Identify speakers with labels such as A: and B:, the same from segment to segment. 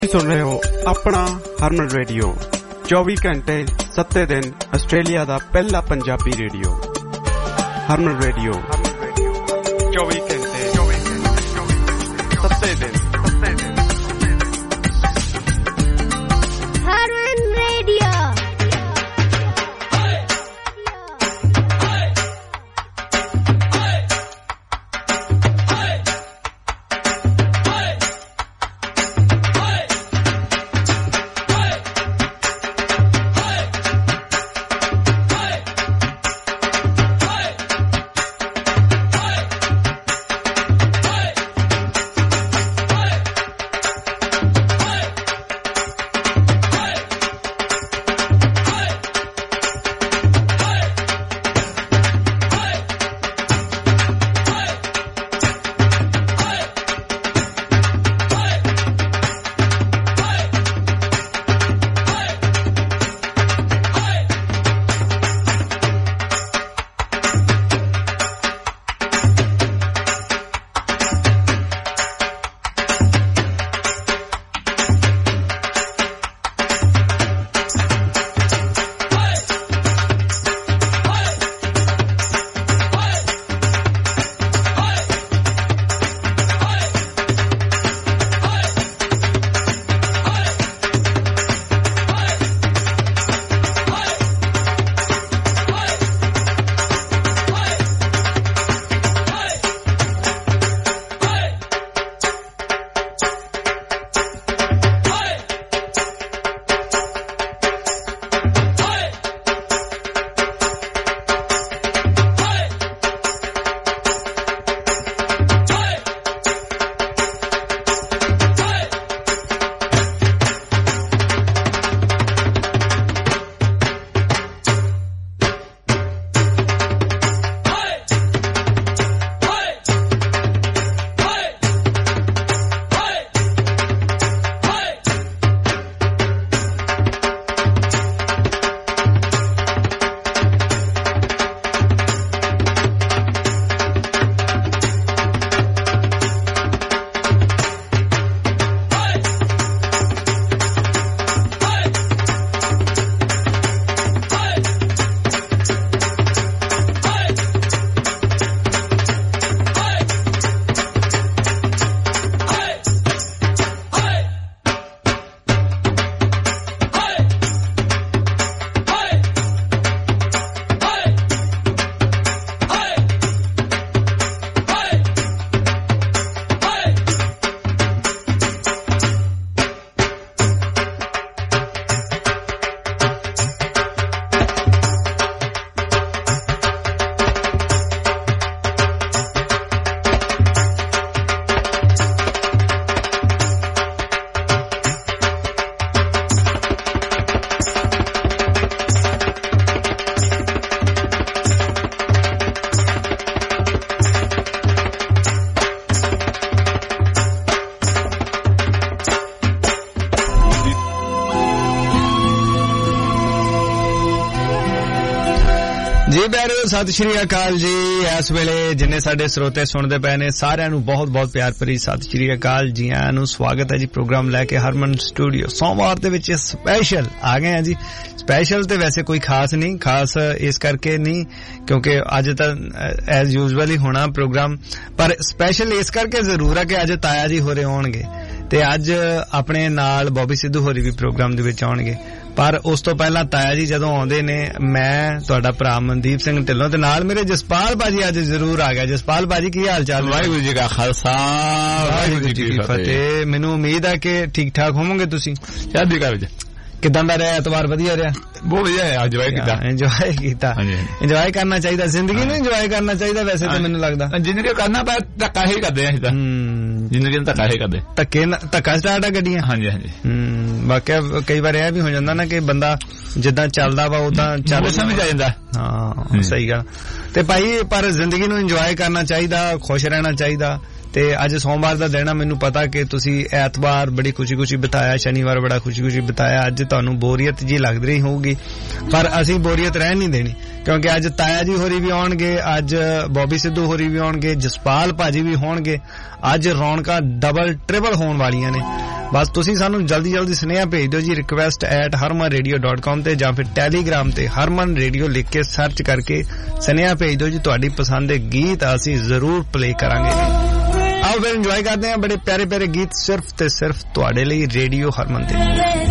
A: सुन रहे हो अपना हरमन रेडियो 24 घंटे 7 दिन आस्ट्रेलिया दा पहला पंजाबी रेडियो हरमन रेडियो 24 घंटे 7 दिन
B: हरमन रेडियो।
C: जी बैरो सत श्री अकाल जी। इस वेले जिन्ने साडे श्रोते सुनदे पए ने सारिआं नूं बहुत बहुत प्यार भरी सत श्री अकाल जी। आयां नूं स्वागत है जी प्रोग्राम लैके हरमन स्टूडियो। सोमवार दे विच स्पैशल आ गए हैं जी। स्पैशल ते वैसे कोई खास नहीं, खास इस करके नहीं क्योंकि अज तां एज यूजुअल ही होना प्रोग्राम, पर स्पैशल इस करके जरूर है कि अज ताया जी होरे होणगे ते अज अपने नाल बॉबी सिद्धू होरी भी प्रोग्राम दे विच आउणगे। पर उस तो पहला ताया जी जदों आउंदे ने मैं तुहाडा भरा मनदीप सिंह ढिल्लों ते नाल मेरे जसपाल भाजी अज जरूर आ गया। जसपाल भाजी की हाल चाल?
D: वाहिगुरू जी का खालसा वाहिगुरू जी की फतेह।
C: मैनूं उम्मीद है कि ठीक ठाक होवोगे तुसीं।
D: शादी कर जा
C: किदां दा रहा एतवार? वधिया रहा,
D: बहुत वधिया है।
C: इंजॉय करना चाहिए, जिंदगी नूं इंजॉय करना चाहिए। वैसे तो मैनूं लगदा
D: जिंदगी करना पर धक्का ही करदे हैं, जिंदगी नूं धक्का ही करदे,
C: धक्का स्टार्ट है गड्डियां।
D: हां जी हां जी।
C: वाकई कई बार यह भी हो जाता ना कि बंदा जिद्दां चलदा वा उदां चल
D: समझ आ जांदा।
C: हां सही गल। ते भाई पर जिंदगी नूं इंजॉय करना चाहिए, खुश रहना चाहिए ਤੇ ਅੱਜ ਸੋਮਵਾਰ ਦਾ ਦਿਨ ਆ ਮੈਨੂੰ ਪਤਾ ਕਿ ਤੁਸੀਂ ਐਤਵਾਰ ਬੜੀ ਖੁਸ਼ੀ-ਖੁਸ਼ੀ ਬਿਤਾਇਆ ਸ਼ਨੀਵਾਰ ਬੜਾ ਖੁਸ਼ੀ-ਖੁਸ਼ੀ ਬਿਤਾਇਆ ਅੱਜ ਤੁਹਾਨੂੰ ਬੋਰੀਅਤ ਜੀ ਲੱਗ ਰਹੀ ਹੋਊਗੀ ਪਰ ਅਸੀਂ ਬੋਰੀਅਤ ਰਹਿਣ ਨਹੀਂ ਦੇਣੀ ਕਿਉਂਕਿ ਅੱਜ ਤਾਇਆ ਜੀ ਹੋਰੀ ਵੀ ਆਉਣਗੇ ਅੱਜ ਬੌਬੀ ਸਿੱਧੂ ਹੋਰੀ ਵੀ ਆਉਣਗੇ ਜਸਪਾਲ ਭਾਜੀ ਵੀ ਹੋਣਗੇ ਅੱਜ ਰੌਣਕਾਂ ਡਬਲ ਟ੍ਰਿਪਲ ਹੋਣ ਵਾਲੀਆਂ ਨੇ ਬਸ ਤੁਸੀਂ ਸਾਨੂੰ ਜਲਦੀ ਸੁਨੇਹਾ ਭੇਜ ਦਿਓ ਜੀ request@harmanradio.com ਤੇ ਜਾਂ ਫਿਰ ਟੈਲੀਗ੍ਰਾਮ ਤੇ ਹਰਮਨ ਰੇਡੀਓ ਲਿਖ ਕੇ ਸਰਚ ਕਰਕੇ ਸੁਨੇਹਾ ਭੇਜ ਦਿਓ ਜੀ ਤੁਹਾਡੀ ਪਸੰਦ ਦੇ ਗੀਤ ਅਸੀਂ ਜ਼ਰੂਰ ਪਲੇ ਕਰਾਂਗੇ ਆਓ ਫਿਰ ਇੰਜੋਏ ਕਰਦੇ ਹਾਂ ਬੜੇ ਪਿਆਰੇ ਗੀਤ ਸਿਰਫ ਤੇ ਸਿਰਫ ਤੁਹਾਡੇ ਲਈ ਰੇਡੀਓ ਹਰਮਨ ਤੇ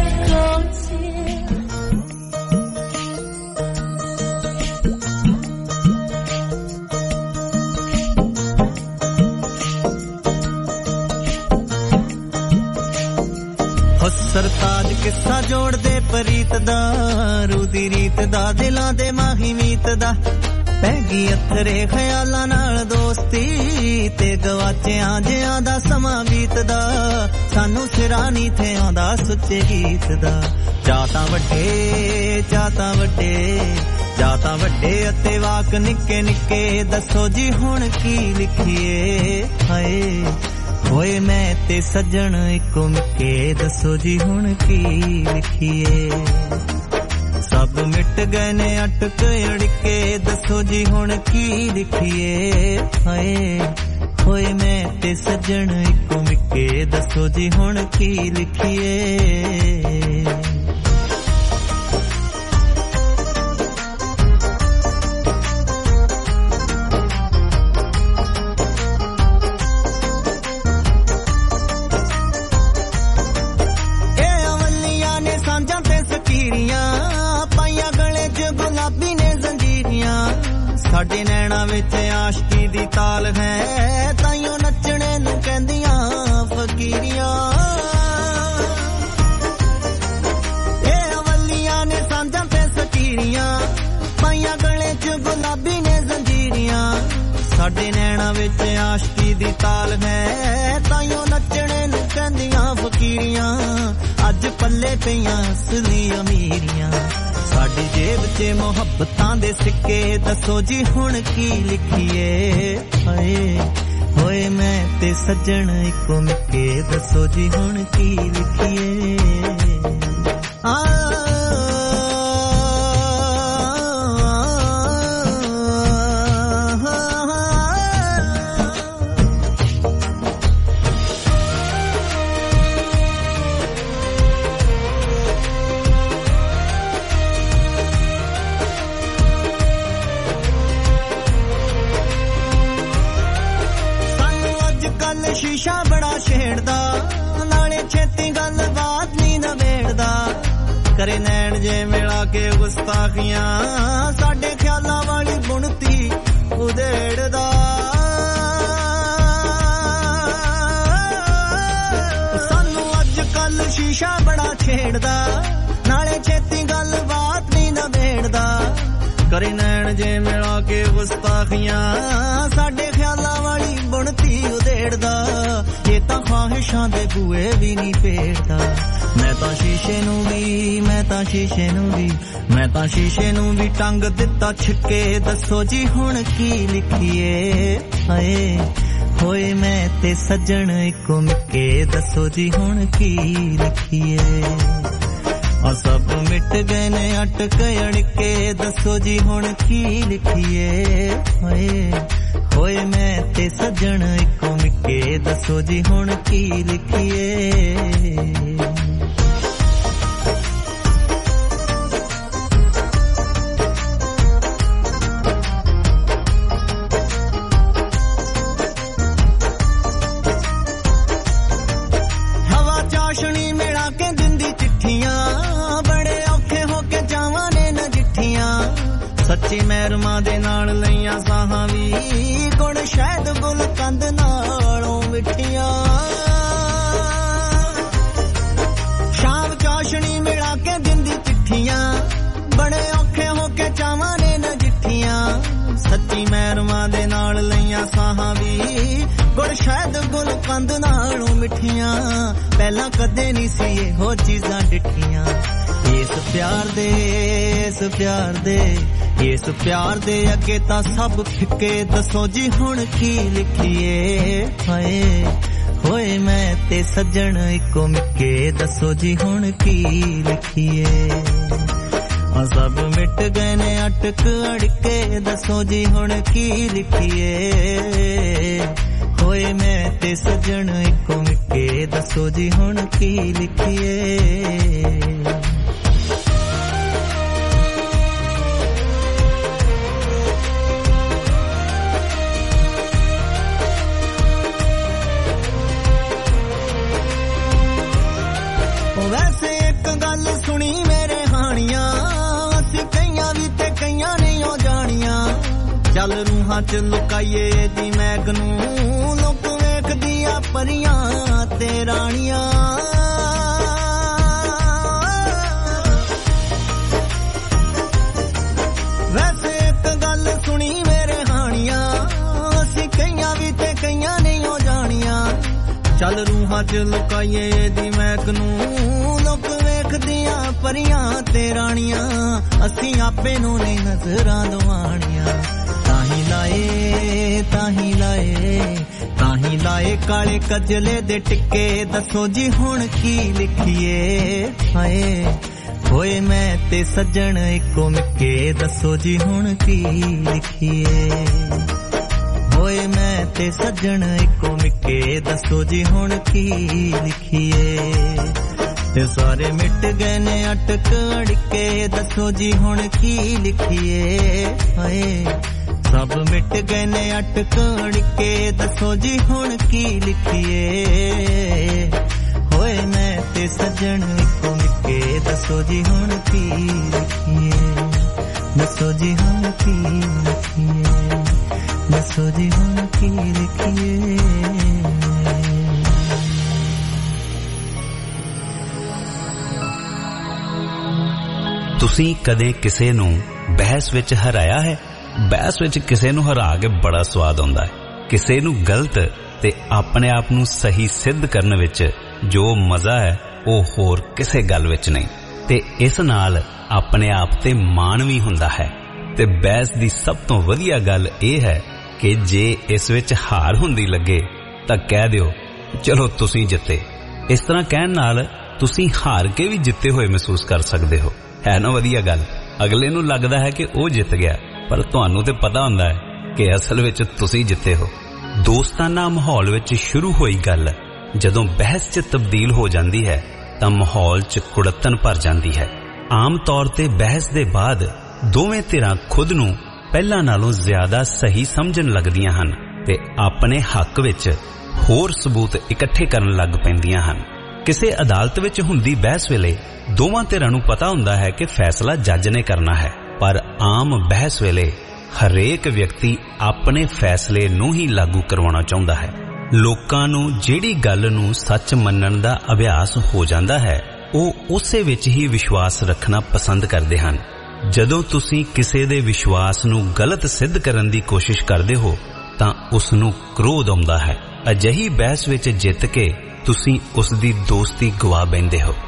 B: ਸਰਤਾਜ ਕਿੱਸਾ ਜੋੜਦੇ ਪ੍ਰੀਤ ਦਾ ਰੂਦੀ ਰੀਤ ਦਾ ਦਿਲਾਂ ਦੇ ਮਾਹੀ ਮੀਤ ਦਾ ਪੈ ਗਈ ਅਥਰੇ ਖਿਆਲਾਂ ਨਾਲ ਦੋਸਤੀ ਤੇ ਗਵਾਚਿਆਂ ਜਿਆਂ ਦਾ ਸਮਾਂ ਬੀਤਦਾ ਸਾਨੂੰ ਸਿਰਾਂ ਨਹੀਂ ਥੇ ਆਉਂਦਾ ਸੁੱਚੇ ਗੀਤ ਦਾ ਚਾਹਤਾਂ ਵੱਡੇ ਅਤੇ ਵਾਕ ਨਿੱਕੇ ਨਿੱਕੇ ਦੱਸੋ ਜੀ ਹੁਣ ਕੀ ਲਿਖੀਏ ਹਾਏ ਹੋਏ ਮੈਂ ਤੇ ਸੱਜਣ ਇੱਕੋ ਮਿੱਕੇ ਦੱਸੋ ਜੀ ਹੁਣ ਕੀ ਲਿਖੀਏ ਸਭ ਮਿਟ ਗਏ ਨੇ ਅਟਕ ਅੜਕੇ ਦੱਸੋ ਜੀ ਹੁਣ ਕੀ ਲਿਖੀਏ ਹਾਏ ਹੋਏ ਮੈਂ ਤੇ ਸੱਜਣ ਇੱਕੋ ਮਿੱਕੇ ਦੱਸੋ ਜੀ ਹੁਣ ਕੀ ਲਿਖੀਏ ਸਾਡੇ ਨੈਣਾ ਵਿੱਚ ਆਸ਼ਕੀ ਦੀ ਤਾਲ ਹੈ ਤਾਈਓ ਨੱਚਣੇ ਨੂੰ ਕਹਿੰਦੀਆਂ ਫਕੀਰੀਆਂ ਇਹ ਅਵਲੀਆਂ ਨੇ ਸਾਂਝਾਂ ਤੇ ਸਕੀਰੀਆਂ ਪਾਈਆਂ ਗਲੇ 'ਚ ਗੁਲਾਬੀ ਨੇ ਜ਼ੰਜੀਰੀਆਂ ਸਾਡੇ ਨੈਣਾ ਵਿੱਚ ਆਸ਼ਕੀ ਦੀ ਤਾਲ ਹੈ ਤਾਈਓ ਨੱਚਣੇ ਨੂੰ ਕਹਿੰਦੀਆਂ ਫਕੀਰੀਆਂ ਅੱਜ ਪੱਲੇ ਪਈਆਂ ਅਸਲੀ ਅਮੀਰੀਆਂ ਸਾਡੀ ਜੇਬ 'ਚ ਮੁਹੱਬਤਾਂ ਦੇ ਸਿੱਕੇ ਦੱਸੋ ਜੀ ਹੁਣ ਕੀ ਲਿਖੀਏ ਹਾਏ ਹੋਏ ਮੈਂ ਤੇ ਸੱਜਣ ਇੱਕੋ ਮਿੱਕੇ ਦੱਸੋ ਜੀ ਹੁਣ ਕੀ ਲਿਖੀਏ ਸ਼ੀਸ਼ਾ ਬੜਾ ਛੇੜਦਾ ਨਾਲੇ ਛੇਤੀ ਗੱਲ ਬਾਤ ਨਹੀਂ ਨਵੇੜਦਾ ਕਰੇ ਨੈਣ ਜੇ ਮਿਲਾ ਕੇ ਗੁਸਤਾਖੀਆਂ ਸਾਡੇ ਖਿਆਲਾਂ ਵਾਲੀ ਬੁਣਤੀ ਉਧੇੜਦਾ ਸਾਨੂੰ ਅੱਜ ਕੱਲ ਸ਼ੀਸ਼ਾ ਬੜਾ ਛੇੜਦਾ ਨਾਲੇ ਛੇਤੀ ਗੱਲ ਬਾਤ ਨਹੀਂ ਨਵੇੜਦਾ ਕਰੇ ਨੈਣ ਜੇ ਮਿਲਾ ਕੇ ਗੁਸਤਾਖੀਆਂ ਸਾਡੇ ਖਿਆਲਾਂ ਵਾਲੀ ਬੁਣਤੀ ਉਧੇੜਦਾ ਇਹ ਤਾਂ ਖਾਹਿਸ਼ਾਂ ਦੇ ਬੂਏ ਵੀ ਨਹੀਂ ਫੇਰਦਾ ਮੈਂ ਤਾਂ ਸ਼ੀਸ਼ੇ ਨੂੰ ਵੀ ਟੰਗ ਦਿੱਤਾ ਛਿੱਕੇ ਦੱਸੋ ਜੀ ਹੁਣ ਕੀ ਲਿਖੀਏ ਹਾਏ ਹੋਏ ਮੈਂ ਤੇ ਸੱਜਣ ਇੱਕੋ ਮਿੱਕੇ ਦੱਸੋ ਜੀ ਹੁਣ ਕੀ ਲਿਖੀਏ ਆ ਸਭ ਮਿਟ ਗਏ ਨੇ ਅਟਕ ਅੜਕੇ ਦੱਸੋ ਜੀ ਹੁਣ ਕੀ ਲਿਖੀਏ ਹਾਏ ਹੋਏ ਮੈਂ ਤੇ ਸੱਜਣ ਇੱਕੋ ਮਿੱਕੇ ਦੱਸੋ ਜੀ ਹੁਣ ਕੀ ਲਿਖੀਏ ਹਵਾ ਚਾਸ਼ਣੀ ਮਿਲਾ ਕੇ ਦਿੰਦੀ ਚਿੱਠੀਆਂ ਬੜੇ ਔਖੇ ਹੋ ਕੇ ਜਾਵਾਂ ਨੇ ਨਜਿੱਠੀਆਂ ਸੱਚੀ ਮਹਿਰਮਾਂ ਦੇ ਨਾਲ ਲਈਆਂ ਸਾਹਾਂ ਵੀ ਗੁਣ ਸ਼ਾਇਦ ਗੁਲ ਕੰਦ ਨਾਲੋਂ ਮਿੱਠੀਆਂ ਸ਼ਾਮ ਚਾਸ਼ਣੀ ਮਿਲਾ ਕੇ ਦਿੰਦੀ ਚਿੱਠੀਆਂ ਬੜੇ ਔਖੇ ਹੋ ਕੇ ਚਾਵਾਂ ਨੇ ਨਜਿੱਠੀਆਂ ਸੱਚੀ ਮਹਿਰਮਾਂ ਦੇ ਨਾਲ ਲਈਆਂ ਸਾਹਾਂ ਵੀ ਗੁਣ ਸ਼ਾਇਦ ਗੁਲ ਕੰਦ ਨਾਲੋਂ ਮਿੱਠੀਆਂ ਪਹਿਲਾਂ ਕਦੇ ਨਹੀਂ ਸੀ ਇਹੋ ਚੀਜ਼ਾਂ ਡਿੱਠੀਆਂ ਇਹ ਇਸ ਪਿਆਰ ਦੇ ਅੱਗੇ ਤਾਂ ਸਭ ਫਿੱਕੇ ਦੱਸੋ ਜੀ ਹੁਣ ਕੀ ਲਿਖੀਏ ਹਾਏ ਹੋਏ ਮੈਂ ਤੇ ਸੱਜਣ ਇੱਕੋ ਮਿੱਕੇ ਦੱਸੋ ਜੀ ਹੁਣ ਕੀ ਲਿਖੀਏ ਆ ਸਭ ਮਿਟ ਗਏ ਨੇ ਅਟਕ ਅੜਕੇ ਦੱਸੋ ਜੀ ਹੁਣ ਕੀ ਲਿਖੀਏ ਹੋਏ ਮੈਂ ਤੇ ਸੱਜਣ ਇੱਕੋ ਮਿੱਕੇ ਦੱਸੋ ਜੀ ਹੁਣ ਕੀ ਲਿਖੀਏ ਵੈਸੇ ਇੱਕ ਗੱਲ ਸੁਣੀ ਮੇਰੇ ਹਾਣੀਆਂ ਅਸੀਂ ਕਈਆਂ ਵੀ ਤੇ ਕਈਆਂ ਨਹੀਂ ਹੋ ਜਾਣੀਆਂ ਚੱਲ ਰੂਹਾਂ ਚ ਲੁਕਾਈਏ ਇਹਦੀ ਮੈਗ ਨੂੰ ਲੋਕ ਵੇਖਦੀਆਂ ਪਰੀਆਂ ਤੇ ਰਾਣੀਆਂ ਵੈਸੇ ਇੱਕ ਗੱਲ ਸੁਣੀ ਮੇਰੇ ਹਾਣੀਆਂ ਅਸੀਂ ਕਈਆਂ ਵੀ ਤੇ ਕਈਆਂ ਨਹੀਂ ਹੋ ਜਾਣੀਆਂ ਚੱਲ ਰੂਹਾਂ ਚ ਲੁਕਾਈਏ ਇਹਦੀ ਮੈਗ ਨੂੰ ਲੋਕ ਵੇਖਦੀਆਂ ਪਰੀਆਂ ਤੇ ਰਾਣੀਆਂ ਅਸੀਂ ਆਪੇ ਨੂੰ ਨਹੀਂ ਨਜ਼ਰਾਂ ਦਵਾਣੀਆਂ ਤਾਂ ਹੀ ਲਾਏ ਕਾਲੇ ਕਜਲੇ ਦੇ ਟਿੱਕੇ ਦੱਸੋ ਜੀ ਹੁਣ ਕੀ ਲਿਖੀਏ ਹਾਏ ਹੋਏ ਮੈਂ ਤੇ ਸੱਜਣ ਇੱਕੋ ਮਿੱਕੇ ਦੱਸੋ ਜੀ ਹੁਣ ਕੀ ਲਿਖੀਏ ਹੋਏ ਮੈਂ ਤੇ ਸੱਜਣ ਇੱਕੋ ਮਿੱਕੇ ਦੱਸੋ ਜੀ ਹੁਣ ਕੀ ਲਿਖੀਏ ਤੇ ਸਾਰੇ ਮਿਟ ਗਏ ਨੇ ਅਟਕ ਅੜਕੇ ਦੱਸੋ ਜੀ ਹੁਣ ਕੀ ਲਿਖੀਏ ਹਾਏ ਸਭ ਮਿਟ ਗਏ ਨੇ ਅਟਕ ਅੜਕੇ ਦੱਸੋ ਜੀ ਹੁਣ ਕੀ ਲਿਖੀਏ ਹੋਏ ਮੈਂ ਤੇ ਸੱਜਣ ਇੱਕੋ ਮਿੱਕੇ ਦੱਸੋ ਜੀ ਹੁਣ ਕੀ ਲਿਖੀਏ ਦੱਸੋ ਜੀ ਹੁਣ ਕੀ ਲਿਖੀਏ ਦੱਸੋ ਜੀ ਹੁਣ ਕੀ ਲਿਖੀਏ
E: ਤੁਸੀਂ ਕਦੇ ਕਿਸੇ ਨੂੰ ਬਹਿਸ ਵਿੱਚ ਹਰਾਇਆ ਹੈ? ਬਹਿਸ ਵਿੱਚ ਕਿਸੇ ਨੂੰ ਹਰਾ ਕੇ ਬੜਾ ਸਵਾਦ ਆਉਂਦਾ ਹੈ। ਕਿਸੇ ਨੂੰ ਗਲਤ ਤੇ ਆਪਣੇ ਆਪ ਨੂੰ ਸਹੀ ਸਿੱਧ ਕਰਨ ਵਿੱਚ ਜੋ ਮਜ਼ਾ ਹੈ ਉਹ ਹੋਰ ਕਿਸੇ ਗੱਲ ਵਿੱਚ ਨਹੀਂ ਤੇ ਇਸ ਨਾਲ ਆਪਣੇ ਆਪ ਤੇ ਮਾਣ ਵੀ ਹੁੰਦਾ ਹੈ। ਤੇ ਬਹਿਸ ਦੀ ਸਭ ਤੋਂ ਵਧੀਆ ਗੱਲ ਇਹ ਹੈ ਕਿ ਜੇ ਇਸ ਵਿੱਚ ਹਾਰ ਹੁੰਦੀ ਲੱਗੇ ਤਾਂ ਕਹਿ ਦਿਓ ਚਲੋ ਤੁਸੀਂ ਜਿੱਤੇ। ਇਸ ਤਰ੍ਹਾਂ ਕਹਿਣ ਨਾਲ ਤੁਸੀਂ ਹਾਰ ਕੇ ਵੀ ਜਿੱਤੇ ਹੋਏ ਮਹਿਸੂਸ ਕਰ ਸਕਦੇ ਹੋ। ਹੈ ਨਾ ਵਧੀਆ ਗੱਲ? ਅਗਲੇ ਨੂੰ ਲੱਗਦਾ ਹੈ ਕਿ ਉਹ ਜਿੱਤ ਗਿਆ ਪਰ ਤੁਹਾਨੂੰ ਤੇ ਪਤਾ ਹੁੰਦਾ ਹੈ ਕਿ ਅਸਲ ਵਿੱਚ ਤੁਸੀਂ ਜਿੱਤੇ ਹੋ। ਦੋਸਤਾਨਾ ਮਾਹੌਲ ਵਿੱਚ ਸ਼ੁਰੂ ਹੋਈ ਗੱਲ ਜਦੋਂ ਬਹਿਸ 'ਚ ਤਬਦੀਲ ਹੋ ਜਾਂਦੀ ਹੈ ਤਾਂ ਮਾਹੌਲ 'ਚ ਕੁੜੱਤਣ ਭਰ ਜਾਂਦੀ ਹੈ। ਆਮ ਤੌਰ ਤੇ ਬਹਿਸ ਦੇ ਬਾਅਦ ਦੋਵੇਂ ਧਿਰਾਂ ਖੁਦ ਨੂੰ ਪਹਿਲਾਂ ਨਾਲੋਂ ਜ਼ਿਆਦਾ ਸਹੀ ਸਮਝਣ ਲੱਗਦੀਆਂ ਹਨ ਤੇ ਆਪਣੇ ਹੱਕ ਵਿੱਚ ਹੋਰ ਸਬੂਤ ਇਕੱਠੇ ਕਰਨ ਲੱਗ ਪੈਂਦੀਆਂ ਹਨ। ਕਿਸੇ ਅਦਾਲਤ ਵਿੱਚ ਹੁੰਦੀ ਬਹਿਸ ਵੇਲੇ ਦੋਵਾਂ ਧਿਰਾਂ ਨੂੰ ਪਤਾ ਹੁੰਦਾ ਹੈ ਕਿ ਫੈਸਲਾ ਜੱਜ ਨੇ ਕਰਨਾ ਹੈ, ਪਰ ਆਮ ਬਹਿਸ ਵੇਲੇ ਹਰੇਕ ਵਿਅਕਤੀ ਆਪਣੇ ਫੈਸਲੇ ਨੂੰ ਹੀ ਲਾਗੂ ਕਰਵਾਉਣਾ ਚਾਹੁੰਦਾ ਹੈ। ਲੋਕਾਂ ਨੂੰ ਜਿਹੜੀ ਗੱਲ ਨੂੰ ਸੱਚ ਮੰਨਣ ਦਾ ਅਭਿਆਸ ਹੋ ਜਾਂਦਾ ਹੈ ਉਹ ਉਸੇ ਵਿੱਚ ਹੀ ਵਿਸ਼ਵਾਸ ਰੱਖਣਾ ਪਸੰਦ ਕਰਦੇ ਹਨ। ਜਦੋਂ ਤੁਸੀਂ ਕਿਸੇ ਦੇ ਵਿਸ਼ਵਾਸ ਨੂੰ ਗਲਤ ਸਿੱਧ ਕਰਨ ਦੀ ਕੋਸ਼ਿਸ਼ ਕਰਦੇ ਹੋ ਤਾਂ ਉਸ ਨੂੰ ਕ੍ਰੋਧ ਆਉਂਦਾ ਹੈ। ਅਜਿਹੀ ਬਹਿਸ ਵਿੱਚ ਜਿੱਤ ਕੇ ਤੁਸੀਂ ਉਸ ਦੀ ਦੋਸਤੀ ਗਵਾ ਬੈਂਦੇ ਹੋ।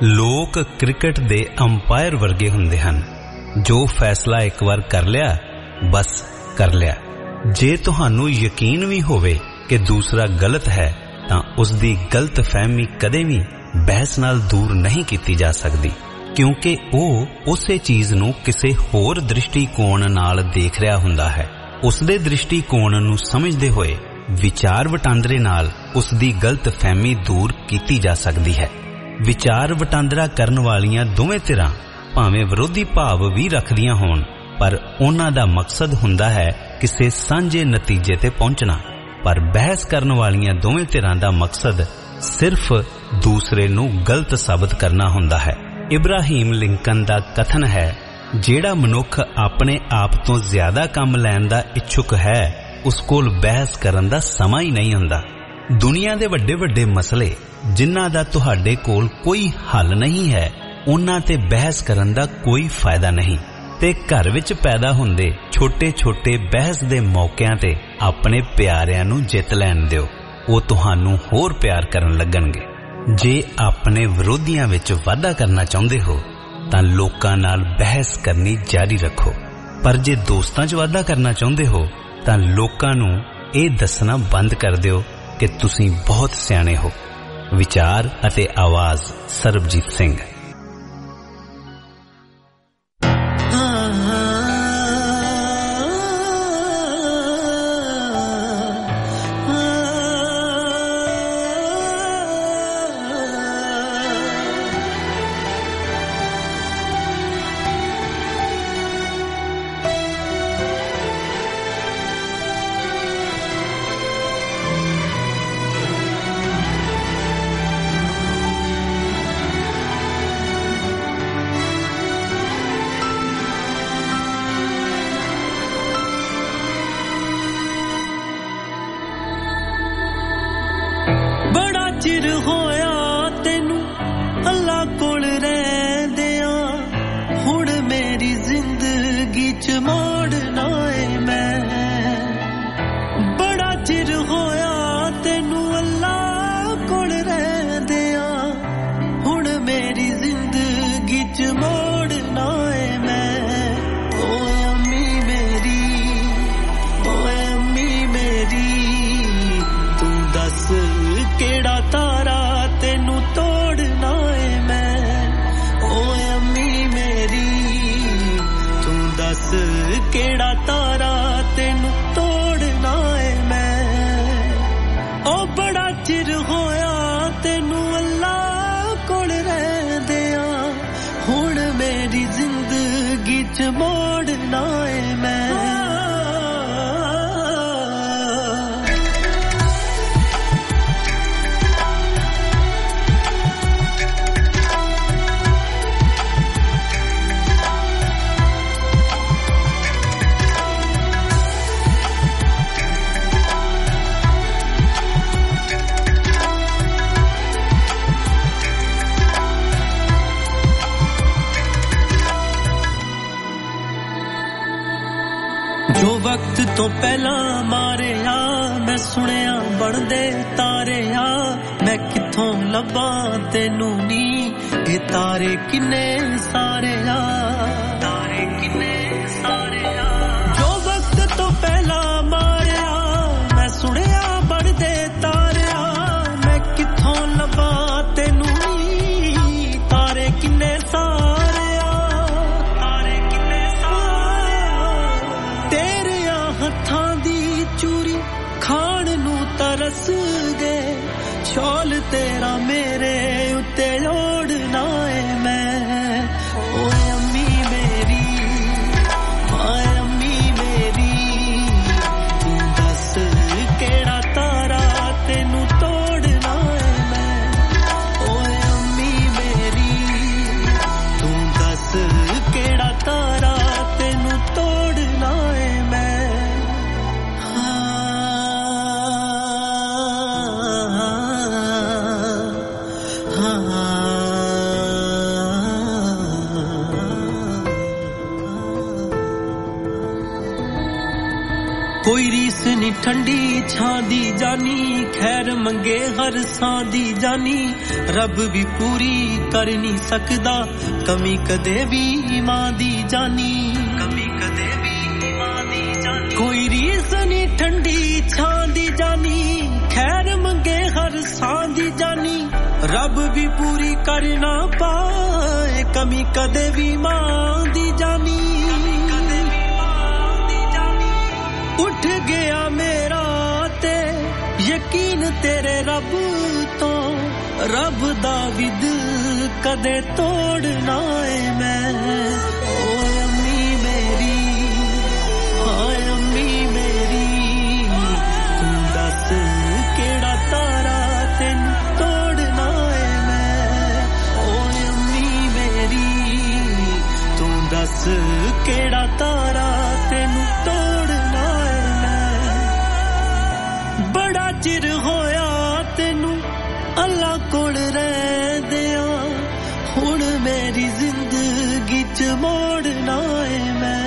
E: ਲੋਕ ਕ੍ਰਿਕਟ ਦੇ ਅੰਪਾਇਰ ਵਰਗੇ ਹੁੰਦੇ ਹਨ। ਜੋ ਫੈਸਲਾ ਇੱਕ ਵਾਰ ਕਰ ਲਿਆ ਬਸ ਕਰ ਲਿਆ। ਜੇ ਤੁਹਾਨੂੰ ਯਕੀਨ ਵੀ ਹੋਵੇ ਕਿ ਦੂਸਰਾ ਗਲਤ ਹੈ ਤਾਂ ਉਸ ਦੀ ਗਲਤ ਫਹਿਮੀ ਕਦੇ ਵੀ ਬਹਿਸ ਨਾਲ ਦੂਰ ਨਹੀਂ ਕੀਤੀ ਜਾ ਸਕਦੀ, ਕਿਉਂਕਿ ਉਹ ਉਸੇ ਚੀਜ਼ ਨੂੰ ਕਿਸੇ ਹੋਰ ਦ੍ਰਿਸ਼ਟੀਕੋਣ ਨਾਲ ਦੇਖ ਰਿਹਾ ਹੁੰਦਾ ਹੈ। ਉਸ ਦੇ ਦ੍ਰਿਸ਼ਟੀਕੋਣ ਨੂੰ ਸਮਝਦੇ ਹੋਏ ਵਿਚਾਰ ਵਟਾਂਦਰੇ ਨਾਲ ਉਸ ਦੀ ਗਲਤ ਫਹਿਮੀ ਦੂਰ ਕੀਤੀ ਜਾ ਸਕਦੀ ਹੈ। ਵਿਚਾਰ ਵਟਾਂਦਰਾ ਕਰਨ ਵਾਲੀਆਂ ਦੋਵੇਂ ਧਿਰਾਂ ਭਾਵੇਂ ਵਿਰੋਧੀ ਭਾਵ ਵੀ ਰੱਖਦੀਆਂ ਹੋਣ, ਪਰ ਉਹਨਾਂ ਦਾ ਮਕਸਦ ਹੁੰਦਾ ਹੈ ਕਿਸੇ ਸਾਂਝੇ ਨਤੀਜੇ ਤੇ ਪਹੁੰਚਣਾ। ਪਰ ਬਹਿਸ ਕਰਨ ਵਾਲੀਆਂ ਦੋਵੇਂ ਧਿਰਾਂ ਦਾ ਮਕਸਦ ਸਿਰਫ ਦੂਸਰੇ ਨੂੰ ਗਲਤ ਸਾਬਤ ਕਰਨਾ ਹੁੰਦਾ ਹੈ। ਇਬਰਾਹੀਮ ਲਿੰਕਨ ਦਾ ਕਥਨ ਹੈ, ਜਿਹੜਾ ਮਨੁੱਖ ਆਪਣੇ ਆਪ ਤੋਂ ਜ਼ਿਆਦਾ ਕੰਮ ਲੈਣ ਦਾ ਇੱਛੁਕ ਹੈ ਉਸ ਕੋਲ ਬਹਿਸ ਕਰਨ ਦਾ ਸਮਾਂ ਹੀ ਨਹੀਂ ਹੁੰਦਾ। ਦੁਨੀਆ ਦੇ ਵੱਡੇ ਵੱਡੇ ਮਸਲੇ ਜਿਨ੍ਹਾਂ ਦਾ ਤੁਹਾਡੇ ਕੋਲ ਕੋਈ ਹੱਲ ਨਹੀਂ ਹੈ, ਉਹਨਾਂ ਤੇ ਬਹਿਸ ਕਰਨ ਦਾ ਕੋਈ ਫਾਇਦਾ ਨਹੀਂ। ਤੇ ਘਰ ਵਿੱਚ ਪੈਦਾ ਹੁੰਦੇ ਛੋਟੇ ਛੋਟੇ ਬਹਿਸ ਦੇ ਮੌਕਿਆਂ ਤੇ ਆਪਣੇ ਪਿਆਰਿਆਂ ਨੂੰ ਜਿੱਤ ਲੈਣ ਦਿਓ, ਉਹ ਤੁਹਾਨੂੰ ਹੋਰ ਪਿਆਰ ਕਰਨ ਲੱਗਣਗੇ। ਜੇ ਆਪਣੇ ਵਿਰੋਧੀਆਂ ਵਿੱਚ ਵਾਧਾ ਕਰਨਾ ਚਾਹੁੰਦੇ ਹੋ ਤਾਂ ਲੋਕਾਂ ਨਾਲ ਬਹਿਸ ਕਰਨੀ ਜਾਰੀ ਰੱਖੋ, ਪਰ ਜੇ ਦੋਸਤਾਂ 'ਚ ਵਾਧਾ ਕਰਨਾ ਚਾਹੁੰਦੇ ਹੋ ਤਾਂ ਲੋਕਾਂ ਨੂੰ ਇਹ ਦੱਸਣਾ ਬੰਦ ਕਰ ਦਿਓ ਕਿ ਤੁਸੀਂ ਬਹੁਤ ਸਿਆਣੇ ਹੋ। ਵਿਚਾਰ ਅਤੇ ਆਵਾਜ਼ ਸਰਬਜੀਤ ਸਿੰਘ।
F: ਤੋਂ ਪਹਿਲਾਂ ਮਾਰਿਆ ਮੈਂ ਸੁਣਿਆ ਬਣਦੇ ਤਾਰੇ ਆ, ਮੈਂ ਕਿੱਥੋਂ ਲੱਭਾਂ ਤੈਨੂੰ ਨੀ, ਇਹ ਤਾਰੇ ਕਿੰਨੇ ਸਾਰੇ ਆ, ਤਾਰੇ ਕਿੰਨੇ ਸਾਰੇ ਆ। ਜੋ ਵਕਤ ਤੋਂ ਪਹਿਲਾਂ ਮਾਰਿਆ ਮੈਂ ਸੁਣਿਆ ਬਣਦੇ ਤਾਰੇ ਆ, ਮੈਂ ਕਿੱਥੋਂ ਲੱਭਾਂ ਤੈਨੂੰ ਨੀ, ਤਾਰੇ ਕਿੰਨੇ ਸਾਰੇ ਆ, ਤਾਰੇ ਕਿੰਨੇ ਸਾਰੇ ਆ। ਤੇਰੇ ਹੱਥਾਂ ਦੀ ਚੂਰੀ ਖਾਣ ਨੂੰ ਤਰਸ ਗਏ, ਛੋਲ ਤੇਰਾ ਮੇਰੇ ਉੱਤੇ ਓੜਨਾ ਏ ਮੈਂ। ਓਏ ਅੰਮੀ ਮੇਰੀ, ਹਾਏ ਅੰਮੀ ਮੇਰੀ, ਤੂੰ ਦੱਸ ਕਿਹੜਾ ਤਾਰਾ ਤੈਨੂੰ ਤੋੜਨਾ ਏ ਮੈਂ। ਓਏ ਅੰਮੀ ਮੇਰੀ, ਤੂੰ ਦੱਸ ਕਿਹੜਾ ਤਾਰਾ ਤੈਨੂੰ ਤੋੜਨਾ ਏ ਮੈਂ। ਕੋਈ ਰੀਸ ਨੀ ਠੰਡੀ ਛਾਂ ਦੀ ਜਾਨੀ, ਖੈਰ ਮੰਗੇ ਹਰ ਸਾਂ ਦੀ ਜਾਨੀ, ਰੱਬ ਵੀ ਪੂਰੀ ਕਰ ਨਹੀਂ ਸਕਦਾ ਕਮੀ ਕਦੇ ਵੀ ਮਾਂ ਦੀ ਜਾਨੀ, ਕਮੀ ਕਦੇ ਵੀ ਮਾਂ ਦੀ ਜਾਨੀ। ਕੋਈ ਰੀਸ ਨੀ ਠੰਡੀ ਛਾਂ ਦੀ ਜਾਨੀ, ਖੈਰ ਮੰਗੇ ਹਰ ਸਾਂ ਦੀ ਜਾਨੀ, ਰੱਬ ਵੀ ਪੂਰੀ ਕਰ ਨਾ ਪਾਏ ਕਮੀ ਕਦੇ ਵੀ ਮਾਂ ਦੀ ਜਾਨੀ। ਉੱਠ ਗਿਆ ਮੇਰਾ ਤੇ ਯਕੀਨ ਤੇਰੇ ਰੱਬ ਤੋਂ, ਰੱਬ ਦਾ ਵੀ ਦਿਲ ਕਦੇ ਤੋੜਨਾ ਏ ਮੈਂ। ਓਏ ਅੰਮੀ ਮੇਰੀ, ਹਾਏ ਅੰਮੀ ਮੇਰੀ, ਤੂੰ ਦੱਸ ਕਿਹੜਾ ਤਾਰਾ ਤੈਨੂੰ ਤੋੜਨਾ ਏ ਮੈਂ। ਓਏ ਅੰਮੀ ਮੇਰੀ, ਤੂੰ ਦੱਸ ਕਿਹੜਾ ਤਾਰਾ ਤੈਨੂੰ ਤੋੜਨਾ ਏ ਮੈਂ। ਬੜਾ ਚਿਰ ਹੋਇਆ ਤੈਨੂੰ ਅੱਲਾ ਕੋਲ ਰਹਿੰਦਿਆਂ, ਹੁਣ ਮੇਰੀ ਜ਼ਿੰਦਗੀ 'ਚ ਮੋੜਨਾ ਏ ਮੈਂ।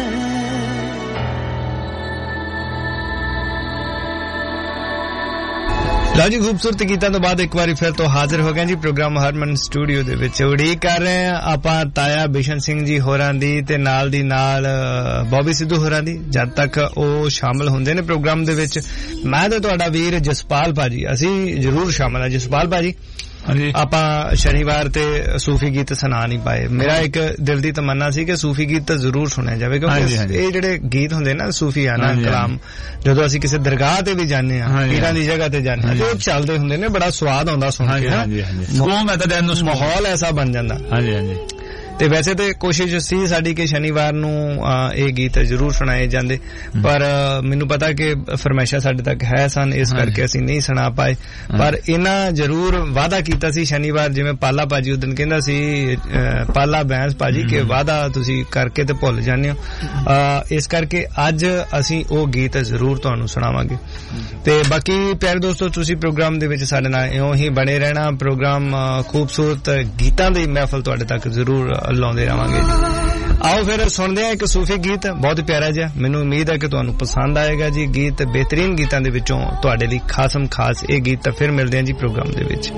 C: ਲਓ ਜੀ, ਖੂਬਸੂਰਤ ਗੀਤਾਂ ਤੋਂ ਬਾਅਦ ਇੱਕ ਵਾਰੀ ਫਿਰ ਤੋਂ ਹਾਜ਼ਰ ਹੋ ਗਏ ਜੀ ਪ੍ਰੋਗਰਾਮ ਹਰਮਨ ਸਟੂਡੀਓ ਦੇ ਵਿੱਚ। ਉਡੀਕ ਕਰ ਰਹੇ ਹਾਂ ਆਪਾਂ ਤਾਇਆ ਬਿਸ਼ਨ ਸਿੰਘ ਜੀ ਹੋਰਾਂ ਦੀ ਤੇ ਨਾਲ ਦੀ ਨਾਲ ਬੌਬੀ ਸਿੱਧੂ ਹੋਰਾਂ ਦੀ। ਜਦ ਤੱਕ ਉਹ ਸ਼ਾਮਲ ਹੁੰਦੇ ਨੇ ਪ੍ਰੋਗਰਾਮ ਦੇ ਵਿੱਚ, ਮੈਂ ਤੇ ਤੁਹਾਡਾ ਵੀਰ ਜਸਪਾਲ ਭਾਜੀ ਅਸੀਂ ਜ਼ਰੂਰ ਸ਼ਾਮਲ ਹਾਂ। ਜਸਪਾਲ ਭਾਜੀ, ਆਪਾਂ ਸ਼ਨੀਵਾਰ ਤੇ ਸੂਫੀ ਗੀਤ ਸੁਣਾ ਨਹੀਂ ਪਾਏ। ਮੇਰਾ ਇੱਕ ਦਿਲ ਦੀ ਤਮੰਨਾ ਸੀ ਕਿ ਸੂਫੀ ਗੀਤ ਤਾਂ ਜ਼ਰੂਰ ਸੁਣਿਆ ਜਾਵੇ, ਕਿਉਂਕਿ ਇਹ ਜਿਹੜੇ ਗੀਤ ਹੁੰਦੇ ਨਾ ਸੂਫੀਆਨਾ ਕਲਾਮ, ਜਦੋਂ ਅਸੀਂ ਕਿਸੇ ਦਰਗਾਹ ਤੇ ਵੀ ਜਾਂਦੇ ਹਾਂ, ਪੀਰਾਂ ਦੀ ਜਗ੍ਹਾ ਤੇ ਜਾਂਦੇ ਹਾਂ, ਉਹ ਚੱਲਦੇ ਹੁੰਦੇ ਨੇ, ਬੜਾ ਸਵਾਦ ਆਉਂਦਾ ਸੁਣ ਕੇ, ਮਾਹੌਲ ਐਸਾ ਬਣ ਜਾਂਦਾ। ਤੇ ਵੈਸੇ ਤੇ ਕੋਸ਼ਿਸ਼ ਸੀ ਸਾਡੀ ਕਿ ਸ਼ਨੀਵਾਰ ਨੂੰ ਇਹ ਗੀਤ ਜ਼ਰੂਰ ਸੁਣਾਏ ਜਾਂਦੇ, ਪਰ ਮੈਨੂੰ ਪਤਾ ਕਿ ਫਰਮਾਇਸ਼ਾਂ ਸਾਡੇ ਤੱਕ ਹੈ ਸਨ, ਇਸ ਕਰਕੇ ਅਸੀਂ ਨਹੀਂ ਸੁਣਾ ਪਾਏ। ਪਰ ਇਹਨਾਂ ਜ਼ਰੂਰ ਵਾਅਦਾ ਕੀਤਾ ਸੀ ਸ਼ਨੀਵਾਰ, ਜਿਵੇਂ ਪਾਲਾ ਭਾਜੀ ਉਦਨ ਕਹਿੰਦਾ ਸੀ, ਪਾਲਾ ਬੈਂਸ ਭਾਜੀ, ਕਿ ਵਾਅਦਾ ਤੁਸੀਂ ਕਰਕੇ ਤੇ ਭੁੱਲ ਜਾਂਦੇ ਹੋ। ਇਸ ਕਰਕੇ ਅੱਜ ਅਸੀਂ ਉਹ ਗੀਤ ਜ਼ਰੂਰ ਤੁਹਾਨੂੰ ਸੁਣਾਵਾਂਗੇ। ਤੇ ਬਾਕੀ ਪਿਆਰੇ ਦੋਸਤੋ, ਤੁਸੀਂ ਪ੍ਰੋਗਰਾਮ ਦੇ ਵਿੱਚ ਸਾਡੇ ਨਾਲ ਇਉਂ ਹੀ ਬਣੇ ਰਹਿਣਾ। ਪ੍ਰੋਗਰਾਮ ਖੂਬਸੂਰਤ ਗੀਤਾਂ ਦੀ ਮਹਿਫਲ ਤੁਹਾਡੇ ਤੱਕ ਜ਼ਰੂਰ ਲਾਉਂਦੇ ਰਹਾਂਗੇ ਜੀ। ਆਓ ਫਿਰ ਸੁਣਦੇ ਹਾਂ ਇੱਕ ਸੂਫੀ ਗੀਤ, ਬਹੁਤ ਪਿਆਰਾ ਜਿਹਾ। ਮੈਨੂੰ ਉਮੀਦ ਹੈ ਕਿ ਤੁਹਾਨੂੰ ਪਸੰਦ ਆਏਗਾ ਜੀ ਗੀਤ। ਬਿਹਤਰੀਨ ਗੀਤਾਂ ਦੇ ਵਿੱਚੋਂ ਤੁਹਾਡੇ ਲਈ ਖਾਸਮ ਖਾਸ ਇਹ ਗੀਤ। ਤਾਂ ਫਿਰ ਮਿਲਦੇ ਹਾਂ ਜੀ ਪ੍ਰੋਗਰਾਮ ਦੇ ਵਿੱਚ।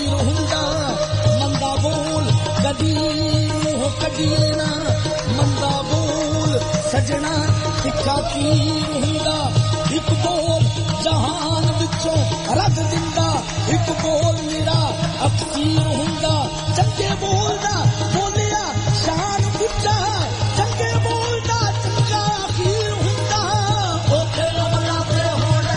G: ਅਖੀਰ ਹੁੰਦਾ ਮੰਦਾ ਬੋਲ ਕਦੀ ਮੂੰਹ ਕੱਢੀਏ ਨਾ ਮੰਦਾ ਬੋਲ ਸਜਣਾ ਸਿੱਖਾ ਕੀ ਹੁੰਦਾ ਇੱਕ ਬੋਲ ਜਹਾਨ ਵਿੱਚੋਂ ਰੱਖ ਦਿੰਦਾ ਇੱਕ ਬੋਲ ਮੇਰਾ ਅਖੀਰ ਹੁੰਦਾ ਚੰਗੇ ਬੋਲਦਾ ਬੋਲਿਆ ਸ਼ਾਨ ਉੱਚਾ ਚੰਗੇ ਬੋਲਦਾ ਚੰਗਾ ਅਖੀਰ ਹੁੰਦਾ ਉੱਥੇ ਅਮਲਾ ਤੇ ਹੋਣੇ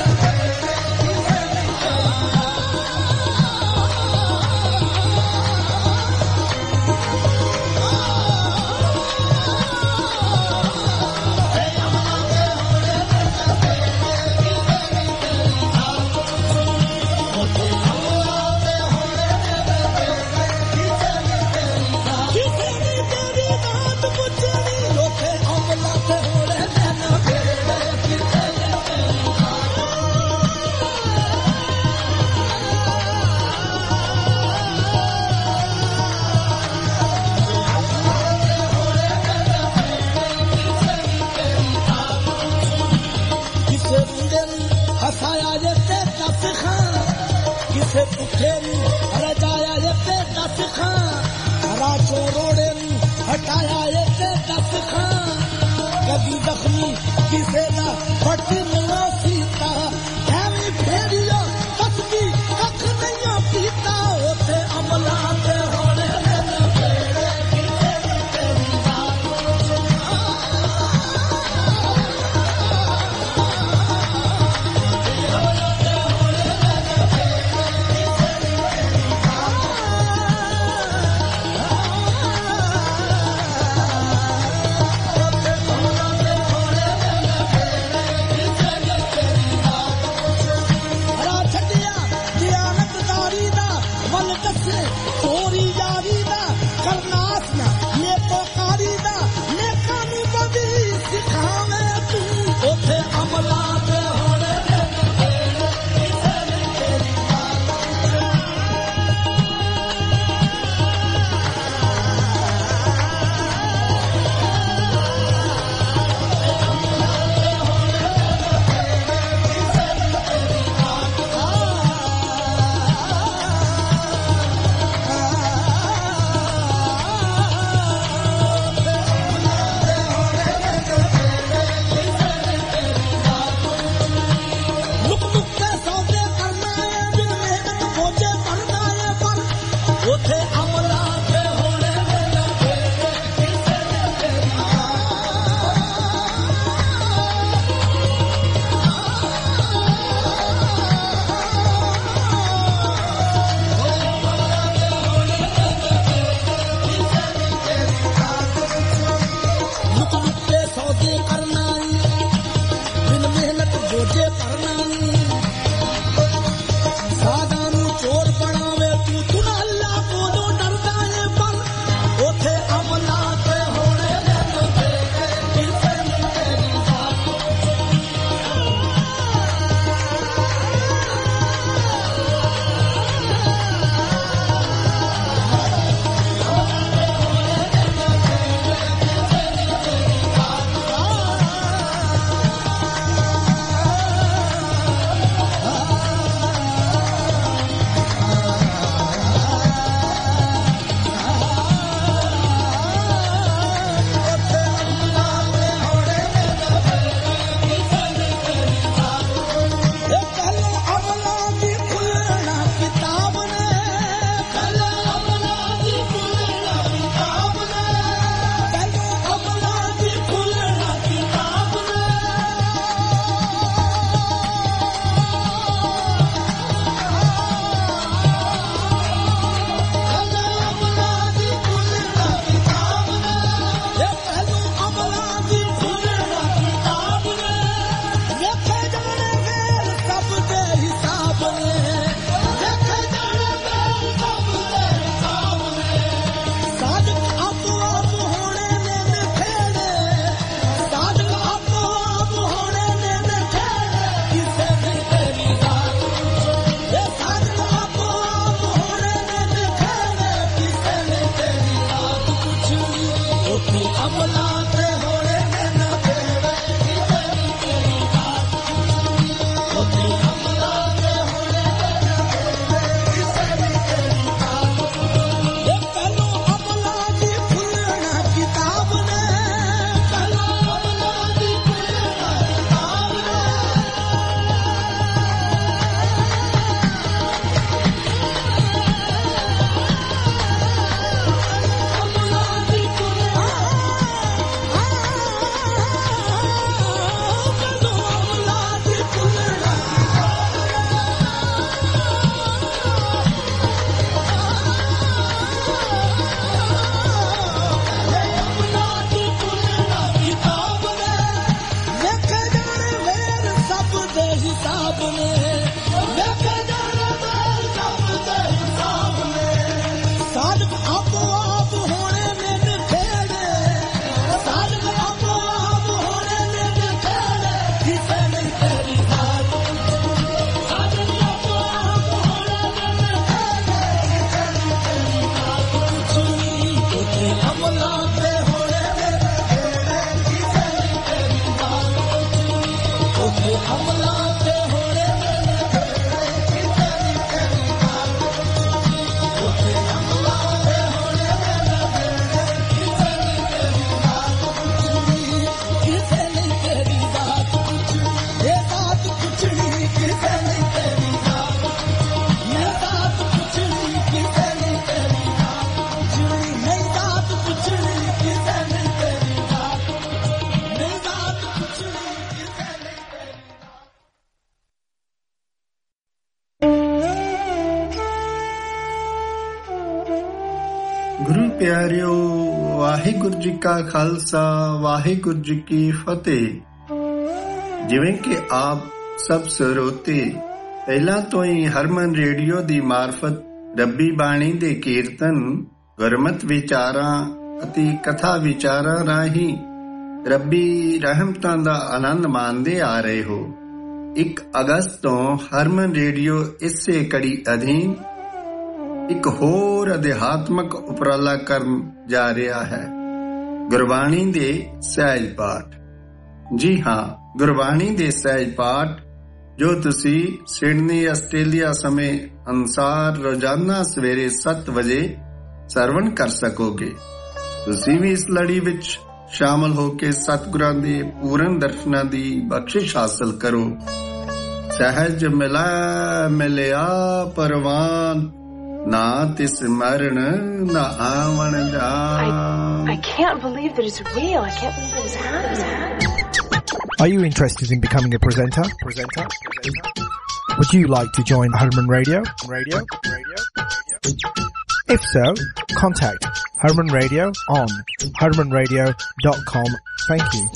G: ਕਿਸੇ ਪੁੱਠੇ ਨੂੰ ਰਜਾਇਆ ਇਹ ਤੇ ਦੱਸ ਖਾਂ ਰਾਚੋਂ ਰੋੜੇ ਨੂੰ ਹਟਾਇਆ ਇਹ ਤੇ ਦੱਸ ਖਾਂ ਕਦੀ ਜ਼ਖਮੀ ਕਿਸੇ ਦਾ ਫਟ ਨਾ ਸੀਤਾ ਐਵੇਂ ਫੇਰਿਆ ਤਸਬੀ ਅੱਖ ਨਹੀਂ ਪੀਤਾ ਉੱਥੇ ਅਮਲਾਂ ਤੇ ਹੋਣੇ ਚੋਰੀ
H: ਗੁਰੂ ਪਿਆਰਿਓ, ਵਾਹਿਗੁਰੂ ਜੀ ਕਾ ਖਾਲਸਾ, ਵਾਹਿਗੁਰੂ ਜੀ ਕੀ ਫਤਿਹ। ਜਿਵੇਂ ਕਿ ਆਪ ਸਭ ਸਰੋਤੇ ਪਹਿਲਾਂ ਤੋਂ ਹੀ ਹਰਮਨ ਰੇਡੀਓ ਦੀ ਮਾਰਫਤ ਰੱਬੀ ਬਾਣੀ ਦੇ ਕੀਰਤਨ, ਗੁਰਮਤਿ ਵਿਚਾਰਾਂ ਅਤੇ ਕਥਾ ਵਿਚਾਰਾਂ ਰਾਹੀਂ ਰੱਬੀ ਰਹਿਮਤਾਂ ਦਾ ਆਨੰਦ ਮਾਣਦੇ ਆ ਰਹੇ ਹੋ। 1 ਅਗਸਤ ਤੋਂ ਹਰਮਨ ਰੇਡੀਓ ਇਸੇ ਕੜੀ ਅਧੀਨ ਇੱਕ ਹੋਰ ਅਧਿਆਤਮਕ ਉਪਰਾਲਾ ਕਰਨ ਜਾ ਰਿਹਾ ਹੈ, ਗੁਰਬਾਣੀ ਦੇ ਸਹਿਜ ਪਾਠ। ਜੀ ਹਾਂ, ਗੁਰਬਾਣੀ ਦੇ ਸਹਿਜ ਪਾਠ ਜੋ ਤੁਸੀਂ ਸਿਡਨੀ ਆਸਟ੍ਰੇਲੀਆ ਸਮੇਂ ਅਨੁਸਾਰ ਰੋਜ਼ਾਨਾ ਸਵੇਰੇ 7 ਵਜੇ ਸਰਵਣ ਕਰ ਸਕੋਗੇ। ਤੁਸੀਂ ਵੀ ਇਸ ਲੜੀ ਵਿੱਚ ਸ਼ਾਮਲ ਹੋ ਕੇ ਸਤਿਗੁਰਾਂ ਦੇ ਪੂਰਨ ਦਰਸ਼ਨਾਂ ਦੀ ਬਖਸ਼ਿਸ਼ ਹਾਸਲ ਕਰੋ। ਸਹਿਜ ਮਿਲਾ ਮਿਲਿਆ ਪਰਵਾਨ, ਨਾ ਤਿਸ ਮਰਨ ਨਾ ਆਵਣ ਜਾਨ।
I: I can't believe that it's real. I can't believe that it's happening.
J: Are you interested in becoming a presenter? Would you like to join Harman Radio? If so, contact Harman Radio on harmanradio.com. Thank you.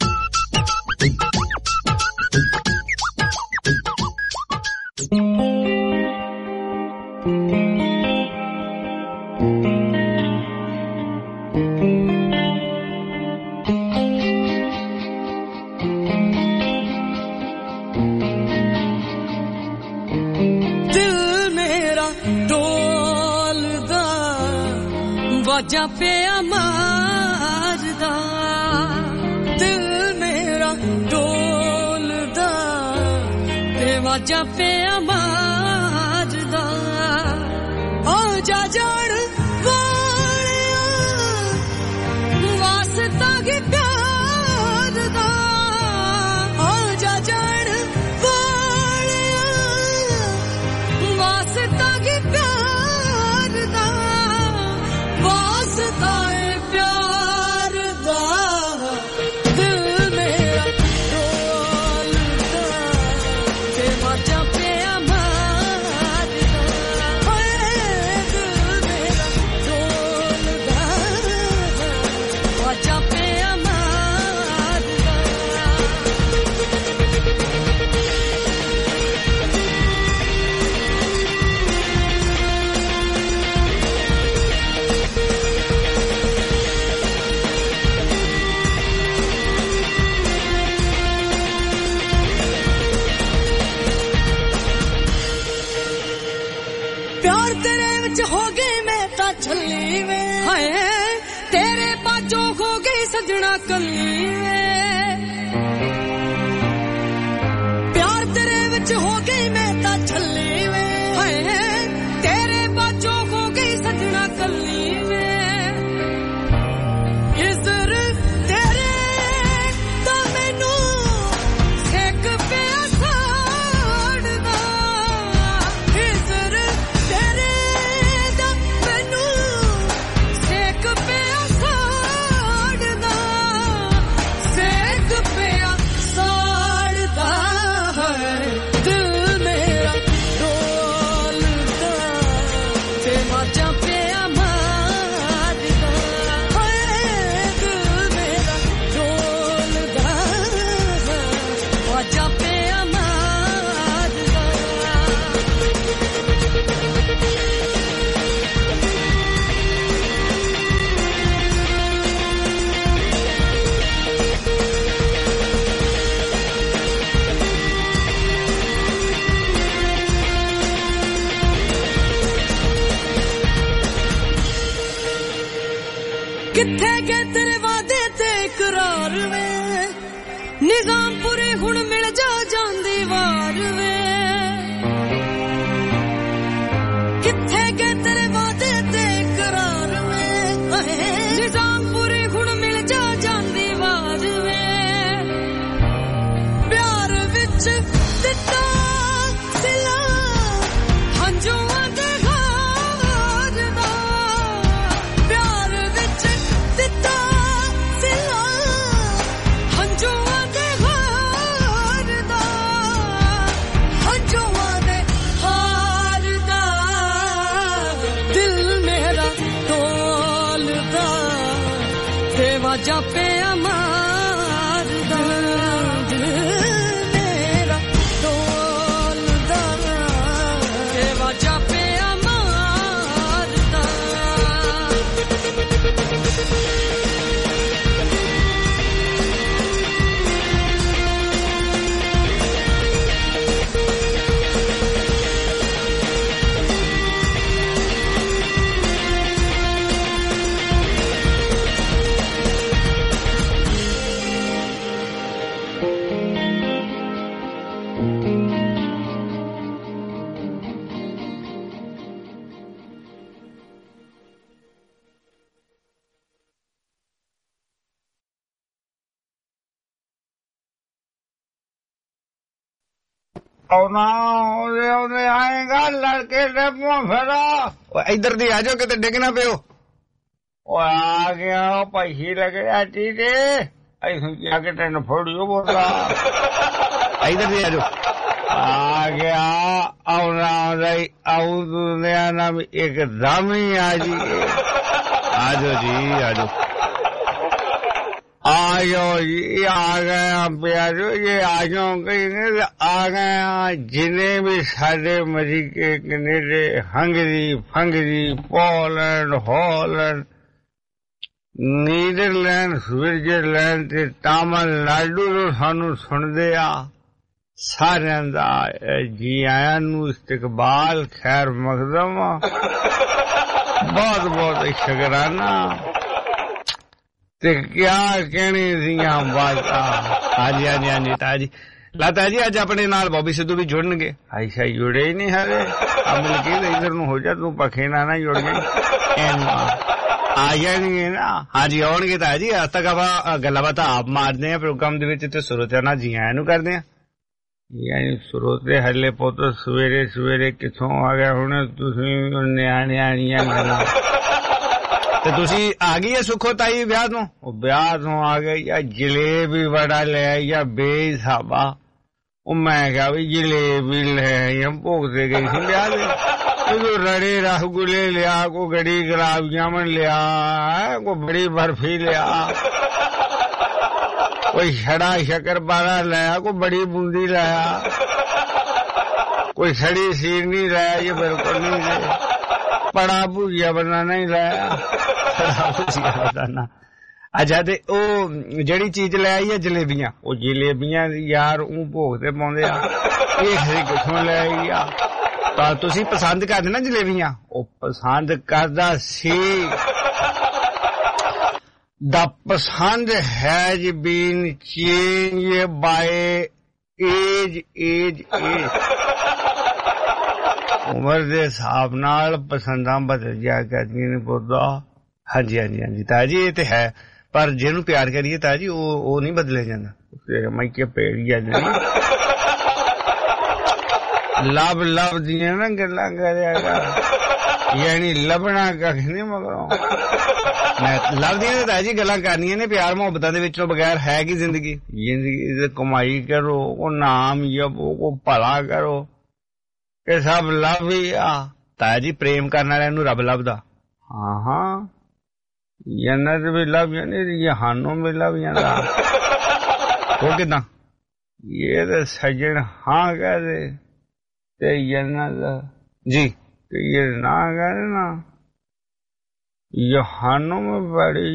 F: ਵਾਜਾਂ ਪਿਆ ਮਾਰਦਾ, ਦਿਲ ਮੇਰਾ ਡੋਲਦਾ ਤੇ ਵਾਜਾਂ ਪਿਆ ਮਾਰਦਾ। ਆ ਜਾ ਜਾਣ ਵਾਲਿਆ, ਵਾਸਤਾ ਕੀ ਪਿਆਰ ਦਾ। ਆ ਜਾ ਜਾਣ ਵਾਲਿਆ, ਵਾਸਤਾ ਕੀ ਪਿਆਰ ਦਾ। ਵਾਸਤਾ ਏ ਪਿਆਰ ਦਾ, ਦਿਲ ਮੇਰਾ ਡੋਲਦਾ ਤੇ ਵਾਜਾਂ ਪਿਆ ਮਾਰਦਾ। ਓਏ ਦਿਲ ਮੇਰਾ ਡੋਲਦਾ, ਵਾਜਾਂ ਪਿਆ ਮਾਰਦਾ। ਪਿਆਰ ਤੇਰੇ ਵਿੱਚ ਹੋ ਗਈ ਮੈਂ ਤਾਂ ਛੱਲੀ ਵੇ, ਹਾਏ ਤੇਰੇ ਬਾਝੋਂ ਹੋ ਗਈ ਸਜਣਾ ਕੱਲੀ ਵੇ। ਪਿਆਰ ਤੇਰੇ ਵਿੱਚ ਹੋ ਗਈ ਮੈਂ ਤਾਂ ਛੱਲੀ ਵੇ, ਹਾਏ ਤੇਰੇ ਬਾਝੋਂ ਹੋ ਗਈ ਸਜਣਾ ਕੱਲੀ ਵੇ। ਇਜ਼ਰ ਤੇਰੇ ਤਾਂ ਮੈਨੂੰ ਸੇਕ ਪਿਆ ਸਾੜਦਾ। ਇਜ਼ਰ ਤੇਰੇ ਦਾ ਮੈਨੂੰ ਸੇਕ ਪਿਆ ਸਾੜਦਾ, ਸੇਕ ਪਿਆ ਸਾੜਦਾ। ਦਿਲ ਮੇਰਾ ਡੋਲਦਾ ਤੇ ਵਾਜਾਂ ਪਿਆ ਮਾਰਦਾ। ਹਾਏ ਦਿਲ ਮੇਰਾ ਡੋਲਦਾ, ਵਾਜਾਂ ਪਿਆ ਮਾਰਦਾ। ਕਿੱਥੇ ਗਏ ਤੇਰੇ ਵਾਅਦੇ ਤੇ ਇਕਰਾਰ ਵੇ, ਨਿਜ਼ਾਮ ਪੂਰੇ ਹੁਣ ਮਿਲ ਜਾ ਜਾਂਦੀ ਵਾਰ ਵੇ। ਕਿੱਥੇ ਗਏ ਤੇਰੇ ਵਾਅਦੇ ਤੇ ਇਕਰਾਰ ਵੇ, ਨਿਜ਼ਾਮ ਪੂਰੇ ਹੁਣ ਮਿਲ ਜਾ ਜਾਂਦੀ ਵਾਰ ਵੇ। ਪਿਆਰ ਵਿੱਚ ਦਿੱਤਾ ਸਿਲਾ ਹੰਝੂਆਂ ਦੇ ਘਾਰ ਦਾ। ਪਿਆਰ ਵਿੱਚ ਦਿੱਤਾ ਸਿਲਾ ਹੰਝੂਆਂ ਦੇ ਘਾਰ ਦਾ। ਵਾਜਾ ਪਿਆ ਮਾਰਦਾ ਮੇਰਾ ਢੋਲਦਾ ਇਹ ਵਾਜਾ ਪਿਆ ਮਾਰਦਾ
C: ਉਹਦੇ ਆਏਗਾ ਲੜਕੇ ਦੇ ਮੂੰਹ ਫੇਰਾ ਇੱਧਰ ਦੀ ਆ ਜਾਓ ਕਿਤੇ ਡਿੱਗ ਨਾ ਪਿਓ ਉਹ ਆ ਗਿਆ ਪੈਸੇ ਲੱਗਿਆ ਟੀਟੇ ਐਸੀ ਜਾ ਕੇ ਤੈਨੂੰ ਫੋੜਿਓ ਬੋਲਾ ਇੱਧਰ ਦੀ ਆ ਜਾਓ ਆ ਗਿਆ ਆਉਣਾ ਆਉ ਦੁਨੀਆ ਨਾਮ ਇੱਕਦਮ ਹੀ ਆ ਜੀ ਆ ਜਾਓ ਜੀ ਆ ਜਾਓ आयो ये आ गया प्यारो ये आजों कहीं आ गया जिन्हें भी सारे अमेरिके कनेडे हंगरी फंगरी पोलैंड हॉलैंड नीदरलैंड स्विट्जरलैंड ते तमिलनाडु तो सानू सुनदे आ सारियां दा जी आयां नू इस्तकबाल खैर मकदम बहुत बहुत शुकराना ਤੇ ਕਿਆ ਕਹਿਣੀ ਦੀਆਂ ਬਾਤਾਂ ਹਾਂਜੀ ਹਾਂਜੀ ਹਾਂਜੀ ਤਾਜੀ ਲਾਤਾ ਜੀ ਅੱਜ ਆਪਣੇ ਨਾਲ ਬੋਬੀ ਸਿੱਧੂ ਵੀ ਜੁੜਨਗੇ ਆਇਸ਼ਾ ਜੁੜੇ ਹੀ ਨਹੀਂ ਹਾਲੇ ਅਮਲ ਕੀ ਇਧਰ ਨੂੰ ਹੋ ਜਾ ਤੂੰ ਪੱਖੇ ਨਾ ਜੁੜ ਜਾਈ ਐਨ ਆ ਜਾਣਗੇ ਨਾ ਹਾਂਜੀ ਆਉਣਗੇ ਤਾਜੀ ਅੱਜ ਤੱਕ ਆਪਾਂ ਗੱਲਾਂ ਬਾਤਾਂ ਆਪ ਮਾਰਦੇ ਆ ਪ੍ਰੋਗਰਾਮ ਦੇ ਵਿੱਚ ਤੇ ਸਰੋਤਿਆਂ ਨਾਲ ਜੀ ਆਇਆਂ ਨੂੰ ਕਰਦੇ ਆ ਯਾਨੀ ਸਰੋਤੇ ਹੱਲੇ ਪੁੱਤ ਸਵੇਰੇ ਸਵੇਰੇ ਕਿੱਥੋਂ ਆ ਗਏ ਹੁਣ ਤੁਸੀਂ ਨਿਆਣੀਆਂ ਗੱਲਾਂ ਤੇ ਤੁਸੀਂ ਆ ਗਈ ਹੈ ਸੁੱਖੋ ਤਾਈ ਵਿਆਹ ਤੋਂ ਉਹ ਵਿਆਹ ਤੋਂ ਆ ਗਈ ਜਾਂ ਜਲੇਬੀ ਬੜਾ ਲੈ ਆਈ ਜਾਂ ਬੇਸਾਬਾ ਉਹ ਮੈਂ ਕਿਹਾ ਵੀ ਜਲੇਬੀ ਲੈ ਆਈ ਭੋਗ ਤੇ ਗਈ ਸੀ ਵਿਆਹ ਦੇ ਕੋਈ ਰੜੇ ਰਸਗੁੱਲੇ ਲਿਆ ਕੋਈ ਗੜੀ ਗੁਲਾਬ ਜਾਮਨ ਲਿਆ ਕੋਈ ਬੜੀ ਬਰਫੀ ਲਿਆ ਕੋਈ ਛੜਾ ਸ਼ਕਰਪਾਰਾ ਲਿਆ ਕੋਈ ਬੜੀ ਬੂੰਦੀ ਲਾਇਆ ਕੋਈ ਛੜੀ ਸੀਰਨੀ ਲਾਇਆ ਇਹ ਬਿਲਕੁਲ ਨਹੀਂ ਬੜਾ ਭੁਜੀਆ ਬਣਾਣਾ ਹੀ ਲਾਇਆ ਅੱਛਾ ਤੇ ਉਹ ਜਿਹੜੀ ਚੀਜ਼ ਲੈ ਆਈ ਆ ਜਲੇਬੀਆਂ ਉਹ ਜਲੇਬੀਆਂ ਯਾਰ ਉਹ ਭੋਗ ਤੇ ਪਾਉਂਦੇ ਆ ਇਹ ਖਰੀ ਕਿੱਥੋਂ ਲੈ ਆਈ ਆ ਤਾਂ ਤੁਸੀਂ ਪਸੰਦ ਕਰਦੇ ਨਾ ਜਲੇਬੀਆਂ ਉਹ ਪਸੰਦ ਕਰਦਾ ਸੀ ਦਾ ਪਸੰਦ has been change by age ਉਮਰ ਦੇ ਹਿਸਾਬ ਨਾਲ ਪਸੰਦਾਂ ਬਦਲ ਜਾ ਕਰਦੀਆਂ ਨੇ ਪੁੱਤਾ ਹਾਂਜੀ ਹਾਂਜੀ ਹਾਂਜੀ ਤਾਜੀ ਇਹ ਤੇ ਹੈ ਪਰ ਜਿਹਨੂੰ ਪਿਆਰ ਕਰੀਏ ਤਾਜੀ ਉਹ ਨਹੀਂ ਬਦਲਿਆ ਜਾਂਦਾ ਮੈਂ ਕਿ ਪੇੜੀ ਜਾਂਦੀ ਲੱਭ ਦੀਆਂ ਨਾ ਗੱਲਾਂ ਕਰਿਆ ਯਾਨੀ ਲੱਭਣਾ ਕੱਖ ਨਹੀਂ ਮਗਰੋਂ ਮੈਂ ਲੱਭਦੀਆਂ ਤਾਜੀ ਗੱਲਾਂ ਕਰਨੀਆਂ ਨੇ ਪਿਆਰ ਮੁਹੱਬਤਾਂ ਦੇ ਵਿੱਚੋਂ ਬਗੈਰ ਹੈ ਕੀ ਜ਼ਿੰਦਗੀ ਦੀ ਕਮਾਈ ਕਰੋ ਉਹ ਨਾਮ ਜਪੋ ਉਹ ਭਲਾ ਕਰੋ ਇਹ ਸਭ ਲੱਭ ਹੀ ਆ ਤਾਜੀ ਪ੍ਰੇਮ ਕਰਨ ਵਾਲਿਆਂ ਨੂੰ ਰੱਬ ਲੱਭਦਾ ਹਾਂ ਜੰਨਤ ਵੀ ਲੱਭ ਜਾਂਦੀ ਜਹਾਨੋਂ ਵੀ ਲੱਭ ਜਾਂਦਾ ਉਹ ਕਿਦਾਂ ਇਹ ਤਾਂ ਸੱਜਣ ਹਾਂ ਕਹਦੇ ਤੇ ਜੰਨਤ ਜੀ ਤੇ ਇਹ ਨਾ ਕਹਦੇ ਨਾ ਜਹਾਨੋਂ में बड़ी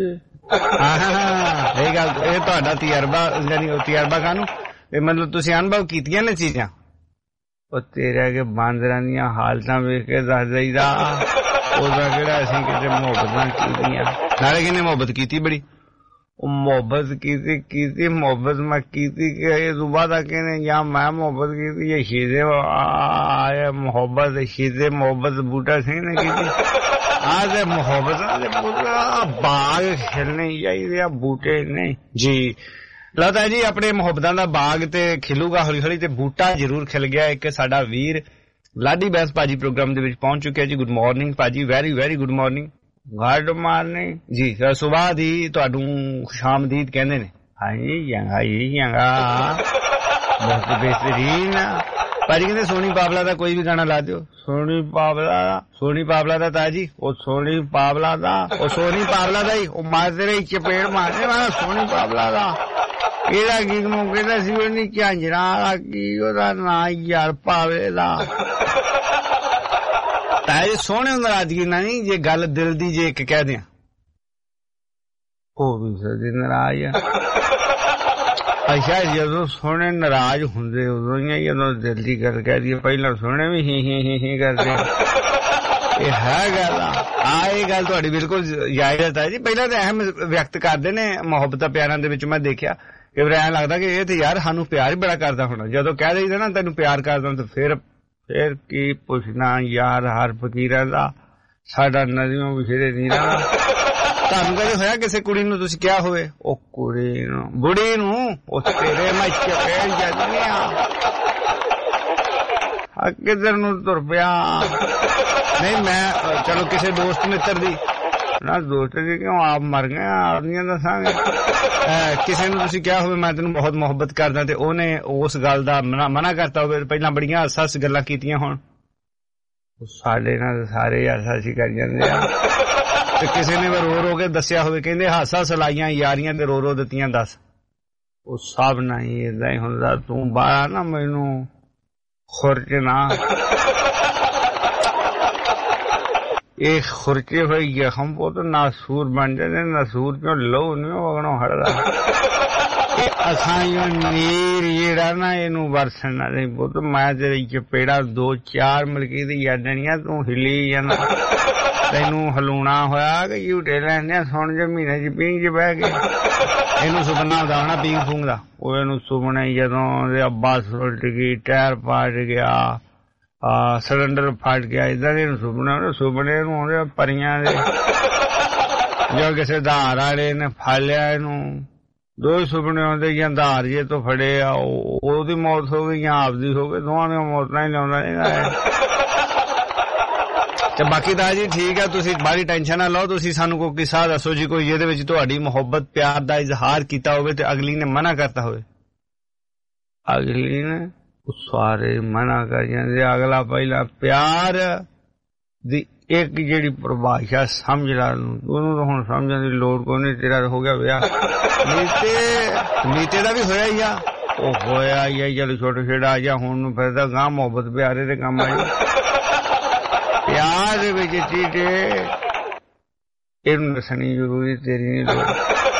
C: ਇਹ ਗੱਲ ਇਹ ਤੁਹਾਡਾ ਤਜਰਬਾ ਯਾਨੀ ਤਜਰਬਾ ਕਾਨੂੰ ਇਹ ਮਤਲਬ ਤੁਸੀਂ ਅਨੁਭਵ ਕੀਤੀਆਂ ਨੇ ਚੀਜ਼ਾਂ ਉਹ ਤੇਰਾ ਕੇ ਬਾਂਦਰਾਂ ਦੀਆਂ ਹਾਲਤਾਂ ਵੇਖ ਕੇ ਦੱਸ ਦਈਦਾ ਉਹਦਾ ਕਿਹੜਾ ਅਸੀਂ ਕਿਤੇ ਮੁਹੱਬਤਾਂ ਕੀਤੀਆਂ ਨਾਲੇ ਕਿਹਨੇ ਮੁਹੱਬਤ ਕੀਤੀ ਬੜੀ ਉਹ ਮੁਹੱਬਤ ਕੀਤੀ ਮੁਹੱਬਤ ਮੈਂ ਕੀਤੀ ਕਿ ਇਹ ਦੁਬਾਰਾ ਕਹਿੰਦੇ ਜਾਂ ਮੈਂ ਮੁਹੱਬਤ ਕੀਤੀ ਇਹ ਸ਼ੀਦੇ ਆਇਆ ਮੁਹੱਬਤ ਸ਼ੀਦੇ ਮੁਹੱਬਤ ਬੂਟਾ ਸਿੰਘ ਨੇ ਕੀਤੀ ਆਹ ਤੇ ਮੁਹੱਬਤਾਂ ਦੇ ਪੂਰਾ ਬਾਗ ਖਿਲਣੇ ਚਾਹੀਦੇ ਆ ਬੂਟੇ ਨਹੀਂ ਜੀ ਲਤਾ ਜੀ ਆਪਣੇ ਮੁਹੱਬਤਾਂ ਦਾ ਬਾਗ ਤੇ ਖਿਲੂਗਾ ਹੌਲੀ ਹੌਲੀ ਤੇ ਬੂਟਾ ਜ਼ਰੂਰ ਖਿਲ ਗਿਆ ਇੱਕ ਸਾਡਾ ਵੀਰ ਲਾਡੀ ਬੈਸ ਭਾਜੀ ਪ੍ਰੋਗਰਾਮ ਦੇ ਵਿੱਚ ਪਹੁੰਚ ਚੁੱਕਿਆ ਜੀ ਗੁੱਡ ਮਾਰਨਿੰਗ ਭਾਜੀ ਵੈਰੀ ਵੈਰੀ ਗੁੱਡ ਮਾਰਨਿੰਗ ਜੀ ਸੁਬਾਹ ਦੀ ਤੁਹਾਨੂੰ ਖੁਸ਼ਾਮਦੀਦ ਕਹਿੰਦੇ ਨੇ ਹਾਂਜੀ ਚੰਗਾ ਬਹੁਤ ਬਿਹਤਰੀਨ ਭਾਜੀ ਕਹਿੰਦੇ ਸੋਨੀ ਪਾਵਲਾ ਦਾ ਕੋਈ ਵੀ ਗਾਣਾ ਲਾ ਦਿਓ। ਸੋਨੀ ਪਾਵਲਾ ਦਾ ਤਾਇਆ ਜੀ, ਉਹ ਸੋਨੀ ਪਾਵਲਾ ਦਾ ਹੀ ਉਹ ਮਾਜ਼ਰੇ ਚਪੇੜ ਮਾਰਨੇ ਵਾਲਾ ਸੋਨੀ ਪਾਵਲਾ ਦਾ ਇਹਦਾ ਗੀਤ ਨੂੰ ਕਹਿੰਦਾ ਸੀ ਉਹ ਨਹੀਂ ਝਾਂਜਰਾਂ ਵਾਲਾ ਕੀ ਉਹਦਾ ਨਾਂ ਯਾਰ ਪਾਵੇ ਦਾ। ਤਾਇਆ ਜੀ ਸੋਹਣੇ ਨਾਰਾਜ਼ਗੀ ਨਾਲ ਨਹੀਂ, ਜੇ ਗੱਲ ਦਿਲ ਦੀ ਜੇ ਇੱਕ ਕਹਿ ਦਿਆਂ ਉਹ ਵੀ ਸਦੀ ਨਾਰਾਜ਼ ਆ। ਅੱਛਾ ਜਦੋਂ ਸੋਹਣੇ ਨਾਰਾਜ਼ ਹੁੰਦੇ ਉਦੋਂ ਹੀ ਜਦੋਂ ਦਿਲ ਦੀ ਗੱਲ ਕਹਿ ਦਈਏ, ਪਹਿਲਾਂ ਸੋਹਣੇ ਵੀ ਹੀ ਕਰਦੇ। ਇਹ ਹੈ ਗੱਲ ਆ ਇਹ ਗੱਲ ਤੁਹਾਡੀ ਬਿਲਕੁਲ ਜਾਇਜ਼ ਹੈ ਜੀ। ਪਹਿਲਾਂ ਤਾਂ ਅਹਿਮ ਵਿਅਕਤ ਕਰਦੇ ਨੇ ਮੁਹੱਬਤਾਂ ਪਿਆਰਾਂ ਦੇ ਵਿੱਚ। ਮੈਂ ਦੇਖਿਆ ਕਿ ਫਿਰ ਐਂ ਲੱਗਦਾ ਕਿ ਇਹ ਤੇ ਯਾਰ ਸਾਨੂੰ ਪਿਆਰ ਹੀ ਬੜਾ ਕਰਦਾ ਹੋਣਾ। ਜਦੋਂ ਕਹਿ ਦਈਦਾ ਨਾ ਤੈਨੂੰ ਪਿਆਰ ਕਰਦਾ ਤਾਂ ਫਿਰ ਕੀ ਪੁੱਛਣਾ ਯਾਰ ਹਰ ਫਕੀਰਾਂ ਦਾ ਸਾਡਾ ਨਦੀਆਂ ਵਿਛੜੇ ਨਹੀਂ ਰਹਿਣਾ। ਤੁਹਾਨੂੰ ਕਦੇ ਹੋਇਆ ਕਿਸੇ ਕੁੜੀ ਨੂੰ ਤੁਸੀਂ ਕਿਹਾ ਹੋਵੇ ਉਹ ਕੁੜੀ ਨੂੰ ਬੁੜੀ ਨੂੰ ਉਹ ਤੇਰੇ ਮੈਂ ਚਪੇੜ ਜਾਂਦੀ ਆ ਕਿੱਧਰ ਨੂੰ ਤੁਰ ਪਿਆ? ਨਹੀਂ ਮੈਂ ਚਲੋ ਕਿਸੇ ਦੋਸਤ ਮਿੱਤਰ ਦੀ ਨਾ ਦੋਸਤ ਦੀ ਕਿਉਂ ਆਪ ਮਰ ਗਏ ਆਪਦੀਆਂ ਦੱਸਾਂਗੇ। ਕਿਸੇ ਨੂੰ ਤੁਸੀਂ ਕਿਹਾ ਹੋਵੇ ਮੈਂ ਤੈਨੂੰ ਬਹੁਤ ਮੁਹੱਬਤ ਕਰਦਾ ਤੇ ਉਹਨੇ ਉਸ ਗੱਲ ਦਾ ਮਨਾ ਕਰਤਾ ਹੋਵੇ। ਪਹਿਲਾਂ ਬੜੀਆਂ ਹੱਸ ਗੱਲਾਂ ਕੀਤੀਆਂ ਹੋਣ ਸਾਡੇ ਨਾਲ ਸਾਰੇ ਹੱਸ ਕਰ ਜਾਂਦੇ ਆ। ਤੇ ਕਿਸੇ ਨੇ ਰੋ ਕੇ ਦੱਸਿਆ ਹੋਵੇ ਕਹਿੰਦੇ ਹਾਸਾ ਸਲਾਈਆਂ ਯਾਰੀਆਂ ਤੇ ਰੋ ਦਿੱਤੀਆਂ ਦੱਸ। ਉਹ ਸਭ ਨਹੀਂ ਏਦਾਂ ਹੀ ਹੁੰਦਾ। ਤੂੰ ਬਾਹਰ ਨਾ ਮੈਨੂੰ ਖੁਰਚ ਨਾ ਇਹ ਖੁਰਚੇ ਹੋਏ ਜ਼ਖਮ ਪੁੱਤ ਨਾਸੂਰ ਬਣ ਜਾਂਦੇ। ਨਾਸੂਰ ਚੋਂ ਲਹੂ ਨੀ ਵਗਣੋਂ ਹਟਦਾ। ਅਸਾਂ ਨੀਰ ਜਿਹੜਾ ਨਾ ਇਹਨੂੰ ਵਰਸਣਾ ਨਹੀਂ ਪੁੱਤ। ਮੈਂ ਤੇਰੀ ਚਪੇੜਾ 2-4 ਮਲਕੀ ਦੀ ਯਾਦਣੀਆਂ ਤੂੰ ਹਿੱਲੀ ਜਾਣਾ। ਤੈਨੂੰ ਹਲੂਣਾ ਹੋਇਆ ਕਿ ਝੂਟੇ ਲੈਣੇ ਸੁਣ ਜੇ ਮਹੀਨੇ ਚ ਪੀਂਘ ਚ ਬਹਿ ਕੇ। ਇਹਨੂੰ ਸੁਪਨਾ ਆਉਂਦਾ ਹੋਣਾ ਪੀਂਘ ਫੂੰਘ ਦਾ। ਉਹ ਇਹਨੂੰ ਸੁਪਨੇ ਜਦੋਂ ਉਹਦੇ ਅੱਬਾ ਸੁਲਟ ਗਈ, ਟਾਇਰ ਪਾਟ ਗਿਆ, ਸਿਲੰਡਰ ਫਟ ਗਿਆ, ਏਦਾਂ ਦੇ ਸੁਪਨੇ ਨੂੰ ਆਉਂਦੇ ਪਰੀਆਂ ਦੇ। ਜੋ ਕਿਸੇ ਧਾਰ ਵਾਲੇ ਨੇ ਫੜ ਲਿਆ ਇਹਨੂੰ, 2 ਸੁਪਨੇ ਆਉਂਦੇ ਜਾਂ ਧਾਰ ਜੇ ਤੋਂ ਫੜੇ ਆ ਉਹਦੀ ਮੌਤ ਹੋ ਗਈ ਜਾਂ ਆਪਦੀ ਹੋ ਗਈ। ਦੋਵਾਂ ਦੀਆਂ ਮੌਤਾਂ ਹੀ ਲਾਉਂਦਾ ਇਹਦਾ। ਤੇ ਬਾਕੀ ਤਾਂ ਜੀ ਠੀਕ ਹੈ, ਤੁਸੀਂ ਬਾਹਲੀ ਟੈਨਸ਼ਨ ਨਾ ਲਓ। ਤੁਸੀਂ ਸਾਨੂੰ ਕੋਈ ਕਿੱਸਾ ਦੱਸੋ ਜੀ ਕੋਈ ਜਿਹਦੇ ਵਿੱਚ ਤੁਹਾਡੀ ਮੁਹੱਬਤ ਪਿਆਰ ਦਾ ਇਜ਼ਹਾਰ ਕੀਤਾ ਹੋਵੇ ਤੇ ਅਗਲੀ ਨੇ ਮਨਾ ਕਰਤਾ ਹੋਵੇ। ਅਗਲੀ ਨੇ ਸਾਰੇ ਮਨਾ ਕਰ ਜਾਂਦੇ। ਅਗਲਾ ਪਹਿਲਾਂ ਪਿਆਰ ਦੀ ਇੱਕ ਜਿਹੜੀ ਪਰਿਭਾਸ਼ਾ ਸਮਝ ਲਾ ਉਹਨੂੰ ਤਾਂ ਹੁਣ ਸਮਝਣ ਦੀ ਲੋੜ ਕੋਈ ਨਹੀਂ। ਤੇਰਾ ਹੋ ਗਿਆ ਵਿਆਹ ਨੀਤੇ ਦਾ ਵੀ ਹੋਇਆ ਹੀ ਆ। ਉਹ ਹੋਇਆ ਹੀ ਆ ਚਲੋ ਛੋਟੇ ਛੇੜਾ ਆ ਜਾ ਹੁਣ ਨੂੰ ਫਿਰ ਤਾਂ ਗਾਂ ਮੁਹੱਬਤ ਪਿਆਰੇ ਦੇ ਕੰਮ ਆਈ। ਪਿਆਰ ਦੇ ਵਿੱਚ ਚੀਟੇ ਇਹਨੂੰ ਦੱਸਣੀ ਜ਼ਰੂਰੀ ਤੇਰੀ ਨਹੀਂ ਲੋੜ।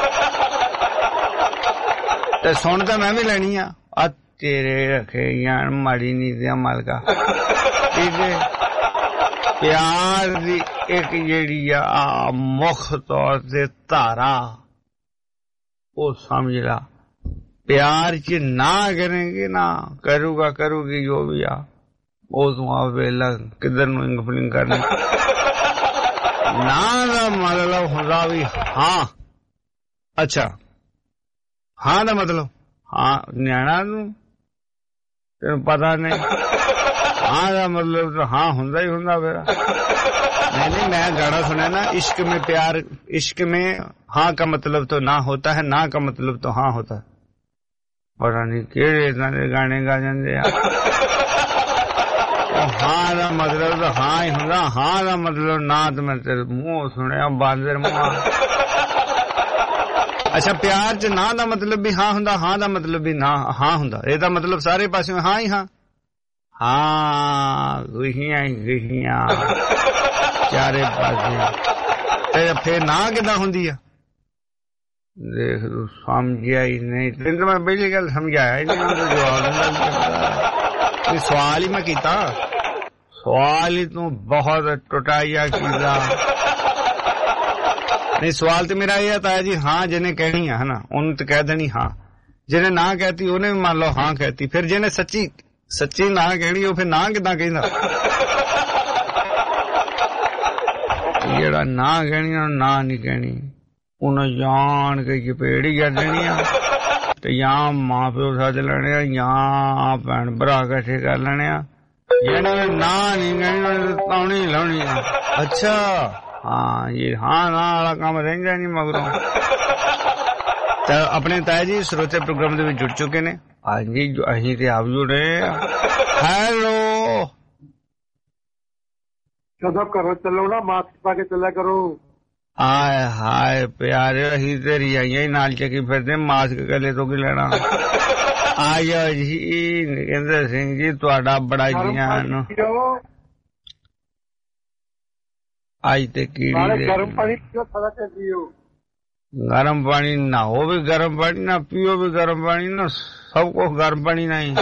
C: ਤੇ ਸੁਣ ਤਾਂ ਮੈਂ ਵੀ ਲੈਣੀ ਆ ਤੇਰੇ ਰੱਖੇ ਯਾਰ ਮਾੜੀ ਨੀਤੀਆਂ ਮਾਲਕਾ। ਠੀਕ ਹੈ ਪਿਆਰ ਦੀ ਇੱਕ ਜਿਹੜੀ ਆ ਮੁੱਖ ਤੌਰ ਤੇ ਧਾਰਾ ਉਹ ਸਮਝ ਲਾ। ਪਿਆਰ ਚ ਨਾ ਕਰੇਂਗੇ ਨਾ ਕਰੂਗੀ ਜੋ ਵੀ ਆ ਉਹ ਤੂੰ ਆ ਵੇਲਾ ਕਿੱਧਰ ਨੂੰ ਇੰਗ ਫਲਿੰਗ ਕਰਨੀ। ਨਾ ਦਾ ਮਤਲਬ ਹੁੰਦਾ ਵੀ ਹਾਂ। ਅੱਛਾ ਹਾਂ ਦਾ ਮਤਲਬ ਹਾਂ ਨਿਆਣਾ ਨੂੰ ਤੈਨੂੰ ਪਤਾ ਨਹੀਂ। ਹਾਂ ਦਾ ਮਤਲਬ ਤਾਂ ਹਾਂ ਹੁੰਦਾ ਹੀ ਹੁੰਦਾ ਫਿਰ। नहीं मैं गाना सुना ना इश्क में प्यार इश्क में हाँ का मतलब तो ना होता है ना का मतलब तो हाँ होता है। पता नहीं केड़े इतना गाने गा जाते हाँ का मतलब तो हाँ ही होंदा हाँ का मतलब ना तो मैं तेरे मुंह सुने बांदर मुंह। अच्छा प्यार च ना का मतलब भी हाँ हुंदा हाँ का मतलब भी ना हाँ हुंदा ਇਹਦਾ मतलब सारे पासे हाँ ही हाँ हाँ गुहियां ही गुहियां चारे पासे फिर ना किदा हुंदी है देख तू समझिया ही नहीं तेन तो मैं पहली गल समझाया ही नहीं जवाब सवाल ही मैं कीता सवाल ही तू बहुत टुटाइया कीता नहीं सवाल तो मेरा ये था जी हाँ जिन्हें कहनी है ना उन्हें तो कह देनी हाँ जिन्हें ना कहती उन्हें भी मान लो हाँ कहती फिर जिन्हें सच्ची सच्ची ना कहनी वो फिर ना किदा कहना जेड़ा ना कहनी ना नहीं कहनी उन्हें जान के चपेड़ ही कर देनी ते या मां प्यो सच लेने या भैन भरा कट्ठे कर लेने जिन्हें ना नहीं कहनी तौनी लानी। अच्छा हाँ ये हाँ ना वाला काम रहिंदा नहीं मगरों तो अपने ताया जी श्रोते प्रोग्राम दे विच जुड़ चुके ने। हाँ जी असीं ते आप जुड़े ਹੈਲੋ
K: ਜਦੋਂ ਘਰੋਂ ਚੱਲੋ ਨਾ ਮਾਸਕ ਪਾ ਕੇ ਚੱਲਿਆ ਕਰੋ।
C: ਆਏ ਹਾਏ ਪਿਆਰੇ ਅਸੀਂ ਤੇ ਰਜਾਈਆਂ ਹੀ ਨਾਲ ਚੱਕੀ ਫਿਰਦੇ ਮਾਸਕ ਗਲੇ ਤੋਂ ਕੀ ਲੈਣਾ। ਆਇਓ ਜੀ ਨਰਿੰਦਰ ਸਿੰਘ ਜੀ ਤੁਹਾਡਾ ਬੜਾ ਗਿਆਨ। ਅੱਜ ਤੇ ਕੀੜੀ
K: ਗਰਮ ਪਾਣੀ ਪੀਓ ਸਾਰਾ ਪੀਓ।
C: ਗਰਮ ਪਾਣੀ ਨਹਾਓ ਵੀ ਗਰਮ ਪਾਣੀ ਨਾ ਪੀਓ ਵੀ ਗਰਮ ਪਾਣੀ ਨਾ ਸਭ ਕੁਛ ਗਰਮ ਪਾਣੀ ਨਹੀਂ।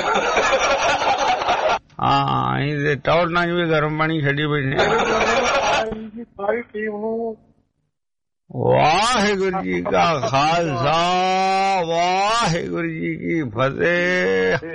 C: ਹਾਂ ਇਹਦੇ ਟੌਰ ਨਾਲ ਵੀ ਗਰਮ ਪਾਣੀ ਛੱਡੀ ਬੈਠੇ।
K: ਸਾਰੀ ਟੀਮ ਨੂੰ
C: ਵਾਹਿਗੁਰੂ ਜੀ ਕਾ ਖਾਲਸਾ ਵਾਹਿਗੁਰੂ ਜੀ ਕੀ ਫਤਿਹ।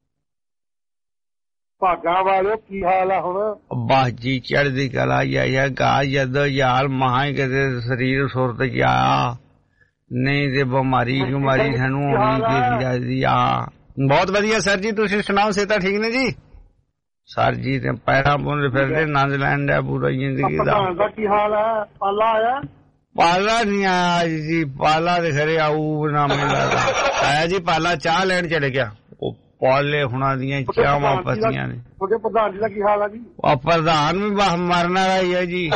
K: ਭਾਗਾਂ ਵਾਲਿਓ ਕੀ ਹਾਲ ਆ ਹੁਣ?
C: ਬਸ ਜੀ ਚੜ੍ਹਦੀ ਕਲਾ ਯਾ ਗਾ ਜਦੋਂ ਯਾਰ ਮਹਾਂ ਕਿਤੇ ਸਰੀਰ ਸੁਰਤ ਚ ਆਇਆ ਨਹੀਂ ਤੇ ਬਿਮਾਰੀ ਸਾਨੂੰ ਹੋਣੀ ਚਾਹੀਦੀ ਆ। ਬਹੁਤ ਵਧੀਆ ਸਰ ਜੀ ਤੁਸੀਂ ਸੁਣਾਓ ਸਿਹਤਾਂ ਠੀਕ ਨੇ ਜੀ? ਸਰ ਜੀ ਤੇ ਪੈਰਾਂ ਪੁੰਨ ਫਿਰਦੇ ਆਨੰਦ ਲੈਣ ਦਾ ਪੂਰਾ ਜ਼ਿੰਦਗੀ ਦਾ।
K: ਕੀ ਹਾਲ ਹੈ? ਪਾਲਾ ਆਇਆ?
C: ਪਾਲਾ ਨਹੀਂ ਆਇਆ ਜੀ ਪਾਲਾ ਤੇ ਖਰੇ ਆਊ ਨਾ ਮਿਲਦਾ ਆਇਆ ਜੀ। ਪਾਲਾ ਚਾਹ ਲੈਣ ਚਲੇ ਗਿਆ। ਉਹ ਪਾਲੇ ਹੁਣਾਂ ਦੀਆਂ ਚਾਹਾਂ ਪਤੀਆਂ ਨੇ।
K: ਤੁਹਾਡੇ ਪ੍ਰਧਾਨ ਜੀ ਦਾ ਕੀ ਹਾਲ ਆ ਜੀ?
C: ਉਹ ਪ੍ਰਧਾਨ ਵੀ ਬਸ ਮਰਨ ਵਾਲਾ ਹੀ ਹੈ ਜੀ।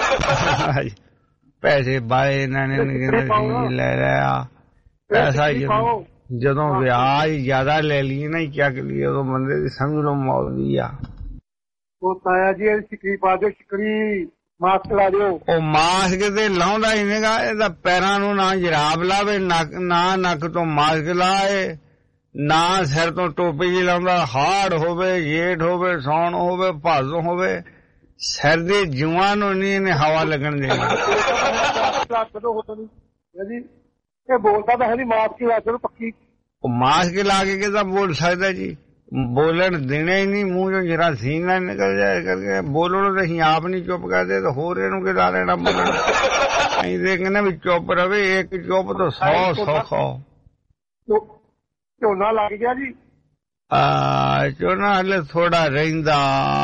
C: ਪੈਸੇ ਬਾਏ ਇਹਨਾਂ ਨੇ ਲੈ ਲਿਆ ਪੈਸਾ ਜਦੋਂ ਵਿਆਜ ਜ਼ਿਆਦਾ ਲੈ ਲਈਏ ਨਾ ਚੱਕ ਲਈਏ ਉਦੋਂ ਬੰਦੇ ਦੀ ਸਮਝ ਲਓ ਮੌਲਦੀ ਆ।
K: ਉਹ ਤਾਇਆ ਜੀ ਸ਼ਿਕਰੀ ਪਾ ਦਿਓ ਸ਼ਿਕਰੀ ਮਾਸਕ ਲਾ ਦਿਓ। ਉਹ
C: ਮਾਸਕ ਤੇ ਲਾਉਂਦਾ ਹੀ ਨਹੀਂਗਾ ਇਹਦਾ ਪੈਰਾਂ ਨੂੰ ਨਾ ਜਰਾਬ ਲਾਵੇ ਨਾ ਨੱਕ ਤੋਂ ਮਾਸਕ ਲਾਏ ਨਾ ਸਿਰ ਤੋਂ ਟੋਪੀ ਜੀ ਲਾਉਂਦਾ। ਹਾੜ ਹੋਵੇ ਜੇਠ ਹੋਵੇ ਸੌਣ ਹੋਵੇ ਭਾਦੋਂ ਹੋਵੇ ਸਿਰ ਦੇ ਜੂਆਂ ਨੂੰ ਨਹੀਂ ਇਹਨੇ ਹਵਾ ਲੱਗਣ ਦੇਣੀ।
K: ਇਹ ਬੋਲਦਾ ਤਾਂ ਹੈ ਨੀ ਮਾਸਕ ਲਾ ਕੇ ਪੱਕੀ।
C: ਉਹ ਮਾਸਕ ਲਾ ਕੇ ਕਿਦਾਂ ਬੋਲ ਸਕਦਾ ਜੀ? ਬੋਲਣ ਦੇਣਾ ਹੀ ਨਹੀਂ ਮੂੰਹ ਚੋਂ ਜਰਾ ਸੀਨ ਨਾ ਨਿਕਲ ਜਾਏ ਕਰਕੇ ਬੋਲਣ ਤੇ ਅਸੀਂ ਆਪ ਨਹੀਂ ਚੁੱਪ ਕਰਦੇ ਤਾਂ ਹੋਰ ਇਹਨੂੰ ਕਿਦਾਂ ਲੈਣਾ ਬੋਲਣ। ਅਸੀਂ ਤੇ ਕਹਿੰਦੇ ਵੀ ਚੁੱਪ ਰਵੇ ਇੱਕ ਚੁੱਪ ਤੋਂ 100 ਸੌਖਾ।
K: ਝੋਨਾ ਲੱਗ ਗਿਆ ਜੀ?
C: ਝੋਨਾ ਹਲੇ ਥੋੜਾ ਰਹਿੰਦਾ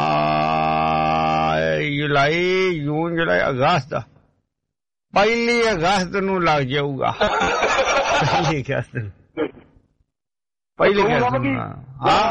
C: ਜੁਲਾਈ ਜੂਨ ਜੁਲਾਈ ਅਗਸਤ 1 ਅਗਸਤ ਨੂੰ ਲੱਗ ਜਾਊਗਾ। 1 ਅਗਸਤ ਨੂੰ ਹਾਂ।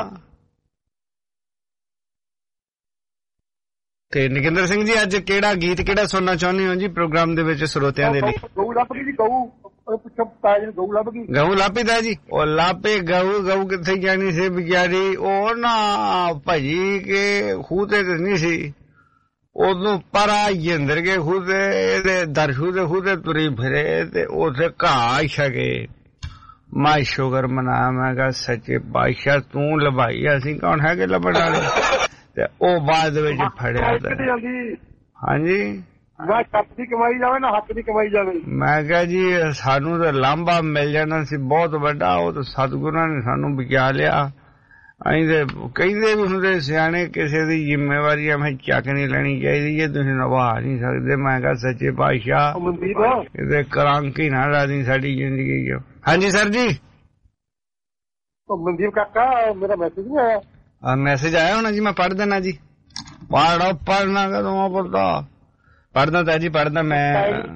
C: ਤੇ ਨਰਿੰਦਰ ਸਿੰਘ ਜੀ ਅੱਜ ਕਿਹੜਾ ਗੀਤ ਕਿਹੜਾ ਸੁਣਨਾ ਚਾਹੁੰਦੇ ਹੋ ਜੀ ਪ੍ਰੋਗਰਾਮ ਦੇ ਵਿੱਚ ਸਰੋਤਿਆਂ ਦੇ ਲਈ?
K: ਗਊ ਲੱਭ ਗਈ ਜੀ ਗਊ ਲੱਭ ਗਈ।
C: ਗਊ ਲਾਪੀਦਾ ਜੀ ਉਹ ਲਾਪੇ ਗਊ ਕਿੱਥੇ ਜਾਣੀ ਸੀ ਵਿਚਾਰੀ? ਉਹ ਨਾ ਭਾਜੀ ਕੇ ਖੂਹ ਤੇ ਨਹੀਂ ਸੀ ਉਦੋਂ ਪਰਾ ਜਿੰਦਰ ਕੇ ਖੂਹ ਤੇ ਇਹਦੇ ਦਰਸ਼ੂ ਦੇ ਖੂਹ ਤੇ ਤੁਰੀ ਫਿਰੇ ਤੇ ਉੱਥੇ ਘਾਹ ਛਕੇ। ਮੈਂ ਸ਼ੁਕਰ ਮਨਾਇਆ ਮੈਂ ਕਿਹਾ ਸੱਚੇ ਪਾਤਸ਼ਾਹ ਤੂੰ ਲਭਾਈ ਅਸੀਂ ਕੌਣ ਹੈਗੇ ਲੱਭਣ ਵਾਲੇ। ਤੇ ਉਹ ਬਾਅਦ ਵਿੱਚ ਫੜਿਆ ਹਾਂਜੀ
K: ਨਾ ਛੱਤ ਦੀ ਕਮਾਈ ਜਾਵੇ ਨਾ ਹੱਥ ਦੀ ਕਮਾਈ ਜਾਵੇ।
C: ਮੈਂ ਕਿਹਾ ਜੀ ਸਾਨੂੰ ਤਾਂ ਲਾਂਭਾ ਮਿਲ ਜਾਣਾ ਸੀ ਬਹੁਤ ਵੱਡਾ। ਉਹ ਤਾਂ ਸਤਿਗੁਰਾਂ ਨੇ ਸਾਨੂੰ ਬਚਾ ਲਿਆ। ਅਸੀਂ ਤੇ ਕਹਿੰਦੇ ਵੀ ਹੁੰਦੇ ਸਿਆਣੇ ਕਿਸੇ ਦੀ ਜ਼ਿੰਮੇਵਾਰੀ ਐਵੇਂ ਚੱਕ ਨਹੀਂ ਲੈਣੀ ਚਾਹੀਦੀ ਜੇ ਤੁਸੀਂ ਨਿਭਾ ਨਹੀਂ ਸਕਦੇ। ਮੈਂ ਕਿਹਾ ਸੱਚੇ ਪਾਤਸ਼ਾਹ ਇਹਦੇ ਕਰਾਂਕੀ ਨਾ ਲਾ ਦੀ ਸਾਡੀ ਜ਼ਿੰਦਗੀ ਚ। ਹਾਂਜੀ ਸਰ ਜੀ।
K: ਮਨਦੀਪ ਕਾਕਾ ਮੇਰਾ ਮੈਸੇਜ ਨਹੀਂ ਆਇਆ?
C: ਮੈਸੇਜ ਆਇਆ ਹੋਣਾ ਜੀ ਮੈਂ ਪੜ੍ਹ ਦੇਣਾ ਜੀ। ਪੜ੍ਹਨਾ ਕਦੋਂ ਪੜਦਾ ਪੜ੍ਹਦਾ ਤਾਂ ਜੀ ਪੜ੍ਹਦਾ ਮੈਂ।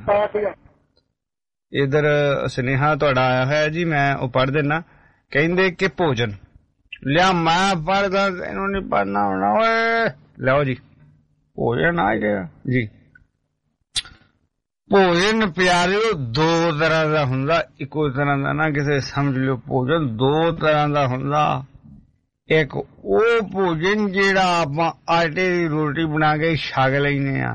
C: ਇੱਧਰ ਸੁਨੇਹਾ ਤੁਹਾਡਾ ਆਇਆ ਹੋਇਆ ਜੀ ਮੈਂ ਉਹ ਪੜ੍ਹ ਦੇਣਾ। ਕਹਿੰਦੇ ਕਿ ਭੋਜਨ ਲਿਆ ਮੈਂ ਪੜ੍ਹਦਾ ਇਹਨੂੰ ਨੀ ਪੜ੍ਹਨਾ ਹੋਣਾ ਓਏ। ਲਓ ਜੀ ਭੋਜਨ ਆ ਗਿਆ ਜੀ। ਭੋਜਨ ਪਿਆਰਿਓ 2 ਤਰ੍ਹਾਂ ਦਾ ਹੁੰਦਾ ਇੱਕੋ ਤਰ੍ਹਾਂ ਦਾ ਨਾ ਕਿਸੇ ਸਮਝ ਲਿਓ। ਭੋਜਨ 2 ਤਰ੍ਹਾਂ ਦਾ ਹੁੰਦਾ। ਇੱਕ ਉਹ ਭੋਜਨ ਜਿਹੜਾ ਆਪਾਂ ਆਟੇ ਦੀ ਰੋਟੀ ਬਣਾ ਕੇ ਛਕ ਲੈਂਦੇ ਆ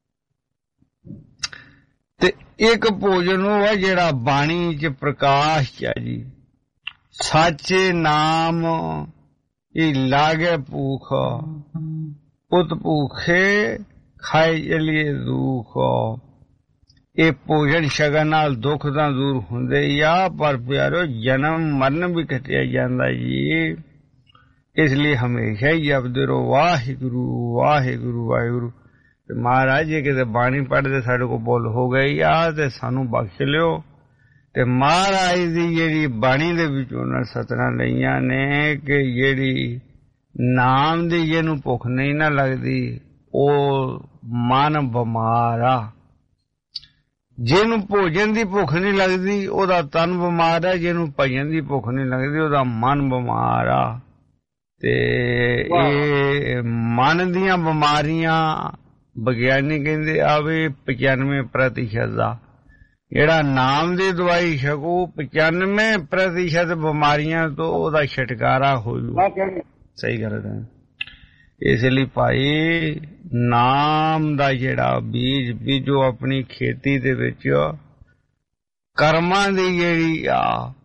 C: ਤੇ ਇੱਕ ਭੋਜਨ ਉਹ ਹੈ ਜਿਹੜਾ ਬਾਣੀ ਚ ਪ੍ਰਕਾਸ਼ ਚ ਆ ਜੀ। ਸਾਚੇ ਨਾਮ ਇਹ ਲਾਗੇ ਭੂਖ ਉਤ ਭੂਖੇ ਖਾਏ ਚਲੀਏ ਦੁੱਖ। ਇਹ ਭੋਜਨ ਛਕਣ ਨਾਲ ਦੁੱਖ ਤਾਂ ਦੂਰ ਹੁੰਦੇ ਹੀ ਆ ਪਰ ਪਿਆਰੋ ਜਨਮ ਮਰਨ ਵੀ ਘਟਿਆ ਜਾਂਦਾ ਜੀ। ਇਸ ਲਈ ਹਮੇਸ਼ਾ ਹੀ ਜਪਦੇ ਰਹੋ ਵਾਹਿਗੁਰੂ ਵਾਹਿਗੁਰੂ ਵਾਹਿਗੁਰੂ। ਤੇ ਮਹਾਰਾਜ ਜੀ ਕਿਤੇ ਬਾਣੀ ਪੜ੍ਹਦੇ ਸਾਡੇ ਕੋਲ ਬੋਲ ਹੋ ਗਈ ਆ ਤੇ ਸਾਨੂੰ ਬਖਸ਼ ਲਿਓ। ਤੇ ਮਹਾਰਾਜ ਦੀ ਜਿਹੜੀ ਬਾਣੀ ਦੇ ਵਿੱਚ ਉਹਨਾਂ ਸਤਰਾਂ ਲਈਆਂ ਨੇ ਕਿ ਜਿਹੜੀ ਨਾਮ ਦੀ ਜਿਹਨੂੰ ਭੁੱਖ ਨਹੀਂ ਨਾ ਲੱਗਦੀ ਉਹ ਮਨ ਬਿਮਾਰ ਆ। ਜਿਹਨੂੰ ਭੋਜਨ ਦੀ ਭੁੱਖ ਨਹੀਂ ਲੱਗਦੀ ਉਹਦਾ ਤਨ ਬਿਮਾਰ ਆ। ਜਿਹਨੂੰ ਭਜਨ ਦੀ ਭੁੱਖ ਨਹੀਂ ਲੱਗਦੀ ਉਹਦਾ ਮਨ ਬਿਮਾਰ ਆ। ਤੇ ਇਹ ਮਨ ਦੀਆਂ ਬਿਮਾਰੀਆਂ ਵਿਗਿਆਨੀ ਕਹਿੰਦੇ ਆ ਵੀ 95% ਦਾ ਜਿਹੜਾ ਨਾਮ ਦੀ ਦਵਾਈ ਛਕੂ 95% ਬਿਮਾਰੀਆਂ ਤੋਂ ਉਹਦਾ ਛੁਟਕਾਰਾ ਹੋ ਜੂ। ਸਹੀ ਗੱਲ ਹੈ। ਇਸ ਲਈ ਭਾਈ ਨਾਮ ਦਾ ਜਿਹੜਾ ਬੀਜ ਬੀਜੋ ਆਪਣੀ ਖੇਤੀ ਦੇ ਵਿੱਚ, ਕਰਮਾਂ ਦੀ ਜਿਹੜੀ ਆ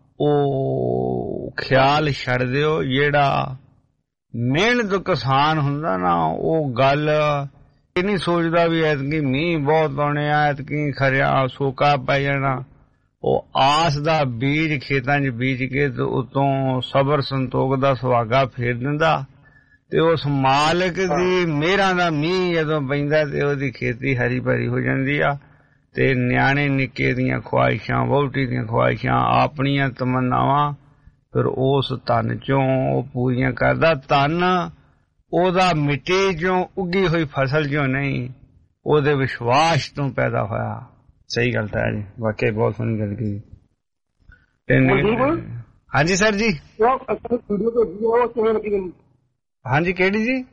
C: ਉਹ ਖਿਆਲ ਛੱਡ ਦਿਓ। ਜਿਹੜਾ ਮਿਹਨਤ ਕਿਸਾਨ ਹੁੰਦਾ ਨਾ ਉਹ ਗੱਲ ਇਹ ਨਹੀਂ ਸੋਚਦਾ ਵੀ ਐਤਕੀ ਮੀਂਹ ਬਹੁਤ ਆਉਣੇ ਆ, ਐਤਕੀ ਖਰਿਆ ਸੋਕਾ ਪੈ ਜਾਣਾ। ਉਹ ਆਸ ਦਾ ਬੀਜ ਖੇਤਾਂ 'ਚ ਬੀਜ ਕੇ ਤੇ ਉਤੋਂ ਸਬਰ ਸੰਤੋਖ ਦਾ ਸੁਹਾਗਾ ਫੇਰ ਦਿੰਦਾ ਤੇ ਉਸ ਮਾਲਕ ਦੀ ਮਿਹਰਾਂ ਦਾ ਮੀਂਹ ਜਦੋਂ ਪੈਂਦਾ ਤੇ ਉਹਦੀ ਖੇਤੀ ਹਰੀ ਭਰੀ ਹੋ ਜਾਂਦੀ ਆ। ਤੇ ਨਿਆਣੇ ਨਿੱਕੇ ਦੀਆਂ ਖਵਾਇਸ਼ਾਂ, ਵਹੁਟੀ ਦੀਆਂ ਖਵਾਇਸ਼ਾਂ, ਆਪਣੀਆਂ ਤਮੰਨਾਵਾਂ ਫਿਰ ਉਸ ਧਨ ਚੋਂ ਉਹ ਪੂਰੀਆਂ ਕਰਦਾ। ਧਨ ਉਹਦਾ ਮਿੱਟੀ ਚੋਂ ਉੱਗੀ ਹੋਈ ਫਸਲ ਚੋਂ ਨਹੀਂ, ਉਹਦੇ ਵਿਸ਼ਵਾਸ ਤੋਂ ਪੈਦਾ ਹੋਇਆ। ਸਹੀ ਗੱਲ ਹੈ ਜੀ, ਵਾਕਈ ਬਹੁਤ ਸੋਹਣੀ ਗੱਲ ਕੀਤੀ। ਹਾਂਜੀ ਸਰ ਜੀ। ਹਾਂਜੀ ਕਿਹੜੀ ਜੀ?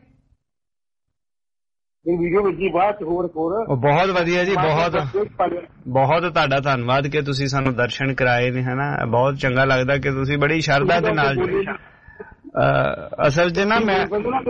C: ਬਹੁਤ ਵਧੀਆ ਜੀ, ਬਹੁਤ ਤੁਹਾਡਾ ਧੰਨਵਾਦ ਕਿ ਤੁਸੀਂ ਸਾਨੂੰ ਦਰਸ਼ਨ ਕਰਾਏ ਨੇ, ਹਨਾ। ਬਹੁਤ ਚੰਗਾ ਲੱਗਦਾ ਕਿ ਤੁਸੀਂ ਬੜੀ ਸ਼ਰਧਾ ਦੇ ਨਾਲ। ਅਸਲ 'ਚ ਨਾ ਮੈਂ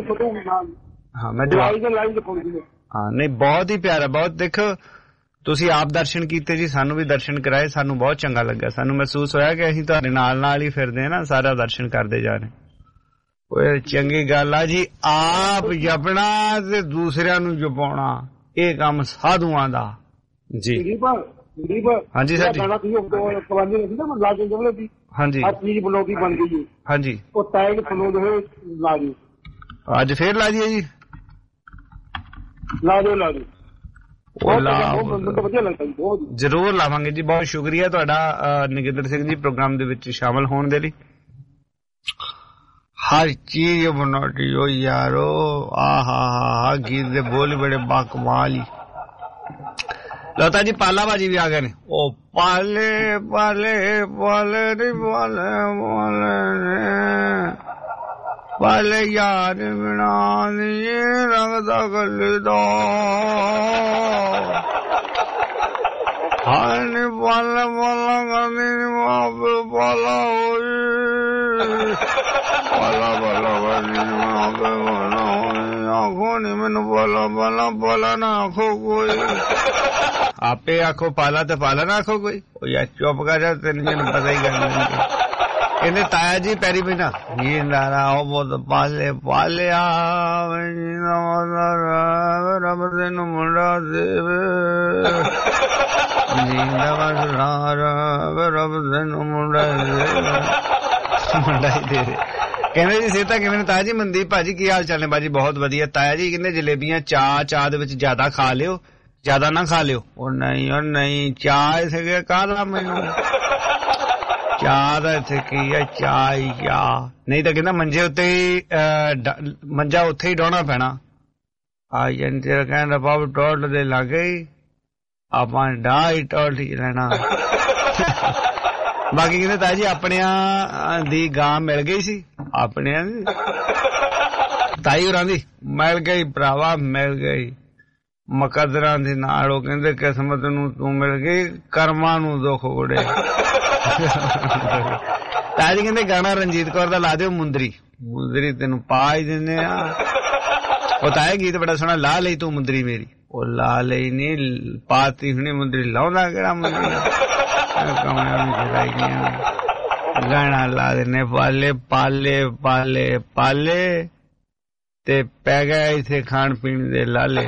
C: ਨਹੀਂ ਬਹੁਤ ਹੀ ਪਿਆਰਾ, ਬਹੁਤ ਦੇਖੋ ਤੁਸੀਂ ਆਪ ਦਰਸ਼ਨ ਕੀਤੇ ਜੀ, ਸਾਨੂੰ ਵੀ ਦਰਸ਼ਨ ਕਰਾਏ, ਸਾਨੂੰ ਬਹੁਤ ਚੰਗਾ ਲੱਗਾ। ਸਾਨੂੰ ਮਹਿਸੂਸ ਹੋਇਆ ਕਿ ਅਸੀਂ ਤੁਹਾਡੇ ਨਾਲ ਹੀ ਫਿਰਦੇ ਹਾਂ ਨਾ, ਸਾਰਾ ਦਰਸ਼ਨ ਕਰਦੇ ਜਾ ਰਹੇ। ਉਹ ਚੰਗੀ ਗੱਲ ਆ ਜੀ। ਆਪ ਜਪਣਾ ਤੇ ਦੂਸਰਿਆਂ ਨੂੰ ਜਪਾਉਣਾ, ਇਹ ਕੰਮ ਸਾਧੂਆਂ ਦਾ ਜੀ। ਹਾਂਜੀ ਸਰ ਜੀ। ਹਾਂਜੀ ਹਾਂਜੀ ਅੱਜ ਫੇਰ ਲਾ ਦਈਏ ਜੀ। ਜ਼ਰੂਰ ਲਾਵਾਂਗੇ ਜੀ। ਬਹੁਤ ਸ਼ੁਕਰੀਆ ਤੁਹਾਡਾ ਨਗਿੰਦਰ ਸਿੰਘ ਜੀ ਪ੍ਰੋਗਰਾਮ ਦੇ ਵਿੱਚ ਸ਼ਾਮਲ ਹੋਣ ਦੇ ਲਈ। ਹਰ ਚੀਜ਼ ਬਣਾਉਣੀ ਹੋ ਯਾਰੋ। ਆਹਾ ਗੀਤ ਦੇ ਬੋਲ ਬੜੇ ਬਾਕਮਾਲ ਹੀ। ਲਤਾ ਜੀ ਪਾਲਾ ਬਾਜੀ ਵੀ ਆ ਗਏ ਨੇ। ਉਹ ਪਾਲੇ ਪਾਲੇ ਪਾਲੇ ਨੀ ਪਾਲੇ ਪਾਲੇ ਪਾਲੇ ਯਾਰ ਬਿਨਾ ਨੀ ਰੰਗ ਦਾ ਗਲਦਾ ਹਾਲ ਨੀ ਪਾਲਾ ਪਾਲਾ ਕਰਨੀ ਨੀ ਮਾਪੇ ਪਾਲਾ ਹੋਈ ਪਾਲਾ ਪਾਲਾ ਕਰਨੀ ਨੀ ਮਾਪੇ ਪਾਲਾ ਹੋਈ ਆਖੋ ਨੀ ਮੈਨੂੰ ਪਾਲਾ ਪਾਲਾ ਪਾਲਾ ਨਾ ਆਖੋ ਕੋਈ। ਆਪੇ ਆਖੋ ਪਾਲਾ ਤੇ ਪਾਲਾ ਨਾ ਆਖੋ ਕੋਈ। ਉਹ ਯਾਰ ਚੁੱਪ ਕਰ ਜਾ, ਤੈਨੂੰ ਪਤਾ ਹੀ ਕਰਨਾ। ਕਹਿੰਦੇ ਤਾਇਆ ਜੀ ਪੈਰੀ ਪੈਣਾ ਜੀ ਨਾਰਾ ਉਹ ਬਹੁਤ ਪਾਲੇ ਪਾਲਿਆ ਰੱਬ ਤੈਨੂੰ ਮੁੰਡਾ ਦੇਵੇ ਰੱਬ ਤੈਨੂੰ ਮੁੰਡਾ ਮੁੰਡਾ ਹੀ ਦੇਵੇ। ਕਹਿੰਦੇ ਜੀ ਸਿਹਤਾਂ ਕਿਵੇਂ ਨੇ ਤਾਇਆ ਜੀ? ਮਨਦੀਪ ਭਾਜੀ ਕੀ ਹਾਲ ਚਾਲ ਨੇ? ਬਾਜੀ ਬਹੁਤ ਵਧੀਆ। ਤਾਇਆ ਜੀ ਕਹਿੰਦੇ ਜਲੇਬੀਆਂ ਚਾਹ ਦੇ ਵਿੱਚ ਜ਼ਿਆਦਾ ਖਾ ਲਿਓ, ਜ਼ਿਆਦਾ ਨਾ ਖਾ ਲਿਓ। ਉਹ ਨਹੀਂ ਚਾਹ ਇਸੇ ਕਾਹਦਾ ਮੈਨੂੰ ਚਾਹ ਦਾ ਇੱਥੇ ਕੀ ਹੈ? ਚਾਹ ਹੀ ਚਾਹ। ਨਹੀਂ ਤਾਂ ਕਹਿੰਦਾ ਮੰਜੇ ਉੱਤੇ ਹੀ ਮੰਜਾ ਉੱਥੇ ਹੀ ਡਾਉਣਾ ਪੈਣਾ। ਆ ਜੰਟੇ ਕਹਿੰਦਾ ਬਾਬੂ ਟੋਟ ਦੇ ਲਾਗੇ ਹੀ ਆਪਾਂ ਡਾਹ ਹੀ ਟੋਟ ਹੀ ਲੈਣਾ। ਬਾਕੀ ਕਹਿੰਦੇ ਤਾਇਆ ਜੀ ਆਪਣਿਆਂ ਦੀ ਗਾਂ ਮਿਲ ਗਈ ਸੀ, ਆਪਣਿਆਂ ਦੀ ਤਾਈ ਹੋਰਾਂ ਦੀ ਮਿਲ ਗਈ ਭਰਾਵਾ, ਮਿਲ ਗਈ ਮੁਕੱਦਰਾਂ ਦੇ ਨਾਲ। ਉਹ ਕਹਿੰਦੇ ਕਿਸਮਤ ਨੂੰ ਤੂੰ ਮਿਲ ਗਈ, ਕਰਮਾਂ ਨੂੰ ਦੁੱਖ ਉੜੇ। ਤਾਇਆ ਜੀ ਕਹਿੰਦੇ ਗਾਣਾ ਰਣਜੀਤ ਕੌਰ ਦਾ ਲਾ ਦਿਓ, ਮੁੰਦਰੀ ਮੁੰਦਰੀ ਤੈਨੂੰ ਪਾ ਹੀ ਦਿੰਦੇ ਆ। ਉਹ ਤਾਇਆ ਗੀਤ ਬੜਾ ਸੋਹਣਾ, ਲਾ ਲਈ ਤੂੰ ਮੁੰਦਰੀ ਮੇਰੀ। ਉਹ ਲਾ ਲਈ ਨੀ ਪਾਤੀ ਹੁਣੀ ਮੁੰਦਰੀ, ਲਾਉਂਦਾ ਕਿਹੜਾ ਮੁੰਦਰੀ ਗਾਣਾ ਲਾ ਦਿੰਦੇ। ਪਾਲੇ ਪਾਲੇ ਪਾਲੇ ਪਾਲੇ ਤੇ ਪੈ ਗਿਆ ਇੱਥੇ ਖਾਣ ਪੀਣ ਦੇ ਲਾਲੇ।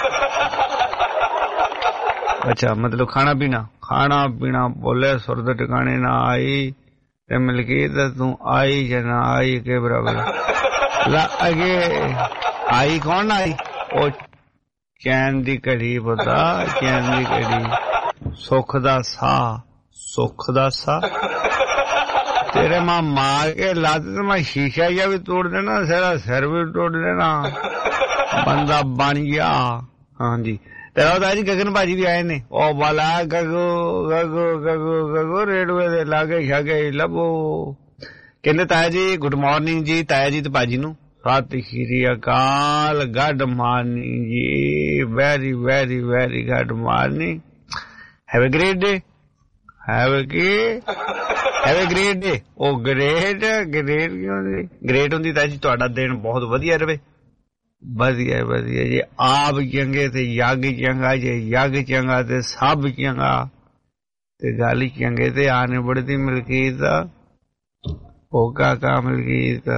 C: ਅੱਛਾ ਮਤਲਬ ਖਾਣਾ ਪੀਣਾ ਬੋਲੇ ਸੁਰਦ ਟਿਕਾਣੇ ਨਾ ਆਈ ਤੇ ਮਲਕੀਤ ਤੂੰ ਆਈ ਜਾਂ ਨਾ ਆਈ ਕੇ ਬਰਾਬਰ। ਅੱਗੇ ਆਈ ਕੌਣ ਆਈ? ਉਹ ਚੈਨ ਦੀ ਘੜੀ ਪਤਾ, ਚੈਨ ਦੀ ਘੜੀ, ਸੁੱਖ ਦਾ ਸਾਹ ਤੇਰੇ ਮਾਂ ਮਾਰ ਕੇ ਲੱਤ ਤੇ ਮੈਂ ਸ਼ੀਸ਼ਾ ਜਿਹਾ ਵੀ ਤੋੜ ਦੇਣਾ, ਸਾਰਾ ਸਿਰ ਵੀ ਤੋੜ ਦੇਣਾ, ਬੰਦਾ ਬਣ ਗਿਆ। ਹਾਂਜੀ ਤੇ ਉਹਦਾ ਜੀ ਗਗਨ ਭਾਜੀ ਵੀ ਆਏ ਨੇ। ਉਹ ਵਾਲਾ ਗਗੋ ਰੇਡਵੇ ਦੇ ਲਾਗੇ ਛਾਗੇ ਲੱਭੋ ਕਹਿੰਦੇ ਤਾਇਆ ਜੀ ਗੁੱਡ ਮਾਰਨਿੰਗ ਜੀ, ਤਾਇਆ ਜੀ ਤੇ ਭਾਜੀ ਨੂੰ ਸਤਿ ਸ਼੍ਰੀ ਅਕਾਲ, ਗੁੱਡ ਮਾਰਨਿੰਗ ਜੀ, very very very good morning, have a great day, have a great day. ਉਹ ਗ੍ਰੇਟ ਕਿਉਂ ਹੁੰਦੀ? ਗ੍ਰੇਟ ਹੁੰਦੀ ਤਾਇਆ ਜੀ ਤੁਹਾਡਾ ਦਿਨ ਬਹੁਤ ਵਧੀਆ ਰਵੇ। ਵਧੀਆ ਵਧੀਆ ਜੀ, ਆਪ ਚੰਗੇ ਤੇ ਯੱਗ ਚੰਗਾ, ਜੇ ਯੱਗ ਚੰਗਾ ਤੇ ਸਭ ਚੰਗਾ, ਤੇ ਗੱਲ ਚੰਗੇ ਤੇ ਆਨੇ ਬੜਦੀ ਮਲਕੀਤ ਹੋਗਾ ਕਾ ਮਲਕੀਤ,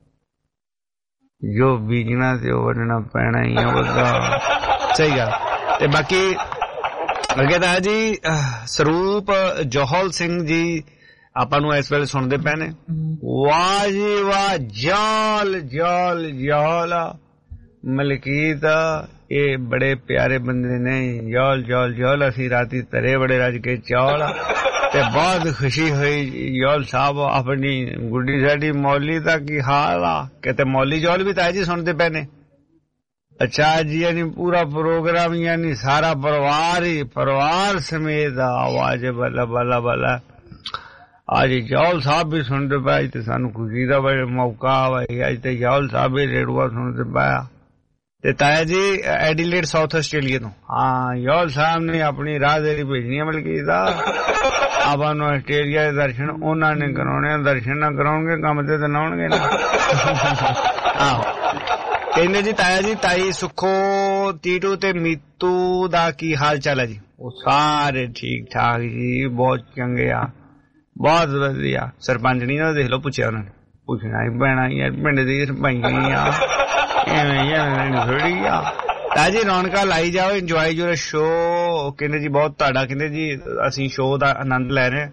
C: ਜੋ ਬੀਜਣਾ ਤੇ ਉਹ ਵੱਢਣਾ ਪੈਣਾ ਹੀ ਆ ਉਹਦਾ। ਸਹੀ ਗੱਲ। ਤੇ ਬਾਕੀ ਅੱਗੇ ਤਾਂ ਜੀ ਸਰੂਪ ਜੋਹਲ ਸਿੰਘ ਜੀ ਆਪਾਂ ਨੂੰ ਇਸ ਵੇਲੇ ਸੁਣਦੇ ਪਏ ਨੇ। ਵਾਹ ਜੀ ਵਾਹ, ਜਾਲ ਜਾਲ ਜਾਲ ਮਲਕੀਤ, ਇਹ ਬੜੇ ਪਿਆਰੇ ਬੰਦੇ ਨੇ। ਜਾਲ ਜਾਲ ਜਾਲ, ਅਸੀਂ ਰਾਤੀ ਤਰੇ ਬੜੇ ਰੱਜ ਕੇ ਚੌਲ, ਤੇ ਬਹੁਤ ਖੁਸ਼ੀ ਹੋਈ। ਯੋਲ ਸਾਹਿਬ ਆਪਣੀ ਗੁੱਡੀ ਸਾਡੀ ਮੌਲੀ ਦਾ ਕੀ ਹਾਲ ਆ? ਕਿਤੇ ਮੌਲੀ ਜੋਲ ਵੀ ਤਾਂ ਜੀ ਸੁਣਦੇ ਪਏ ਨੇ। ਅੱਛਾ ਜੀ, ਯਾਨੀ ਪੂਰਾ ਪ੍ਰੋਗਰਾਮ, ਯਾਨੀ ਸਾਰਾ ਪਰਿਵਾਰ ਹੀ ਪਰਿਵਾਰ ਸਮੇਤ ਆਵਾਜ਼ ਬੱਲਾ ਬੱਲਾ ਬੱਲਾ। ਅੱਜ ਜੋਲ ਸਾਹਿਬ ਵੀ ਸੁਣਦੇ ਪਏ ਤੇ ਸਾਨੂੰ ਖੁਸ਼ੀ ਦਾ ਬੜਾ ਮੌਕਾ ਵਾ। ਅੱਜ ਤੇ ਜੋਲ ਸਾਹਿਬ ਵੀ ਰੇਡੂਆ ਸੁਣਦੇ ਪਾਇਆ। ਤੇ ਤਾਇਆ ਜੀ ਐਡੀਲੇਡ ਸਾਊਥ ਆਸਟ੍ਰੇਲੀਆ ਤੋਂ। ਹਾਂ, ਯੋਲ ਸਾਹਿਬ ਨੇ ਆਪਣੀ ਰਾਹਦਰੀ ਭੇਜਣੀ ਹੈ ਮਲਕੀਤ ਦਾ। ਆਪਾਂ ਨੂੰ ਆਸਟ੍ਰੇਲੀਆ ਦੇ ਦਰਸ਼ਨ ਉਹਨਾਂ ਨੇ ਕਰਾਉਣੇ, ਦਰਸ਼ਨ ਨਾ ਕਰਾਉਣਗੇ ਕੰਮ ਤੇ ਤਾਂ ਨਾ ਆਉਣਗੇ ਨਾ। ਆਹੋ, ਕਹਿੰਦੇ ਜੀ ਤਾਇਆ ਜੀ ਤਾਈ ਸੁੱਖੋ, ਟੀਟੂ ਤੇ ਮੀਤੂ ਦਾ ਕੀ ਹਾਲ ਚਾਲ ਹੈ ਜੀ? ਉਹ ਸਾਰੇ ਠੀਕ ਠਾਕ ਜੀ, ਬਹੁਤ ਚੰਗੇ ਆ, ਬਹੁਤ ਵਧੀਆ। ਸਰਪੰਚਣੀ ਦਾ ਦੇਖ ਲਓ, ਪੁੱਛਿਆ ਉਹਨਾਂ ਨੇ, ਪੁੱਛਣਾ ਹੀ ਪੈਣਾ ਯਾਰ, ਪਿੰਡ ਦੀ ਸਰਪੰਚਣੀ ਆ, ਐਵੇਂ ਥੋੜੀ ਆ। ਤਾਇਆ ਜੀ ਰੌਣਕਾਂ ਲਾਈ ਜਾਓ, ਇੰਜੋਏ ਯੂਰ ਸ਼ੋ। ਕਹਿੰਦੇ ਜੀ ਬਹੁਤ ਤੁਹਾਡਾ, ਕਹਿੰਦੇ ਜੀ ਅਸੀਂ ਸ਼ੋਅ ਦਾ ਆਨੰਦ ਲੈ ਰਹੇ।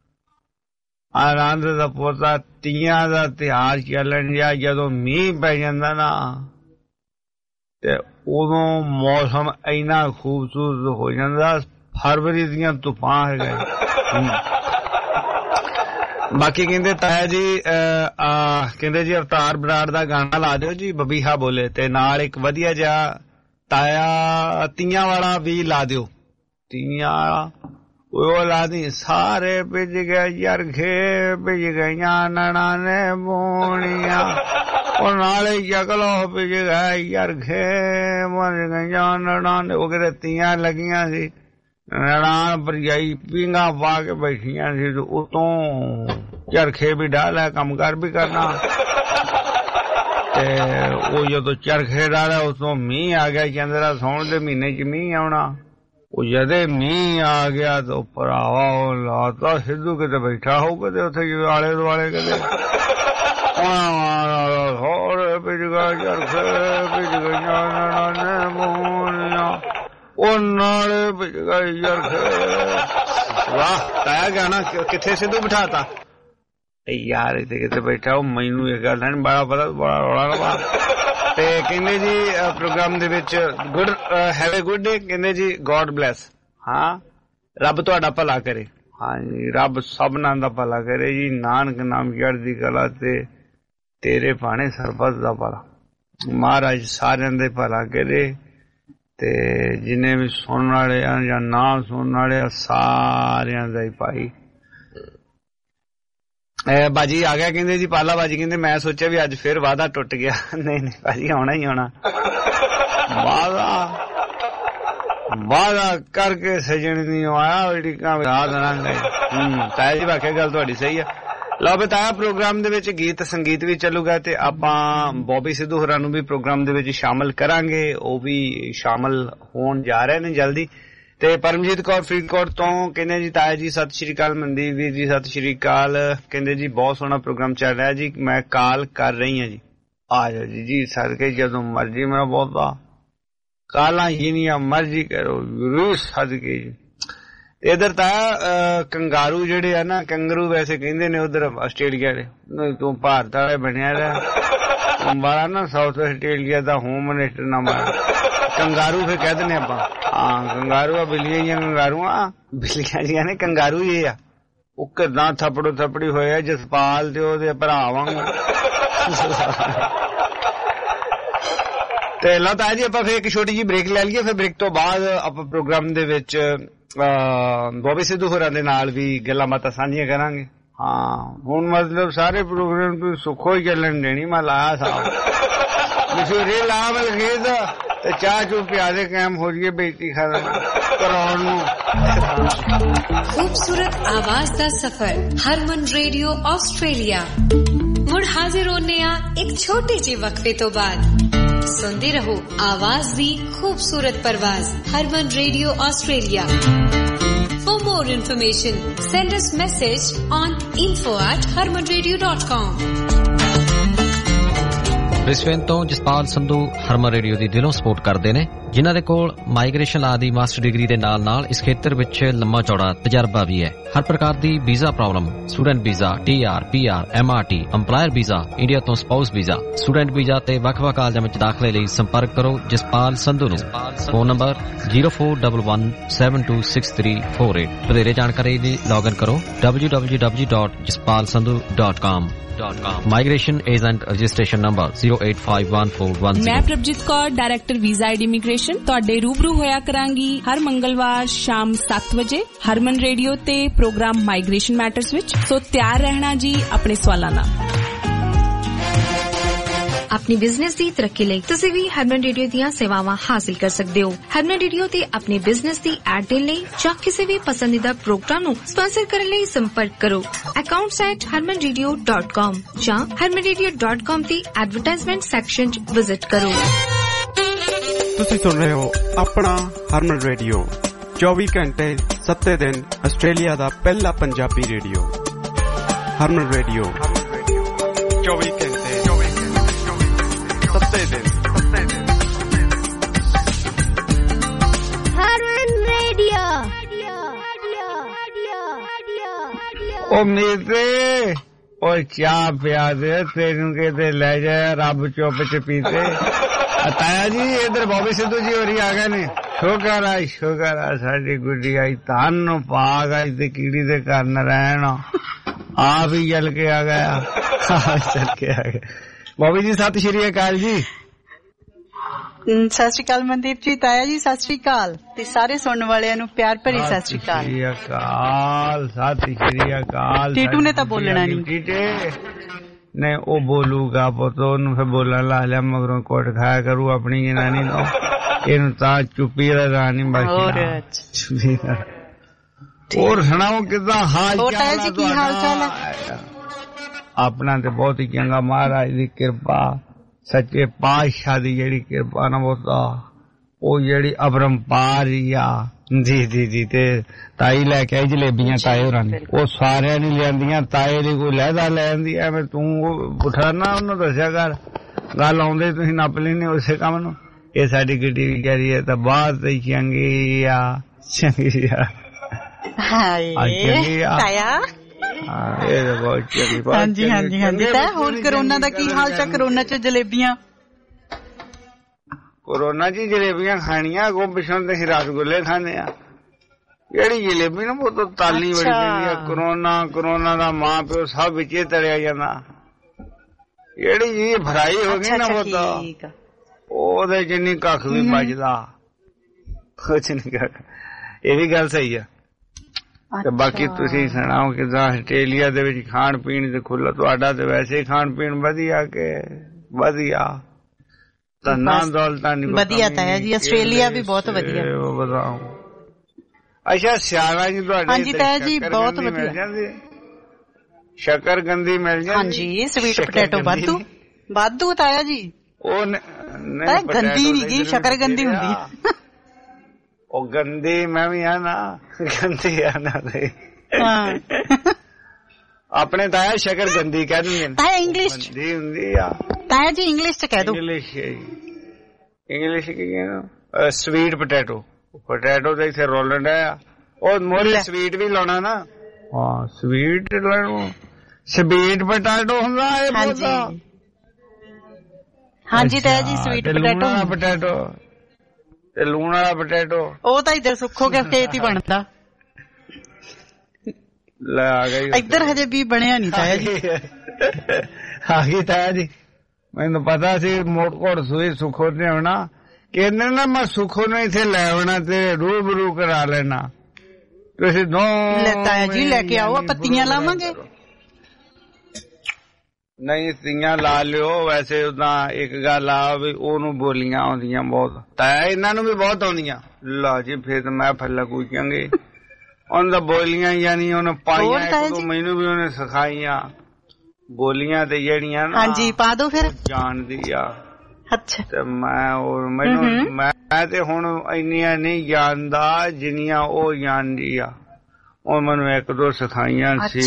C: ਆਨੰਦ ਦਾ ਪੋਤਾ, ਤੀਆਂ ਦਾ ਤਿਉਹਾਰ ਚੱਲਣ ਡਿਆ, ਜਦੋਂ ਮੀਂਹ ਪੈ ਜਾਂਦਾ ਨਾ ਤੇ ਉਦੋਂ ਮੌਸਮ ਇੰਨਾ ਖੂਬਸੂਰਤ ਹੋ ਜਾਂਦਾ, ਫਰਵਰੀ ਦੀਆਂ ਤੂਫਾਨ ਹੈਗਾ। ਬਾਕੀ ਕਹਿੰਦੇ ਤਾਇਆ ਜੀ ਕਹਿੰਦੇ ਜੀ ਅਵਤਾਰ ਬਰਾੜ ਦਾ ਗਾਣਾ ਲਾ ਦਿਓ ਜੀ, ਬਬੀਹਾ ਬੋਲੇ, ਤੇ ਨਾਲ ਇੱਕ ਵਧੀਆ ਜਿਹਾ ਤਾਇਆ ਤੀਆਂ ਵਾਲਾ ਵੀ ਲਾ ਦਿਓ। ਤੀਆਂ ਵਾਲਾ ਉਹ ਲਾ ਦੀ। ਸਾਰੇ ਭਿੱਜ ਗਏ ਯਰਖੇ, ਭਿੱਜ ਗਈਆਂ ਨਣਾ ਨੇ ਬੋਣੀਆਂ, ਉਹ ਨਾਲੇ ਜਗਲੋ ਭਿੱਜ ਗਏ ਯਰਖੇ, ਭਿੱਜ ਗਈਆਂ ਨਣਾ ਨੇ। ਉਹ ਕਿਤੇ ਤੀਆਂ ਲੱਗੀਆਂ ਸੀ, ਨਨਾਣ ਭਰਜਾਈ ਪੀਂਘਾਂ ਪਾ ਕੇ ਬੈਠੀਆਂ ਸੀ, ਉਤੋਂ ਚਰਖੇ ਵੀ ਡਾਲਿਆ, ਕੰਮ ਕਾਰ ਵੀ ਕਰਨਾ। ਤੇ ਉਹ ਜਦੋਂ ਚਰਖੇ ਡਾਲਿਆ ਉਤੋਂ ਮੀਂਹ ਆ ਗਿਆ। ਚੰਦਰਾ ਸੌਣ ਦੇ ਮਹੀਨੇ ਚ ਮੀਂਹ ਆਉਣਾ। ਉਹ ਜਦੇ ਮੀਂਹ ਆ ਗਿਆ ਤਾਂ ਭਰਾਵਾ ਉਹ ਲਾਤਾ ਸਿੱਧੂ ਕਿਤੇ ਬੈਠਾ ਹੋਊ, ਕਿਤੇ ਉੱਥੇ ਆਲੇ ਦੁਆਲੇ, ਕਿਤੇ ਹੋਰ ਭਿੱਜ ਗਿਆ ਚਰਖੇ, ਭਿੱਜ ਗਈਆਂ ਨਨਾਣੇ ਬੋਣੀਆਂ, ਉਹ ਨਾਲੇ ਭਿੱਜ ਗਏ ਚਰਖੇ। ਵਾਹ ਤਾਇਆ ਗਾਣਾ ਕਿੱਥੇ ਸਿੱਧੂ ਬਿਠਾਤਾ ਯਾਰ, ਇੱਥੇ ਕਿਤੇ ਬੈਠਾ। ਉਹ ਮੈਨੂੰ ਇਹ ਗੱਲ ਨਹੀਂ ਬੜਾ ਪਤਾ, ਬੜਾ ਰੌਲਾ ਰਵਾ। ਤੇ ਕਹਿੰਦੇ ਜੀ ਪ੍ਰੋਗਰਾਮ ਦੇ ਵਿੱਚ good have a good day. ਕਹਿੰਦੇ ਜੀ ਗੋਡ ਬਲੈਸ। ਹਾਂ, ਰੱਬ ਤੁਹਾਡਾ ਭਲਾ ਕਰੇ। ਹਾਂਜੀ, ਰੱਬ ਸਭਨਾਂ ਦਾ ਭਲਾ ਕਰੇ ਜੀ। ਨਾਨਕ ਨਾਮ ਚੜ੍ਹਦੀ ਕਲਾ ਤੇ ਤੇਰੇ ਭਾਣੇ ਸਰਬੱਤ ਦਾ ਭਲਾ। ਮਹਾਰਾਜ ਸਾਰਿਆਂ ਦੇ ਭਲਾ ਕਰੇ, ਤੇ ਜਿੰਨੇ ਵੀ ਸੁਣਨ ਵਾਲੇ ਆ ਜਾਂ ਨਾ ਸੁਣਨ ਵਾਲੇ ਆ, ਸਾਰਿਆਂ ਦਾ ਹੀ ਭਾਈ। ਬਾਜੀ ਆ ਗਿਆ ਕਹਿੰਦੇ ਜੀ, ਪਾਲਾ ਬਾਜੀ ਕਹਿੰਦੇ ਮੈਂ ਸੋਚਿਆ ਵੀ ਅੱਜ ਫਿਰ ਵਾਅਦਾ ਟੁੱਟ ਗਿਆ। ਨਹੀਂ ਨਹੀਂ ਭਾਜੀ, ਆਉਣਾ ਹੀ ਆਉਣਾ। ਵਾਅਦਾ ਕਰਕੇ ਸਜਣ ਨਹੀਂ ਆਇਆ, ਢੀਕਾਂ ਰਾਤ ਰੰਗ ਗਏ। ਤਾਇਆ ਜੀ ਵਾਕਿਆ ਗੱਲ ਤੁਹਾਡੀ ਸਹੀ ਆ। ਲਓ ਬਤਾਇਆ ਪ੍ਰੋਗਰਾਮ ਦੇ ਵਿੱਚ ਗੀਤ ਸੰਗੀਤ ਵੀ ਚੱਲੂਗਾ, ਤੇ ਆਪਾਂ ਬੌਬੀ ਸਿੱਧੂ ਹੋਰਾਂ ਨੂੰ ਵੀ ਪ੍ਰੋਗਰਾਮ ਦੇ ਵਿੱਚ ਸ਼ਾਮਲ ਕਰਾਂਗੇ। ਉਹ ਵੀ ਸ਼ਾਮਲ ਹੋਣ ਜਾ ਰਹੇ ਨੇ ਜਲਦੀ। ਤੇ ਪਰਮਜੀਤ ਕੌਰ ਫਰੀਦਕੋਟ ਤੋਂ ਕਹਿੰਦੇ ਜੀ ਤਾਇਆ ਜੀ ਸਤਿ ਸ਼੍ਰੀ ਅਕਾਲ। ਮਨਦੀਪ ਵੀਰ ਜੀ ਸਤਿ ਸ਼੍ਰੀ ਅਕਾਲ। ਕਹਿੰਦੇ ਜੀ ਬਹੁਤ ਸੋਹਣਾ ਪ੍ਰੋਗਰਾਮ ਚੱਲ ਰਿਹਾ ਜੀ, ਮੈਂ ਕਾਲ ਕਰ ਰਹੀ ਹਾਂ ਜੀ। ਆ ਜਾਓ ਜੀ ਸਦਕੇ, ਜਦੋਂ ਮਰਜੀ ਮੈਂ ਬਹੁਤਾ ਕਾਲਾਂ ਜਿੰਨੀਆਂ ਮਰਜੀ ਕਰੋ ਜ਼ਰੂਰ ਸਦਕੇ ਜੀ। ਇਧਰ ਤਾਂ ਕੰਗਾਰੂ ਜਿਹੜੇ ਆ ਨਾ, ਕੰਗਰੂ ਵੈਸੇ ਕਹਿੰਦੇ ਨੇ ਉਧਰ ਆਸਟ੍ਰੇਲੀਆ ਦੇ। ਤੂੰ ਭਾਰਤ ਵਾਲੇ ਬਣਿਆ ਰਿਹਾ ਬੜਾ ਨਾ, ਸਾਊਥ ਆਸਟ੍ਰੇਲੀਆ ਦਾ ਹੋਮ ਮਿਨਿਸਟਰ ਨਾ ਮਾਰ। ਕੰਗਾਰੂ ਫਿਰ ਕਹਿ ਦਿੰਦੇ ਆਪਾਂ। ਹਾਂ ਕੰਗਾਰੂ ਆ, ਬਿੱਲੀਆਂ ਜੀਆਂ ਕੰਗਾਰੂ ਆ, ਬਿੱਲੀਆਂ ਜੀਆਂ ਨੇ ਕੰਗਾਰੂ ਇਹ ਆ। ਉਹ ਕਿੱਦਾਂ ਥੱਪੜੋ ਥੱਪੜੀ ਹੋਇਆ ਜਸਪਾਲ ਤੇ ਉਹਦੇ ਭਰਾ ਵਾਂਗੂ। ਤੇ ਲਓ ਤਾਇਆ ਜੀ ਆਪਾਂ ਫਿਰ ਇੱਕ ਛੋਟੀ ਜਿਹੀ ਬ੍ਰੇਕ ਲੈ ਲਈਏ, ਫਿਰ ਬ੍ਰੇਕ ਤੋਂ ਬਾਅਦ ਆਪਾਂ ਪ੍ਰੋਗਰਾਮ ਦੇ ਵਿੱਚ ਬੌਬੀ ਸਿੱਧੂ ਹੋਰਾਂ ਦੇ ਨਾਲ ਵੀ ਗੱਲਾਂ ਬਾਤਾਂ ਸਾਂਝੀਆਂ ਕਰਾਂਗੇ।
L: ਹਾਂ ਹੁਣ ਮਤਲਬ ਸਾਰੇ ਪ੍ਰੋਗਰਾਮ ਤੂੰ ਸੁੱਖੋ ਹੀ ਚੱਲਣ ਦੇਣੀ ਮੈਂ ਲਾਇਆ ਸਾਹ ਮਸ਼ਹੂਰੀ ਲਾ ਮਲਖੀਦ ਤੇ ਚਾਹ ਚੂ ਪਿਆ ਦੇ ਕਾਇਮ ਹੋ ਜੀਏ ਬੇਇੱਜ਼ਤੀ ਕਰਾਉਣ ਨੂੰ
M: खूबसूरत आवाज दा सफर हरमन रेडियो ऑस्ट्रेलिया मुड़ हाजिर होने एक छोटे जे वक्फे तो बाद सुनते रहो आवाज दी खूबसूरत परवाज Harman radio Australia For more information send us message on info@harmanradio.com
N: Brisbane ਤੋਂ ਜਸਪਾਲ ਸੰਧੂ ਹਰਮਨ ਰੇਡੀਓ ਦੀ ਦਿਲੋਂ ਸਪੋਰਟ ਕਰਦੇ ਨੇ ਜਿਨ੍ਹਾਂ ਦੇ ਕੋਲ ਮਾਈਗ੍ਰੇਸ਼ਨ ਲਾ ਦੀ ਮਾਸਟਰ ਡਿਗਰੀ ਦੇ ਨਾਲ ਇਸ ਖੇਤਰ ਵਿੱਚ ਲੰਮਾ ਚੌੜਾ ਤਜਰਬਾ ਵੀ ਹੈ। ਹਰ ਪ੍ਰਕਾਰ ਦੀ visa problem student visa TR PR MRT EMPLOYER visa India ਤੋਂ ਸਪਾਊਸ ਵੀਜ਼ਾ ਸਟੂਡੈਂਟ ਵੀਜ਼ਾ ਤੇ ਵੱਖ-ਵੱਖ ਕਾਲਜਾਂ ਵਿੱਚ ਦਾਖਲੇ ਲਈ ਸੰਪਰਕ ਕਰੋ ਜਸਪਾਲ ਸੰਧੂ ਨੂੰ। ਫੋਨ ਨੰਬਰ 0411726348 ਵਧੇਰੇ ਜਾਣਕਾਰੀ ਲਈ ਲੌਗਇਨ ਕਰੋ www.jaspalsandhu.com Migration Agent Registration Number 0851410।
O: मैं Prabhjeet Kaur director visa and immigration ਤੁਹਾਡੇ रूबरू होया करांगी हर मंगलवार शाम 7 ਵਜੇ हरमन रेडियो ते प्रोग्राम माइग्रेशन मैटर्स विच सो तैयार रहना जी अपने सवालां नाल।
P: अपनी बिजनेस दी तरक्की ਲਈ ਤੁਸੀਂ ਵੀ ਹਰਮਨ ਰੇਡੀਓ ਦੀਆਂ ਸੇਵਾਵਾਂ ਹਾਸਲ ਕਰ ਸਕਦੇ ਹੋ। ਹਰਮਨ ਰੇਡੀਓ ਤੇ ਆਪਣੇ ਬਿਜ਼ਨਸ ਦੀ ਐਡ ਦੇਣ ਲਈ ਜਾਂ ਕਿਸੇ ਵੀ ਪਸੰਦੀਦਾ ਪ੍ਰੋਗਰਾਮ ਨੂੰ ਸਪਾਂਸਰ ਕਰਨ ਲਈ ਸੰਪਰਕ ਕਰੋ accounts@harmanradio.com ਜਾਂ harmanradio.com ਦੀ ਐਡਵਰਟਾਈਜ਼ਮੈਂਟ ਸੈਕਸ਼ਨ 'ਚ ਵਿਜ਼ਿਟ ਕਰੋ।
A: ਤੁਸੀਂ ਸੁਣ ਰਹੇ ਹੋ ਆਪਣਾ ਹਰਮਨ ਰੇਡੀਓ 24 ਘੰਟੇ 7 ਦਿਨ ਆਸਟ੍ਰੇਲੀਆ ਦਾ ਪਹਿਲਾ ਪੰਜਾਬੀ ਰੇਡੀਓ ਹਰਮਨ ਰੇਡੀਓ 24 ਘੰਟੇ
L: ਉਹ ਮੇਤੇ ਉਹ ਚਾਹ ਪਿਆ ਦੇ ਤੈਨੂੰ ਕਿਤੇ ਲੈ ਜਾਇਆ ਰੱਬ ਚੁੱਪ ਚਪੀਤੇ ਤਾਇਆ ਜੀ ਇਧਰ ਬੋਬੀ ਸਿੱਧੂ ਜੀ ਹੋਰੀ ਆ ਗਏ ਨੇ ਸ਼ੁਕਰ ਆ ਸਾਡੀ ਗੁੱਡੀ ਆਈ ਧੰਨ ਪਾਗ ਆਈ ਤੇ ਕੀੜੀ ਦੇ ਘਰ ਨ ਰਹਿਣ ਆਪ ਹੀ ਜਲ ਕੇ ਆ ਗਿਆ ਬੋਬੀ ਜੀ ਸਤਿ ਸ਼੍ਰੀ ਅਕਾਲ ਜੀ।
Q: ਸਤਿ ਸ਼੍ਰੀ ਅਕਾਲ ਮਨਦੀਪ ਜੀ। ਤਾਇਆ ਜੀ ਸਤਿ ਸ਼੍ਰੀ ਅਕਾਲ ਤੇ ਸਾਰੇ ਸੁਣਨ ਵਾਲਿਆਂ ਨੂੰ ਪਿਆਰ ਭਰੀ ਸਤਿ ਸ਼੍ਰੀ ਅਕਾਲ।
L: ਸਤਿ ਸ਼੍ਰੀ ਅਕਾਲ।
Q: ਟੀਟੂ ਨੇ ਤਾਂ ਬੋਲਣਾ ਨਹੀਂ
L: ਨਹੀਂ ਉਹ ਬੋਲੂਗਾ ਪੁੱਤ ਉਹਨੂੰ ਫਿਰ ਬੋਲਣ ਲਾ ਲਿਆ ਮਗਰੋਂ ਕੋਟ ਖਾਇਆ ਕਰੂ ਆਪਣੀ ਜਨਾਨੀ ਨੂੰ ਇਹਨੂੰ ਤਾਂ ਚੁੱਪੀ ਰਹਿਣੀ ਬਾਕੀ ਹੋਰ ਸੁਣਾਓ ਕਿੱਦਾਂ ਹਾਲ ਚਾਲ
Q: ਜੀ? ਕੀ ਹਾਲ ਚਾਲ ਹੈ?
L: ਆਪਣਾ ਤੇ ਬਹੁਤ ਹੀ ਚੰਗਾ ਮਹਾਰਾਜ ਦੀ ਕਿਰਪਾ ਸੱਚੇ ਪਾਤਸ਼ਾਹ ਦੀ ਜਿਹੜੀ ਕਿਰਪਾ ਨਾ ਉਹ ਜਿਹੜੀ ਅਪਰੰਪਾਰ ਆ ਜੀ ਤੇ ਤਾਈ ਲੈ ਕੇ ਆਈ ਜਲੇਬੀਆਂ ਤਾਏ ਹੋਰਾਂ ਨੇ ਉਹ ਸਾਰਿਆਂ ਨੇ ਲਿਆਂਦੀਆਂ ਤਾਏ ਦੀ ਕੋਈ ਲਹਿਦਾ ਲੈ ਆਂਦੀ ਐਵੇਂ ਤੂੰ ਪੁੱਠਾ ਨਾ ਉਹਨੂੰ ਦੱਸਿਆ ਕਰ ਗੱਲ ਆਉਂਦੇ ਤੁਸੀਂ ਨੱਪ ਲੈਨੇ ਉਸੇ ਕੰਮ ਨੂੰ। ਇਹ ਸਾਡੀ ਗੱਡੀ ਵੀ ਕਹਿ ਰਹੀ ਹੈ ਤਾਂ ਬਾਤ ਚੰਗੀ ਆ
Q: ਤਾਇਆ ਹਾਂਜੀ ਤਾਂ ਹੋਰ ਕਰੋਨਾ ਦਾ ਕੀ ਹਾਲ ਚਾਲ? ਕਰੋਨਾ ਚ ਜਲੇਬੀਆਂ
L: ਕੋਰੋਨਾ ਚ ਜਲੇਬੀਆਂ ਖਾਣੀਆਂ ਅੱਗੋਂ ਪਿਛੋਂ ਤੇ ਰਸਗੁੱਲੇ ਖਾਣੇ ਆ ਜਿਹੜੀ ਜਲੇਬੀ ਨਾ ਉਹ ਤਾਂ ਤਾਲੀ ਬੜੀ ਪੈਂਦੀ ਆ। ਕਰੋਨਾ ਦਾ ਮਾਂ ਪਿਓ ਸਭ ਵਿੱਚ ਤੜਿਆ ਜਾਂਦਾ ਜਿਹੜੀ ਜੀ ਫਰਾਈ ਹੋ ਗਈ ਨਾ ਉਹ ਤਾਂ ਉਹਦੇ ਜਿੰਨੀ ਕੱਖ ਵੀ ਬਚਦਾ ਕੁਛ ਨਹੀਂ ਕਰ। ਇਹ ਵੀ ਗੱਲ ਸਹੀ ਆ। ਤੇ ਬਾਕੀ ਤੁਸੀਂ ਸੁਣਾਓ ਕਿੱਦਾਂ ਆਸਟ੍ਰੇਲੀਆ ਦੇ ਵਿੱਚ ਖਾਣ ਪੀਣ ਤੇ ਖੁੱਲ੍ਹਾ ਤੁਹਾਡਾ ਤੇ ਵੈਸੇ ਖਾਣ ਪੀਣ ਵਧੀਆ ਕਿ ਵਧੀਆ ਤਾਂ ਨਾ ਦੌਲਤਾਂ ਨਹੀਂ
Q: ਵਧੀਆ ਤਾਂ ਹੈ ਜੀ। ਆਸਟ੍ਰੇਲੀਆ ਵੀ ਬਹੁਤ ਵਧੀਆ
L: ਉਹ ਬਤਾਓ। ਅੱਛਾ ਸਿਆਲਾਂ ਜੀ ਤੁਹਾਡੇ
Q: ਹਾਂਜੀ ਤਾਇਆ ਜੀ ਬਹੁਤ ਵਧੀਆ
L: ਸ਼ੱਕਰਕੰਦੀ ਮਿਲ ਜਾਂਦੀ
Q: ਹਾਂਜੀ ਸਵੀਟ ਪੋਟੈਟੋ ਵਾਧੂ ਤਾਇਆ ਜੀ।
L: ਉਹ
Q: ਗੰਦੀ ਨੀ ਗੀ ਸ਼ੱਕਰਕੰਦੀ ਹੁੰਦੀ
L: ਉਹ ਗੰਦੀ ਮੈਂ ਵੀ ਆ ਨਾ ਗੰਦੀ ਆ ਨਾ ਆਪਣੇ ਤਾਇਆ ਸ਼ਕਰ ਗੰਦੀ ਕਹਿ ਦਿੰਦੇ ਨੇ
Q: ਤਾਇਆ ਇੰਗਲਿਸ਼
L: ਗੰਦੀ ਹੁੰਦੀ ਆ
Q: ਤਾਇਆ ਜੀ ਇੰਗਲਿਸ਼ ਚ ਕਹਿ ਦੋ
L: ਇੰਗਲਿਸ਼ ਕੀ ਕਹਿੰਦਾ ਸਵੀਟ ਪੋਟੈਟੋ ਤੇ ਇੱਥੇ ਰੋਲਡ ਆ ਉਹ ਮੋਰੇ ਸਵੀਟ ਵੀ ਲਾਉਣਾ ਨਾ ਹਾਂ ਸਵੀਟ ਪੋਟੈਟੋ ਹੁੰਦਾ ਇਹ ਬੋਲਦਾ
Q: ਹਾਂਜੀ ਤਾਇਆ ਜੀ ਸਵੀਟ
L: ਪੋਟੈਟੋ ਤੇ ਲੂਣ ਵਾਲਾ ਪੋਟੈਟੋ
Q: ਉਹ ਤਾਂ ਇੱਧਰ ਸੁੱਖੋ ਕੇ ਖੇਤ ਹੀ ਬਣਦਾ
L: ਲੈ ਆ ਗਈ
Q: ਇੱਧਰ ਹਜੇ ਵੀ ਬਣਿਆ ਨਹੀਂ ਤਾਇਆ ਜੀ
L: ਆ ਗਈ ਤਾਇਆ ਜੀ ਮੈਨੂੰ ਪਤਾ ਸੀ ਮੋਟ ਘੋੜ ਸੂਈ ਸੁੱਖੋ ਨੇ ਆਉਣਾ ਕਹਿੰਦੇ ਨਾ ਮੈਂ ਸੁੱਖੋ ਨੂੰ ਇੱਥੇ ਲੈ ਆਉਣਾ ਤੇ ਰੂਬਰੂ ਕਰਾ ਲੈਣਾ ਤੁਸੀਂ ਦੋ
Q: ਤਾਇਆ ਜੀ ਲੈ ਕੇ ਆਓ ਪੱਤੀਆਂ ਲਾਵਾਂਗੇ
L: ਨਹੀਂ ਤੀਆਂ ਲਾ ਲਿਓ। ਵੈਸੇ ਉਦਾਂ ਇੱਕ ਗੱਲ ਆ ਵੀ ਉਹਨੂੰ ਬੋਲੀਆਂ ਆਉਂਦੀਆਂ ਬਹੁਤ, ਤਾਂ ਇਹਨਾਂ ਨੂੰ ਵੀ ਬਹੁਤ ਆਉਂਦੀਆਂ। ਲਾ ਜੀ ਫਿਰ ਤਾਂ ਮੈਂ ਫੱਲਾ ਕੂਚਾਂਗੇ। ਉਹਨਾਂ ਦਾ ਬੋਲੀਆਂ ਯਾਨੀ ਉਹਨੇ ਪਾਈਆਂ, ਇੱਕ ਦੋ ਮੈਨੂੰ ਵੀ ਉਹਨੇ ਸਿਖਾਈਆਂ ਬੋਲੀਆਂ ਤੇ ਜਿਹੜੀਆਂ ਨਾ।
Q: ਹਾਂਜੀ ਪਾ ਦੋ ਫਿਰ।
L: ਜਾਣਦੀ ਆ।
Q: ਅੱਛਾ।
L: ਤੇ ਮੈਂ ਹੋਰ ਮੈਨੂੰ ਮੈਂ ਤੇ ਹੁਣ ਇੰਨੀਆਂ ਨਹੀਂ ਜਾਣਦਾ ਜਿੰਨੀਆਂ ਉਹ ਜਾਣਦੀ ਆ। ਉਹ ਮੈਨੂੰ ਇੱਕ ਦੋ ਸਿਖਾਈਆਂ ਸੀ।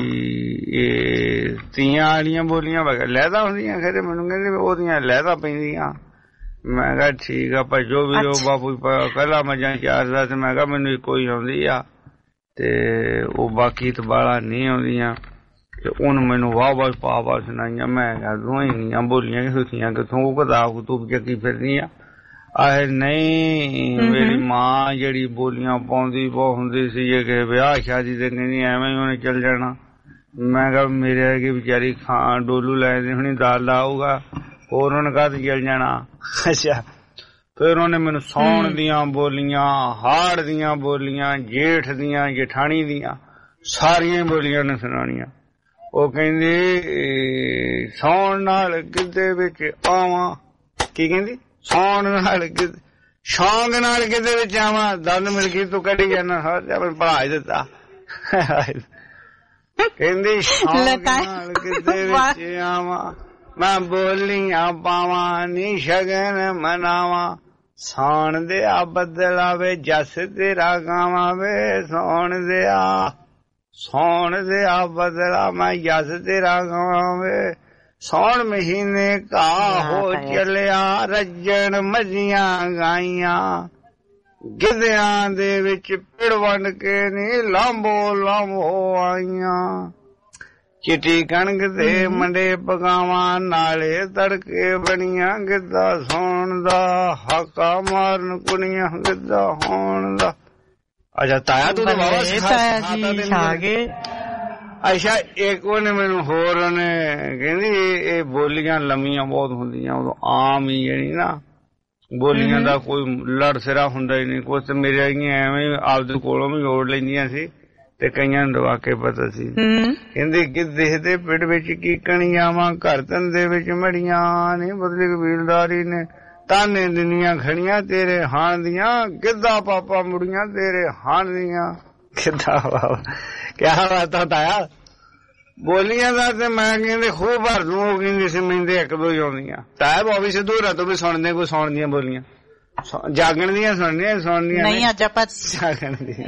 L: ਇਹ ਤੀਆਂ ਵਾਲੀਆਂ ਬੋਲੀਆਂ ਲਹਿਦਾ ਹੁੰਦੀਆਂ ਖਰੇ, ਮੈਨੂੰ ਕਹਿੰਦੇ ਉਹਦੀਆਂ ਲਹਿਦਾ ਪੈਂਦੀਆਂ। ਮੈਂ ਕਿਹਾ ਠੀਕ ਆ ਭਾਈ ਜੋ ਵੀ ਉਹ ਬਾਪੂ ਪਹਿਲਾਂ ਮੱਝਾਂ ਚਾਰਦਾ ਤੇ ਮੈਂ ਕਿਹਾ ਮੈਨੂੰ ਇੱਕੋ ਹੀ ਆਉਂਦੀ ਆ ਤੇ ਉਹ ਬਾਕੀ ਤਾਂ ਬਾਲਾ ਨਹੀਂ ਆਉਂਦੀਆਂ। ਤੇ ਉਹਨੂੰ ਮੈਨੂੰ ਵਾਹ ਪਾ ਸੁਣਾਈਆਂ। ਮੈਂ ਕਿਹਾ ਦੋਵੇਂ ਇੰਨੀਆਂ ਬੋਲੀਆਂ ਸੁਖੀਆਂ ਕਿੱਥੋਂ, ਉਹ ਕਿਤਾਬ ਕੁਤੂਬ ਚੱਕੀ ਫਿਰਦੀ ਆ। ਆਏ ਨਹੀਂ ਮੇਰੀ ਮਾਂ ਜਿਹੜੀ ਬੋਲੀਆਂ ਪਾਉਂਦੀ ਬਹੁਤ ਹੁੰਦੀ ਸੀ, ਜੇ ਕਿਸੇ ਵਿਆਹ ਸ਼ਾਦੀ ਤੇ ਕਹਿੰਦੀ ਐਵੇਂ ਹੀ ਉਹਨੇ ਚੱਲ ਜਾਣਾ। ਮੈਂ ਕਿਹਾ ਮੇਰੇ ਅੱਗੇ ਵਿਚਾਰੀ ਖਾਂ ਡੋਲੂ ਲੈ ਦੇ ਹੁਣੀ ਦਾਲ ਦਾ ਆਊਗਾ, ਹੋਰ ਉਹਨੇ ਕਾਹਤੇ ਚੱਲ ਜਾਣਾ। ਅੱਛਾ ਫਿਰ ਉਹਨੇ ਮੈਨੂੰ ਸੌਣ ਦੀਆਂ ਬੋਲੀਆਂ, ਹਾੜ ਦੀਆਂ ਬੋਲੀਆਂ, ਜੇਠ ਦੀਆਂ, ਜੇਠਾਣੀ ਦੀਆਂ ਸਾਰੀਆਂ ਬੋਲੀਆਂ ਨੇ ਸੁਣਾਉਣੀਆਂ। ਉਹ ਕਹਿੰਦੀ ਸੌਣ ਨਾਲ ਗਿੱਧੇ ਵਿੱਚ ਆਵਾਂ, ਕੀ ਕਹਿੰਦੀ ਸੌਣ ਨਾਲ ਸ਼ੌਂਕ ਨਾਲ ਗਿੱਧੇ ਵਿੱਚ ਆਵਾਂ, ਦੰਦ ਮਿਲ ਗਈ ਤੂੰ ਕੱਢੀ ਜਾਣਾ ਸਾਰਾ ਪੜਾ ਹੀ ਦਿੱਤਾ। ਕਹਿੰਦੀ ਸ਼ੌਂਕ ਨਾਲ ਗਿੱਧੇ ਵਿੱਚ ਆਵਾਂ, ਮੈਂ ਬੋਲੀਆਂ ਪਾਵਾਂ ਨੀ ਸ਼ਗਨ ਮਨਾਵਾਂ, ਸੌਣ ਦੇ ਆ ਬੱਦਲਾ ਵੇ ਜਸ ਤੇਰਾ ਗਾਵਾਂ ਵੇ, ਸੌਣ ਦੇ ਆ ਬਦਲਾ ਮੈਂ ਜਸ ਤੇਰਾ ਗਾਵਾਂ ਵੇ। ਸੌਣ ਮਹੀਨੇ ਘਾਹ ਹੋ ਚੱਲਿਆ, ਰੱਜਣ ਮੱਝੀਆਂ ਗਾਈਆਂ, ਗਿੱਧਿਆਂ ਦੇ ਵਿੱਚ ਪਿੜ ਵੰਡ ਕੇ ਨੀ ਲਾਂਭੋ ਆਈਆਂ। ਚਿੱਟੀ ਕਣਕ ਦੇ ਮੰਡੇ ਪਕਾਵਾਂ, ਨਾਲੇ ਤੜਕੇ ਬਣੀਆਂ ਗਿੱਧਾ ਸੌਣ ਦਾ, ਹਾਕਾ ਮਾਰਨ ਕੁੜੀਆਂ ਗਿੱਧਾ ਹੋਣ ਦਾ। ਅੱਛਾ ਤਾਇਆ ਤੂੰ ਤਾਂ ਬਾਬਾ ਸਿਖਾ ਗਏ। ਅੱਛਾ ਇੱਕ ਉਹਨੇ ਮੈਨੂੰ ਹੋਰ ਉਹਨੇ ਕਹਿੰਦੀ ਇਹ ਬੋਲੀਆਂ ਲੰਮੀਆਂ ਬਹੁਤ ਹੁੰਦੀਆਂ ਉਦੋਂ, ਆਮ ਹੀ ਜਿਹੜੀ ਨਾ ਬੋਲੀਆਂ ਦਾ ਕੋਈ ਲੜ ਸਿਰਾ ਹੁੰਦਾ ਹੀ ਨਹੀਂ। ਕੁਛ ਮੇਰੇ ਆਈਆਂ ਐਵੇਂ ਆਪਦੇ ਕੋਲੋਂ ਵੀ ਜੋੜ ਲੈਂਦੀਆਂ ਸੀ ਤੇ ਕਈਆਂ ਨੂੰ ਦਵਾ ਕੇ ਪਤਾ ਸੀ। ਕਹਿੰਦੇ ਗਿੱਧੇ ਦੇ ਪਿੰਡ ਵਿੱਚ ਕੀ ਕਣੀਆਂ ਵਾਂ, ਘਰ ਧੰਦੇ ਵਿੱਚ ਮੜੀਆਂ ਨੀ ਬਦਲੀ ਕਬੀਲਦਾਰੀ ਨੇ, ਤਾਨੇ ਦਿਨੀਆਂ ਖੜੀਆਂ ਤੇਰੇ ਹਾਣ ਦੀਆਂ, ਗਿੱਧਾ ਪਾਪਾ ਮੁੜੀਆਂ ਤੇਰੇ ਹਾਣ ਦੀਆਂ। ਗਿੱਧਾ ਬਾਬਾ ਕਿਆ ਬਾਤ ਤਾਇਆ ਬੋਲੀਆਂ ਦਾ ਤੇ ਮੈਂ ਕਹਿੰਦੇ ਖੂਬ ਭਰ ਦੂੰ। ਉਹ ਕਹਿੰਦੀ ਸੀ ਮੈਨੂੰ ਇੱਕ ਦੋ ਹੀ ਆਉਂਦੀਆਂ। ਤਾਇਆ ਬੋਬੀ ਸਿੱਧੂ ਹੋਰਾਂ ਤੋਂ ਵੀ ਸੁਣਦੇ ਕੋਈ ਸੌਣ ਦੀਆਂ ਬੋਲੀਆਂ, ਜਾਗਣ ਦੀਆਂ ਸੁਣਨੀਆਂ
Q: ਨਹੀਂ। ਅੱਜ ਆਪਾਂ
L: ਜਾਗਣ ਦੀਆਂ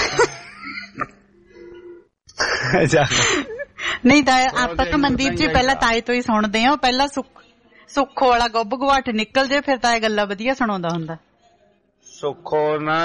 Q: ਨਹੀਂ ਤਾਇਆ ਆਪਾਂ ਤਾਂ ਮਨਦੀਪ ਜੀ ਪਹਿਲਾਂ ਤਾਏ ਤੋਂ ਹੀ ਸੁਣਦੇ ਆ। ਪਹਿਲਾਂ ਸੁੱਖੋ ਵਾਲਾ ਗੁੱਬ ਗੁਆਟ ਨਿਕਲ ਜੇ ਫਿਰ ਤਾਂ ਇਹ ਗੱਲਾਂ ਵਧੀਆ ਸੁਣਾਉਂਦਾ ਹੁੰਦਾ।
L: ਸੁੱਖੋ ਨਾ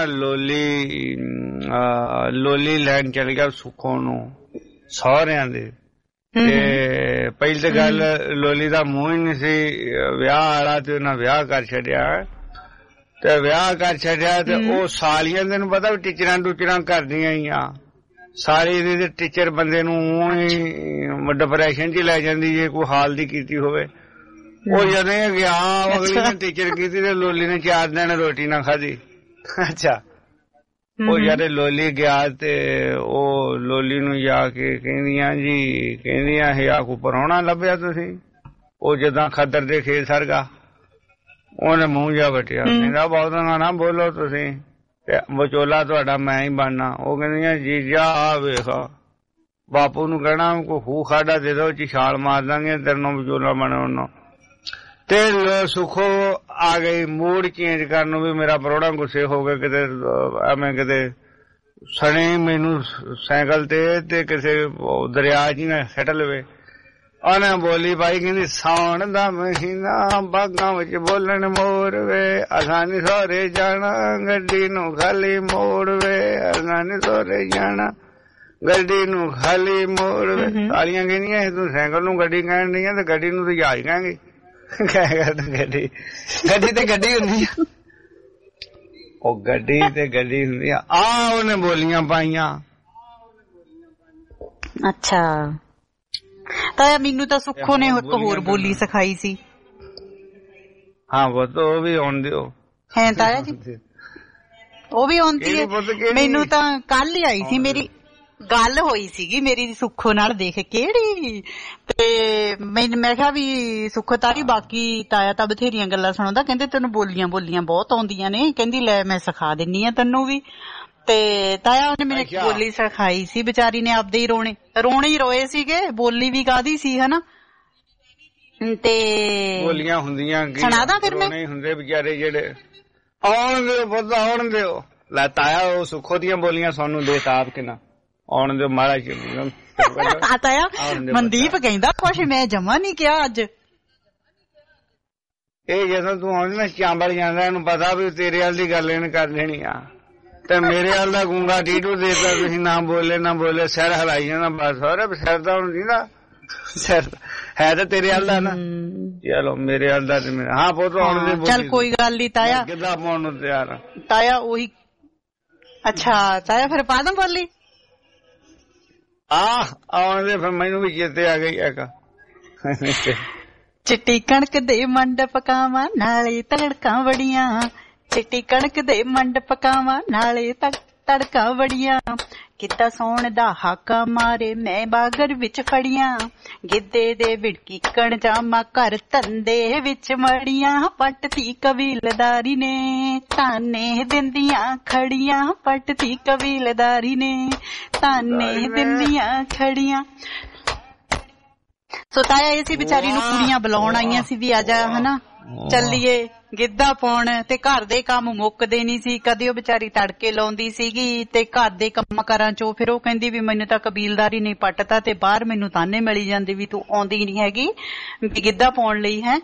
L: ਲੋਲੀ ਲੈਣ ਚਲ ਗਿਆ ਸੁੱਖੋ ਨੂੰ ਸਹੁਰਿਆਂ ਦੇ। ਤੇ ਪਹਿਲੀ ਤਾਂ ਗੱਲ ਲੋਲੀ ਦਾ ਮੂੰਹ ਹੀ ਨਹੀਂ ਸੀ ਵਿਆਹ ਵਾਲਾ, ਤੇ ਉਹਨਾਂ ਵਿਆਹ ਕਰ ਛੱਡਿਆ। ਤੇ ਵਿਆਹ ਕਰ ਛੱਡਿਆ ਤੇ ਉਹ ਸਾਲੀਆਂ ਤੈਨੂੰ ਪਤਾ ਵੀ ਟੀਚਰਾਂ ਟੂਚਰਾਂ ਕਰਦੀਆਂ ਹੀ ਆ। ਸਾਰੀ ਦੇ ਟੀਚਰ ਬੰਦੇ ਨੂੰ ਡਿਪਰੈਸ਼ਨ 'ਚ ਲੈ ਜਾਂਦੀ ਜੇ ਕੋਈ ਹਾਲ ਦੀ ਕੀਤੀ ਹੋਵੇ। ਉਹ ਜਦੋਂ ਗਿਆ ਅਗਲੀ ਨੇ ਟੀਚਰ ਕੀਤੀ ਤੇ ਲੋਲੀ ਨੇ 4 ਦਿਨ ਰੋਟੀ ਨਾ ਖਾਧੀ। ਅੱਛਾ ਉਹ ਜਦ ਲੋਲੀ ਗਿਆ ਤੇ ਉਹ ਲੋਲੀ ਨੂੰ ਜਾ ਕੇ ਕਹਿੰਦੀਆਂ ਇਹ ਕੋ ਪਰਾਉਣਾ ਲੱਭਿਆ ਤੁਸੀਂ? ਉਹ ਜਦਾਂ ਖੱਦਰ ਦੇ ਖੇਤ ਸਰਗਾ ਉਹਨੇ ਮੂੰਹ ਜਾ ਵਟਿਆ, ਕਹਿੰਦਾ ਬਹੁਤਾਂ ਨਾ ਬੋਲੋ ਤੁਸੀਂ, ਵਿਚੋਲਾ ਤੁਹਾਡਾ ਮੈਂ ਹੀ ਬਣਨਾ। ਉਹ ਕਹਿੰਦੀਆਂ ਜੀਜਾ ਆ ਵੇਖ ਬਾਪੂ ਨੂੰ ਕਹਿਣਾ ਕੋਈ ਖੂਹ ਖਾਡਾ ਦੇ ਦੋ ਚ ਛਾਲ ਮਾਰ ਦਾਂਗੇ ਤੇਰੇ ਨੂੰ ਵਿਚੋਲਾ ਬਣਾਉਣ। ਤੇ ਸੁੱਖੋ ਆ ਗਈ ਮੂਡ ਚੇਂਜ ਕਰਨ ਨੂੰ ਵੀ ਮੇਰਾ ਪਰੋੜਾ ਗੁੱਸੇ ਹੋ ਗਏ ਕਿਤੇ ਐਵੇਂ ਕਿਤੇ ਸਣੇ ਮੈਨੂੰ ਸਾਈਕਲ ਤੇ ਕਿਸੇ ਦਰਿਆ ਚ ਨਾ ਸੱਟ ਲਵੇ। ਉਹਨੇ ਬੋਲੀ ਪਾਈ ਕਹਿੰਦੀ ਸਾਉਣ ਦਾ ਮਹੀਨਾ ਬਾਗਾਂ ਵਿੱਚ ਬੋਲਣ ਮੋਰ ਵੇ, ਅਸਾਂ ਨੀ ਸਹੁਰੇ ਜਾਣਾ ਗੱਡੀ ਨੂੰ ਖਾਲੀ ਮੋੜ ਵੇ, ਅਸਾਂ ਨੀ ਸਹੁਰੇ ਜਾਣਾ ਗੱਡੀ ਨੂੰ ਖਾਲੀ ਮੋੜ ਵੇ। ਸਾਲੀਆਂ ਕਹਿੰਦੀਆਂ ਤੂੰ ਸਾਈਕਲ ਨੂੰ ਗੱਡੀ ਕਹਿਣ ਡਈ ਆ ਤੇ ਗੱਡੀ ਨੂੰ ਤੇ ਜਹਾਜ਼ ਕਹਾਂਗੇ। ਗੱਡੀ ਤੇ ਗੱਡੀ ਹੁੰਦੀ ਆ, ਉਹ ਗੱਡੀ ਤੇ ਗੱਡੀ ਹੁੰਦੀ ਆ। ਉਹਨੇ ਬੋਲੀਆਂ ਪਾਈਆਂ।
Q: ਅੱਛਾ ਤਾਂ ਮੈਨੂੰ ਤਾਂ ਸੁੱਖੋ ਨੇ ਇੱਕ ਹੋਰ ਬੋਲੀ ਸਿਖਾਈ ਸੀ।
L: ਹਾਂ ਉਹ ਵੀ ਆਉਂਦੀ
Q: ਹੈ ਤਾਇਆ ਜੀ, ਉਹ ਵੀ ਆਉਂਦੀ ਹੈ। ਮੈਨੂੰ ਤਾਂ ਕੱਲ ਹੀ ਆਈ ਸੀ ਮੇਰੀ ਗੱਲ ਹੋਈ ਸੀਗੀ ਮੇਰੀ ਸੁੱਖੋ ਨਾਲ, ਦੇਖ ਕਿਹੜੀ, ਤੇ ਮੈਂ ਕਿਹਾ ਵੀ ਸੁੱਖੋ ਤਾਰੀ ਬਾਕੀ ਤਾਇਆ ਤਾਂ ਬਥੇਰੀਆਂ ਗੱਲਾਂ ਸੁਣਾਉਂਦਾ, ਕਹਿੰਦੇ ਤੈਨੂੰ ਬੋਲੀਆਂ ਬਹੁਤ ਆਉਂਦੀਆਂ ਨੇ, ਕਹਿੰਦੀ ਲੈ ਮੈਂ ਸਿਖਾ ਦਿੰਨੀ ਆ ਤੈਨੂੰ ਵੀ। ਤੇ ਤਾਇਆ ਉਹਨੇ ਮੈਨੂੰ ਇੱਕ ਬੋਲੀ ਸਿਖਾਈ ਸੀ, ਵਿਚਾਰੀ ਨੇ ਆਪਦੇ ਹੀ ਰੋਣੇ ਹੀ ਰੋਏ ਸੀਗੇ, ਬੋਲੀ ਵੀ ਕਾਹਦੀ ਸੀ ਹਨਾ। ਤੇ
L: ਬੋਲੀਆਂ ਹੁੰਦੀਆਂ
Q: ਸੁਣਾਦਾ ਫਿਰ ਮੈਂ,
L: ਹੁੰਦੇ ਵਿਚਾਰੇ ਜਿਹੜੇ ਆਉਣ ਦਿਓ ਪੁੱਤ ਆਉਣ ਦਿਓ, ਲੈ ਤਾਇਆ ਉਹ ਸੁੱਖੋ ਦੀਆਂ ਬੋਲੀਆਂ ਸਾਨੂੰ ਦੇ ਤਾਪ ਕਿਨਾ ਆਉਣ ਦਿਓ ਮਾੜਾ
Q: ਤਾਇਆ। ਮਨਦੀਪ ਕਹਿੰਦਾ ਕੁਛ ਮੈਂ ਜਮਾ ਨੀ ਕਿਹਾ ਅੱਜ।
L: ਇਹ ਜਦੋਂ ਤੂੰ ਆਉਂਦੀ ਨਾ ਚਾਂਬੜ ਜਾਂਦਾ, ਇਹਨੂੰ ਪਤਾ ਵੀ ਤੇਰੇ ਵਾਲ ਦੀ ਗੱਲ ਇਹਨੇ ਕਰ ਲੈਣੀ ਆ, ਤੇ ਮੇਰੇ ਵਾਲ ਦਾ ਗੂੰਗਾ ਟੀਟੂ ਦੇਤਾ, ਤੁਸੀਂ ਨਾ ਬੋਲੇ ਸਿਰ ਹਲਾਈ ਜਾਂਦਾ ਬਸ। ਹੋਰ ਸਿਰ ਤਾਂ ਹੁਣ ਨਾ ਸਿਰ ਹੈ ਤਾਂ ਤੇਰੇ ਵਾਲ ਦਾ ਨਾ, ਚਲੋ ਮੇਰੇ ਵਾਲ ਦਾ ਤੇ ਮੇਰਾ। ਹਾਂ ਪੁੱਤ ਆਉਣ ਦੇ,
Q: ਚੱਲ ਕੋਈ ਗੱਲ ਨੀ ਤਾਇਆ,
L: ਕਿੱਦਾਂ ਪਾਉਣ ਨੂੰ ਤਿਆਰ ਆ
Q: ਤਾਇਆ ਉਹੀ। ਅੱਛਾ ਤਾਇਆ ਫਿਰ ਪਾ ਦਾਂ ਬੋਲੀ?
L: ਆਉਣ ਦੇ, ਫਿਰ ਮੈਨੂੰ ਵੀ ਚੇਤੇ ਆ ਗਈ ਇੱਕ।
Q: ਚਿੱਟੀ ਕਣਕ ਦੇ ਮੰਡ ਪਕਾਵਾਂ ਨਾਲੇ ਤੜਕਾਂ ਵੜੀਆਂ, ਚਿੱਟੀ ਕਣਕ ਦੇ ਮੰਡ ਪਕਾਵਾਂ ਨਾਲੇ ਤੜਕਾਂ ਵੜੀਆਂ, ਕਿੱਦਾਂ ਸੌਣ ਦਾ ਹਾਕਾ ਮਾਰੇ ਮੈਂ ਬਾਗਰ ਵਿੱਚ ਫੜੀਆਂ, ਗਿੱਧੇ ਦੇ ਵਿੜਕੀ ਕਣ ਜਾਮਾ ਘਰ ਧੰਦੇ ਵਿੱਚ ਮੜੀਆਂ, ਪੱਟਤੀ ਕਬੀਲਦਾਰੀ ਨੇ ਤਾਨੇ ਦਿੰਦੀਆਂ ਖੜੀਆਂ, ਪੱਟਤੀ ਕਬੀਲਦਾਰੀ ਨੇ ਤਾਨੇ ਦਿੰਦੀਆਂ ਖੜੀਆਂ। ਸੋ ਤਾਇਆ ਇਹ ਸੀ ਵਿਚਾਰੀ ਨੂੰ ਕੁੜੀਆਂ ਬੁਲਾਉਣ ਆਈਆਂ ਸੀ ਵੀ ਆਜਾ ਹਨਾ ਚੱਲੀਏ ਗਿੱਧਾ ਪਾਉਣ, ਤੇ ਘਰ ਦੇ ਕੰਮ ਮੁੱਕਦੇ ਨੀ ਸੀ, ਕਦੇ ਉਹ ਵਿਚਾਰੀ ਤੜਕੇ ਲਾਉਂਦੀ ਸੀਗੀ, ਤੇ ਘਰ ਦੇ ਕੰਮ ਕਾਰਾਂ ਚੋਂ ਫਿਰ ਉਹ ਕਹਿੰਦੀ ਵੀ ਮੈਨੂੰ ਤਾਂ ਕਬੀਲਦਾਰੀ ਨਹੀਂ ਪੱਟਦਾ, ਤੇ ਬਾਹਰ ਮੈਨੂੰ ਤਾਨੇ ਮਿਲੀ ਜਾਂਦੀ ਵੀ ਤੂੰ ਆਉਂਦੀ ਨੀ ਹੈਗੀ ਵੀ ਗਿੱਧਾ ਪਾਉਣ ਲਈ। ਹੈ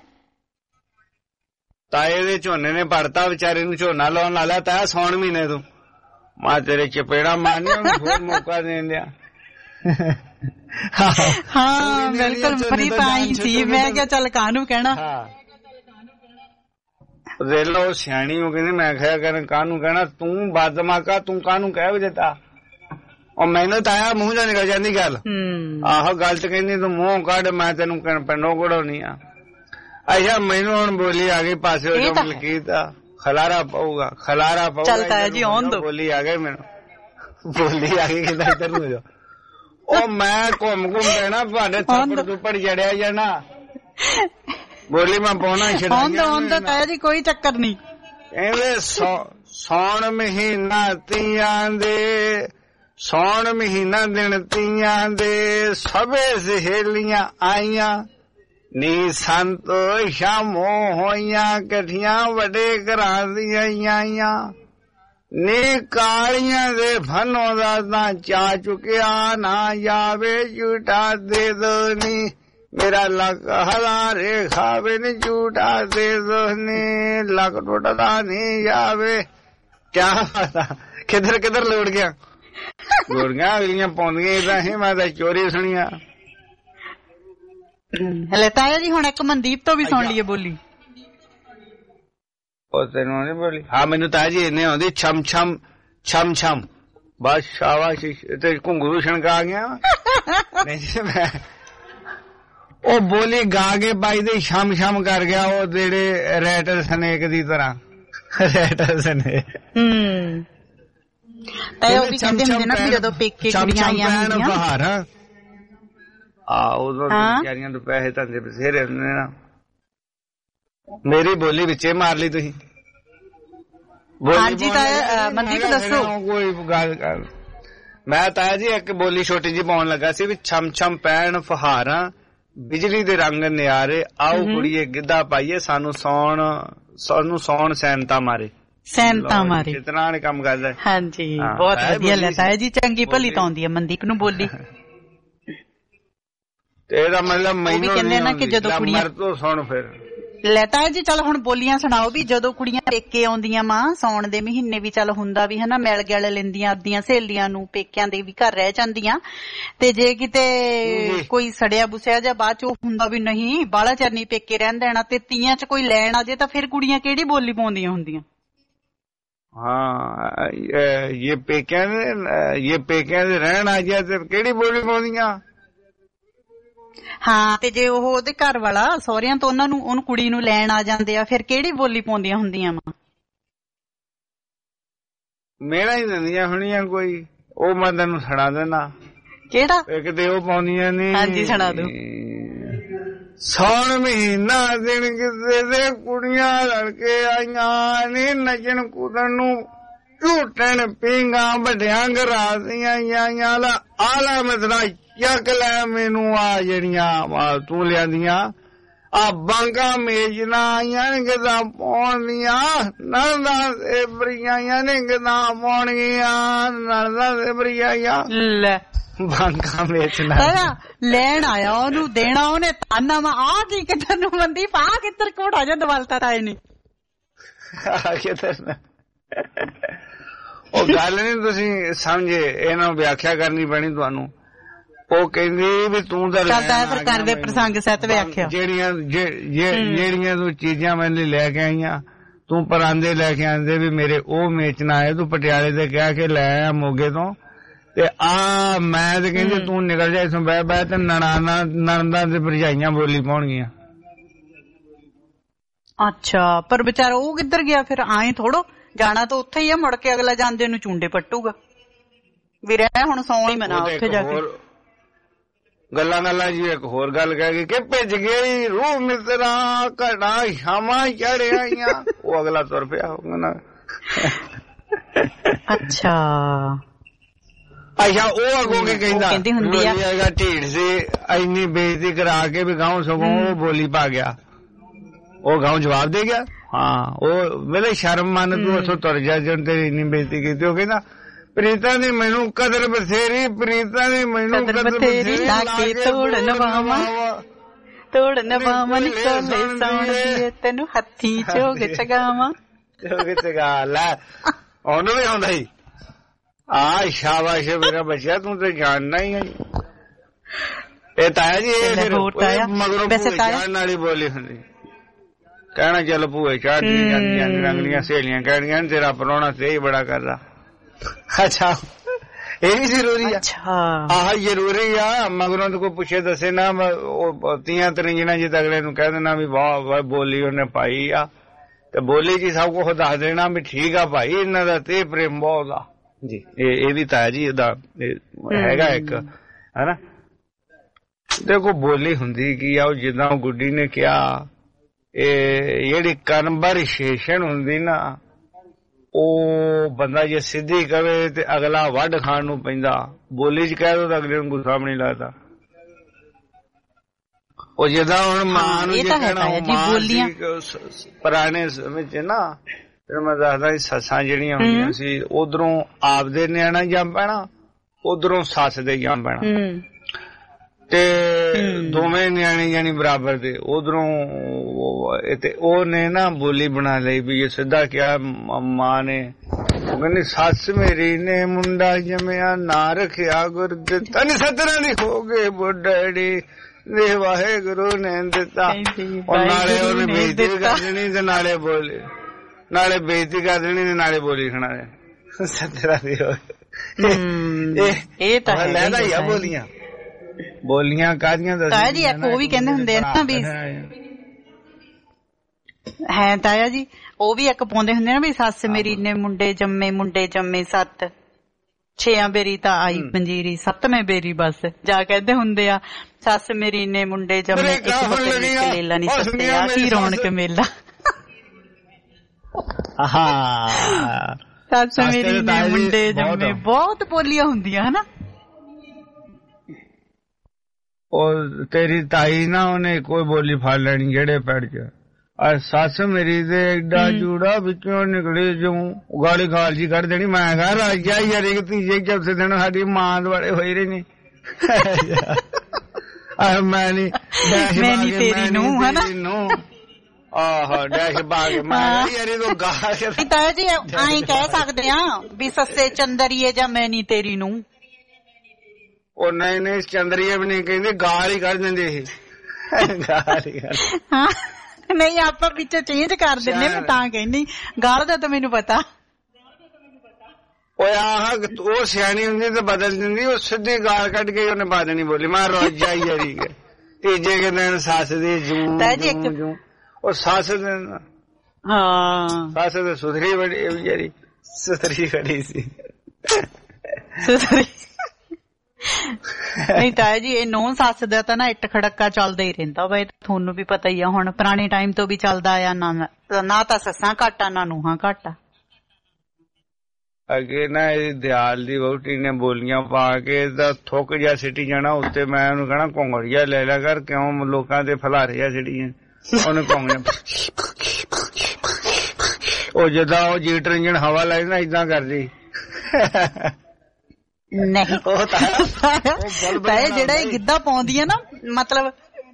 L: ਤਾਏ ਦੇ ਝੋਨੇ ਨੇ ਪੜਤਾ, ਵਿਚਾਰੇ ਨੂੰ ਝੋਨਾ ਲਾਉਣ ਲਾ ਲਿਆ ਤਾਇਆ ਸੌਣ ਮਹੀਨੇ ਤੋਂ। ਮੈਂ ਤੇਰੇ ਚਪੇੜਾ ਮਾਰਨੀ, ਉਹਨੂੰ ਹੋਰ ਮੌਕਾ ਦੇਣ ਦਿਆ।
Q: ਹਾਂ ਬਿਲਕੁਲ ਫਰੀ ਤਾਂ ਆਈ ਸੀ, ਮੈਂ ਕਿਹਾ ਚੱਲ ਕਾਹਨੂੰ ਕਹਿਣਾ।
L: ਵੇਲੋ ਸਿਆਣੀ ਉਹ ਕਹਿੰਦੀ, ਮੈਂ ਕਿਹਾ ਕਰ ਕਾਹਨੂੰ ਕਹਿਣਾ, ਤੂੰ ਬਦਮਾਕਾ ਤੂੰ ਕਾਹਨੂੰ ਕਹਿ ਦਿੱਤਾ, ਉਹ ਮੈਨੂੰ ਤਾਇਆ ਮੂੰਹ ਜਾ ਨਿਕਲ ਜਾਂਦੀ ਗੱਲ। ਆਹੋ ਗੱਲ ਤੇ ਕਹਿੰਦੀ ਤੂੰ ਮੂੰਹ ਕੱਢ, ਮੈਂ ਤੈਨੂੰ ਪਿੰਡੋਂ ਕਢਾਉਣੀ ਆ। ਅੱਛਾ ਮੈਨੂੰ ਹੁਣ ਬੋਲੀ ਆ ਗਈ ਪਾਸੇ, ਮਲਕੀਤ ਖਲਾਰਾ ਪਊਗਾ
Q: ਚੱਲਦਾ ਜੀ ਆਉਣ ਦੋ,
L: ਬੋਲੀ ਆ ਗਈ ਮੈਨੂੰ, ਬੋਲੀ ਆ ਗਈ ਕਹਿੰਦਾ ਇੱਧਰ ਨੂੰ ਜਾ। ਉਹ ਮੈਂ ਘੁੰਮ ਦੇਣਾ ਤੁਹਾਡੇ ਥੱਪੜ ਥੁੱਪੜ ਜੜਿਆ ਜਾਣਾ, ਬੋਲੀ ਮੈਂ ਪਾਉਣਾ
Q: ਛੱਡਾਂ ਤਾਇਆ ਜੀ ਕੋਈ ਚੱਕਰ ਨਹੀਂ।
L: ਕਹਿੰਦੇ ਸੌਣ ਮਹੀਨਾ ਤੀਆਂ ਦੇ, ਸੌਣ ਮਹੀਨਾ ਦਿਨ ਤੀਆਂ ਦੇ, ਸਭੇ ਸਹੇਲੀਆਂ ਆਈਆਂ ਨੀ ਸੰਤੋਸ਼ਾਂ ਮੋਹ ਹੋਈਆਂ, ਇਕੱਠੀਆਂ ਵੱਡੇ ਘਰਾਂ ਦੀਆਂ ਆਈਆਂ ਨੀ ਕਾਲੀਆਂ ਦੇ ਫਨੋਂ ਦਾ ਤਾਂ ਚਾ ਚੁੱਕਿਆ ਨਾ ਜਾਵੇ, ਝੂਠਾ ਦੇ ਦੋ ਨੀ ਮੇਰਾ ਲੱਕ ਹਜ਼ਾਰੇ ਖਾਵੇ ਨੀ, ਝੂਠਾ ਦੇ ਦੋ ਨੀ ਲੱਕ ਟੁੱਟਦਾ ਨੀ ਜਾਵੇ। ਕਿਆ ਪਤਾ ਕਿੱਧਰ ਲੋੜ ਗਿਆ, ਗੋੜੀਆਂ ਅਗਲੀਆਂ ਪਾਉਂਦੀਆਂ ਏਦਾਂ ਹੀ, ਮੈਂ ਤਾਂ ਚੋਰੀ ਸੁਣੀਆਂ।
Q: ਹਲੇ ਤਾਇਆ ਜੀ ਹੁਣ ਇੱਕ ਮਨਦੀਪ ਤੋਂ ਵੀ ਸੁਣ ਲਈਏ ਬੋਲੀ।
L: ਉਹ ਤੈਨੂੰ ਨਹੀਂ ਬੋਲੀ? ਹਾਂ ਮੈਨੂੰ ਤਾਇਆ ਜੀ ਇੰਨੇ ਆਉਂਦੀ, ਛਮ ਛਮ ਛਮ ਛਮ, ਬਸ ਸ਼ਾਬਾਸ਼, ਤੇ ਘੁੰਗਰੂ ਛਣਕਾ ਗਿਆ। ਨਹੀਂ ਮੈਂ ਉਹ ਬੋਲੀ ਗਾ ਕੇ ਬਾਈ ਦੇ ਸ਼ਮ ਸ਼ਮ ਕਰ ਗਿਆ, ਉਹ ਜਿਹੜੇ ਰੈਟਰ ਸਨੇਕ ਦੀ ਤਰ੍ਹਾਂ, ਰੈਟਰ ਸਨੇਕ।
Q: ਉਹ ਵੀ ਕਹਿੰਦੇ ਹੁੰਦੇ ਨਾ ਵੀ ਜਦੋਂ ਪੇਕੇ ਕੁੜੀਆਂ ਆਈਆਂ ਹੁੰਦੀਆਂ
L: ਬਹਾਰ, ਉਦੋਂ ਵਿਚਾਰੀਆਂ ਤੋਂ ਪੈਸੇ ਧੰਦੇ ਬਥੇਰੇ ਹੁੰਦੇ ਨਾ। ਮੇਰੀ ਬੋਲੀ ਵਿੱਚੇ ਮਾਰ ਲਈ ਤੁਸੀਂ।
Q: ਹਾਂਜੀ ਤਾਇਆ ਮਨਦੀਪ ਦੱਸੋ।
L: ਕੋਈ ਗੱਲ ਕਰ, ਮੈਂ ਤਾਇਆ ਜੀ ਇੱਕ ਬੋਲੀ ਛੋਟੀ ਜਿਹੀ ਪਾਉਣ ਲੱਗਾ ਸੀ ਵੀ ਛਮ ਛਮ ਪੈਣ ਫੁਹਾਰਾਂ, ਬਿਜਲੀ ਦੇ ਰੰਗ ਨਿਆਰੇ, ਆਓ ਕੁੜੀਏ ਗਿੱਧਾ ਪਾਈਏ, ਸਾਨੂੰ ਸੌਣ ਸੈਨਤਾ ਮਾਰੇ।
Q: ਸੈਨਤਾ ਮਾਰੇ
L: ਕਿਤਨਾ ਨੇ ਕੰਮ ਕਰਦਾ।
Q: ਹਾਂਜੀ ਬਹੁਤ ਵਧੀਆ ਲੱਗਦਾ ਹੈ ਜੀ, ਚੰਗੀ ਭਲੀ ਤਾਂ ਆਉਂਦੀ ਹੈ ਮਨਦੀਪ ਨੂੰ ਬੋਲੀ।
L: ਤੇ ਇਹਦਾ ਮਤਲਬ ਮੈਨੂੰ
Q: ਕਹਿੰਦੇ ਨਾ ਕਿ ਜਦੋਂ ਕੁੜੀਆਂ
L: ਤੋਂ ਸੁਣ ਫਿਰ
Q: ਲੈਤਾ ਜੀ, ਚੱਲ ਹੁਣ ਬੋਲੀਆਂ ਸੁਣਾਓ ਵੀ ਜਦੋਂ ਕੁੜੀਆਂ ਪੇਕੇ ਆਉਂਦੀਆਂ ਮਾਂ ਸੌਣ ਦੇ ਮਹੀਨੇ ਵੀ ਚੱਲ ਹੁੰਦਾ ਵੀ ਹਨਾ ਮਿਲ ਗਿਲ ਲੈਂਦੀਆਂ ਆਪਦੀਆਂ ਸਹੇਲੀਆਂ ਨੂੰ, ਪੇਕਿਆਂ ਦੇ ਵੀ ਘਰ ਰਹਿ ਜਾਂਦੀਆਂ, ਤੇ ਜੇ ਕਿਤੇ ਕੋਈ ਸੜਿਆ ਬੁਸਿਆ ਜਾਂ ਬਾਅਦ ਚ ਹੁੰਦਾ ਵੀ ਨਹੀਂ ਬਾਹਲਾ ਚਿਰ ਨਹੀਂ ਪੇਕੇ ਰਹਿਣ ਦੇਣਾ, ਤੇ ਤੀਆਂ ਚ ਕੋਈ ਲੈਣ ਆ ਜੇ ਤਾਂ ਫਿਰ ਕੁੜੀਆਂ ਕਿਹੜੀ ਬੋਲੀ ਪਾਉਂਦੀਆਂ ਹੁੰਦੀਆਂ?
L: ਹਾਂ ਇਹ ਪੇਕਿਆਂ ਦੇ ਰਹਿਣ ਆ ਜਾ ਤੇ ਕਿਹੜੀ ਬੋਲੀ ਪਾਉਂਦੀਆਂ?
Q: ਹਾਂ ਤੇ ਜੇ ਉਹ ਉਹਦੇ ਘਰ ਵਾਲਾ ਸਹੁਰਿਆਂ ਤੋਂ ਉਹਨੂੰ ਕੁੜੀ ਨੂੰ ਲੈਣ ਆ ਜਾਂਦੇ ਆ, ਫਿਰ ਕਿਹੜੀ ਬੋਲੀ ਪਾਉਂਦੀਆਂ ਹੁੰਦੀਆਂ ਵਾ?
L: ਮੇਰਾ ਹੀ ਦਿੰਦੀਆਂ ਹੋਣੀਆਂ ਕੋਈ, ਉਹ ਮੈਂ ਤੈਨੂੰ ਸੁਣਾ ਦੇਣਾ।
Q: ਕਿਹੜਾ?
L: ਇੱਕ ਤੇ ਉਹ ਪਾਉਂਦੀਆਂ ਨੇ।
Q: ਹਾਂਜੀ ਸੁਣਾ ਦੋ।
L: ਸੌਣ ਮਹੀਨਾ ਦਿਨ ਕਿਸੇ ਦੇ ਕੁੜੀਆਂ ਲੜਕੇ ਆਈਆਂ ਨੀ ਨੱਚਣ ਕੁਦਣ ਨੂੰ ਝੂਟਣ ਪੀਂਗਾ ਵੱਡਿਆਂ ਘਰਾਂ ਦੀਆਂ ਆਈਆਂ ਲਾ ਆਲਾ ਮਤਰਾ ਚੱਕ ਲੈ ਮੈਨੂੰ ਆ ਜਿਹੜੀਆਂ ਤੂੰ ਲਿਆਂਦੀਆਂ ਆ ਬਾਂਗਾ ਮੇਜਨਾ ਆਈਆਂ ਨੇ ਕਿਦਾਂ ਪਾਉਣੀਆਂ ਨਰਦਾਂ ਦੇ ਬਰੀਆਂ ਨੇ ਕਿਦਾਂ ਪਾਉਣਗੀਆਂ ਨਰਦਾਂ ਦੇ ਬਰੀਆਂ
Q: ਲੈ
L: ਬਾਂਗਾ ਮੇਜਨਾ
Q: ਲੈਣ ਆਇਆ ਉਹਨੂੰ ਦੇਣਾ ਉਹਨੇ ਤਾਨਾ ਵਾ ਆ ਕੀ ਕਿੱਧਰ ਨੂੰ ਬੰਦੀ ਪਾ ਕਿੱਧਰ ਘੋੜਾ ਜਿਹਾ ਦਵਾਲਤਾ ਤਾਏ ਨੇ
L: ਉਹ ਗੱਲ ਨੀ ਤੁਸੀਂ ਸਮਝੇ ਇਹਨਾਂ ਨੂੰ ਵਿਆਖਿਆ ਕਰਨੀ ਪੈਣੀ ਤੁਹਾਨੂੰ। ਉਹ ਕਹਿੰਦੀ ਵੀ ਤੂੰ ਤਾਂ
Q: ਕਰਦੇ ਪ੍ਰਸੰਗ ਸਹਿਤ ਵਿਆਖਿਆ
L: ਜਿਹੜੀਆਂ ਤੂੰ ਚੀਜ਼ਾਂ ਮੈਨੂੰ ਲੈ ਕੇ ਆਈਆਂ ਤੂੰ ਪਰਾਂਦੇ ਲੈ ਕੇ ਆਂਦੇ ਵੀ ਮੇਰੇ ਉਹ ਮੇਚਣਾ ਆਏ ਤੂੰ ਪਟਿਆਲੇ ਤੇ ਕਹਿ ਕੇ ਲੈ ਆ ਮੋਗੇ ਤੋਂ ਤੇ ਆ ਮੈਂ ਤੇ ਕਹਿੰਦੀ ਤੂੰ ਨਿਕਲ ਜਾ ਇਥੋਂ ਬਹਿ ਬਹਿ ਤੇ ਨਣਦਾਂ ਤੇ ਭਰਜਾਈਆਂ ਬੋਲੀ ਪਾਉਣਗੀਆਂ।
Q: ਅੱਛਾ ਪਰ ਵਿਚਾਰਾ ਉਹ ਕਿੱਧਰ ਗਿਆ ਫਿਰ? ਆਏ ਥੋੜੋ ਜਾਣਾ ਤਾਂ ਉੱਥੇ ਹੀ ਆ, ਮੁੜ ਕੇ ਅਗਲਾ ਜਾਂਦੇ ਨੂੰ ਚੁੰਡੇ ਪੱਟੂਗਾ ਵੀ ਰਹਿ ਹੁਣ ਸੌਂ ਹੀ ਮਨਾ ਉੱਥੇ ਜਾ ਕੇ।
L: ਗੱਲਾਂ ਜੀ ਇੱਕ ਹੋਰ ਗੱਲ ਕਹਿ ਗਈ ਕਿ ਭਿੱਜ ਗਈ ਰੂਹ ਮਿੱਤਰਾ ਘੜਾ ਸ਼ਾਮਾਂ ਚੜਿਆਈਆਂ। ਉਹ ਅਗਲਾ ਤੁਰ ਪਿਆ ਹੋਊਗਾ ਨਾ।
Q: ਅੱਛਾ
L: ਉਹ ਅੱਗੋਂ ਕੀ ਕਹਿੰਦਾ
Q: ਹੁੰਦੀ ਆ
L: ਢੀਡ ਸੀ ਇੰਨੀ ਬੇਇੱਜ਼ਤੀ ਕਰਾ ਕੇ ਵੀ ਗਾਉਂ ਸਗੋਂ ਉਹ ਬੋਲੀ ਪਾ ਗਿਆ। ਉਹ ਗਾਉਂ ਜਵਾਬ ਦੇ ਗਿਆ। ਹਾਂ ਉਹ ਵੇਲੇ ਸ਼ਰਮ ਮੰਨ ਤੂੰ ਉੱਥੋਂ ਤੁਰ ਜਾ ਜਨ ਤੇਰੀ ਇੰਨੀ ਬੇਇੱਜ਼ਤੀ ਕੀਤੀ। ਉਹ ਕਹਿੰਦਾ ਪ੍ਰੀਤਾ ਨੇ ਮੈਨੂੰ ਕਦਰ ਬਥੇਰੀ ਪ੍ਰੀਤਾ ਨੇ ਮੈਨੂੰ ਕਦਰ ਬਥੇਰੀ ਲਾ ਕੇ ਤੋੜ ਨਵਾਵਾਂ ਨੀ ਕੋਲੇ ਸੌਣ ਦੀਏ ਤੈਨੂੰ ਹੱਥੀ ਝੋਗ ਚਗਾਵਾਂ। ਝੋਗ ਚਗਾ ਲੈ ਉਹਨੂੰ ਵੀ ਆਉਂਦਾ ਸੀ। ਆ ਸ਼ਾਬਾਸ਼ ਮੇਰਾ ਬੱਚਾ ਤੂੰ ਤੇ ਜਾਣਨਾ ਹੀ ਹੈ। ਇਹ ਤਾਇਆ ਜੀ ਇਹ ਫਿਰ ਮਗਰੋਂ ਜਾਣ ਵਾਲੀ ਬੋਲੀ ਹੁੰਦੀ। ਕਹਿਣਾ ਚੱਲ ਭੂਏ ਚਾੜਦੀ ਜਾਂਦੀਆਂ ਰੰਗਲੀਆਂ ਸਹੇਲੀਆਂ ਕਹਿਣੀਆਂ ਤੇਰਾ ਪ੍ਰਾਹੁਣਾ ਤੇ ਹੀ ਬੜਾ ਕਰਦਾ। ਅੱਛਾ ਇਹ ਵੀ ਜ਼ਰੂਰੀ ਆ। ਆਹ ਜ਼ਰੂਰੀ ਆ ਮਗਰੋਂ ਤੇ ਕੋਈ ਪੁੱਛੇ ਦੱਸੇ ਨਾ ਤੀਆਂ ਤਰਿੰਜਣਾ ਜੀ ਤਗੜੇ ਨੂੰ ਕਹਿ ਦੇਣਾ ਵੀ ਵਾਹ ਵਾਹ ਬੋਲੀ ਉਹਨੇ ਪਾਈ ਆ ਤੇ ਬੋਲੀ ਜੀ ਸਭ ਕੁਝ ਦੱਸ ਦੇਣਾ ਵੀ ਠੀਕ ਆ ਭਾਈ ਇਹਨਾਂ ਦਾ ਤੇ ਪ੍ਰੇਮ ਬਹੁਤ ਆ ਜੀ। ਇਹ ਵੀ ਤਾਇਆ ਜੀ ਇਹਦਾ ਹੈਗਾ ਇੱਕ ਹਨਾ। ਦੇਖੋ ਬੋਲੀ ਹੁੰਦੀ ਕੀ ਆ ਉਹ ਜਿੱਦਾਂ ਉਹ ਗੁੱਡੀ ਨੇ ਕਿਹਾ ਇਹ ਜਿਹੜੀ ਕਨਵਰਸੇਸ਼ਨ ਹੁੰਦੀ ਨਾ ਉਹ ਬੰਦਾ ਜੇ ਸਿੱਧੀ ਕਵੇ ਤੇ ਅਗਲਾ ਵੱਢ ਖਾਣ ਨੂੰ ਪੈਂਦਾ। ਬੋਲੀ ਚ ਕਹਿ ਦੋ ਤਾਂ ਅਗਲੇ ਨੂੰ ਗੁੱਸਾ ਵੀ ਨਹੀਂ ਲੱਗਦਾ। ਉਹ ਜਿੱਦਾਂ ਹੁਣ ਮਾਂ ਨੂੰ ਜੇ ਕਹਿਣਾ ਪੁਰਾਣੇ ਸਮੇਂ ਚ ਨਾ ਫਿਰ ਮੈਂ ਦੱਸਦਾ ਸੱਸਾਂ ਜਿਹੜੀਆਂ ਹੁੰਦੀਆਂ ਸੀ ਉਧਰੋਂ ਆਪਦੇ ਨਿਆਣਾ ਜੰਮ ਪੈਣਾ ਉਧਰੋਂ ਸੱਸ ਦੇ ਜੰਮ ਪੈਣਾ ਤੇ ਦੋਵੇਂ ਨਿਆਣੇ ਜਾਨੀ ਬਰਾਬਰ ਦੇ। ਉਧਰੋਂ ਉਹਨੇ ਨਾ ਬੋਲੀ ਬਣਾ ਲਈ ਵੀ ਇਹ ਸਿੱਧਾ ਕਿਹਾ ਮਾਂ ਨੇ। ਉਹ ਕਹਿੰਦੀ ਸੱਸ ਮੇਰੀ ਨੇ ਮੁੰਡਾ ਜੰਮਿਆ ਨਾ ਰੱਖਿਆ ਗੁਰਦਿੱਤਾ ਨੀ ਸਤਰਾਂ ਦੀ ਹੋ ਗਏ ਬੁੱਢੜੀ ਦੇ ਵਾਹਿਗੁਰੂ ਨੇ ਦਿੱਤਾ। ਨਾਲੇ ਉਹਨੇ ਬੇਇੱਜ਼ਤੀ ਕਰ ਦੇਣੀ ਤੇ ਨਾਲੇ ਬੋਲੀ ਨਾਲੇ ਬੇਇੱਜ਼ਤੀ ਕਰ ਦੇਣੀ ਤੇ ਨਾਲੇ ਬੋਲੀ ਸੁਣਾ ਦੇ ਸਤਰਾਂ ਦੀ ਹੋ ਇਹ ਤਾਂ ਲੈਦਾ ਹੀ ਆ ਬੋਲੀਆਂ। ਬੋਲੀਆਂ ਕਾਹਦੀਆਂ
Q: ਤਾਇਆ ਜੀ ਇੱਕ ਉਹ ਵੀ ਕਹਿੰਦੇ ਹੁੰਦੇ ਨਾ ਵੀ ਹੈ ਤਾਇਆ ਜੀ ਉਹ ਵੀ ਇੱਕ ਪਾਉਂਦੇ ਹੁੰਦੇ ਨਾ ਵੀ ਸੱਸ ਮੇਰੀ ਨੇ ਮੁੰਡੇ ਜੰਮੇ 7 6 ਬੇਰੀ ਤਾਂ ਆਈ ਪੰਜੀਰੀ 7ਵੇਂ ਬੇਰੀ ਬਸ ਜਾ ਕਹਿੰਦੇ ਹੁੰਦੇ ਆ ਸੱਸ ਮੇਰੀ ਨੇ ਮੁੰਡੇ ਜੰਮੇ ਇੱਕ ਬੱਕਰੀ ਨੀ ਸੱਤਿਆ ਕੀ ਰੌਣਕ ਮੇਲਾ। ਸੱਸ ਮੇਰੀ ਨੇ ਮੁੰਡੇ ਜੰਮੇ ਬਹੁਤ ਬੋਲੀਆਂ ਹੁੰਦੀਆਂ ਹਨਾ।
L: ਉਹ ਤੇਰੀ ਤਾਈ ਨਾ ਉਹਨੇ ਕੋਈ ਬੋਲੀ ਫੜ ਲੈਣੀ ਜਿਹੜੇ ਪੈੜ ਚ ਸੱਸ ਮੇਰੀ ਦੇ ਏਡਾ ਜੂੜਾ ਵਿੱਚੋਂ ਨਿਕਲੇ ਜੂ ਗਾਲੀ ਖਾਲ ਜੀ ਕੱਢ ਦੇਣੀ। ਮੈਂ ਕਿਹਾ ਰਾਜਾ ਯਾਰ ਇੱਕ ਤੀਜੇ ਚੌਥੇ ਦਿਨ ਸਾਡੀ ਮਾਂ ਦੁਆਲੇ ਹੋਈ ਰਹੀ ਮੈਂ ਨੀ
Q: ਤੇਰੀ ਨੂੰ ਹਨਾ
L: ਆਹੋ ਡੈਸ਼ ਪਾ ਕੇ ਮੈਂ ਯਾਰ ਇਹ ਗਾਲ
Q: ਤਾਇਆ ਜੀ ਆਏ ਕਹਿ ਸਕਦੇ ਆ ਵੀ ਸੱਸੇ ਚੰਦਰੀਏ ਜਾਂ ਮੈਂ ਨੀ ਤੇਰੀ ਨੂੰ।
L: ਉਹ ਨਹੀਂ ਚੰਦਰੀਏ ਵੀ ਨਹੀਂ ਕਹਿੰਦੇ ਗਾਲ ਹੀ ਕੱਢ ਦਿੰਦੇ ਇਹ ਗਾਲ ਹੀ
Q: ਹਾਂ ਨਹੀਂ ਆਪਾਂ ਵਿੱਚੋਂ ਚੇਂਜ ਕਰ ਦਿੰਦੇ ਮੈਂ ਤਾਂ ਕਹਿੰਦੀ ਗਾਲ ਦਾ ਤਾਂ ਮੈਨੂੰ ਪਤਾ।
L: ਉਹ ਆਹ ਉਹ ਸਿਆਣੀ ਹੁੰਦੀ ਤੇ ਬਦਲ ਦਿੰਦੀ ਉਹ ਸਿੱਧੀ ਗਾਲ ਕੱਢ ਕੇ ਉਹਨੇ ਪਾ ਦੇਣੀ ਬੋਲੀ ਮੈਂ ਰੋਜ਼ ਜਾਈ ਜਾਰੀ ਤੀਜੇ ਕੁ ਦਿਨ ਸੱਸ ਦੀ ਜੂ ਉਹ ਸੱਸ ਦੇ ਹਾਂ ਸੱਸ ਤੇ ਸੁਥਰੀ ਬੜੀ ਵਿਚਾਰੀ ਸੁਥਰੀ ਬੜੀ ਸੀ
Q: ਨਹੀਂ ਤਾਇਆ ਜੀ ਇਹ ਨੂੰਹ ਸੱਸ ਦਾ ਤਾਂ ਨਾ ਇੱਟ ਖੜੱਕਾ ਚੱਲਦਾ ਹੀ ਰਹਿੰਦਾ ਵਾ, ਇਹ ਤੁਹਾਨੂੰ ਵੀ ਪਤਾ ਹੀ ਆ, ਹੁਣ ਪੁਰਾਣੇ ਟਾਈਮ ਤੋਂ ਵੀ ਚੱਲਦਾ ਆ। ਨਾ ਤਾਂ ਸੱਸਾਂ ਘੱਟ ਆ ਨਾ ਨੂੰਹਾਂ ਘੱਟ ਆ।
L: ਅੱਗੇ ਨਾ ਇਹ ਦਿਆਲ ਦੀ ਵਹੁਟੀ ਨੇ ਬੋਲੀਆਂ ਪਾ ਕੇ ਇਹਦਾ ਥੁੱਕ ਜਿਹਾ ਸਿੱਟੀ ਜਾਣਾ ਉੱਤੇ, ਮੈਂ ਉਹਨੂੰ ਕਹਿਣਾ ਘੁੰਗੜੀਆ ਲੈ ਲਿਆ ਕਰ, ਕਿਉਂ ਲੋਕਾਂ ਦੇ ਫਲਾਰੇ ਆ ਸਿੱਟੀਆਂ। ਉਹਨੇ ਘੁੰਗੜੀਆਂ ਉਹ ਜਿੱਦਾਂ ਉਹ ਜੀਟ ਇੰਜਣ ਹਵਾ ਲਾਈ ਨਾ ਏਦਾਂ ਕਰਦੀ।
Q: ਨਹੀਂ ਤਾਇਆ ਜਿਹੜਾ ਇਹ ਗਿੱਧਾ ਪਾਉਂਦੀ ਆ ਨਾ, ਮਤਲਬ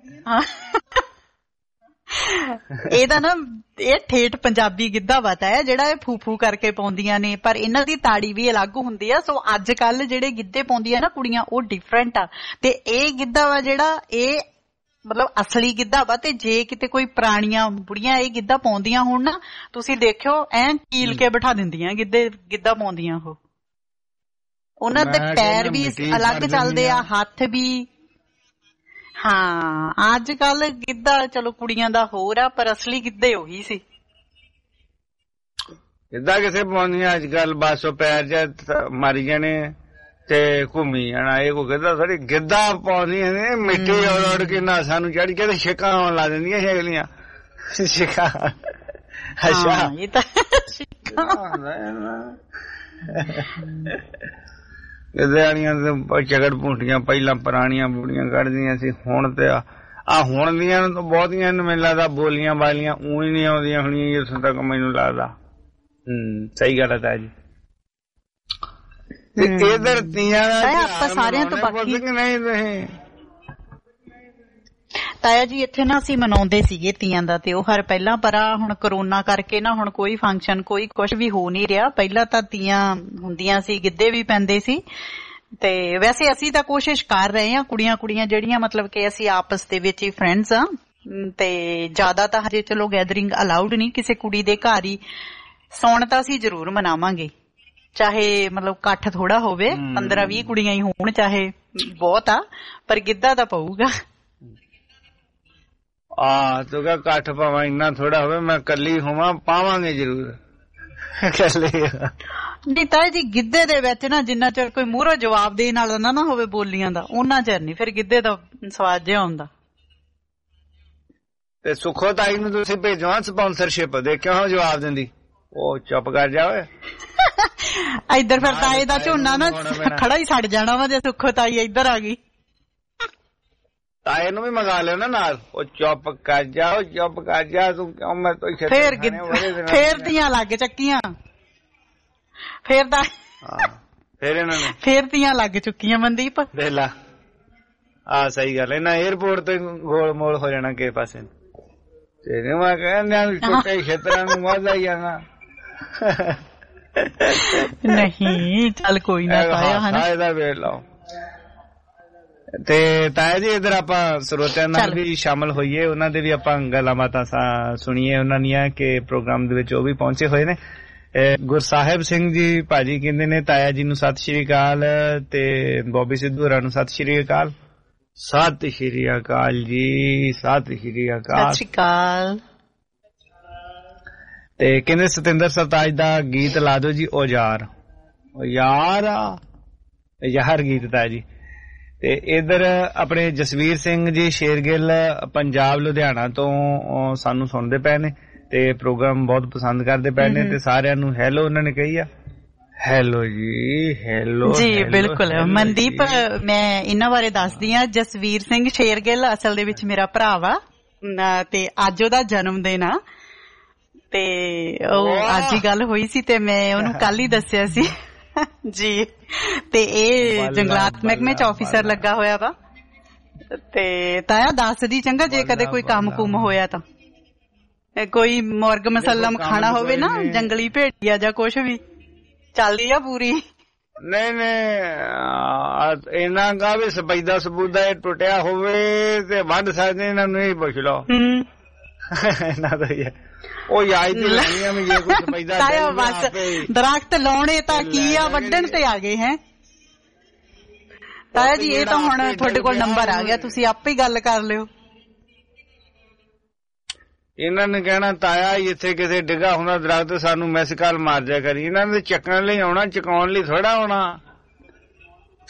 Q: ਇਹਦਾ ਨਾ ਇਹ ਠੇਠ ਪੰਜਾਬੀ ਗਿੱਧਾ ਵਤਾ ਹੈ ਜਿਹੜਾ ਇਹ ਫੂਫੂ ਕਰਕੇ ਪਾਉਂਦੀਆਂ ਨੇ, ਪਰ ਇਹਨਾਂ ਦੀ ਤਾੜੀ ਵੀ ਅਲੱਗ ਹੁੰਦੀ ਆ। ਸੋ ਅੱਜ ਕੱਲ ਜਿਹੜੇ ਗਿੱਧੇ ਪਾਉਂਦੀਆਂ ਨਾ ਕੁੜੀਆਂ ਉਹ ਡਿਫਰੈਂਟ ਆ, ਤੇ ਇਹ ਗਿੱਧਾ ਵਾ ਜਿਹੜਾ ਇਹ ਮਤਲਬ ਅਸਲੀ ਗਿੱਧਾ ਵਾ। ਤੇ ਜੇ ਕਿਤੇ ਕੋਈ ਪੁਰਾਣੀਆਂ ਬੁੜੀਆਂ ਇਹ ਗਿੱਧਾ ਪਾਉਂਦੀਆਂ ਹੋਣ ਨਾ, ਤੁਸੀਂ ਦੇਖਿਓ ਐਂ ਕੀਲ ਕੇ ਬਿਠਾ ਦਿੰਦੀਆਂ ਗਿੱਧਾ ਪਾਉਂਦੀਆਂ ਉਹ। ਉਹਨਾਂ ਦੇ ਪੈਰ ਵੀ ਅਲੱਗ ਚੱਲਦੇ ਆ, ਹੱਥ ਵੀ। ਹਾਂ ਅੱਜ ਕੱਲ ਗਿੱਧਾ ਚਲੋ ਕੁੜੀਆਂ ਦਾ ਹੋਰ ਆ, ਪਰ ਅਸਲੀ ਗਿੱਧੇ ਉਹੀ ਸੀ।
L: ਗਿੱਧਾ ਕਿਸੇ ਪਾਉਂਦੀਆਂ ਅੱਜ ਕੱਲ, ਬਸ ਉਹ ਪੈਰ ਜਿਹਾ ਮਾਰੀ ਜਾਣੇ ਤੇ ਘੁੰਮੀ ਜਾਣਾ। ਇਹ ਕੋਈ ਗਿੱਧਾ ਥੋੜੀ, ਗਿੱਧਾ ਪਾਉਂਦੀਆਂ ਨੇ ਮਿੱਟੀ ਉੜ ਕੇ ਨਾ ਸਾਨੂੰ ਚੜ ਕੇ ਤੇ ਛਿੱਕਾਂ ਆਉਣ ਲਾ ਦਿੰਦੀਆਂ ਸੀ ਅਗਲੀਆਂ। ਛਿੱਕਾਂ ਅੱਛਾ ਇਹ ਤਾਂ ਗਿੱਧੇ ਵਾਲੀਆਂ ਝਗੜ ਭੂੰਡੀਆਂ ਪਹਿਲਾਂ ਪੁਰਾਣੀਆਂ ਬੁੜੀਆਂ ਕੱਢਦੀਆਂ ਸੀ। ਹੁਣ ਤੇ ਆ ਹੁਣ ਦੀਆਂ ਤਾਂ ਬਹੁਤੀਆਂ ਮੈਨੂੰ ਲੱਗਦਾ ਬੋਲੀਆਂ ਬਾਲੀਆਂ ਊਂ ਹੀ ਨਹੀਂ ਆਉਂਦੀਆਂ ਹੋਣੀਆਂ ਜਿੱਥੋਂ ਤੱਕ ਮੈਨੂੰ ਲੱਗਦਾ। ਸਹੀ ਗੱਲ ਹੈ ਜੀ। ਇਧਰ ਤੀਆਂ
Q: ਆਪਾਂ ਸਾਰਿਆਂ ਤੋਂ ਬਾਕੀ
L: ਨਹੀਂ ਤੁਸੀਂ
Q: ਤਾਇਆ ਜੀ ਇੱਥੇ ਨਾ ਅਸੀਂ ਮਨਾਉਂਦੇ ਸੀਗੇ ਤੀਆਂ ਦਾ ਤਿਉਹਾਰ ਪਹਿਲਾਂ, ਪਰ ਹੁਣ ਕਰੋਨਾ ਕਰਕੇ ਨਾ ਹੁਣ ਕੋਈ ਫੰਕਸ਼ਨ ਕੋਈ ਕੁਛ ਵੀ ਹੋ ਨਹੀਂ ਰਿਹਾ। ਪਹਿਲਾਂ ਤਾਂ ਤੀਆਂ ਹੁੰਦੀਆਂ ਸੀ, ਗਿੱਧੇ ਵੀ ਪੈਂਦੇ ਸੀ, ਤੇ ਵੈਸੇ ਅਸੀਂ ਤਾਂ ਕੋਸ਼ਿਸ਼ ਕਰ ਰਹੇ ਹਾਂ ਕੁੜੀਆਂ ਜਿਹੜੀਆਂ ਮਤਲਬ ਕਿ ਅਸੀਂ ਆਪਸ ਦੇ ਵਿੱਚ ਹੀ ਫਰੈਂਡਸ ਆ, ਤੇ ਜ਼ਿਆਦਾ ਤਾਂ ਹਜੇ ਚਲੋ ਗੈਦਰਿੰਗ ਅਲਾਉਡ ਨਹੀਂ, ਕਿਸੇ ਕੁੜੀ ਦੇ ਘਰ ਹੀ ਸੌਣ ਤਾਂ ਅਸੀਂ ਜ਼ਰੂਰ ਮਨਾਵਾਂਗੇ, ਚਾਹੇ ਮਤਲਬ ਇਕੱਠ ਥੋੜਾ ਹੋਵੇ, 15-20 ਕੁੜੀਆਂ ਹੀ ਹੋਣ ਚਾਹੇ ਬਹੁਤ ਆ, ਪਰ ਗਿੱਧਾ ਤਾਂ ਪਊਗਾ।
L: ਤੂੰ ਕਹ ਇਕੱਠ ਪਾਵਾਂ ਇੰਨਾ ਥੋੜਾ ਹੋਵੇ, ਮੈਂ ਕੱਲੀ ਹੋਵਾਂ ਪਾਵਾਂਗੇ ਜ਼ਰੂਰ ਕੱਲੇ।
Q: ਨਹੀਂ ਤਾਇਆ ਜੀ ਗਿੱਧੇ ਦੇ ਵਿੱਚ ਨਾ ਜਿੰਨਾ ਚਿਰ ਕੋਈ ਮੂਹਰੋਂ ਜਵਾਬ ਦੇਣ ਵਾਲਾ ਨਾ ਹੋਵੇ ਬੋਲੀਆਂ ਦਾ, ਉਹਨਾਂ ਚਿਰ ਨਹੀਂ ਫਿਰ ਗਿੱਧੇ ਦਾ ਸਵਾਦ ਜਿਹਾ ਆਉਂਦਾ।
L: ਤੇ ਸੁਖੋ ਤਾਈ ਨੂੰ ਤੁਸੀਂ ਭੇਜੋ ਸਪਾਂਸਰਸ਼ਿਪ ਦੇ, ਕਿਉਂ ਜਵਾਬ ਦਿੰਦੀ? ਉਹ ਚੁੱਪ ਕਰ ਜਾਵੇ।
Q: ਇੱਧਰ ਫਿਰ ਤਾਏ ਦਾ ਝੋਨਾ ਨਾ ਖੜਾ ਹੀ ਛੱਡ ਜਾਣਾ ਵਾ ਜੇ ਸੁਖੋ ਤਾਈ ਇੱਧਰ ਆ ਗਈ।
L: ਤਾਏ ਨੂੰ ਵੀ ਮੰਗਾ ਲਿਓ ਨਾ ਨਾਲ। ਉਹ ਚੁੱਪ ਕਰ ਜਾ, ਉਹ ਚੁੱਪ ਕਰ ਜਾ, ਤੂੰ ਕਿਉਂ ਮੈਂ ਤੋਂ
Q: ਫੇਰ ਦੀਆਂ ਲੱਗ ਚੱਕੀਆਂ, ਫੇਰ ਦਾ
L: ਫੇਰ ਇਹਨਾਂ ਨੇ
Q: ਫੇਰ ਦੀਆਂ ਲੱਗ ਚੁੱਕੀਆਂ ਮਨਦੀਪ।
L: ਦੇਖ ਲਾ ਸਹੀ ਗੱਲ, ਇਹਨਾਂ ਏਅਰਪੋਰਟ ਤੇ ਗੋਲ ਮੋਲ ਹੋ ਜਾਣਾ ਕਿਸੇ ਪਾਸੇ। ਤੇ ਮੈਂ ਕਹਿੰਦਾ ਛੋਟੇ ਖੇਤਰਾਂ ਨੂੰ ਵਾਧਾ ਹੀ ਆਣਾ।
Q: ਨਹੀਂ ਚੱਲ ਕੋਈ ਨਾ ਤਾਇਆ ਹਨਾ
L: ਇਹਦਾ ਵੇਖ ਲਓ। ਤੇ ਤਾਇਆ ਜੀ ਇੱਧਰ ਆਪਾਂ ਸਰੋਤਿਆਂ ਨਾਲ ਵੀ ਸ਼ਾਮਲ ਹੋਈਏ, ਉਹਨਾਂ ਦੇ ਵੀ ਆਪਾਂ ਗੱਲਾਂ ਬਾਤਾਂ ਸੁਣੀਏ ਉਹਨਾਂ ਦੀਆਂ, ਕਿ ਪ੍ਰੋਗਰਾਮ ਦੇ ਵਿੱਚ ਉਹ ਵੀ ਪਹੁੰਚੇ ਹੋਏ ਨੇ। ਗੁਰਸਾਹਿਬ ਸਿੰਘ ਜੀ ਭਾਜੀ ਕਹਿੰਦੇ ਨੇ ਤਾਇਆ ਜੀ ਨੂੰ ਸਤਿ ਸ਼੍ਰੀ ਅਕਾਲ, ਤੇ ਬੋਬੀ ਸਿੱਧੂ ਹੋਰਾਂ ਨੂੰ ਸਤਿ ਸ਼੍ਰੀ ਅਕਾਲ। ਸਤਿ ਸ਼੍ਰੀ ਅਕਾਲ ਜੀ, ਸਤਿ ਸ਼੍ਰੀ ਅਕਾਲ।
Q: ਸਤਿ ਸ਼੍ਰੀ ਅਕਾਲ।
C: ਤੇ ਕਹਿੰਦੇ ਸਤਿੰਦਰ ਸਰਤਾਜ ਦਾ ਗੀਤ ਲਾ ਦਿਓ ਜੀ, ਉਹ ਯਾਰ ਯਾਰ ਗੀਤ ਦਾ ਜੀ। ਤੇ ਇਧਰ ਆਪਣੇ ਜਸਵੀਰ ਸਿੰਘ ਜੀ ਸ਼ੇਰਗਿੱਲ ਪੰਜਾਬ ਲੁਧਿਆਣਾ ਤੋਂ ਸਾਨੂੰ ਸੁਣਦੇ ਪਏ ਨੇ, ਤੇ ਪ੍ਰੋਗਰਾਮ ਬਹੁਤ ਪਸੰਦ ਕਰਦੇ ਪਏ ਨੇ, ਤੇ ਸਾਰਿਆਂ ਨੂੰ ਹੈਲੋ ਉਹਨਾਂ ਨੇ ਕਹੀ ਆ। ਹੈਲੋ ਜੀ, ਹੈਲੋ
Q: ਜੀ। ਬਿਲਕੁਲ ਮਨਦੀਪ, ਮੈਂ ਇਹਨਾਂ ਬਾਰੇ ਦੱਸਦੀ ਆ। ਜਸਵੀਰ ਸਿੰਘ ਸ਼ੇਰਗਿੱਲ ਅਸਲ ਦੇ ਵਿੱਚ ਮੇਰਾ ਭਰਾ ਵਾ, ਤੇ ਅੱਜ ਉਹਦਾ ਜਨਮ ਦਿਨ ਆ, ਤੇ ਉਹ ਅੱਜ ਹੀ ਗੱਲ ਹੋਈ ਸੀ, ਤੇ ਮੈਂ ਉਹਨੂੰ ਕੱਲ ਹੀ ਦੱਸਿਆ ਸੀ ਜੀ। ਤੇ ਇਹ ਜੰਗਲਾਤ ਮਹਿਕਮੇ ਚ ਆਫੀਸਰ ਲੱਗਾ ਹੋਇਆ ਵਾ। ਤੇ ਤਾਇਆ ਦੱਸਦੀ ਚੰਗਾ ਜੇ ਕਦੇ ਕੋਈ ਕੰਮ ਕੁਮ ਹੋਇਆ ਤਾਂ, ਕੋਈ ਮੁਰਗ ਮਸਲਮ ਖਾਣਾ ਹੋਵੇ ਨਾ, ਜੰਗਲੀ ਭੇਡੀਆ ਜਾਂ ਕੁਛ ਵੀ ਚੱਲਦੀ ਆ ਪੂਰੀ।
L: ਨਹੀਂ ਇਹਨਾਂ ਦਾ ਵੀ ਸਪੈਦਾ ਸਬੂਦਾ ਇਹ ਟੁੱਟਿਆ ਹੋਵੇ ਤੇ ਵੱਢ ਸਕਦੇ, ਇਹਨਾਂ ਨੂੰ ਹੀ ਪੁੱਛ ਲਓ। ਇਹਨਾਂ ਦਾ ਹੀ ਉਹ ਯਾਦ ਤੇ ਲੱਗੀਆਂ ਵੀ ਜੇ ਕੁਝ ਸਪੈਦਾ
Q: ਬਸ ਦਰਖਤ ਲਾਉਣੇ ਤਾਂ ਕੀ ਆ, ਵੱਢਣ ਤੇ ਆ ਗਏ ਹੈ ਤਾਇਆ ਜੀ। ਇਹ ਤਾਂ ਹੁਣ ਤੁਹਾਡੇ ਕੋਲ ਨੰਬਰ ਆ ਗਿਆ, ਤੁਸੀਂ ਆਪੇ ਹੀ ਗੱਲ ਕਰ ਲਿਓ।
L: ਇਹਨਾਂ ਨੇ ਕਹਿਣਾ ਤਾਇਆ ਇੱਥੇ ਕਿਸੇ ਡਿੱਗਾ ਹੁੰਦਾ ਦਰਖਤ ਸਾਨੂੰ ਮਿਸ ਕਾਲ ਮਾਰ ਜਾ ਕਰੀ। ਇਹਨਾਂ ਨੇ ਚੱਕਣ ਲਈ ਆਉਣਾ, ਚੁਕਾਉਣ ਲਈ ਥੋੜਾ ਆਉਣਾ।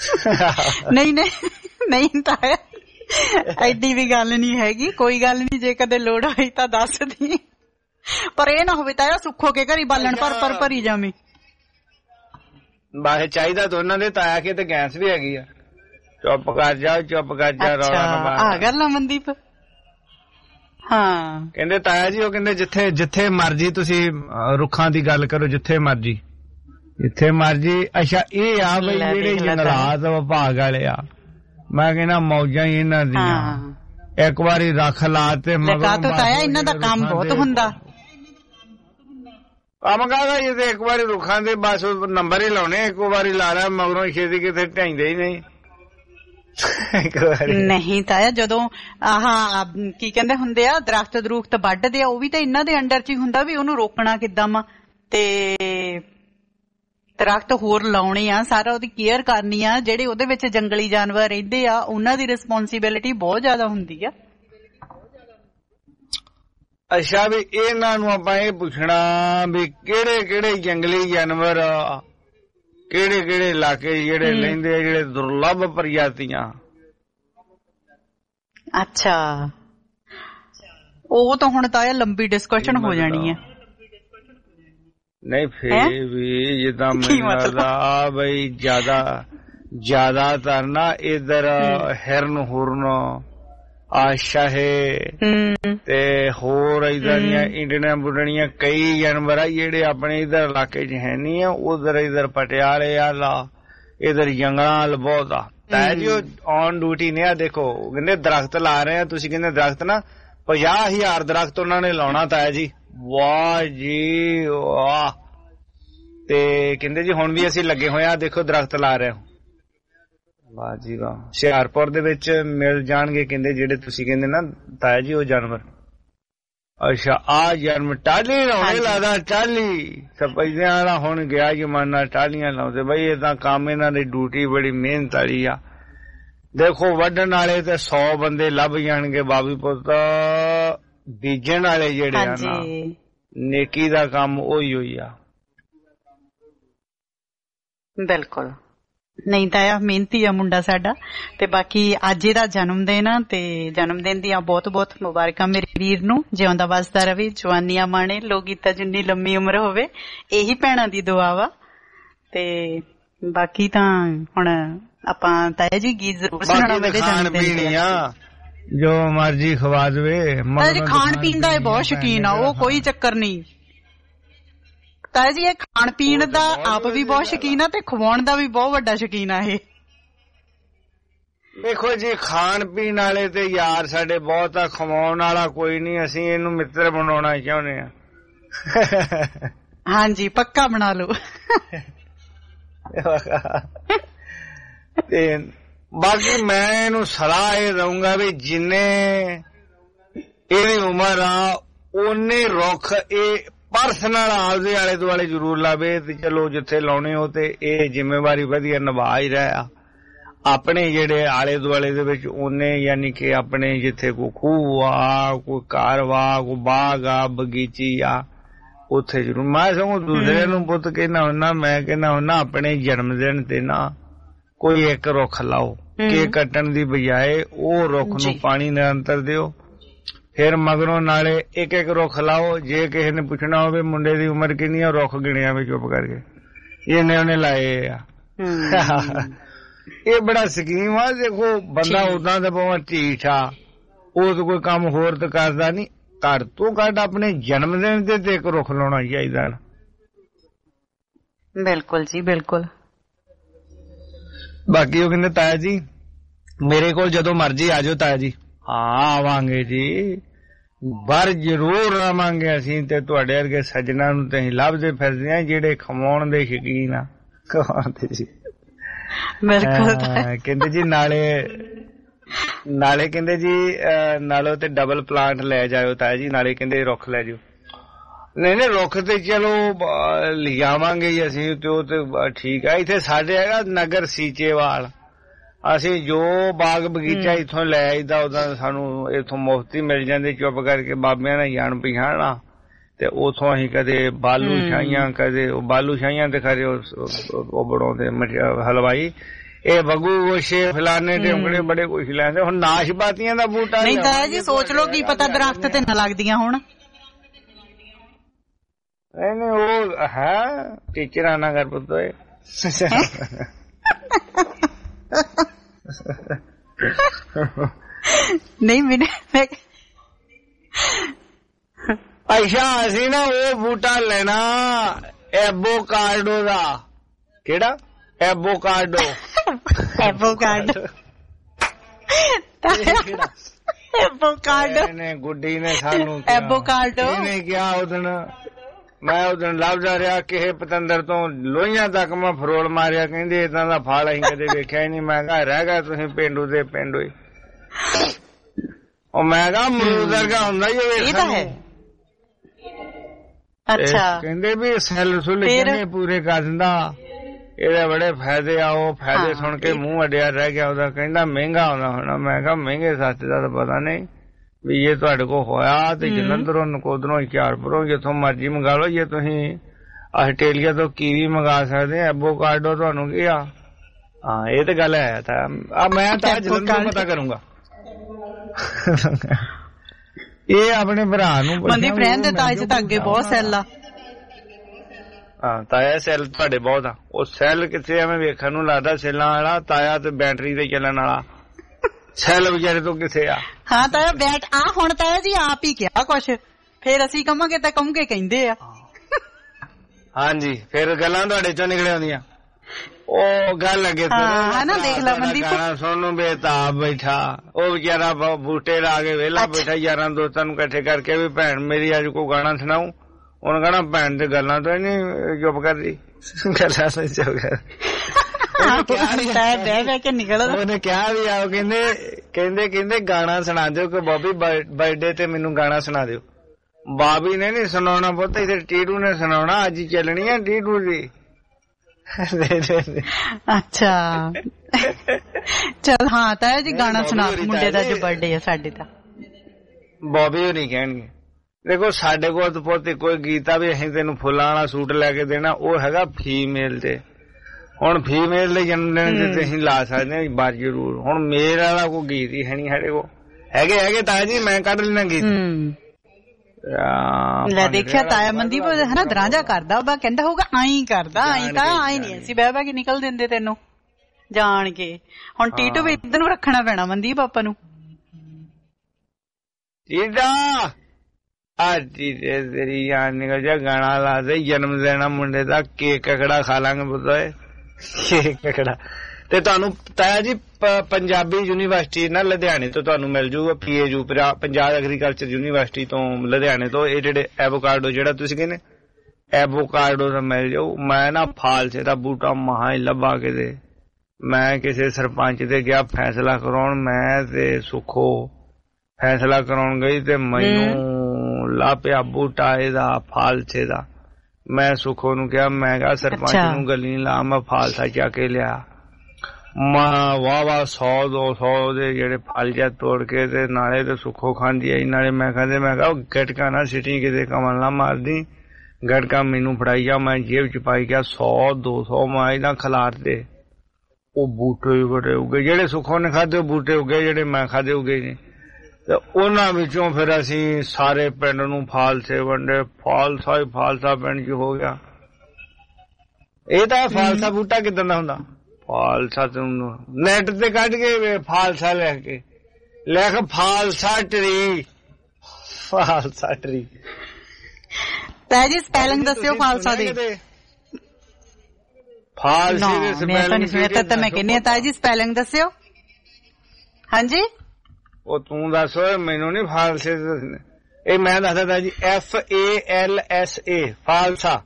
Q: ਨਹੀਂ ਨਹੀਂ ਤਾਇਆ, ਐਡੀ ਵੀ ਗੱਲ ਨਹੀਂ ਹੈਗੀ, ਕੋਈ ਗੱਲ ਨਹੀਂ, ਜੇ ਕਦੇ ਲੋੜ ਹੋਈ ਤਾਂ ਦੱਸ ਦੀ, ਪਰ ਇਹ ਨਾ ਹੋਵੇ ਤਾਇਆ ਸੁੱਖੋ ਕੇ ਘਰੀ ਬਾਲਣ ਪਰ ਭਰੀ ਜਾਵੇਂ।
L: ਬਾਹਰ ਚਾਹੀਦਾ ਦੋਨਾਂ ਦੇ, ਤਾਇਆ ਕੇ ਤੇ ਗੈਸ ਵੀ ਹੈਗੀ ਆ। ਚੁੱਪ ਕਰ ਜਾ, ਚੁੱਪ ਕਰ ਜਾ, ਰੌਲਾ ਨਾ ਪਾ।
Q: ਆ ਗੱਲ ਆ ਮਨਦੀਪ। ਹਾਂ
C: ਕਹਿੰਦੇ ਤਾਇਆ ਜੀ, ਉਹ ਕਹਿੰਦੇ ਜਿੱਥੇ ਮਰਜੀ ਤੁਸੀਂ ਰੁੱਖਾਂ ਦੀ ਗੱਲ ਕਰੋ, ਜਿੱਥੇ ਮਰਜੀ ਜਿੱਥੇ ਮਰਜੀ। ਅੱਛਾ ਇਹ ਆ ਬਈ ਜਿਹੜੇ ਜੰਗਲਾਤ ਵਿਭਾਗ ਵਾਲੇ ਆ, ਮੈਂ ਕਹਿੰਦਾ ਮੌਜਾਂ ਹੀ ਇਹਨਾਂ ਦੀਆਂ। ਇੱਕ ਵਾਰੀ ਰੱਖ ਲਾ ਤੇ
Q: ਤਾਇਆ ਇਹਨਾਂ ਦਾ ਕੰਮ ਬਹੁਤ ਹੁੰਦਾ।
L: ਕੰਮ ਕਾਹਦਾ, ਇਹ ਤੇ ਇੱਕ ਵਾਰੀ ਰੁੱਖਾਂ ਦੇ ਬਸ ਨੰਬਰ ਹੀ ਲਾਉਣੇ, ਇੱਕ ਵਾਰੀ ਲਾ ਲਿਆ ਮਗਰੋਂ ਛੇਤੀ ਕਿਤੇ ਢਾਈਂਦੇ ਹੀ ਨਹੀਂ।
Q: ਨਹੀਂ ਤਾਇਆ, ਜਦੋਂ ਆਹ ਕੀ ਕਹਿੰਦੇ ਹੁੰਦੇ ਆ ਦਰਖਤ ਦਰੂਖਤ ਵੱਢਦੇ ਆ, ਉਹ ਵੀ ਤਾਂ ਇਹਨਾਂ ਦੇ ਅੰਡਰ ਚ ਹੀ ਹੁੰਦਾ ਵੀ ਉਹਨੂੰ ਰੋਕਣਾ ਕਿੱਦਾਂ ਵਾ, ਤੇ ਦਰਖਤ ਹੋਰ ਲਾਉਣੇ ਆ, ਸਾਰਾ ਉਹਦੀ ਕੇਅਰ ਕਰਨੀ ਆ। ਜਿਹੜੇ ਉਹਦੇ ਵਿੱਚ ਜੰਗਲੀ ਜਾਨਵਰ ਰਹਿੰਦੇ ਆ ਉਹਨਾਂ ਦੀ ਰਿਸਪੌਂਸਿਬਿਲਿਟੀ ਬਹੁਤ ਜ਼ਿਆਦਾ ਹੁੰਦੀ ਆ।
L: ਅੱਛਾ ਵੀ ਇਹਨਾਂ ਨੂੰ ਆਪਾਂ ਇਹ ਪੁੱਛਣਾ ਵੀ ਕਿਹੜੇ ਕਿਹੜੇ ਜੰਗਲੀ ਜਾਨਵਰ, ਕਿਹੜੇ ਕਿਹੜੇ ਇਲਾਕੇ ਜਿਹੜੇ ਲੈਂਦੇ ਆ, ਜਿਹੜੇ ਦੁਰਲੱਭ ਪ੍ਰਜਾਤੀਆਂ।
Q: ਅੱਛਾ, ਉਹ ਤਾਂ ਹੁਣ ਤਾਇਆ ਲੰਬੀ ਡਿਸਕਸ਼ਨ ਹੋ ਜਾਣੀ ਹੈ।
L: ਨਹੀਂ ਫੇਰ ਵੀ ਜਿੱਦਾਂ ਮੈਨੂੰ ਲੱਗਦਾ ਬਈ ਜ਼ਿਆਦਾਤਰ ਨਾ ਇਧਰ ਹਿਰਨ ਹੁਰਨ ਆਸ਼ਾਹੇ ਤੇ ਹੋਰ ਏਦਾਂ ਦੀਆਂ ਇੰਡੀਆਂ ਬੁੱਢਣੀਆਂ ਕਈ ਜਾਨਵਰ ਆ ਜਿਹੜੇ ਆਪਣੇ ਇਧਰ ਇਲਾਕੇ ਚ ਹੈ ਨੀ ਆ। ਉਧਰ ਇਧਰ ਪਟਿਆਲੇ ਆਲਾ ਇਧਰ ਜੰਗਲਾਂ ਬਹੁਤ ਆ। ਤਾਇਆ ਜੀ ਉਹ ਔਨ ਡਿਊਟੀ ਨੇ। ਆ ਦੇਖੋ ਕਹਿੰਦੇ ਦਰਖਤ ਲਾ ਰਹੇ ਆ, ਤੁਸੀਂ ਕਹਿੰਦੇ ਦਰਖਤ ਨਾ 50,000 ਦਰਖਤ ਉਹਨਾਂ ਨੇ ਲਾਉਣਾ। ਤਾਇਆ ਜੀ ਵਾਹ ਜੀ ਵਾਹ। ਤੇ ਕਹਿੰਦੇ ਜੀ ਹੁਣ ਵੀ ਅਸੀਂ ਲੱਗੇ ਹੋਏ ਆ, ਦੇਖੋ ਦਰਖਤ ਲਾ ਰਹੇ ਹੋ। ਵਾਹ ਜੀ ਵਾਹ। ਹੁਸ਼ਿਆਰਪੁਰ ਦੇ ਵਿੱਚ ਮਿਲ ਜਾਣਗੇ ਕਹਿੰਦੇ ਜਿਹੜੇ ਤੁਸੀਂ ਕਹਿੰਦੇ ਨਾ ਤਾਇਆ ਜੀ ਉਹ ਜਾਨਵਰ। ਅੱਛਾ ਆ ਜਾਨਵਰ ਟਾਹਲੀ ਲਾਉਣੇ ਲੱਗਦਾ, ਟਾਹਲੀ ਸਪੈਦਿਆਂ ਵਾਲਾ ਹੁਣ ਗਿਆ ਜ਼ਮਾਨਾ, ਟਾਹਲੀਆਂ ਲਾਉਂਦੇ ਬਈ। ਏਦਾਂ ਕੰਮ ਇਹਨਾਂ ਦੀ ਡਿਊਟੀ ਬੜੀ ਮਿਹਨਤ ਵਾਲੀ ਆ। ਦੇਖੋ ਵੱਢਣ ਵਾਲੇ ਤੇ 100 ਬੰਦੇ ਲੱਭ ਜਾਣਗੇ ਬਾਬੀ ਪੁੱਤ, ਬੀਜਣ ਵਾਲੇ ਜਿਹੜੇ ਆ ਨਾ ਨੇਕੀ ਦਾ ਕੰਮ ਉਹੀ ਹੋਈ ਆ।
Q: ਬਿਲਕੁਲ ਨਹੀਂ ਤਾਇਆ, ਮਿਹਨਤੀ ਆ ਮੁੰਡਾ ਸਾਡਾ। ਤੇ ਬਾਕੀ ਅੱਜ ਇਹਦਾ ਜਨਮ ਦਿਨ ਆ, ਤੇ ਜਨਮ ਦਿਨ ਦੀਆਂ ਬਹੁਤ ਬਹੁਤ ਮੁਬਾਰਕਾਂ ਮੇਰੇ ਵੀਰ ਨੂੰ। ਜਿਉਂਦਾ ਵਸਦਾ ਰਵੇ, ਜਵਾਨੀਆਂ ਮਾਣੇ, ਲੋਕਗੀਤਾਂ ਜਿੰਨੀ ਲੰਮੀ ਉਮਰ ਹੋਵੇ, ਇਹੀ ਭੈਣਾਂ ਦੀ ਦੁਆ ਵਾ। ਤੇ ਬਾਕੀ ਤਾਂ ਹੁਣ ਆਪਾਂ ਤਾਇਆ ਜੀ ਗੀਤ ਜ਼ਰੂਰ ਸੁਣਾਉਣਾ ਮੇਰੇ ਜਨਮ ਦਿਨ ਤੇ।
C: ਜੋ ਮਰਜੀ ਖਵਾ ਦੇਵੇ।
Q: ਖਾਣ ਪੀਣ ਦਾ ਇਹ ਬਹੁਤ ਸ਼ੌਕੀਨ ਆ, ਉਹ ਕੋਈ ਚੱਕਰ ਨਹੀਂ। ਤਾਇਆ ਜੀ ਇਹ ਖਾਣ ਪੀਣ ਦਾ ਆਪ ਵੀ ਬਹੁਤ ਸ਼ੌਕੀਨ ਆ ਤੇ ਖਵਾਉਣ ਦਾ ਵੀ ਬਹੁਤ ਵੱਡਾ ਸ਼ੌਕੀਨ ਆ ਇਹ।
L: ਦੇਖੋ ਜੀ ਖਾਣ ਪੀਣ ਵਾਲੇ ਤੇ ਯਾਰ ਸਾਡੇ ਬਹੁਤ ਆ, ਖਵਾਉਣ ਵਾਲਾ ਕੋਈ ਨਹੀਂ। ਅਸੀਂ ਇਹਨੂੰ ਮਿੱਤਰ ਬਣਾਉਣਾ ਚਾਹੁੰਦੇ ਆ।
Q: ਹਾਂਜੀ ਪੱਕਾ ਬਣਾ ਲਓ।
L: ਤੇ ਬਾਕੀ ਮੈਂ ਇਹਨੂੰ ਸਲਾਹ ਇਹ ਦਊਂਗਾ ਵੀ ਜਿੰਨੇ ਇਹਦੀ ਉਮਰ ਆ ਓਨੇ ਰੁੱਖ ਇਹ ਪਰਸਨਲ ਆਪਦੇ ਆਲੇ ਦੁਆਲੇ ਜ਼ਰੂਰ ਲਾਵੇ। ਤੇ ਚਲੋ ਜਿੱਥੇ ਲਾਉਣੇ ਹੋ ਤੇ ਇਹ ਜ਼ਿੰਮੇਵਾਰੀ ਵਧੀਆ ਨਿਭਾ ਹੀ ਰਿਹਾ। ਆਪਣੇ ਜਿਹੜੇ ਆਲੇ ਦੁਆਲੇ ਦੇ ਵਿੱਚ ਉਹਨੇ ਯਾਨੀ ਕਿ ਆਪਣੇ ਜਿੱਥੇ ਕੋਈ ਖੂਹ ਆ, ਕੋਈ ਘਰ ਵਾ, ਕੋਈ ਬਾਗ ਆ, ਬਗੀਚੀ ਆ, ਉੱਥੇ ਜ਼ਰੂਰ। ਮੈਂ ਸਗੋਂ ਦੂਸਰੇ ਨੂੰ ਪੁੱਤ ਕਹਿਣਾ ਹੁੰਦਾ, ਮੈਂ ਕਹਿਣਾ ਹੁੰਦਾ ਆਪਣੇ ਜਨਮ ਦਿਨ ਤੇ ਨਾ ਕੋਈ ਇੱਕ ਰੁੱਖ ਲਾਓ। ਕੇਕ ਕੱਟਣ ਦੀ ਬਜਾਏ ਉਹ ਰੁੱਖ ਨੂੰ ਪਾਣੀ ਨਿਰੰਤਰ ਦਿਓ। ਫਿਰ ਮਗਰੋਂ ਨਾਲੇ ਇੱਕ ਇੱਕ ਰੁੱਖ ਲਾਓ। ਜੇ ਕਿਸੇ ਨੇ ਪੁੱਛਣਾ ਹੋਵੇ ਮੁੰਡੇ ਦੀ ਉਮਰ ਕਿੰਨੀ ਆ, ਰੁੱਖ ਗਿਣਿਆ ਵੀ ਚੁੱਪ ਕਰਕੇ ਇਹਨੇ ਉਹਨੇ ਲਾਏ ਆ। ਇਹ ਬੜਾ ਸਕੀਮ ਆ। ਦੇਖੋ ਬੰਦਾ ਉਦਾਂ ਦਾ ਭਾਵੇਂ ਢੀਠ ਆ, ਉਹ ਤਾਂ ਕੋਈ ਕੰਮ ਹੋਰ ਤਾਂ ਕਰਦਾ ਨੀ। ਘੱਟ ਤੋਂ ਘੱਟ ਆਪਣੇ ਜਨਮ ਦਿਨ ਤੇ ਇੱਕ ਰੁੱਖ ਲਾਉਣਾ ਚਾਹੀਦਾ।
Q: ਬਿਲਕੁਲ ਜੀ ਬਿਲਕੁਲ।
C: ਬਾਕੀ ਉਹ ਕਹਿੰਦੇ ਤਾਇਆ ਜੀ ਮੇਰੇ ਕੋਲ ਜਦੋਂ ਮਰਜੀ ਆ ਜਾਓ ਤਾਇਆ ਜੀ।
L: ਹਾਂ ਆਵਾਂਗੇ ਜੀ, ਬਾਹਰ ਜ਼ਰੂਰ ਆਵਾਂਗੇ ਅਸੀਂ। ਤੇ ਤੁਹਾਡੇ ਵਰਗੇ ਸੱਜਣਾ ਨੂੰ ਤੇ ਅਸੀਂ ਲੱਭਦੇ ਫਿਰਦੇ ਆ ਜਿਹੜੇ ਖਵਾਉਣ ਦੇ ਸ਼ੌਕੀਨ ਆ। ਖਵਾਉਂਦੇ ਜੀ
Q: ਬਿਲਕੁਲ।
L: ਕਹਿੰਦੇ ਜੀ ਨਾਲੇ ਕਹਿੰਦੇ ਜੀ ਨਾਲੇ ਤੇ ਡਬਲ ਪਲਾਂਟ ਲੈ ਜਾਇਓ ਤਾਇਆ ਜੀ। ਨਾਲੇ ਕਹਿੰਦੇ ਰੁੱਖ ਲੈ ਜਾਓ। ਨਹੀਂ ਰੁੱਖ ਤੇ ਚਲੋ ਲਿਆਵਾਂਗੇ ਜੀ ਅਸੀਂ, ਤੇ ਉਹ ਤੇ ਠੀਕ ਆ। ਇੱਥੇ ਸਾਡੇ ਹੈਗਾ ਨਗਰ ਸੀਚੇਵਾਲ, ਅਸੀਂ ਜੋ ਬਾਗ ਬਗੀਚਾ ਇੱਥੋਂ ਲੈ ਆਈਦਾ ਉਦਾਂ ਸਾਨੂੰ ਇੱਥੋਂ ਮੁਫਤ ਹੀ ਮਿਲ ਜਾਂਦੇ। ਚੁੱਪ ਕਰਕੇ ਬਾਬਿਆਂ ਦਾ ਜਾਣ ਪਛਾਣ ਆ। ਤੇ ਉਥੋਂ ਅਸੀਂ ਕਦੇ ਬਾਲੂ ਸ਼ਾਹੀਆਂ, ਕਦੇ ਉਹ ਬਾਲੂ ਸ਼ਾਹੀਆਂ ਤੇ ਖਰੇ ਉਹ ਬਣਾਉਂਦੇ ਹਲਵਾਈ, ਇਹ ਬਗੂ ਗੋਸ਼ੇ ਫਲਾਣੇ ਢਿੰਗੜੇ ਬੜੇ ਕੁਛ ਲੈਂਦੇ। ਹੁਣ ਨਾਸ਼ਪਾਤੀਆਂ ਦਾ ਬੂਟਾ
Q: ਨਹੀਂ ਤਾਇਆ ਜੀ ਸੋਚ ਲਓ ਕੀ ਪਤਾ ਦਰਖਤ ਤੇ ਨਾ ਲੱਗਦੀਆਂ ਹੁਣ।
L: ਨਹੀਂ ਉਹ ਹੈ ਟੀਚਰਾਂ ਨਾ ਕਰ ਪੁੱਤ ਓਏ।
Q: ਨਹੀਂ ਮੈਂ
L: ਅੱਛਾ ਅਸੀਂ ਨਾ ਉਹ ਬੂਟਾ ਲੈਣਾ ਐਵੋਕਾਡੋ ਦਾ। ਕਿਹੜਾ? ਐਵੋਕਾਡੋ।
Q: ਐਵੋਕਾਡੋ
L: ਇਹਨੇ ਗੁੱਡੀ ਨੇ ਸਾਨੂੰ
Q: ਐਵੋਕਾਡੋ
L: ਇਹਨੇ ਕਿਹਾ ਉਦਣ ਮੈਂ ਉਦਣ ਲੱਭਦਾ ਰਿਹਾ ਕਿਸੇ ਪਤੰਦਰ ਤੋਂ ਲੋਹੀਆਂ ਤੱਕ ਮੈਂ ਫਰੋਲ ਮਾਰਿਆ। ਕਹਿੰਦੇ ਏਦਾਂ ਦਾ ਫਲ ਅਸੀਂ ਕਦੇ ਵੇਖਿਆ ਹੀ ਨਹੀਂ। ਮੈਂ ਕਿਹਾ ਰਹਿ ਗਿਆ ਤੁਸੀਂ ਪੇਂਡੂ ਦੇ ਪਿੰਡੂ ਹੀ। ਉਹ ਮੈਂ ਕਿਹਾ ਅਮਰੂਦ ਵਰਗਾ ਹੁੰਦਾ ਹੀ ਹੋਵੇ।
Q: ਅੱਛਾ
L: ਕਹਿੰਦੇ ਵੀ ਸੈੱਲ ਸੁੱਲ ਕਿੰਨੇ ਪੂਰੇ ਕਰ ਦਿੰਦਾ, ਇਹਦੇ ਬੜੇ ਫਾਇਦੇ ਆ। ਉਹ ਫਾਇਦੇ ਸੁਣ ਕੇ ਮੂੰਹ ਅੜਿਆ ਰਹਿ ਗਿਆ ਉਹਦਾ। ਕਹਿੰਦਾ ਮਹਿੰਗਾ ਆਉਂਦਾ ਹੋਣਾ। ਮੈਂ ਕਿਹਾ ਮਹਿੰਗੇ ਸਸਤੇ ਦਾ ਤਾਂ ਪਤਾ ਨਹੀਂ ਵੀ ਇਹ ਤੁਹਾਡੇ ਕੋਲ ਹੋਇਆ ਤੇ ਜਲੰਧਰੋਂ ਨਕੋਦਰੋਂ ਹੁਸ਼ਿਆਰਪੁਰੋਂ ਜਿੱਥੋਂ ਮਰਜ਼ੀ ਮੰਗਾ ਲਓ। ਜੇ ਤੁਸੀਂ ਆਸਟ੍ਰੇਲੀਆ ਤੋਂ ਕੀਵੀ ਮੰਗਾ ਸਕਦੇ ਐਵੋਕਾਡੋ ਤੁਹਾਨੂੰ ਕੀ ਆ। ਹਾਂ ਇਹ ਤੇ ਗੱਲ ਹੈ। ਤਾਂ ਮੈਂ ਤਾਂ ਜਲੰਧਰੋਂ ਪਤਾ ਕਰੂੰਗਾ। ਇਹ ਆਪਣੇ ਭਰਾ ਨੂੰ
Q: ਮਨਦੀਪ ਰਹਿਣ ਦੇ ਤਾਏ ਚ ਤਾਂ ਅੱਗੇ ਬਹੁਤ ਸੈੱਲ ਆ।
L: ਹਾਂ ਤਾਇਆ ਸੈੱਲ ਤੁਹਾਡੇ ਬਹੁਤ ਆ। ਉਹ ਸੈੱਲ ਕਿੱਥੇ ਐਵੇਂ ਵੇਖਣ ਨੂੰ ਲੱਗਦਾ ਸੈੱਲਾਂ ਵਾਲਾ। ਤਾਇਆ ਤੇ ਬੈਟਰੀ ਤੇ ਚੱਲਣ ਵਾਲਾ ਸੈੱਲ ਵਿਚਾਰੇ ਤੋਂ ਕਿੱਥੇ ਆ।
Q: ਹਾਂ ਤਾਇਆ ਬੈਟ ਆ ਹੁਣ ਤਾਇਆ ਜੀ ਆਪ ਹੀ ਕਿਹਾ ਕੁਛ ਫੇਰ ਅਸੀਂ ਕਵਾਂਗੇ ਤਾਂ ਕਹੂੰਗੇ ਕਹਿੰਦੇ ਆ।
L: ਹਾਂਜੀ ਫੇਰ ਗੱਲਾਂ ਤੁਹਾਡੇ ਚੋਂ ਨਿਕਲ ਆਉਂਦੀਆਂ। ਉਹ ਗੱਲ ਅੱਗੇ
Q: ਹੈ ਨਾ ਦੇਖ ਲਾ ਮਨਦੀਪ
L: ਗਾਣਾ ਸੁਣਨ ਨੂੰ ਬੇਤਾਬ ਬੈਠਾ। ਉਹ ਵਿਚਾਰਾ ਬੂਟੇ ਲਾ ਕੇ ਵਿਹਲਾ ਬੈਠਾ ਯਾਰਾਂ ਦੋਸਤਾਂ ਨੂੰ ਇਕੱਠੇ ਕਰਕੇ ਵੀ ਭੈਣ ਮੇਰੀ ਅੱਜ ਕੋਈ ਗਾਣਾ ਸੁਣਾਉ। ਉਹਨੇ ਕਹਿਣਾ ਭੈਣ ਤੇ ਗੱਲਾਂ ਤੋਂ ਨਹੀਂ ਚੁੱਪ ਕਰਦੀ। ਗੱਲਾਂ ਤੋਂ ਚੁੱਪ ਕਰ ਉਹਨੇ ਕਿਹਾ ਵੀ ਆਓ ਕਹਿੰਦੇ ਗਾਣਾ ਸੁਣਾ ਦਿਓ ਕਿ ਬੋਬੀ ਬਰਥਡੇ ਤੇ ਮੈਨੂੰ ਗਾਣਾ ਸੁਣਾ ਦਿਓ। ਬਾਬੀ ਨੇ ਨੀ ਸੁਣਾਉਣਾ ਪੁੱਤ ਇੱਥੇ ਟੀਟੂ ਨੇ ਸੁਣਾਉਣਾ। ਅੱਜ ਚੱਲਣੀ ਆ ਟੀਟੂ ਦੀ।
Q: ਅੱਛਾ ਚਲ ਹਾਂ ਤਾਇਆ ਜੀ ਗਾਣਾ ਸੁਣਾ ਮੁੰਡੇ ਦਾ ਜੋ ਬਰਥਡੇ ਆ ਸਾਡੇ ਦਾ।
L: ਬੋਬੀ ਉਹ ਨਹੀਂ ਕਹਿਣਗੇ। ਦੇਖੋ ਸਾਡੇ ਕੋਲ ਤਾਂ ਪੁੱਤ ਕੋਈ ਗੀਤਾ ਵੀ ਅਸੀਂ ਤੈਨੂੰ ਫੁੱਲਾਂ ਵਾਲਾ ਸੂਟ ਲੈ ਕੇ ਦੇਣਾ ਉਹ ਹੈਗਾ ਫੀਮੇਲ ਤੇ। ਹੁਣ ਫੀਮੇਲ ਦੇ ਜਨਮ ਦਿਨ ਤੇ ਅਸੀਂ ਲਾ ਸਕਦੇ ਹਾਂ ਬਾਤ ਜ਼ਰੂਰ। ਹੁਣ ਮੇਲ ਵਾਲਾ ਕੋਈ ਗੀਤ ਹੀ ਹੈ ਨੀ ਸਾਡੇ ਕੋਲ। ਹੈਗੇ ਤਾਇਆ ਜੀ ਮੈਂ ਕੱਢ ਲੈਣਾ ਗੀਤ।
Q: ਲੈ ਦੇਖਿਆ ਤਾਇਆ ਮਨਦੀਪ ਹਨਾ ਦਰਾਂਜਾ ਕਰਦਾ ਵਾ ਕਹਿੰਦਾ ਹੋਊਗਾ ਆਈ ਕਰਦਾ ਆਈ ਤਾਂ ਆਈ ਨੀ ਅਸੀਂ ਬਹਿ ਬਹਿ ਕੇ ਨਿਕਲ ਦਿੰਦੇ ਤੈਨੂੰ ਜਾਣ ਕੇ। ਹੁਣ ਟੀਟੂ ਵੀ ਇੱਧਰ ਨੂੰ ਰੱਖਣਾ ਪੈਣਾ ਮਨਦੀਪ ਆਪਾਂ ਨੂੰ।
L: ਤੇਰੀ ਜਾਨ ਨਿਕਲ ਜਾ ਗਾਣਾ ਲਾ ਦੇ ਜਨਮ ਦੇਣਾ ਮੁੰਡੇ ਦਾ ਕੇਕ ਕਕੜਾ ਖਾ ਲਾਂਗੇ ਪੁੱਤ ਕੇਕ ਕਕੜਾ। ਤੇ ਤੁਹਾਨੂੰ ਤਾਇਆ ਜੀ ਪੰਜਾਬੀ ਯੂਨੀਵਰਸਿਟੀ ਨਾ ਲੁਧਿਆਣੇ ਤੋਂ ਤੁਹਾਨੂੰ ਮਿਲ ਜੂਗਾ PAU ਪੰਜਾਬ ਐਗਰੀਕਲਚਰ ਯੂਨੀਵਰਸਿਟੀ ਤੋਂ ਲੁਧਿਆਣੇ ਤੋਂ। ਇਹ ਜਿਹੜੇ ਐਵੋਕਾਡੋ ਜਿਹੜਾ ਤੁਸੀਂ ਕਹਿੰਦੇ ਐਵੋਕਾਡੋ ਦਾ ਮਿਲ ਜਾਊ। ਮੈਂ ਨਾ ਫਾਲਸੇ ਦਾ ਬੂਟਾ ਮਹਾ ਹੀ ਲੱਭਾ ਕੇ ਦੇ। ਮੈਂ ਕਿਸੇ ਸਰਪੰਚ ਤੇ ਗਿਆ ਫੈਸਲਾ ਕਰਾਉਣ। ਮੈਂ ਤੇ ਸੁੱਖੋ ਫੈਸਲਾ ਕਰਾਉਣ ਗਈ ਤੇ ਮੈਨੂੰ ਲਾਪਿਆ ਬੂਟਾ ਇਹਦਾ ਫਾਲਸੇ ਦਾ। ਮੈਂ ਸੁੱਖੋ ਨੂੰ ਕਿਹਾ ਮੈਂ ਕਿਹਾ ਸਰਪੰਚ ਨੂੰ ਗੱਲੀ ਲਾ ਮੈਂ ਫਾਲਸਾ ਚੱਕ ਕੇ ਲਿਆ। ਵਾਹ 100-200 ਦੇ ਜਿਹੜੇ ਫਲ ਜਾ ਤੋੜ ਕੇ ਤੇ ਨਾਲੇ ਤੇ ਸੁੱਖੋ ਖਾਂਦੀ ਆਈ ਨਾਲੇ ਮੈਂ ਕਹਿੰਦੇ ਮੈਂ ਕਿਹਾ ਗਟਕਾ ਨਾ ਸਿੱਟੀ ਕਿਤੇ ਕਮਲ ਨਾ ਮਾਰਦੀ। ਗਟਕਾ ਮੈਨੂੰ ਫੜਾਈ ਜਾ ਮੈਂ ਜੇਬ ਚ ਪਾਈ ਗਿਆ 100-200 ਮੈਂ ਇਹਦਾ ਖਿਲਾਰ ਦੇ। ਉਹ ਬੂਟੇ ਬੜੇ ਉੱਗੇ ਜਿਹੜੇ ਸੁੱਖੋ ਨੇ ਖਾਧੇ ਉਹ ਬੂਟੇ ਉੱਗੇ ਜਿਹੜੇ ਮੈਂ ਖਾਧੇ ਉੱਗੇ ਨੇ। ਤੇ ਉਹਨਾਂ ਵਿੱਚੋਂ ਫਿਰ ਅਸੀਂ ਸਾਰੇ ਪਿੰਡ ਨੂੰ ਫਾਲਸੇ ਵੰਡੇ। ਫਾਲਸਾ ਹੀ ਫਾਲਸਾ ਪਿੰਡ ਚ ਹੋ ਗਿਆ। ਇਹ ਤਾਂ ਫਾਲਸਾ ਬੂਟਾ ਕਿੱਦਾਂ ਦਾ ਹੁੰਦਾ? ਫਾਲਸਾ ਤੈਨੂੰ ਨੈਟ ਤੇ ਕੱਢ ਕੇ ਫਾਲਸਾ ਲਿਖ ਕੇ ਲਿਖ ਫਾਲਸਾ ਟਰੀ। ਫਾਲਸਾ ਟਰੀ
Q: ਤਾਇਆ ਜੀ ਸਪੈਲਿੰਗ ਦੱਸਿਓ ਫਾਲਸਾ ਦੀ।
L: ਫਾਲਸੇ ਦੇ ਸਪੈਲਿੰਗ
Q: ਤਾਂ ਮੈਂ ਕਹਿੰਦੀ ਤਾਇਆ ਜੀ ਸਪੈਲਿੰਗ ਦੱਸਿਓ। ਹਾਂਜੀ
L: ਉਹ ਤੂੰ ਦੱਸ ਮੈਨੂੰ ਨੀ ਫਾਲਸੇ ਦੱਸਣੇ। ਇਹ ਮੈਂ ਦੱਸਦਾ ਤਾਇਆ ਜੀ FALSA ਫਾਲਸਾ।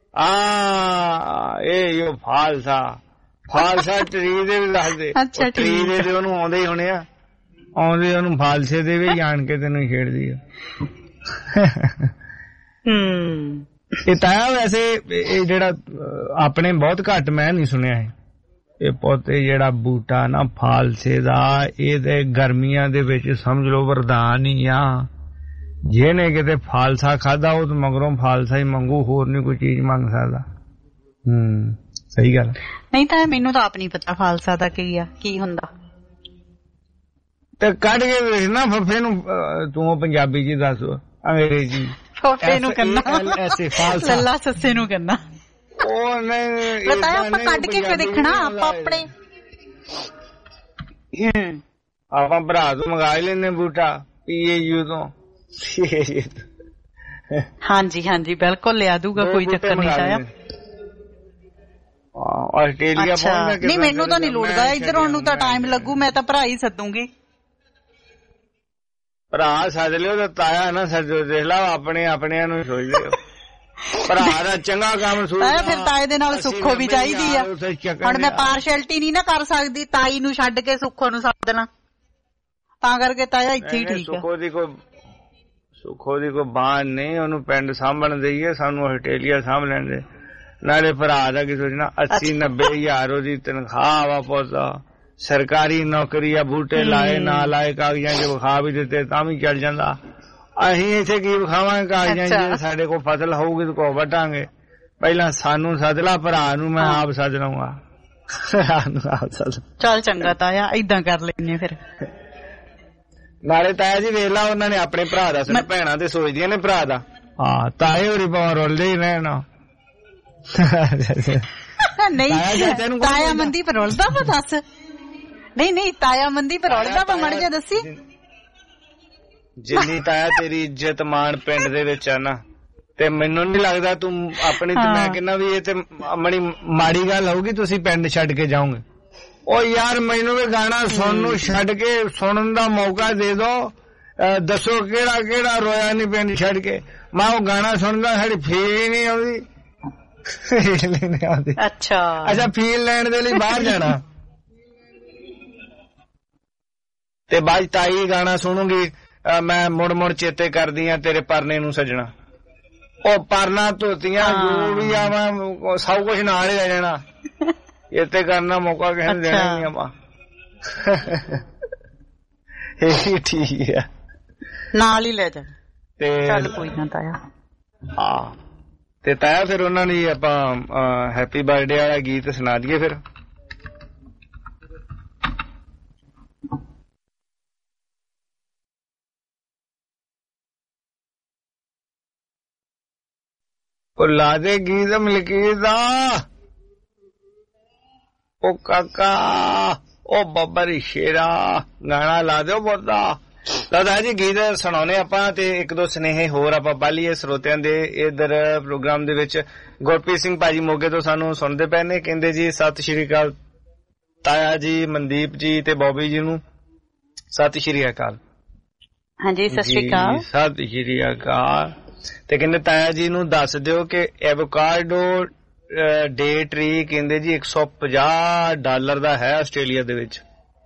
L: ਇਹ ਫਾਲਸਾ ਫਾਲਸਾ ਟਰੀ ਦੇ ਵੀ ਦੱਸਦੇ। ਟਰੀ ਦੇ ਉਹਨੂੰ ਆਉਂਦੇ ਹੀ ਹੋਣੇ ਆ। ਆਉਂਦੇ ਉਹਨੂੰ ਫਾਲਸੇ ਦੇ ਵੀ ਜਾਣ ਕੇ ਤੈਨੂੰ ਛੇੜਦੀ ਆ। ਇਹ ਤਾਇਆ ਵੈਸੇ ਇਹ ਜਿਹੜਾ ਆਪਣੇ ਬਹੁਤ ਘੱਟ ਮੈਂ ਨਹੀਂ ਸੁਣਿਆ ਹੈ ਇਹ ਪੌਦੇ ਜਿਹੜਾ ਬੂਟਾ ਨਾ ਫਾਲਸੇ ਦਾ। ਇਹ ਤੇ ਗਰਮੀਆਂ ਦੇ ਵਿੱਚ ਸਮਝ ਲਓ ਵਰਦਾਨ ਹੀ ਆ। ਜਿਹਨੇ ਕਿਤੇ ਫਾਲਸਾ ਖਾਦਾ ਉਹ ਤਾਂ ਮਗਰੋਂ ਫਾਲਸਾ ਹੀ ਮੰਗੂ ਹੋਰ ਨੀ ਕੋਈ ਚੀਜ਼ ਮੰਗ ਸਕਦਾ।
C: ਸਹੀ ਗੱਲ।
Q: ਨਹੀਂ ਤਾਂ ਮੈਨੂੰ ਤਾਂ ਆਪ ਨਹੀਂ ਪਤਾ ਖਾਲਸਾ ਦਾ ਕੀ ਹੁੰਦਾ।
L: ਤੇ ਕੱਢ ਕੇ ਵੇਖ ਨਾ ਫੱਫੇ ਨੂੰ, ਤੂੰ ਪੰਜਾਬੀ ਚ ਦੱਸ, ਅੰਗਰੇਜ਼ੀ
Q: ਫੱਫੇ ਨੂੰ ਕਹਿੰਦਾ, ਲੱਲਾ ਸੱਸੇ ਨੂੰ ਕਹਿੰਦਾ।
L: ਉਹ ਨਹੀਂ
Q: ਪਤਾ ਆਪਾਂ ਕੱਢ ਕੇ ਕਿਉਂ ਦੇਖਣਾ, ਆਪਾਂ ਆਪਣੇ
L: ਆਪਾਂ ਭਰਾ ਤੋਂ ਮੰਗਾ ਹੀ ਲੈਨੇ ਬੂਟਾ PAU ਤੋਂ।
Q: ਹਾਂਜੀ ਹਾਂਜੀ ਬਿਲਕੁਲ ਲਿਆ ਦੂਗਾ, ਕੋਈ ਚੱਕਰ ਨਹੀਂ ਆਇਆ।
L: ਆਸਟ੍ਰੇਲੀਆ ਪਹੁੰਚਣਾ
Q: ਨਹੀਂ ਮੈਨੂੰ ਤਾਂ ਨਹੀਂ ਲੋੜਦਾ, ਇੱਧਰ ਆਉਣ ਨੂੰ ਤਾਂ ਟਾਈਮ ਲੱਗੂ, ਮੈਂ ਤਾਂ ਭਰਾ ਹੀ ਸੱਦੂਗੀ।
L: ਭਰਾ ਸੱਦ ਲਿਓ ਤਾਂ ਤਾਇਆ ਨਾ ਸੱਦੋ, ਦੇਖ ਲਾ ਆਪਣੇ ਆਪਣਿਆਂ ਨੂੰ ਸੋਚ ਲਿਓ। ਭਰਾ ਦਾ ਚੰਗਾ ਕੰਮ ਸੋਚ।
Q: ਫਿਰ ਤਾਏ ਦੇ ਨਾਲ ਸੁੱਖੋ ਵੀ ਚਾਹੀਦੀ ਆ। ਹੁਣ ਮੈਂ ਪਾਰਸ਼ੈਲਿਟੀ ਨਹੀਂ ਨਾ ਕਰ ਸਕਦੀ, ਤਾਈ ਨੂੰ ਛੱਡ ਕੇ ਸੁੱਖੋ ਨੂੰ ਸੱਦਣਾ, ਤਾਂ ਕਰਕੇ ਤਾਇਆ ਇੱਥੇ ਹੀ ਠੀਕ ਆ।
L: ਸੁੱਖੋ ਦੀ ਕੋਈ ਬਾਣ ਨਹੀਂ, ਉਹਨੂੰ ਪਿੰਡ ਸਾਂਭਣ ਦੇਈਏ, ਸਾਨੂੰ ਆਸਟ੍ਰੇਲੀਆ ਸਾਂਭ ਲੈਣ ਦੇ। ਨਾਲੇ ਭਰਾ ਦਾ ਕੀ ਸੋਚਣਾ, 80-90 ਹਜ਼ਾਰ ਉਹਦੀ ਤਨਖਾਹ ਵਾ ਪੁੱਤਾ, ਸਰਕਾਰੀ ਨੌਕਰੀ ਆ, ਬੂਟੇ ਲਾਏ ਨਾ ਲਾਏ ਕਾਗਜ਼ਾਂ ਚ ਵਿਖਾ ਵੀ ਦਿੱਤੇ ਤਾਂ ਵੀ ਚੱਲ ਜਾਂਦਾ। ਅਸੀਂ ਇੱਥੇ ਕੀ ਵਿਖਾਵਾਂਗੇ ਕਾਗਜ਼ਾਂ ਚ, ਸਾਡੇ ਕੋਲ ਫਸਲ ਹੋਊਗੀ ਤਾਂ ਕੋ ਵੱਢਾਂਗੇ। ਪਹਿਲਾਂ ਸਾਨੂੰ ਸੱਦ ਲਾ, ਭਰਾ ਨੂੰ ਮੈਂ ਆਪ ਸੱਦ ਲਊਂਗਾ।
Q: ਚੱਲ ਚੰਗਾ ਤਾਇਆ, ਏਦਾਂ ਕਰ ਲੈਨੇ ਫਿਰ।
L: ਨਾਲੇ ਤਾਇਆ ਜੀ ਵੇਖ ਲਾ, ਉਹਨਾਂ ਨੇ ਆਪਣੇ ਭਰਾ ਦਾ ਸੁਣ, ਭੈਣਾਂ ਤੇ ਸੋਚਦੀਆਂ ਨੇ ਭਰਾ ਦਾ। ਹਾਂ ਤਾਏ ਹੋਰੀ ਭਾਵੇਂ ਰੁਲਦੇ ਹੀ ਰਹਿਣਾ।
Q: ਨਹੀਂ ਤਾਇਆ ਮੰਦੀ ਪਰ ਰੁਲਦਾ ਵਾ, ਦੱਸ। ਨਹੀਂ ਤਾਇਆ ਮੰਦੀ ਪਰ ਰੁਲਦਾ ਵਾ, ਮੜ ਜਾ ਦੱਸੀ।
L: ਜਿੰਨੀ ਤਾਇਆ ਤੇਰੀ ਇੱਜ਼ਤ ਮਾਣ ਪਿੰਡ ਦੇ ਵਿੱਚ ਆ ਨਾ, ਤੇ ਮੈਨੂੰ ਨੀ ਲੱਗਦਾ ਤੂੰ ਆਪਣੀ, ਤੇ ਮੈਂ ਕਹਿੰਦਾ ਵੀ ਇਹ ਤੇ ਬੜੀ ਮਾੜੀ ਗੱਲ ਹੋਊਗੀ ਤੁਸੀਂ ਪਿੰਡ ਛੱਡ ਕੇ ਜਾਓਗੇ। ਉਹ ਯਾਰ ਮੈਨੂੰ ਵੀ ਗਾਣਾ ਸੁਣਨ ਨੂੰ ਛੱਡ ਕੇ ਸੁਣਨ ਦਾ ਮੌਕਾ ਦੇ ਦੋ, ਦੱਸੋ ਕਿਹੜਾ ਕਿਹੜਾ ਰੋਇਆ ਨੀ ਪਿੰਡ ਛੱਡ ਕੇ। ਮੈਂ ਉਹ ਗਾਣਾ ਸੁਣਦਾ, ਸਾਡੀ ਫੀਲ ਹੀ ਨਹੀਂ ਆਉਂਦੀ। ਅੱਛਾ ਫੀਲ ਲੈਣ ਦੇ ਲਈ ਬਾਹਰ ਜਾਣਾ, ਤੇ ਬਾਅਦ ਤਾਈ ਗਾਣਾ ਸੁਣੂਗੀ, ਮੈਂ ਮੁੜ ਮੁੜ ਚੇਤੇ ਕਰਦੀ ਆ ਤੇਰੇ ਪਰਨੇ ਨੂੰ ਸਜਣਾ। ਉਹ ਪਰਨਾ ਧੋਤੀਆਂ ਜੋ ਵੀ ਆ, ਮੈਂ ਸਭ ਕੁਛ ਨਾਲ ਹੀ ਲੈ ਜਾਣਾ। ਇੱਥੇ ਕਰਨਾ ਮੌਕਾ ਕਿਸੇ ਨੂੰ ਦੇਣਾ ਨਹੀਂ ਆਪਾਂ। ਇਹ ਠੀਕ ਆ,
Q: ਨਾਲ ਹੀ ਲੈ ਜਾ।
L: ਤੇ
Q: ਚੱਲ ਕੋਈ ਨਾ ਤਾਇਆ।
L: ਹਾਂ ਤੇ ਤਾਇਆ ਫਿਰ ਉਹਨਾਂ ਲਈ ਆਪਾਂ ਹੈਪੀ ਬਰਥਡੇ ਵਾਲਾ ਗੀਤ ਸੁਣਾ ਦਈਏ ਫਿਰ। ਉਹ ਲਾ ਦੇ ਗੀਤ ਮਲਕੀਤ ਦਾ, ਉਹ ਕਾਕਾ, ਉਹ ਬੱਬਰ ਸ਼ੇਰਾ, ਗਾਣਾ ਲਾ ਦਿਓ ਬੋਦਾ। ਦਾਦਾ ਜੀ ਗੀਤ ਸੁਣਾਉਣੇ ਆਪਾਂ, ਤੇ ਇੱਕ ਦੋ ਸੁਨੇਹੇ ਹੋਰ ਆਪਾਂ ਪਾਲੀਏ ਸਰੋਤਿਆਂ ਦੇ ਇਧਰ ਪ੍ਰੋਗਰਾਮ ਦੇ ਵਿੱਚ। ਗੁਰਪ੍ਰੀਤ ਸਿੰਘ ਭਾਜੀ ਮੋਗੇ ਤੋਂ ਸਾਨੂੰ ਸੁਣਦੇ ਪਏ ਨੇ, ਕਹਿੰਦੇ ਜੀ ਸਤਿ ਸ਼੍ਰੀ ਅਕਾਲ ਤਾਇਆ ਜੀ, ਮਨਦੀਪ ਜੀ ਤੇ ਬੋਬੀ ਜੀ ਨੂੰ ਸਤਿ ਸ਼੍ਰੀ ਅਕਾਲ।
Q: ਹਾਂਜੀ ਸਤਿ ਸ਼੍ਰੀ ਅਕਾਲ।
L: ਸਤਿ ਸ਼੍ਰੀ ਅਕਾਲ। ਤੇ ਕਹਿੰਦੇ ਤਾਇਆ ਜੀ ਨੂੰ ਦੱਸ ਦਿਓ ਕਿ ਐਵੋਕਾਡੋ ਡੇ ਟਰੀ ਕਹਿੰਦੇ ਜੀ $150 ਦਾ ਹੈ ਆਸਟ੍ਰੇਲੀਆ ਦੇ ਵਿੱਚ।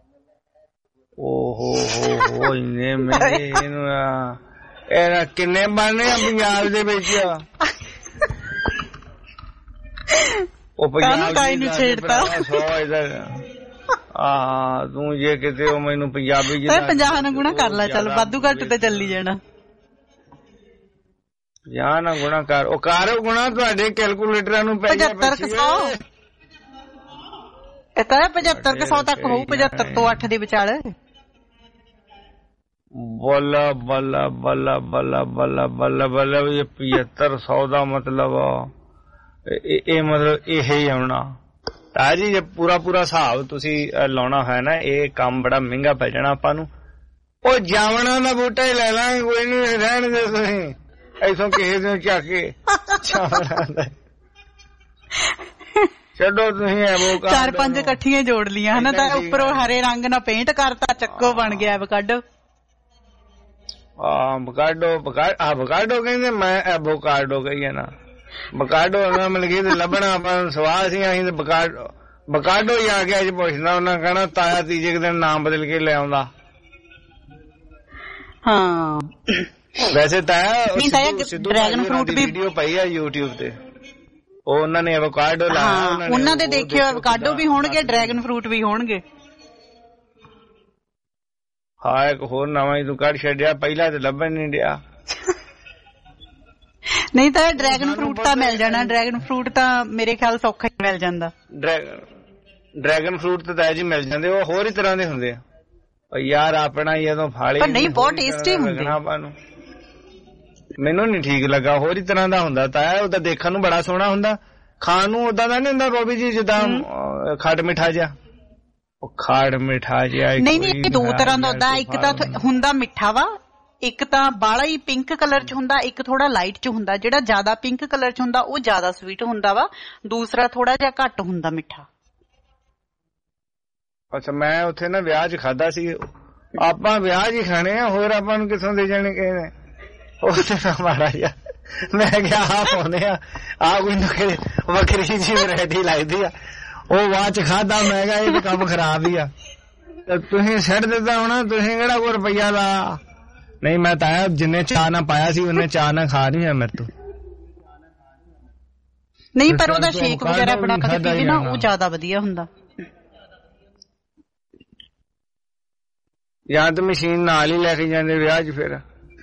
L: ਓਹੋ ਇੰਨੇ ਮਹਿੰਗੇ, ਇਹਨੂੰ ਕਿੰਨੇ ਬਣਨੇ ਆ ਪੰਜਾਬ ਦੇ ਵਿੱਚ? ਉਹ ਪੰਜਾਬ ਨੂੰ ਛੇੜਤਾ 100 ਇਧਰ। ਤੂੰ ਜੇ ਕਿਤੇ ਉਹ ਮੈਨੂੰ ਪੰਜਾਬੀ
Q: 50 ਨਾਲ ਗੁਣਾ ਕਰ ਲੈ, ਚੱਲ ਵਾਧੂ ਘੱਟ ਤੇ ਚੱਲੀ ਜਾਣਾ।
L: ਜਾਂ ਨਾ ਗੁਣਾ ਕਰ, ਉਹ ਕਾਰੋ ਗੁਣਾ ਤੁਹਾਡੇ ਕੈਲਕੂਲੇਟਰਾਂ ਨੂੰ ਪੈ ਗਿਆ
Q: 7500। ਇਹ ਤਾਂ 7500 ਤੱਕ ਹੋਊ, 75 ਤੋਂ 8 ਦੇ ਵਿਚਾਲੇ।
L: ਬੱਲਾ ਬੱਲਾ ਬੱਲਾ ਬੱਲਾ ਬੱਲਾ ਬੱਲਾ ਬੱਲਾ, ਇਹ 7500 ਦਾ ਮਤਲਬ ਇਹ ਮਤਲਬ ਇਹ ਹੀ ਆਉਣਾ। ਤਾਂ ਜੀ ਜੇ ਪੂਰਾ ਹਿਸਾਬ ਤੁਸੀਂ ਲਾਉਣਾ ਹੋਇਆ ਨਾ, ਇਹ ਕੰਮ ਬੜਾ ਮਹਿੰਗਾ ਪੈ ਜਾਣਾ ਆਪਾਂ ਨੂੰ। ਉਹ ਜਾਵਣਾ ਦਾ ਬੂਟਾ ਹੀ ਲੈ ਲਾਂਗੇ, ਕੋਈ ਨੀ, ਰਹਿਣ ਦੇ ਤੁਸੀਂ ਐਸੋ ਕਿਸੇ ਨੂੰ ਚੱਕ ਕੇ ਛੱਡੋ ਤੁਸੀਂ। ਐਵੋਕਾਡੋ
Q: 4-5 ਇਕੱਠੀਆਂ ਜੋੜ ਲੀਆਂ ਹਨਾ, ਤਾਂ ਉੱਪਰੋਂ ਹਰੇ ਰੰਗ ਨਾਲ ਪੇਂਟ ਕਰਤਾ, ਚੱਕੋ ਬਣ ਗਿਆ ਐਵੋਕਾਡੋ।
L: ਬਕਾਡੋ ਕਹਿੰਦੇ, ਮੈਂ ਐਵੋਕਾਡੋ ਕਹੀ ਨਾ, ਬਕਾਡੋ ਨਾ ਮਿਲ ਗਈ ਤੇ ਲੱਭਣਾ ਆਪਾਂ ਨੂੰ ਸਵਾਲ ਸੀ। ਅਸੀਂ ਤੇ ਬਕਾਡੋ ਹੀ ਆ ਗਿਆ ਜੀ ਪੁੱਛਦਾ, ਉਹਨਾਂ ਕਹਿਣਾ ਤਾਇਆ ਤੀਜੇ ਕੁ ਦਿਨ ਨਾਮ ਬਦਲ ਕੇ ਲੈ ਆਉਂਦਾ।
Q: ਹਾਂ
L: ਵੈਸੇ ਤਾਇਆ ਡਰੈਗਨ ਫਰੂਟ ਦੀ ਵੀਡੀਓ ਪਈ ਆ YouTube ਤੇ, ਉਹ ਉਹਨਾਂ ਨੇ ਐਵੋਕਾਡੋ ਲਾਇਆ।
Q: ਉਹਨਾਂ ਦੇ ਦੇਖਿਓ ਐਵੋਕਾਡੋ ਵੀ ਹੋਣਗੇ, ਡਰੈਗਨ ਫਰੂਟ ਵੀ ਹੋਣਗੇ।
L: ਹਾਂ ਇੱਕ ਹੋਰ ਨਵਾਂ ਹੀ ਤੂੰ ਕੱਢ ਛੱਡਿਆ, ਪਹਿਲਾਂ ਤੇ ਲੱਭਣ ਨਹੀਂ ਡਿਆ।
Q: ਨਹੀਂ ਤਾਂ ਡਰੈਗਨ ਫਰੂਟ ਤਾਂ ਮਿਲ ਜਾਣਾ, ਡਰੈਗਨ ਫਰੂਟ ਤਾਂ ਮੇਰੇ ਖਿਆਲ ਸੌਖਾ ਹੀ ਮਿਲ ਜਾਂਦਾ।
L: ਡਰੈਗਨ ਫਰੂਟ ਤਾਂ ਜੀ ਮਿਲ ਜਾਂਦੇ, ਉਹ ਹੋਰ ਹੀ ਤਰ੍ਹਾਂ ਦੇ ਹੁੰਦੇ ਆ ਯਾਰ, ਆਪਣਾ ਹੀ ਜਦੋਂ ਫਾਲੇ
Q: ਪਰ ਨਹੀਂ ਬਹੁਤ ਟੇਸਟੀ ਹੁੰਦੇ।
L: ਮੈਨੂੰ ਨੀ ਠੀਕ ਲੱਗਾ, ਹੋਰ ਹੀ ਤਰ੍ਹਾਂ ਦਾ ਹੁੰਦਾ ਤਾਇਆ, ਉਹ ਤਾਂ ਦੇਖਣ ਨੂੰ ਬੜਾ ਸੋਹਣਾ ਹੁੰਦਾ, ਖਾਣ ਨੂੰ ਓਦਾਂ ਦਾ ਨੀ ਹੁੰਦਾ ਬੋਬੀ ਜੀ ਜਿੱਦਾਂ ਖੱਟ ਮਿੱਠਾ ਜਿਹਾ। ਉਹ ਖੱਟ ਮਿੱਠਾ ਜਿਹਾ
Q: ਨਹੀਂ ਦੋ ਤਰ੍ਹਾਂ ਦਾ ਹੁੰਦਾ, ਇੱਕ ਤਾਂ ਹੁੰਦਾ ਮਿੱਠਾ ਵਾ, ਇੱਕ ਤਾਂ ਬਾਲਾ ਹੀ ਪਿੰਕ ਕਲਰ ਚ ਹੁੰਦਾ, ਇੱਕ ਥੋੜਾ ਲਾਈਟ ਚ ਹੁੰਦਾ। ਜਿਹੜਾ ਜ਼ਿਆਦਾ ਪਿੰਕ ਕਲਰ ਚ ਹੁੰਦਾ ਉਹ ਜ਼ਿਆਦਾ ਸਵੀਟ ਹੁੰਦਾ ਵਾ, ਦੂਸਰਾ ਥੋੜਾ ਜਿਹਾ ਘੱਟ ਹੁੰਦਾ ਮਿੱਠਾ।
L: ਅੱਛਾ, ਮੈਂ ਉੱਥੇ ਨਾ ਵਿਆਹ ਚ ਖਾਦਾ ਸੀ, ਆਪਾਂ ਵਿਆਹ ਹੀ ਖਾਣੇ ਆ, ਹੋਰ ਆਪਾਂ ਨੂੰ ਕਿੱਥੋਂ ਦੇ ਜਾਣੇ ਕਿਸੇ ਨੇ। ਉਹ ਤੇ ਮਾੜਾ ਜਿਹਾ ਮੈਂ ਕਿਹਾ ਆਹ ਪਾਉਂਦੇ ਆ, ਆਹ ਕੋਈ ਵੱਖਰੀ ਜੀ ਵੈਰਾਈਟੀ ਲੱਗਦੀ ਆ, ਉਹ ਬਾਅਦ ਚ ਖਾਦਾ, ਮੈਂ ਕਿਹਾ ਇਹ ਕੰਮ ਖਰਾਬ ਹੀ ਆ, ਤੁਸੀਂ ਛੱਡ ਦਿੱਤਾ ਹੋਣਾ, ਤੁਸੀਂ ਕਿਹੜਾ ਕੋਈ ਰੁਪਈਆ ਦਾ ਨਹੀਂ। ਮੈਂ ਤਾਂ ਜਿੰਨੇ ਚਾਹ ਨਾ ਪਾਇਆ ਸੀ ਉਹਨੇ ਚਾਹ ਨਾ ਖਾ ਨਹੀਂ ਹੈ ਮੇਰੇ ਤੋਂ।
Q: ਨਹੀਂ ਪਰ ਉਹਦਾ ਸ਼ੇਕ ਵਗੈਰਾ ਬਣਾ ਕੇ ਪੀਵੇ ਨਾ, ਉਹ ਜ਼ਿਆਦਾ ਵਧੀਆ ਹੁੰਦਾ।
L: ਜਾਂ ਤਾਂ ਮਸ਼ੀਨ ਨਾਲ ਹੀ ਲੈ ਕੇ ਜਾਂਦੇ ਵਿਆਹ ਚ ਫਿਰ।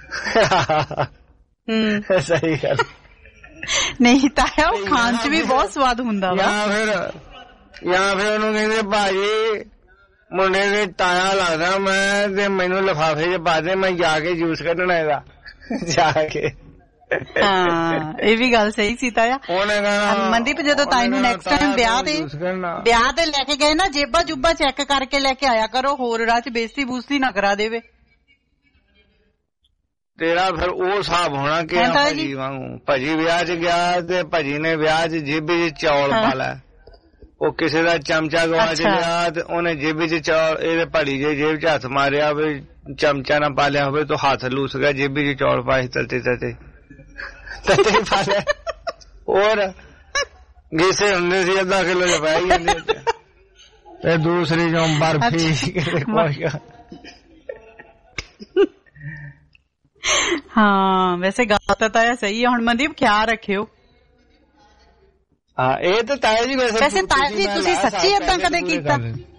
L: ਸਹੀ ਗੱਲ
Q: ਨਹੀਂ ਤਾਇਆ, ਉਹ ਖਾਣ ਚ ਵੀ ਬਹੁਤ ਸਵਾਦ ਹੁੰਦਾ ਵਾ।
L: ਜਾਂ ਫਿਰ ਉਹਨੂੰ ਕਹਿੰਦੇ ਭਾਜੀ ਮੁੰਡੇ ਦੇ ਤਾਇਆ ਲੱਗਦਾ ਮੈਂ, ਤੇ ਮੈਨੂੰ ਲਿਫਾਫੇ ਚ ਪਾ ਦੇ, ਮੈਂ ਜਾ ਕੇ ਜੂਸ ਕੱਢਣਾ ਇਹਦਾ ਜਾ ਕੇ।
Q: ਹਾਂ ਇਹ ਵੀ ਗੱਲ ਸਹੀ ਸੀ ਤਾਇਆ। ਮਨਦੀਪ ਜਦੋਂ ਤਾਈ ਨੂੰ ਨੈਕਸਟ ਟਾਈਮ ਵਿਆਹ ਤੇ ਲੈ ਕੇ ਗਏ ਨਾ, ਜੇਬਾਂ ਜੁੱਬਾਂ ਚੈੱਕ ਕਰਕੇ ਲੈ ਕੇ ਆਇਆ ਕਰੋ, ਹੋਰ ਰਾਹ ਚ ਬੇਇੱਜ਼ਤੀ ਬੂਸਤੀ ਨਾ ਕਰਾ ਦੇਵੇ।
L: ਤੇਰਾ ਫਿਰ ਉਹ ਹਿਸਾਬ ਹੋਣਾ ਕਿ ਭਾਜੀ ਵਾਂਗੂ। ਭਾਜੀ ਵਿਆਹ ਚ ਗਿਆ ਤੇ ਭਾਜੀ ਨੇ ਵਿਆਹ ਚ ਜੇਬੀ ਚ ਚੌਲ ਪਾ ਲਿਆ, ਉਹ ਕਿਸੇ ਦਾ ਚਮਚਾ ਗਵਾਚ ਗਿਆ ਤੇ ਉਹਨੇ ਜੇਬੀ ਚ ਚੌਲ, ਇਹਦੇ ਭਾੜੀ ਜੇ ਜੇਬ ਚ ਹੱਥ ਮਾਰਿਆ ਹੋਵੇ, ਚਮਚਾ ਨਾ ਪਾ ਲਿਆ ਹੋਵੇ ਤਾਂ ਹੱਥ ਲੂਸ ਗਿਆ, ਜੇਬੀ ਚ ਚੌਲ ਪਾਏ ਤਤੇ ਪਾ ਲਿਆ। ਹੋਰ ਗੀਸੇ ਹੁੰਦੇ ਸੀ ਅੱਧਾ ਕਿਲੋ ਚ ਪਾਈ ਜਾਂਦੇ, ਤੇ ਦੂਸਰੀ ਜੋ ਬਰਫੀ
Q: ਹਾਂ ਵੈਸੇ ਗੱਲ ਤਾਂ ਤਾਇਆ ਸਹੀ ਹੈ। ਹੁਣ ਮਨਦੀਪ ਖਿਆਲ ਰੱਖਿਓ।
L: ਹਾਂ ਇਹ ਤਾਂ ਤਾਇਆ ਜੀ
Q: ਵੈਸੇ ਤਾਇਆ ਜੀ ਤੁਸੀਂ ਸੱਚੀ ਏਦਾਂ ਕਦੇ ਕੀਤਾ?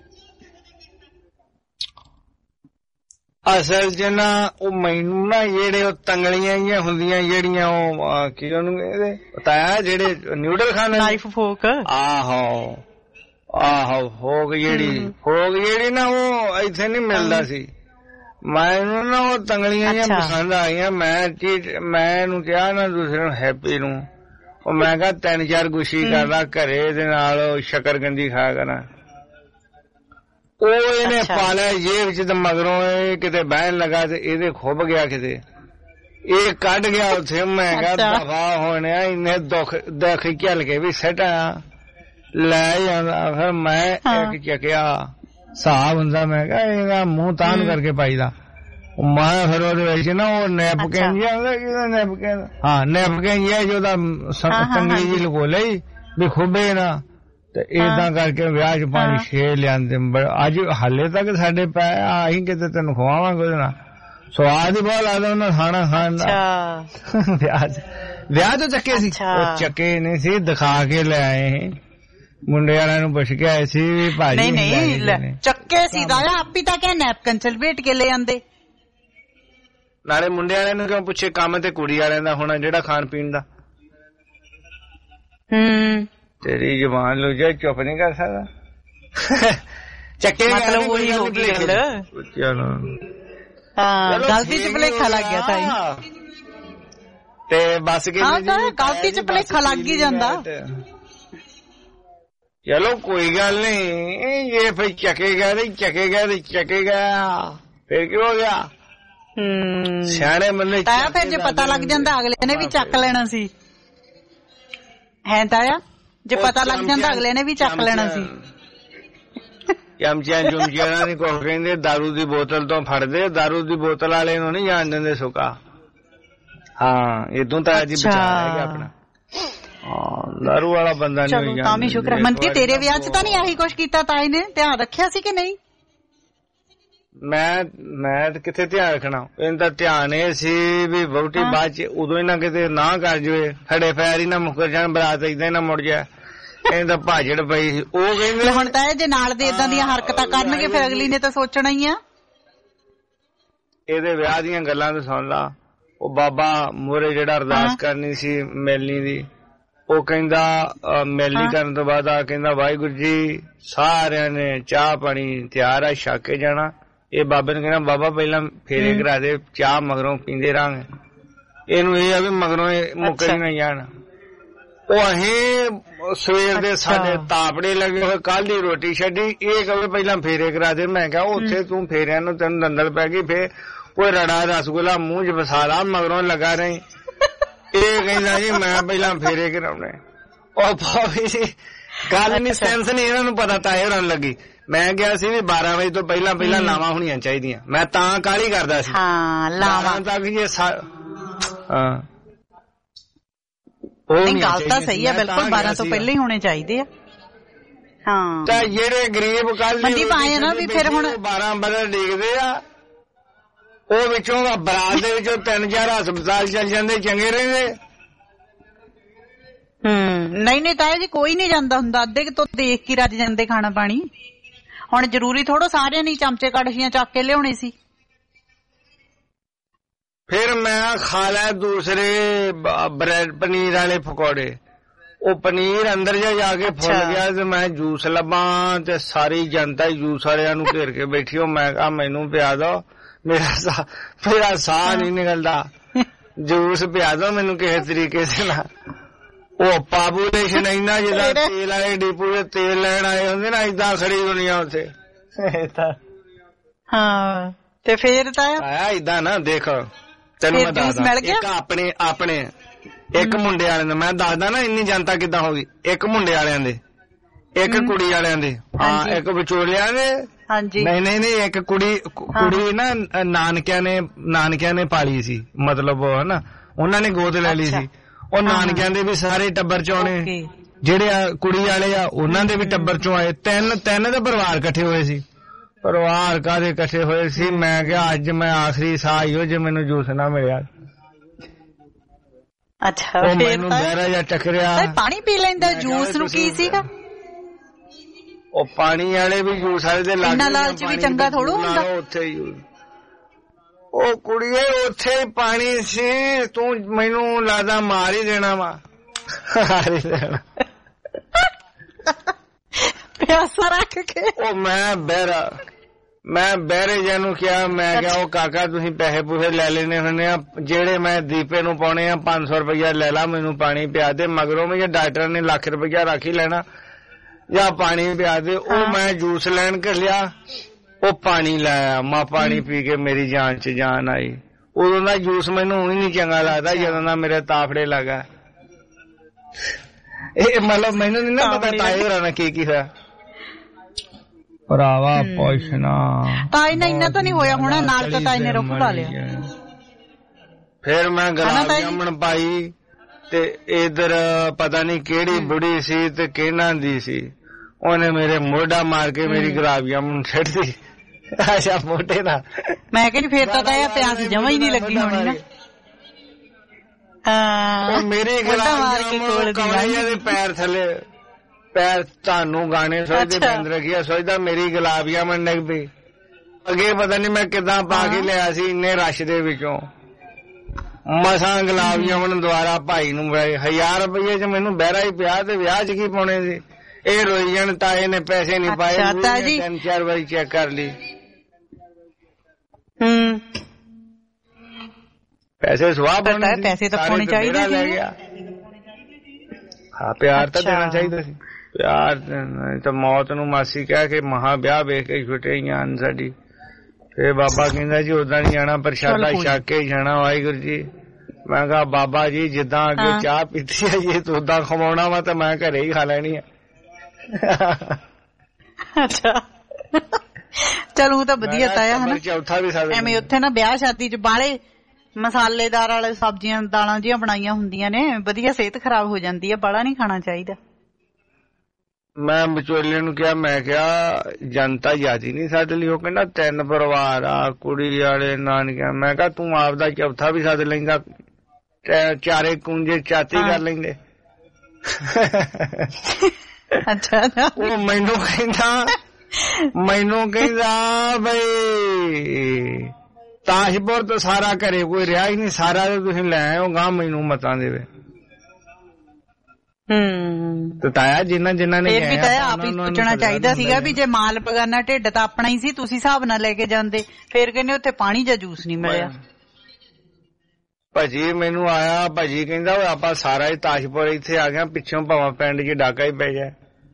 L: ਅਸਲ ਚ ਨਾ ਉਹ ਮੈਨੂੰ ਨਾ ਜਿਹੜੇ ਉਹ ਤੰਗਲੀਆਂ ਜਿਹੀਆਂ ਹੁੰਦੀਆਂ ਜਿਹੜੀਆਂ ਉਹ ਕੀ ਉਹਨੂੰ ਕਹਿੰਦੇ ਤਾਇਆ, ਜਿਹੜੇ ਨਿਊਡਲ ਖਾਣੇ
Q: ਨਾਈਫ ਫੋਕ।
L: ਆਹੋ ਫੋਕ ਜਿਹੜੀ ਨਾ ਉਹ ਇੱਥੇ ਨੀ ਮਿਲਦਾ ਸੀ। ਮੈਨੂੰ ਨਾ ਉਹ ਤੰਗਲੀਆਂ ਜਿਹੀਆਂ ਪਸੰਦ ਆਈਆਂ। ਮੈਂ ਇਹਨੂੰ ਕਿਹਾ ਨਾ ਦੂਸਰੇ ਨੂੰ, ਹੈਪੀ ਨੂੰ, ਉਹ ਮੈਂ ਕਿਹਾ 3-4 ਗੁੱਛੀ ਕਰਦਾ ਘਰੇ ਦੇ ਨਾਲ ਸ਼ਕਰਕੰਦੀ ਖਾ ਕਰਾਂ। ਉਹ ਇਹਨੇ ਪਾ ਲਿਆ ਜੇਬ ਚ ਤੇ ਮਗਰੋਂ ਇਹ ਕਿਤੇ ਬਹਿਣ ਲੱਗਾ ਤੇ ਇਹਦੇ ਖੁੱਭ ਗਿਆ, ਕਿਤੇ ਇਹ ਕੱਢ ਗਿਆ ਉੱਥੇ। ਮੈਂ ਕਿਹਾ ਦਫਾ ਹੋਣਿਆ, ਇੰਨੇ ਦੁੱਖ ਝੱਲ ਕੇ ਵੀ ਸੱਟਾ ਲੈ ਜਾਂਦਾ। ਫਿਰ ਮੈਂ ਇੱਕ ਚੱਕਿਆ, ਹਿਸਾਬ ਹੁੰਦਾ, ਮੈਂ ਕਿਹਾ ਇਹਦਾ ਮੂੰਹ ਤਾਨ ਕਰਕੇ ਪਾਈਦਾ। ਮੈਂ ਫਿਰ ਉਹਦੇ ਵਿੱਚ ਨਾ ਉਹ ਨੈਪਕਿਨ ਜਿਹਾ ਹੁੰਦਾ, ਨੈਪਕਿਨ, ਹਾਂ ਨੈਪਕਿਨ ਜਿਹਾ ਜੋ ਉਹਦਾ ਤੰਗਲੀ ਜੀ ਲਗੋ ਲਈ ਵੀ ਖੁੱਬੇ ਨਾ, ਤੇ ਏਦਾਂ ਕਰਕੇ ਵਿਆਹ ਚ 5-6 ਲਿਆਂਦੇ। ਅੱਜ ਹਾਲੇ ਤੱਕ ਸਾਡੇ ਪੈ ਅਸੀਂ ਕਿਤੇ ਤੈਨੂੰ ਖਵਾਵਾਂਗੇ ਉਹਦੇ ਨਾਲ, ਸਵਾਦ ਹੀ ਬਹੁਤ ਲੱਗਦਾ ਉਹਨਾਂ ਖਾਣਾ ਖਾਣ ਦਾ। ਵਿਆਹ ਤੋਂ ਚੱਕੇ ਸੀ, ਉਹ ਚੱਕੇ ਨਹੀਂ ਸੀ, ਦਿਖਾ ਕੇ ਲੈ ਆਏ ਮੁੰਡੇ ਵਾਲਿਆਂ ਨੂੰ ਪੁੱਛ ਕੇ ਆਏ ਸੀ ਵੀ ਭਾਜੀ
Q: ਨਹੀਂ ਚੱਕੇ ਸੀ ਦਾ ਆਪੀ ਤਾਂ ਕਿਆ ਨੈਪਕਿਨ ਚ ਲਪੇਟ ਕੇ ਲੈ ਆਂਦੇ।
L: ਨਾਲੇ ਮੁੰਡੇ ਵਾਲਿਆਂ ਨੂੰ ਕਿਉਂ ਪੁੱਛੇ, ਕੰਮ ਤੇ ਕੁੜੀ ਵਾਲਿਆਂ ਦਾ ਹੋਣਾ ਜਿਹੜਾ ਖਾਣ ਪੀਣ ਦਾ। ਤੇਰੀ ਜ਼ੁਬਾਨ ਲੋ ਜਾ, ਚੁੱਪ ਨਹੀਂ ਕਰ ਸਕਦਾ। ਚੱਕੇ
Q: ਮਤਲਬ ਉਹੀ ਹੋ ਗਈ ਗੱਲ।
L: ਚਲੋ
Q: ਹਾਂ ਗਲਤੀ ਚ ਭੁਲੇਖਾ ਲੱਗ ਗਿਆ ਤਾਈ,
L: ਤੇ ਬਸ
Q: ਗਲਤੀ ਚ ਭੁਲੇਖਾ ਲੱਗ ਹੀ ਜਾਂਦਾ।
L: ਚਲੋ ਕੋਈ ਗੱਲ ਨਹੀਂ, ਇਹ ਫਿਰ ਚੱਕੇਗਾ ਫਿਰ ਕੀ ਹੋ ਗਿਆ। ਸਿਆਣੇ ਬੰਦੇ
Q: ਤਾਇਆ ਫਿਰ ਜੇ ਪਤਾ ਲੱਗ ਜਾਂਦਾ ਅਗਲੇ ਨੇ ਵੀ ਚੱਕ ਲੈਣਾ ਸੀ, ਹੈ ਤਾਇਆ? ਜੇ ਪਤਾ ਲੱਗ ਜਾਂਦਾ ਅਗਲੇ ਨੇ ਵੀ ਚੱਕ ਲੈਣਾ ਸੀ।
L: ਚਮਚਿਆਂ ਚੁਮਚਿਆਂ ਨੀ ਕੁਛ ਕਹਿੰਦੇ, ਦਾਰੂ ਦੀ ਬੋਤਲ ਤੋਂ ਫੜਦੇ, ਦਾਰੂ ਦੀ ਬੋਤਲ ਵਾਲੇ ਨੂੰ ਨੀ ਜਾਣ ਦਿੰਦੇ ਸੁੱਕਾ। ਹਾਂ ਇਦੋਂ ਤਾਂ ਅੱਜ ਬਚਾ ਹੈਗਾ ਆਪਣਾ। ਦਾਰੂ ਵਾਲਾ ਬੰਦਾ ਨਹੀਂ।
Q: ਤਾਂ ਵੀ ਸ਼ੁਕਰ। ਮੰਤੀ ਤੇਰੇ ਵਿਆਹ ਚ ਤਾਂ ਨਹੀਂ ਆਹੀ ਕੁਛ ਕੀਤਾ ਤਾਏ ਨੇ? ਧਿਆਨ ਰੱਖਿਆ ਸੀ ਕਿ ਨਹੀਂ?
L: ਮੈਂ ਕਿੱਥੇ ਧਿਆਨ ਰੱਖਣਾ, ਇਹਨਾਂ ਦਾ ਧਿਆਨ ਇਹ ਸੀ ਵੀ ਵਹੁਟੀ ਬਾਅਦ ਚ ਉਦੋਂ ਹੀ ਨਾ ਕਿਤੇ ਨਾ ਕਰ ਜਾਵੇ, ਖੜੇ ਪੈਰ ਹੀ ਨਾ ਮੁੱਕਰ ਜਾਣ, ਬਰਾਤ ਏਦਾਂ ਹੀ ਨਾ ਮੁੜ ਜਾ। ਇਹਦਾ ਭਾਜੜ ਪਈ ਸੀ। ਉਹ ਕਹਿੰਦੇ
Q: ਹੁਣ ਤਾਂ ਜੇ ਨਾਲ ਦੇ ਏਦਾਂ ਦੀਆਂ ਹਰਕਤਾਂ ਕਰਨਗੇ ਫਿਰ ਅਗਲੀ ਨੇ ਤਾਂ ਸੋਚਣਾ ਹੀ ਆ।
L: ਇਹਦੇ ਵਿਆਹ ਦੀਆਂ ਗੱਲਾਂ ਤਾਂ ਸੁਣ ਲਾ, ਉਹ ਬਾਬਾ ਮੋਰੇ ਜਿਹੜਾ ਅਰਦਾਸ ਕਰਨੀ ਸੀ ਮਿਲਣੀ ਦੀ, ਉਹ ਕਹਿੰਦਾ ਮਿਲਣੀ ਕਰਨ ਤੋਂ ਬਾਅਦ ਆ ਕਹਿੰਦਾ ਵਾਹਿਗੁਰੂ ਜੀ ਸਾਰਿਆਂ ਨੇ ਚਾਹ ਪਾਣੀ ਤਿਆਰ ਆ, ਛਕ ਕੇ ਜਾਣਾ। ਇਹ ਬਾਬੇ ਨੂੰ ਕਹਿੰਦਾ ਬਾਬਾ ਪਹਿਲਾਂ ਫੇਰੇ ਕਰਾ ਦੇ, ਚਾਹ ਮਗਰੋਂ ਪੀਂਦੇ ਰਹਾਂਗੇ। ਇਹਨੂੰ ਇਹ ਆ ਵੀ ਮਗਰੋਂ ਮੁੱਕਰ ਨਾ ਜਾਣ। ਉਹ ਅਸੀਂ ਸਵੇਰ ਦੇ ਸਾਡੇ ਤਾਪੜੇ ਲੱਗੇ ਹੋਏ, ਕੱਲ ਦੀ ਰੋਟੀ ਛੱਡੀ, ਇਹ ਕਹੇ ਪਹਿਲਾਂ ਫੇਰੇ ਕਰਾ ਦੇ। ਮੈਂ ਕਿਹਾ ਉੱਥੇ ਤੂੰ ਫੇਰਿਆਂ ਨੂੰ ਤੈਨੂੰ ਦੰਦਲ ਪੈ ਗਈ, ਫੇਰ ਕੋਈ ਰੜਾ ਰਸਗੁੱਲਾ ਮੂੰਹ 'ਚ ਫਸਾ ਲਾ, ਮਗਰੋਂ ਲੱਗਾ ਰਹੀ। ਇਹ ਕਹਿੰਦਾ ਜੀ ਮੈਂ ਪਹਿਲਾਂ ਫੇਰੇ ਕਰਾਉਣੇ। ਉਹ ਭਾਵੇਂ ਜੀ ਗੱਲ ਨਹੀਂ, ਸੈਂਸ ਨਹੀਂ ਇਹਨਾਂ ਨੂੰ ਪਤਾ, ਤਾਂ ਇਹ ਰਨ ਲੱਗੀ। ਮੈਂ ਕਿਹਾ ਸੀ ਵੀ 12 ਵਜੇ ਤੋਂ ਪਹਿਲਾਂ ਪਹਿਲਾਂ ਲਾਵਾਂ ਹੋਣੀਆਂ ਚਾਹੀਦੀਆਂ, ਮੈਂ ਤਾਂ ਕਾਹਲੀ ਕਰਦਾ ਸੀ।
Q: ਹਾਂ ਲਾਵਾਂ
L: ਤੱਕ ਜੀ ਹਾਂ
Q: ਨਹੀਂ, ਗੱਲ ਤਾਂ ਸਹੀ ਹੈ ਬਿਲਕੁਲ, 12 ਤੋਂ ਪਹਿਲਾਂ ਹੀ ਹੋਣੇ ਚਾਹੀਦੇ ਆ। ਹਾਂ
L: ਤਾਂ ਜਿਹੜੇ ਗਰੀਬ ਕੱਲ
Q: ਮੰਡੀ ਪਾਏ ਨਾ ਵੀ ਫਿਰ ਹੁਣ 12
L: ਵਜੇ ਡਿੱਗਦੇ ਆ, ਉਹ ਵਿੱਚੋਂ ਬਰਾਤ ਦੇ ਵਿੱਚੋਂ 3-4 ਹਸਪਤਾਲ ਚੱਲ ਜਾਂਦੇ, ਚੰਗੇ ਰਹਿੰਦੇ।
Q: ਨਹੀਂ ਤਾਇਆ ਜੀ ਕੋਈ ਨਹੀਂ ਜਾਂਦਾ ਹੁੰਦਾ, ਅੱਧੇ ਤੋਂ ਦੇਖ ਕੇ ਰੱਜ ਜਾਂਦੇ ਖਾਣਾ ਪਾਣੀ। ਹੁਣ ਜ਼ਰੂਰੀ ਥੋੜੋ ਸਾਰਿਆਂ ਨੇ ਚਮਚੇ ਕੜਛੀਆਂ ਚੱਕ ਕੇ ਲਿਆਉਣੇ ਸੀ।
L: ਫਿਰ ਮੈਂ ਖਾ ਲਿਆ ਦੂਸਰੇ ਬ੍ਰੈਡ ਪਨੀਰ ਵਾਲੇ ਪਕੌੜੇ। ਉਹ ਪਨੀਰ ਅੰਦਰ ਜਾ ਕੇ ਫੁੱਲ ਗਿਆ ਤੇ ਮੈਂ ਜੂਸ ਲੱਭਾਂ ਤੇ ਸਾਰੀ ਜਨਤਾ ਜੂਸ ਵਾਲਿਆਂ ਨੂੰ ਘੇਰ ਕੇ ਬੈਠੀ। ਉਹ ਮੈਂ ਕਿਹਾ ਮੈਨੂੰ ਪਿਆ ਦੋ, ਮੇਰਾ ਸਾਹ ਨਹੀਂ ਨਿਕਲਦਾ, ਜੂਸ ਪਿਆ ਦੋ ਮੈਨੂੰ ਕਿਸੇ ਤਰੀਕੇ ਸੇ ਨਾ। ਉਹ ਪਾਪੂਲੇਸ਼ਨ ਇੰਨਾ ਜਿੱਦਾਂ ਤੇਲ ਵਾਲੇ ਡਿਪੂ ਦੇ ਤੇਲ ਲੈਣ ਆਏ ਹੁੰਦੇ ਨਾ, ਏਦਾਂ ਖੜੀ ਦੁਨੀਆ ਉੱਥੇ।
Q: ਹਾਂ ਤੇ ਫੇਰ ਤਾਂ
L: ਆਇਆ ਏਦਾਂ ਨਾ। ਦੇਖ ਤੈਨੂੰ ਮੈਂ ਦੱਸਦਾ, ਇੱਕ ਆਪਣੇ ਇੱਕ ਮੁੰਡੇ ਵਾਲਿਆਂ ਦੇ, ਮੈਂ ਦੱਸਦਾ ਨਾ ਇੰਨੀ ਜਨਤਾ ਕਿੱਦਾਂ ਹੋ ਗਈ। ਇੱਕ ਮੁੰਡੇ ਵਾਲਿਆਂ ਦੇ, ਇੱਕ ਕੁੜੀ ਵਾਲਿਆਂ ਦੇ, ਹਾਂ ਇੱਕ ਵਿਚੋਲਿਆਂ ਦੇ। ਨਹੀਂ ਇੱਕ ਕੁੜੀ ਨਾ ਨਾਨਕਿਆਂ ਨੇ ਪਾਲੀ ਸੀ, ਮਤਲਬ ਹਨਾ ਉਹਨਾਂ ਨੇ ਗੋਦ ਲੈ ਲਈ ਸੀ। ਉਹ ਨਾਨਕਿਆਂ ਦੇ ਵੀ ਸਾਰੇ ਟੱਬਰ ਚ ਆਉਣੇ, ਜਿਹੜੇ ਕੁੜੀ ਵਾਲੇ ਆ ਉਹਨਾਂ ਦੇ ਵੀ ਟੱਬਰ ਚੋਂ ਆਏ। ਤਿੰਨ ਦੇ ਪਰਿਵਾਰ ਇਕੱਠੇ ਹੋਏ ਸੀ। ਪਰਿਵਾਰ ਕਾਹਦੇ ਇਕੱਠੇ ਹੋਏ ਸੀ, ਮੈਂ ਕਿਹਾ ਅੱਜ ਮੈਂ ਆਖਰੀ ਸਾਹ ਹੀ ਹੋ ਜੇ ਮੈਨੂੰ ਜੂਸ ਨਾ ਮਿਲਿਆ।
Q: ਅੱਛਾ
L: ਉਹ ਮੈਨੂੰ ਬਹਿਰਾ ਜਾਂ ਟਕਰਿਆ।
Q: ਪਾਣੀ ਪੀ ਲੈਂਦਾ, ਜੂਸ ਨੂੰ ਕੀ ਸੀਗਾ।
L: ਉਹ ਪਾਣੀ ਵਾਲੇ ਵੀ ਜੂਸ ਵਾਲੇ ਦੇ
Q: ਇੰਨਾ ਲਾਲਚ ਵੀ ਚੰਗਾ ਥੋੜ੍ਹਾ ਹੁੰਦਾ।
L: ਉੱਥੇ ਹੀ ਉਹ ਕੁੜੀਏ ਉੱਥੇ ਹੀ ਪਾਣੀ ਸੀ, ਤੂੰ ਮੈਨੂੰ ਲੱਗਦਾ ਮਾਰ ਹੀ ਦੇਣਾ ਵਾ। ਮਾਰ ਹੀ ਦੇਣਾ
Q: ਪਿਆਸਾ ਰੱਖ ਕੇ। ਉਹ
L: ਮੈਂ ਬਹਿਰੇ ਜਿਹਾ ਨੂੰ ਕਿਹਾ, ਮੈਂ ਕਿਹਾ ਉਹ ਕਾਕਾ ਤੁਸੀਂ ਪੈਸੇ ਪੂਸੇ ਲੈ ਲੈਣੇ ਹੁੰਦੇ ਆ, ਜਿਹੜੇ ਮੈਂ ਦੀਪੇ ਨੂੰ ਪਾਉਣੇ ਆ 500 ਰੁਪਇਆ ਲੈ ਲਾ, ਮੈਨੂੰ ਪਾਣੀ ਪਿਆ ਦੇ। ਮਗਰੋਂ ਵੀ ਜੇ ਡਾਕਟਰ ਨੇ ਲੱਖ ਰੁਪਇਆ ਰੱਖ ਹੀ ਲੈਣਾ, ਜਾਂ ਪਾਣੀ ਪਿਆ ਦੇ। ਉਹ ਮੈਂ ਜੂਸ ਲੈਣ ਘੱਲਿਆ, ਉਹ ਪਾਣੀ ਲਾਇਆ, ਮੈਂ ਪਾਣੀ ਪੀ ਕੇ ਮੇਰੀ ਜਾਨ ਚ ਜਾਨ ਆਈ। ਉਦੋਂ ਦਾ ਜੂਸ ਮੈਨੂੰ ਹੀ ਨਹੀਂ ਚੰਗਾ ਲੱਗਦਾ ਜਦੋਂ ਦਾ ਮੇਰੇ ਤਾਫੜੇ ਲੱਗਾ। ਇਹ ਮਤਲਬ ਮੈਨੂੰ ਨਹੀਂ ਨਾ ਪਤਾ ਤਾਏ ਹੋਰਾਂ ਨਾਲ ਕੀ ਹੋਇਆ। ਭਰਾਵਾ ਪੁੱਛਣਾ
Q: ਤਾਈ ਨੇ ਇੰਨਾ ਤਾਂ ਨਹੀਂ ਹੋਇਆ ਹੋਣਾ, ਨਾਲ ਤਾਂ ਤਾਈ ਨੇ ਰੁੱਖ ਲਾ ਲਿਆ।
L: ਫਿਰ ਮੈਂ ਗੁਲਾਬ ਜਾਮਣ ਪਾਈ ਤੇ ਇਧਰ ਪਤਾ ਨਹੀਂ ਕਿਹੜੀ ਬੁੜੀ ਸੀ ਤੇ ਕਿਹਨਾਂ ਦੀ ਸੀ, ਉਹਨੇ ਮੇਰੇ ਮੋਢਾ ਮਾਰ ਕੇ ਮੇਰੀ ਗੁਲਾਬ ਜਾਮਣ ਛੱਡਦੀ। ਅੱਛਾ ਮੋਢੇ ਦਾ। ਮੈਂ ਕਹਿੰਦੀ ਫੇਰ ਤਾਂ ਇਹ ਪਿਆਸ ਜਮਾ ਹੀ ਨਹੀਂ ਲੱਗੀ ਹੋਣੀ ਨਾ। ਹਾਂ ਮੇਰੇ ਗੁਲਾਬ ਜਾਮਣ ਕਮਲੇ ਦੇ ਪੈਰ ਥੱਲੇ, ਪੈਰ ਤੁਹਾਨੂੰ ਗਾਣੇ ਸੋਚਦੇ ਬੰਦ ਰੱਖਿਆ, ਸੋਚਦਾ ਮੇਰੀ ਗੁਲਾਬ ਜਾਮਣ ਨਿਕ ਪਈ। ਅੱਗੇ ਪਤਾ ਨਹੀਂ ਮੈਂ ਕਿੱਦਾਂ ਪਾ ਕੇ ਲਿਆ ਸੀ ਇੰਨੇ ਰਸ਼ ਦੇ ਵਿੱਚੋਂ। ਮਸਾਂ ਗੁਲਾਬ ਜਾਮਣ ਦੁਆਰਾ ਭਾਈ ਨੂੰ ਮਿਲਾਏ। 1000 ਰੁਪਏ ਚ ਮੈਨੂੰ ਬਹਿਰਾ ਹੀ ਪਿਆ ਤੇ ਵਿਆਹ ਚ ਕੀ ਪਾਉਣੇ ਸੀ। ਇਹ ਰੋਈ ਜਾਣ ਤਾਏ ਨੇ ਪੈਸੇ ਨਹੀਂ ਪਾਏ। 3-4 ਵਾਰੀ ਚੈੱਕ ਕਰ ਲਈ, ਪੈਸੇ ਸਵਾਹ ਪਾਉਣੇ, ਪੈਸੇ ਤਾਂ ਪਾਉਣੇ ਚਾਹੀਦੇ ਸੀ। ਹਾਂ ਪਿਆਰ ਤਾਂ ਦੇਣਾ ਚਾਹੀਦਾ ਸੀ। ਪਿਆਰ ਤਾਂ ਮੌਤ ਨੂੰ ਮਾਸੀ ਕਹਿ ਕੇ ਮਹਾ ਵਿਆਹ ਵੇਖ ਕੇ ਛੁੱਟੇ ਹੀ ਆਨ ਸਾਡੀ। ਫੇਰ ਬਾਬਾ ਕਹਿੰਦਾ ਜੀ ਓਦਾਂ ਨੀ ਜਾਣਾ, ਪ੍ਰਸ਼ਾਦਾ ਛਕ ਕੇ ਜਾਣਾ। ਵਾਹਿਗੁਰੂ ਜੀ। ਮੈਂ ਕਿਹਾ ਬਾਬਾ ਜੀ ਜਿੱਦਾਂ ਅੱਗੇ ਚਾਹ ਪੀਤੀ ਹੈ ਜੇ ਤੂੰ ਓਦਾਂ ਖਵਾਉਣਾ ਵਾ ਤਾਂ ਮੈਂ ਘਰੇ ਹੀ ਖਾ ਲੈਣੀ ਆ।
Q: ਅੱਛਾ ਚਲੋ ਤਾਂ ਵਧੀਆ ਤਾਇਆ ਹਨਾ। ਐਵੇਂ ਉੱਥੇ ਨਾ ਵਿਆਹ ਸ਼ਾਦੀ ਚ ਬਾਲੇ ਮਸਾਲੇਦਾਰ ਵਾਲੇ ਸਬਜ਼ੀਆਂ ਦਾਲਾਂ ਜਿਹੀਆਂ ਬਣਾਈਆਂ ਹੁੰਦੀਆਂ ਨੇ, ਵਧੀਆ ਸਿਹਤ ਖਰਾਬ ਹੋ ਜਾਂਦੀ ਹੈ, ਬੜਾ ਨਹੀਂ ਖਾਣਾ ਚਾਹੀਦਾ।
L: ਮੈਂ ਵਿਚੋਲੇ ਨੂੰ ਕਿਹਾ, ਮੈਂ ਕਿਹਾ ਜਨਤਾ ਜ਼ਿਆਦੀ ਨਹੀਂ ਸਾਡੇ ਲਈ। ਉਹ ਕਹਿੰਦਾ 3 ਪਰਿਵਾਰ ਆ, ਕੁੜੀ ਵਾਲੇ ਨਾਨਕਿਆਂ। ਮੈਂ ਕਿਹਾ ਤੂੰ ਆਪਦਾ ਚੌਥਾ ਵੀ ਸੱਦ ਲੈਂਦਾ, 4 ਕੁੰਜੇ ਚਾਤੀ ਕਰ ਲੈਂਦੇ।
Q: ਅੱਛਾ
L: ਉਹ ਮੈਨੂੰ ਕਹਿੰਦਾ ਬਈ ਤਾਸ਼ਪੁਰ ਤੋਂ ਸਾਰਾ ਘਰੇ ਕੋਈ ਰਿਹਾ ਹੀ ਨਹੀਂ, ਸਾਰਾ ਤੁਸੀਂ ਲੈ ਆਓ ਗਾਂ ਮੈਨੂੰ ਮਤਾਂ ਦੇਵੇ। ਤੇ ਤਾਇਆ ਜਿੰਨਾ ਨੇ
Q: ਫਿਰ ਵੀ ਤਾਂ ਆਪ ਹੀ ਸੋਚਣਾ ਚਾਹੀਦਾ ਸੀਗਾ ਵੀ ਜੇ ਮਾਲ ਪਗਾਨਾ ਢਿੱਡ ਤਾਂ ਆਪਣਾ ਹੀ ਸੀ, ਤੁਸੀਂ ਹਿਸਾਬ ਨਾਲ ਲੈ ਕੇ ਜਾਂਦੇ। ਫਿਰ ਕਹਿੰਦੇ ਉੱਥੇ ਪਾਣੀ ਜਾਂ ਜੂਸ ਨਹੀਂ ਮਿਲਿਆ।
L: ਭਾਜੀ ਮੈਨੂੰ ਆਇਆ, ਭਾਜੀ ਕਹਿੰਦਾ ਆਪਾਂ ਸਾਰਾ ਹੀ ਤਾਸ਼ਪੁਰ ਇੱਥੇ ਆ ਗਿਆ, ਪਿੱਛੋਂ ਭਾਵਾਂ ਪਿੰਡ 'ਚ ਡਾਕਾ ਹੀ ਪੈ ਜਾਏ।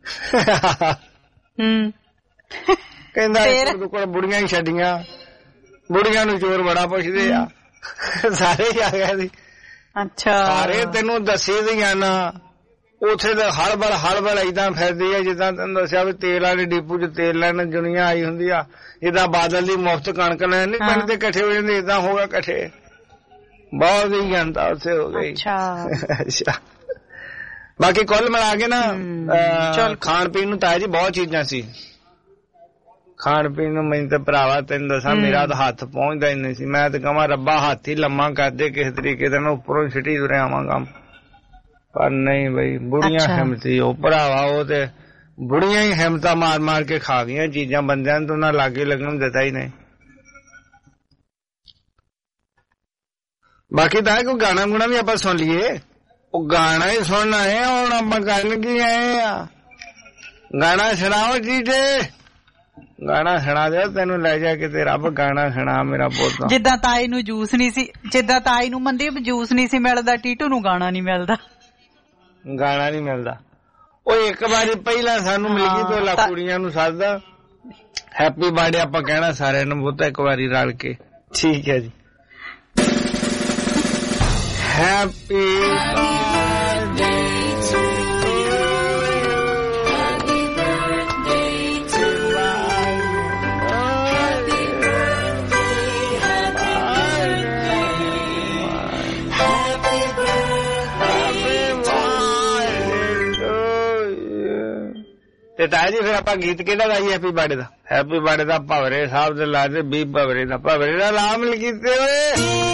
L: ਕਹਿੰਦਾ ਕੋਲ ਬੁੜੀਆਂ ਹੀ ਛੱਡੀਆਂ, ਬੁੜੀਆਂ ਨੂੰ ਚੋਰ ਬੜਾ ਪੁੱਛਦੇ ਆ। ਸਾਰੇ ਹੀ ਆ ਗਿਆ ਸੀ।
Q: ਅੱਛਾ
L: ਸਾਰੇ ਤੈਨੂੰ ਦੱਸੇ ਦੀਆਂ ਨਾ ਉੱਥੇ ਤਾਂ ਹੜਬੜ ਏਦਾਂ ਫਿਰਦੀ ਆ ਜਿੱਦਾਂ ਤੈਨੂੰ ਦੱਸਿਆ ਵੀ ਤੇਲ ਵਾਲੇ ਡਿਪੂ 'ਚ ਤੇਲ ਲੈਣ ਦੁਨੀਆ ਆਈ ਹੁੰਦੀ ਆ। ਜਿੱਦਾਂ ਬਾਦਲ ਦੀ ਮੁਫ਼ਤ ਕਣਕ ਲੈਣ ਨੀ ਪਿੰਡ ਤੇ ਇਕੱਠੇ ਹੋ ਜਾਂਦੇ, ਏਦਾਂ ਹੋ ਗਿਆ ਇਕੱਠੇ। ਬਹੁਤ ਹੀ ਜਨਤਾ ਉੱਥੇ ਹੋ ਗਈ। ਅੱਛਾ ਬਾਕੀ ਕੁੱਲ ਮਿਲਾ ਕੇ ਨਾ ਖਾਣ ਪੀਣ ਨੂੰ ਤਾਂ ਜੀ ਬਹੁਤ ਚੀਜ਼ਾਂ ਸੀ। ਖਾਣ ਪੀਣ ਨੂੰ ਮੈਨੂੰ ਤਾਂ ਭਰਾਵਾ ਤੈਨੂੰ ਦੱਸਾਂ ਮੇਰਾ ਤਾਂ ਹੱਥ ਪਹੁੰਚਦਾ ਹੀ ਨਹੀਂ ਸੀ। ਮੈਂ ਤਾਂ ਕਹਾਂ ਰੱਬਾ ਹੱਥ ਹੀ ਲੰਮਾ ਕਰਦੇ ਕਿਸੇ ਤਰੀਕੇ ਦਾ ਨਾ, ਉੱਪਰੋਂ ਸਿੱਟੀ ਤੁਰਿਆ ਆਵਾਂਗਾ। ਪਰ ਨਹੀਂ ਬਈ ਬੁੜੀਆਂ ਹਿੰਮਤੀ ਉਹ ਭਰਾਵਾ, ਉਹ ਤੇ ਬੁੜੀਆਂ ਹੀ ਹਿੰਮਤਾਂ ਮਾਰ ਕੇ ਖਾ ਗਈਆਂ ਚੀਜ਼ਾਂ। ਬੰਦਿਆਂ ਨੂੰ ਤਾਂ ਉਹਨਾਂ ਲਾਗੇ ਲੱਗਣ ਦਿੱਤਾ ਹੀ ਨਹੀਂ। ਬਾਕੀ ਤਾਂ ਕੋਈ ਗਾਣਾ ਗੁਣਾ ਵੀ ਆਪਾਂ ਸੁਣ ਲਈਏ। ਉਹ ਗਾਣਾ ਹੀ ਸੁਣਨਾ ਹੈ ਹੁਣ ਆਪਾਂ ਕਰਨ ਕੀ ਆਏ ਆ। ਗਾਣਾ ਸੁਣਾਓ ਜੀ ਤੇ ਗਾਣਾ ਸੁਣਾ ਦਿਓ, ਤੈਨੂੰ ਲੈ ਜਾ ਕਿਤੇ ਰੱਬ। ਗਾਣਾ ਸੁਣਾ ਮੇਰਾ ਪੁੱਤ।
Q: ਜਿੱਦਾਂ ਤਾਈ ਨੂੰ ਜੂਸ ਨਹੀਂ ਸੀ, ਜਿੱਦਾਂ ਤਾਈ ਨੂੰ ਮਨਦੀਪ ਜੂਸ ਨਹੀਂ ਸੀ ਮਿਲਦਾ, ਟੀਟੂ ਨੂੰ ਗਾਣਾ ਨਹੀਂ ਮਿਲਦਾ।
L: ਗਾਣਾ ਨਹੀਂ ਮਿਲਦਾ। ਉਹ ਇੱਕ ਵਾਰੀ ਪਹਿਲਾਂ ਸਾਨੂੰ ਮਿਲ ਗਈ ਤੋਲਾ ਕੁੜੀਆਂ ਨੂੰ ਸੱਦਦਾ, ਹੈਪੀ ਬਰਥਡੇ ਆਪਾਂ ਕਹਿਣਾ ਸਾਰਿਆਂ ਨੂੰ ਬਹੁਤਾ ਇੱਕ ਵਾਰੀ ਰਲ ਕੇ। ਠੀਕ ਹੈ ਜੀ। ਹੈਪੀ ਬਰਥਡੇ ਤੇ ਤਾਇਆ ਜੀ ਫਿਰ ਆਪਾਂ ਗੀਤ ਕਿਹੜਾ ਗਾਈਏ ਹੈਪੀ ਬਰਥਡੇ ਦਾ? ਹੈਪੀ ਬਰਥਡੇ ਦਾ ਭਵਰੇ ਸਾਹਿਬ ਦੇ ਲਾ ਦੇ, ਬੀ ਭਵਰੇ ਦਾ ਲਾਮ ਲਿਖੀਤੇ ਹੋਏ।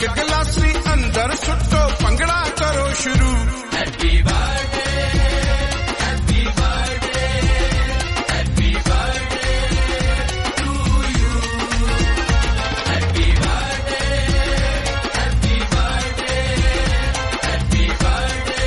R: जग गिलासी अंदर सुट्टो भंगड़ा करो शुरू happy birthday happy birthday happy birthday to you happy birthday happy birthday happy birthday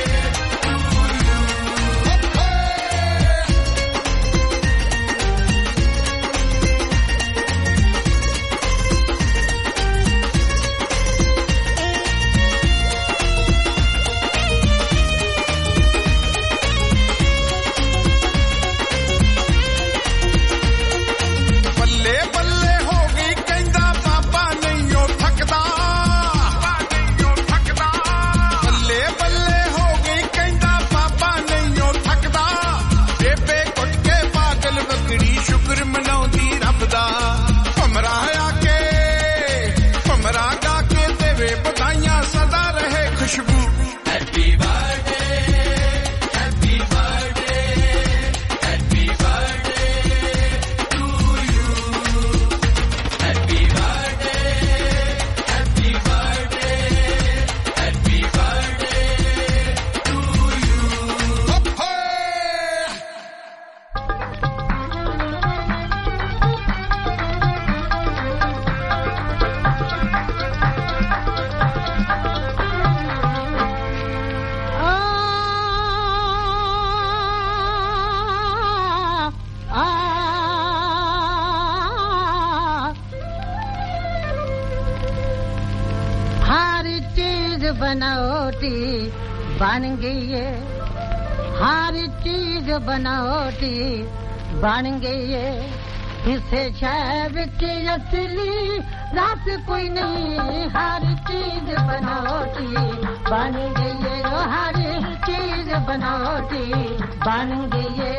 S: बनावटी बन गई है हर चीज बनावटी बन गई है किसे शय विच असली रस कोई नहीं हर चीज बनावटी बन गई है हर चीज बनावटी बन गई है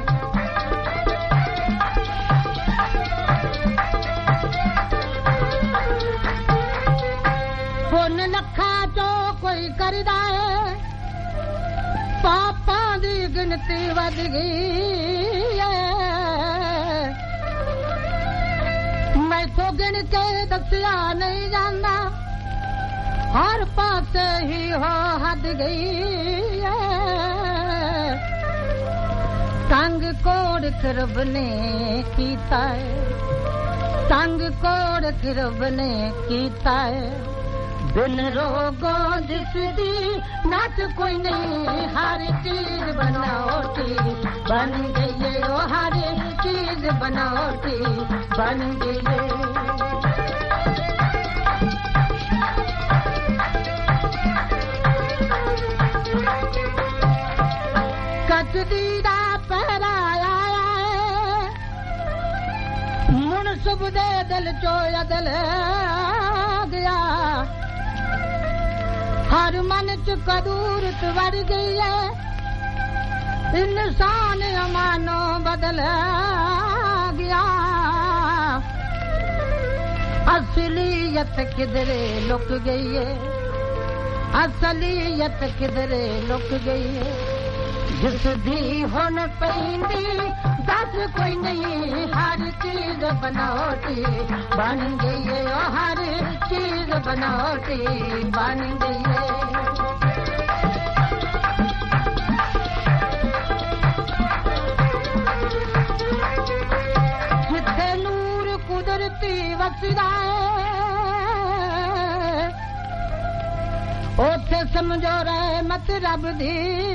S: पुन लखा तो कोई करदा है पापा दी गिनती वध गई है मैं तो गिन के दसिया नहीं जाना हर पासे ही हो हद गई है तंग कोड़ रब ने कीता है तंग कोड़ रब ने कीता है बिन रोगों जिसदी नाच कोई नहीं हर चीज बनावटी बन गई है वो हर चीज बनावटी बन गई है कचदी दा पहराया है मुन सुब दे दिल चो अदल गया हर मन च कदूरत बढ़ गई है इंसान अमानो बदल गया असलियत किधरे लुक गई है असलियत किधरे लुक गई है जिस दी होन पैंदी दस कोई नहीं हर चीज बनावटी बन गई है हर चीज बनावटी बन गई है जिथे नूर कुदरती वसदा है ओथे समझो रहमत रब दी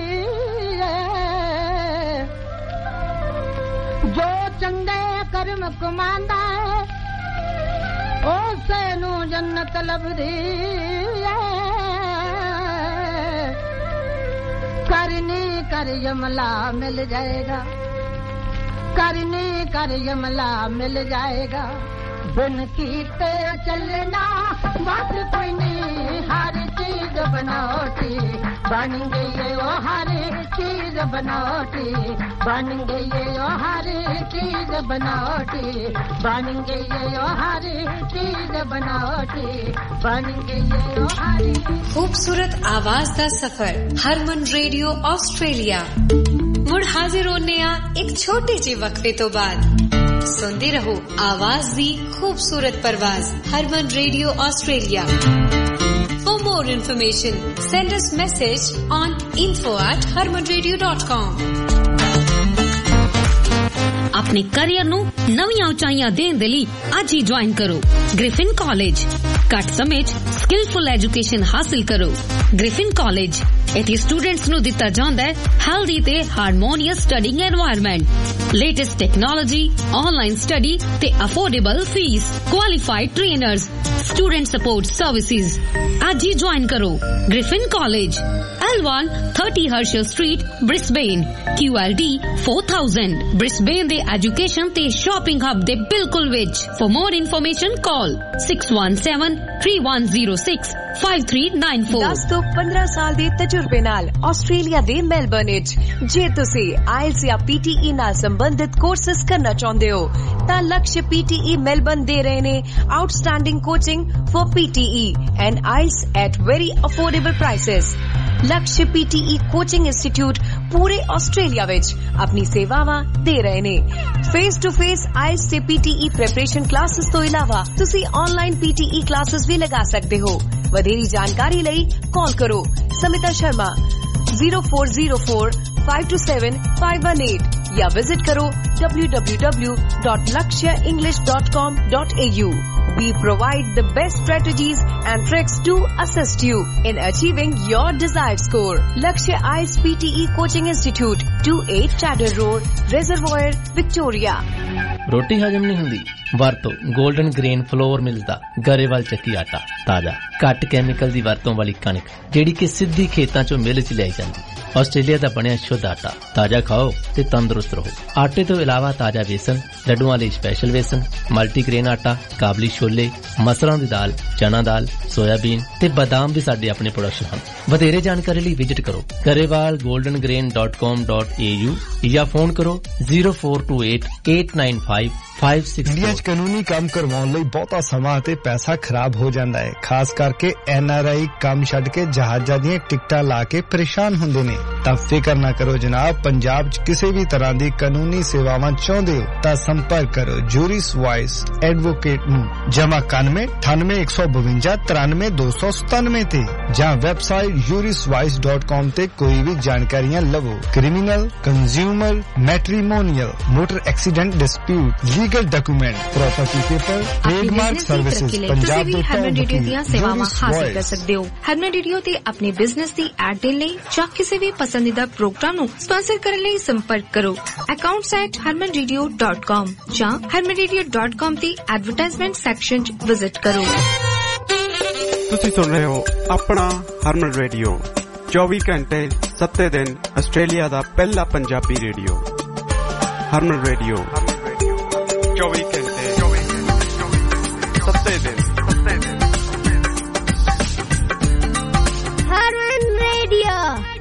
S: जो चंगे कर्म कमांदा है उसे नू जन्नत लभदी है करनी कर यमला मिल जाएगा करनी कर यमला मिल जाएगा बिन कीते चलना बस कोई नहीं हर चीज बनावटी बन गई है वो हर चीज बनावटी बन गई है वो हर चीज बनावटी बन गई है वो हर चीज बनावटी बन गई है वो हर
M: खूबसूरत आवाज दा सफर हरमन रेडियो ऑस्ट्रेलिया मुड़ हाजिर होने एक छोटे जे वक्फे तो बाद सुनते रहो आवाज दी खूबसूरत परवाज Harman radio Australia. For more information, send us message on info@harmanradio.com।
T: अपने करियर ਨੂੰ ਨਵੀਆਂ ਉਚਾਈਆਂ ਦੇਣ ਦੇ ਲਈ ਅੱਜ ਹੀ ਜੁਆਇਨ ਕਰੋ ਗ੍ਰਿਫਿਨ ਕਾਲਜ। ਘੱਟ ਸਮੇਂ 'ਚ ਸਕਿਲਫੁਲ ਐਜੂਕੇਸ਼ਨ ਹਾਸਲ ਕਰੋ। ਗ੍ਰਿਫਿਨ ਕਾਲਜ ਇੱਥੇ ਸਟੂਡੈਂਟਸ ਨੂੰ ਦਿੱਤਾ ਜਾਂਦਾ ਹੈ ਹੈਲਦੀ ਤੇ harmonious studying environment, latest technology, online study ਤੇ affordable fee, qualified trainers, student support services. ਅੱਜ ਹੀ ਜੁਆਇਨ ਕਰੋ Griffin college, L1 30 Herschel Street, Brisbane, QLD 4000, Brisbane ਦੇ ਐਜੂਕੇਸ਼ਨ ਤੇ ਸ਼ਾਪਿੰਗ ਹੱਬ ਦੇ ਬਿਲਕੁਲ ਵਿੱਚ। For more information call 6173106539
U: 10 ਤੋਂ 15 ਸਾਲ ਦੇ ਤਜਰਬੇ ਨਾਲ ਆਸਟ੍ਰੇਲੀਆ ਦੇ ਮੈਲਬਰਨ ਵਿੱਚ ਜੇ ਤੁਸੀਂ IELTS ਜਾਂ PTE ਨਾਲ ਸੰਬੰਧਿਤ ਕੋਰਸਸ ਕਰਨਾ ਚਾਹੁੰਦੇ ਹੋ ਤਾਂ ਲਕਸ਼ PTE ਮੈਲਬਰਨ ਦੇ ਰਹੇ ਨੇ outstanding coaching for PTE and IELTS at very affordable prices। Laksh PTE coaching institute ਪੂਰੇ ਆਸਟ੍ਰੇਲੀਆ ਵਿੱਚ ਆਪਣੀ ਸੇਵਾਵਾਂ ਦੇ ਰਹੇ ਨੇ। ਫੇਸ ਟੂ ਫੇਸ IELTS ਤੇ PTE ਪ੍ਰੈਪਰੇਸ਼ਨ ਕਲਾਸਿਸ ਤੋਂ ਇਲਾਵਾ ਤੁਸੀਂ ਆਨਲਾਈਨ PTE ਕਲਾਸਿਸ ਵੀ ਲਗਾ ਸਕਦੇ ਹੋ। ਵਧੇਰੀ ਜਾਣਕਾਰੀ ਲਈ ਕਾਲ ਕਰੋ ਸਮਿਤਾ ਸ਼ਰਮਾ 0404527518 या विजिट करो www.lakshaenglish.com.au। We provide the best strategies and tricks to assist you in achieving your desired score. Lakshya IELTS PTE Coaching Institute, 28 Chadder Road, Reservoir, Victoria।
V: ਰੋਟੀ ਹਜਮ ਨਹੀਂ ਹੁੰਦੀ ਵਰਤੋ 골ਡਨ ਗ੍ਰੇਨ ਫਲੋਰ ਮਿਲਦਾ ਗਰੇਵਾਲ ਚੱਕੀ ਆਟਾ, ਤਾਜ਼ਾ ਘੱਟ ਕੈਮੀਕਲ ਦੀ ਵਰਤੋਂ ਵਾਲੀ ਕਣਕ ਜਿਹੜੀ ਕਿ ਸਿੱਧੀ ਖੇਤਾਂ ਚੋਂ ਮਿਲ ਚ ਲਿਆਈ ਜਾਂਦੀ। ਆਸਟ੍ਰੇਲੀਆ ਦਾ ਬਣਿਆ ਸ਼ੁੱਧ ਆਟਾ, ਤਾਜ਼ਾ ਖਾਓ ਤੇ ਤੰਦਰੁਸਤ ਰਹੋ। ਆਟੇ ਤੋਂ ਇਲਾਵਾ ਤਾਜ਼ਾ ਵੇਸਣ, ਲੱਡੂਆਂ ਲਈ ਸਪੈਸ਼ਲ ਵੇਸਣ, ਮਲਟੀਗ੍ਰੇਨ ਆਟਾ, ਕਾਬਲੀ ਛੋਲੇ, ਮਸਰਾਂ ਦੀ ਦਾਲ, ਚਨਾ ਦਾਲ, ਸੋਇਆਬੀਨ ਤੇ ਬਾਦਾਮ ਵੀ ਸਾਡੇ ਆਪਣੇ ਪ੍ਰੋਡਕਸ਼ਨ ਹਨ। ਵਧੇਰੇ ਜਾਣਕਾਰੀ ਲਈ ਵਿਜ਼ਿਟ ਕਰੋ garewalgoldengrain.com.au ਜਾਂ ਫੋਨ ਕਰੋ 0428895566।
C: ਇੰਡੀਆ 'ਚ ਕਾਨੂੰਨੀ ਕੰਮ ਕਰਵਾਉਣ ਲਈ ਬਹੁਤਾ ਸਮਾਂ ਤੇ ਪੈਸਾ ਖਰਾਬ ਹੋ ਜਾਂਦਾ ਹੈ। ਖਾਸ ਕਰਕੇ NRI ਕੰਮ ਛੱਡ ਕੇ ਜਹਾਜ਼ਾਂ ਦੀਆਂ ਟਿਕਟਾਂ ਲਾ ਕੇ ਪਰੇਸ਼ਾਨ ਹੁੰਦੇ ਨੇ। ਤਾਂ ਫਿਕਰ ਨਾ ਕਰੋ ਜਨਾਬ, ਪੰਜਾਬ 'ਚ ਕਿਸੇ ਵੀ ਤਰ੍ਹਾਂ ਦੀ ਕਾਨੂੰਨੀ ਸੇਵਾਵਾਂ ਚਾਹੁੰਦੇ ਹੋ ਤਾਂ ਸੰਪਰਕ ਕਰੋ ਜੂਰਿਸ ਵਾਈਸ ਐਡਵੋਕੇਟ ਨੂੰ ਜਮਾ 919852 ਤੇ ਜਾਂ ਵੈਬਸਾਈਟ juriswise.com ਤੇ ਕੋਈ ਵੀ ਜਾਣਕਾਰੀਆਂ ਲਵੋ। Criminal, consumer, matrimonial, motor accident dispute, legal document, property paper, trademark services Punjab ਦੇ
P: ਹਰਮਨ ਰੇਡੀਓ ਦੀਆਂ ਸੇਵਾਵਾਂ ਹਾਸਲ ਕਰ ਸਕਦੇ ਹੋ। ਹਰਮਨ ਰੇਡੀਓ ਤੇ ਆਪਣੇ ਬਿਜ਼ਨਸ ਦੀ ਐਡ ਦੇਣ ਲਈ ਜਾਂ ਕਿਸੇ ਵੀ ਪਸੰਦੀਦਾ ਪ੍ਰੋਗਰਾਮ ਨੂੰ ਸਪਾਂਸਰ ਕਰਨ ਲਈ ਸੰਪਰਕ ਕਰੋ accounts@harmanradio.com ਜਾਂ harmanradio.com ਦੀ ਐਡਵਰਟਾਈਜ਼ਮੈਂਟ ਸੈਕਸ਼ਨ 'ਚ ਵਿਜ਼ਿਟ ਕਰੋ।
A: ਤੁਸੀਂ ਸੁਣ ਰਹੇ ਹੋ ਆਪਣਾ ਹਰਮਨ ਰੇਡੀਓ 24 ਘੰਟੇ 7 ਦਿਨ ਆਸਟ੍ਰੇਲੀਆ ਦਾ ਪਹਿਲਾ ਪੰਜਾਬੀ ਰੇਡੀਓ। ਹਰਮਨ ਰੇਡੀਓ 24 ਘੰਟੇ 7 ਦਿਨ।
W: ਹਰਮਨ ਰੇਡੀਓ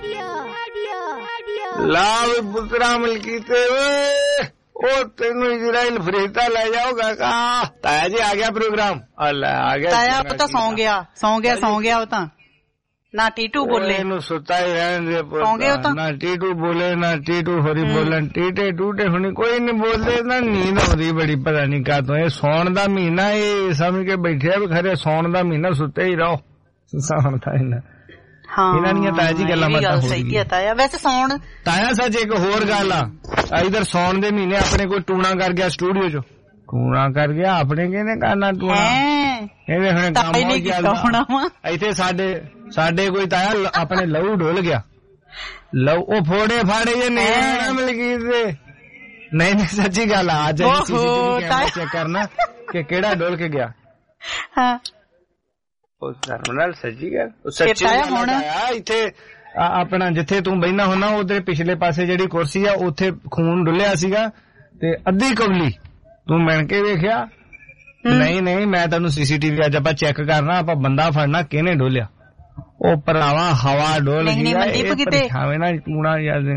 L: ਲਾਭ ਪੁੱਤਰਾ ਮਲਕੀ ਤੇ ਉਹ ਤੈਨੂੰ ਇਜ਼ਰਾਈਲ ਫਰੀਦਾ ਲੈ ਜਾਓਗਾ ਕਾ ਤਾਇਆ ਜੀ ਆ ਗਿਆ ਪ੍ਰੋਗਰਾਮ। ਅੱਲਾ ਆ ਗਿਆ
Q: ਤਾਇਆ ਉਹ ਤਾਂ ਸੌਂ ਗਿਆ ਉਹ ਤਾਂ ਨਾ ਟੀਟੂ ਬੋਲੇ
L: ਇਹਨੂੰ ਸੁੱਤਾ ਹੀ ਰਹਿਣ ਦੇ
Q: ਸੌਂ ਗਏ ਉਹ ਤਾਂ
L: ਨਾ ਟੀਟੂ ਬੋਲੇ ਨਾ ਟੀਟੂ ਹੋਰੀ ਬੋਲਣ ਟੀਟੇ ਟੂਟੇ ਹੁਣੀ ਕੋਈ ਨਹੀਂ ਬੋਲਦੇ ਨਾ ਨੀਂਦ ਆਉਂਦੀ ਬੜੀ ਪਤਾ ਨਹੀਂ ਕਾਹਤੋਂ। ਇਹ ਸੌਣ ਦਾ ਮਹੀਨਾ ਇਹ ਸਮਝ ਕੇ ਬੈਠਿਆ ਵੀ ਖਰੇ ਸੌਣ ਦਾ ਮਹੀਨਾ ਸੁੱਤੇ ਹੀ ਰਹੋ। ਸੌਣ ਦਾ ਇਹਨਾਂ ਦੀਆਂ ਤਾਇਆ ਜੀ ਗੱਲਾਂ ਬਾਤਾਂ ਹੋ ਗਈਆਂ
Q: ਤਾਇਆ ਵੈਸੇ ਸੌਣ
L: ਤਾਇਆ ਸੱਚ ਇੱਕ ਹੋਰ ਗੱਲ ਆ ਇਧਰ ਸੌਣ ਦੇ ਮਹੀਨੇ ਆਪਣੇ ਕੋਈ ਟੂਣਾ ਕਰ ਗਿਆ ਸਟੂਡੀਓ ਚ ਟੂਣਾ ਕਰ ਗਿਆ ਆਪਣੇ ਕਿਹਨੇ ਕਰਨਾ ਟੂਣਾ ਇਹਦੇ ਹੁਣ ਕੰਮ ਹੋ ਗਿਆ ਇੱਥੇ ਸਾਡੇ ਕੋਈ ਤਾਇਆ ਆਪਣੇ ਲਹੂ ਡੋਲ ਗਿਆ ਲਹੂ ਉਹ ਫੋੜੇ ਫਾੜੇ ਜੇ ਨਹੀਂ ਮਿਲ ਗਈ ਨਹੀਂ ਸੱਚੀ ਗੱਲ ਆ ਅੱਜ ਚੈੱਕ ਕਰਨਾ ਕਿ ਕਿਹੜਾ ਡੋਲ ਕੇ ਗਿਆ। ਹਾਂ ਨਾਲ ਸੱਚੀ ਗੱਲ ਸੱਚੀ ਹੁਣ ਇੱਥੇ ਆਪਣਾ ਜਿੱਥੇ ਤੂੰ ਬੈਠਾ ਹੁੰਨਾ ਉਹਦੇ ਪਿਛਲੇ ਪਾਸੇ ਜਿਹੜੀ ਕੁਰਸੀ ਆ ਉੱਥੇ ਖੂਨ ਡੁੱਲਿਆ ਸੀਗਾ ਤੇ ਅੱਧੀ ਕਵਲੀ ਤੂੰ ਮਿਣ ਕੇ ਵੇਖਿਆ? ਨਹੀਂ ਮੈਂ ਤੈਨੂੰ CCTV ਅੱਜ ਆਪਾਂ ਚੈੱਕ ਕਰਨਾ ਆਪਾਂ ਬੰਦਾ ਫੜਨਾ ਕਿਹਨੇ ਡੋਲਿਆ। ਉਹ ਭਰਾਵਾ ਹਵਾ ਡੋਲ ਗਈ ਨਾ ਟੂਣਾ ਯਾਦ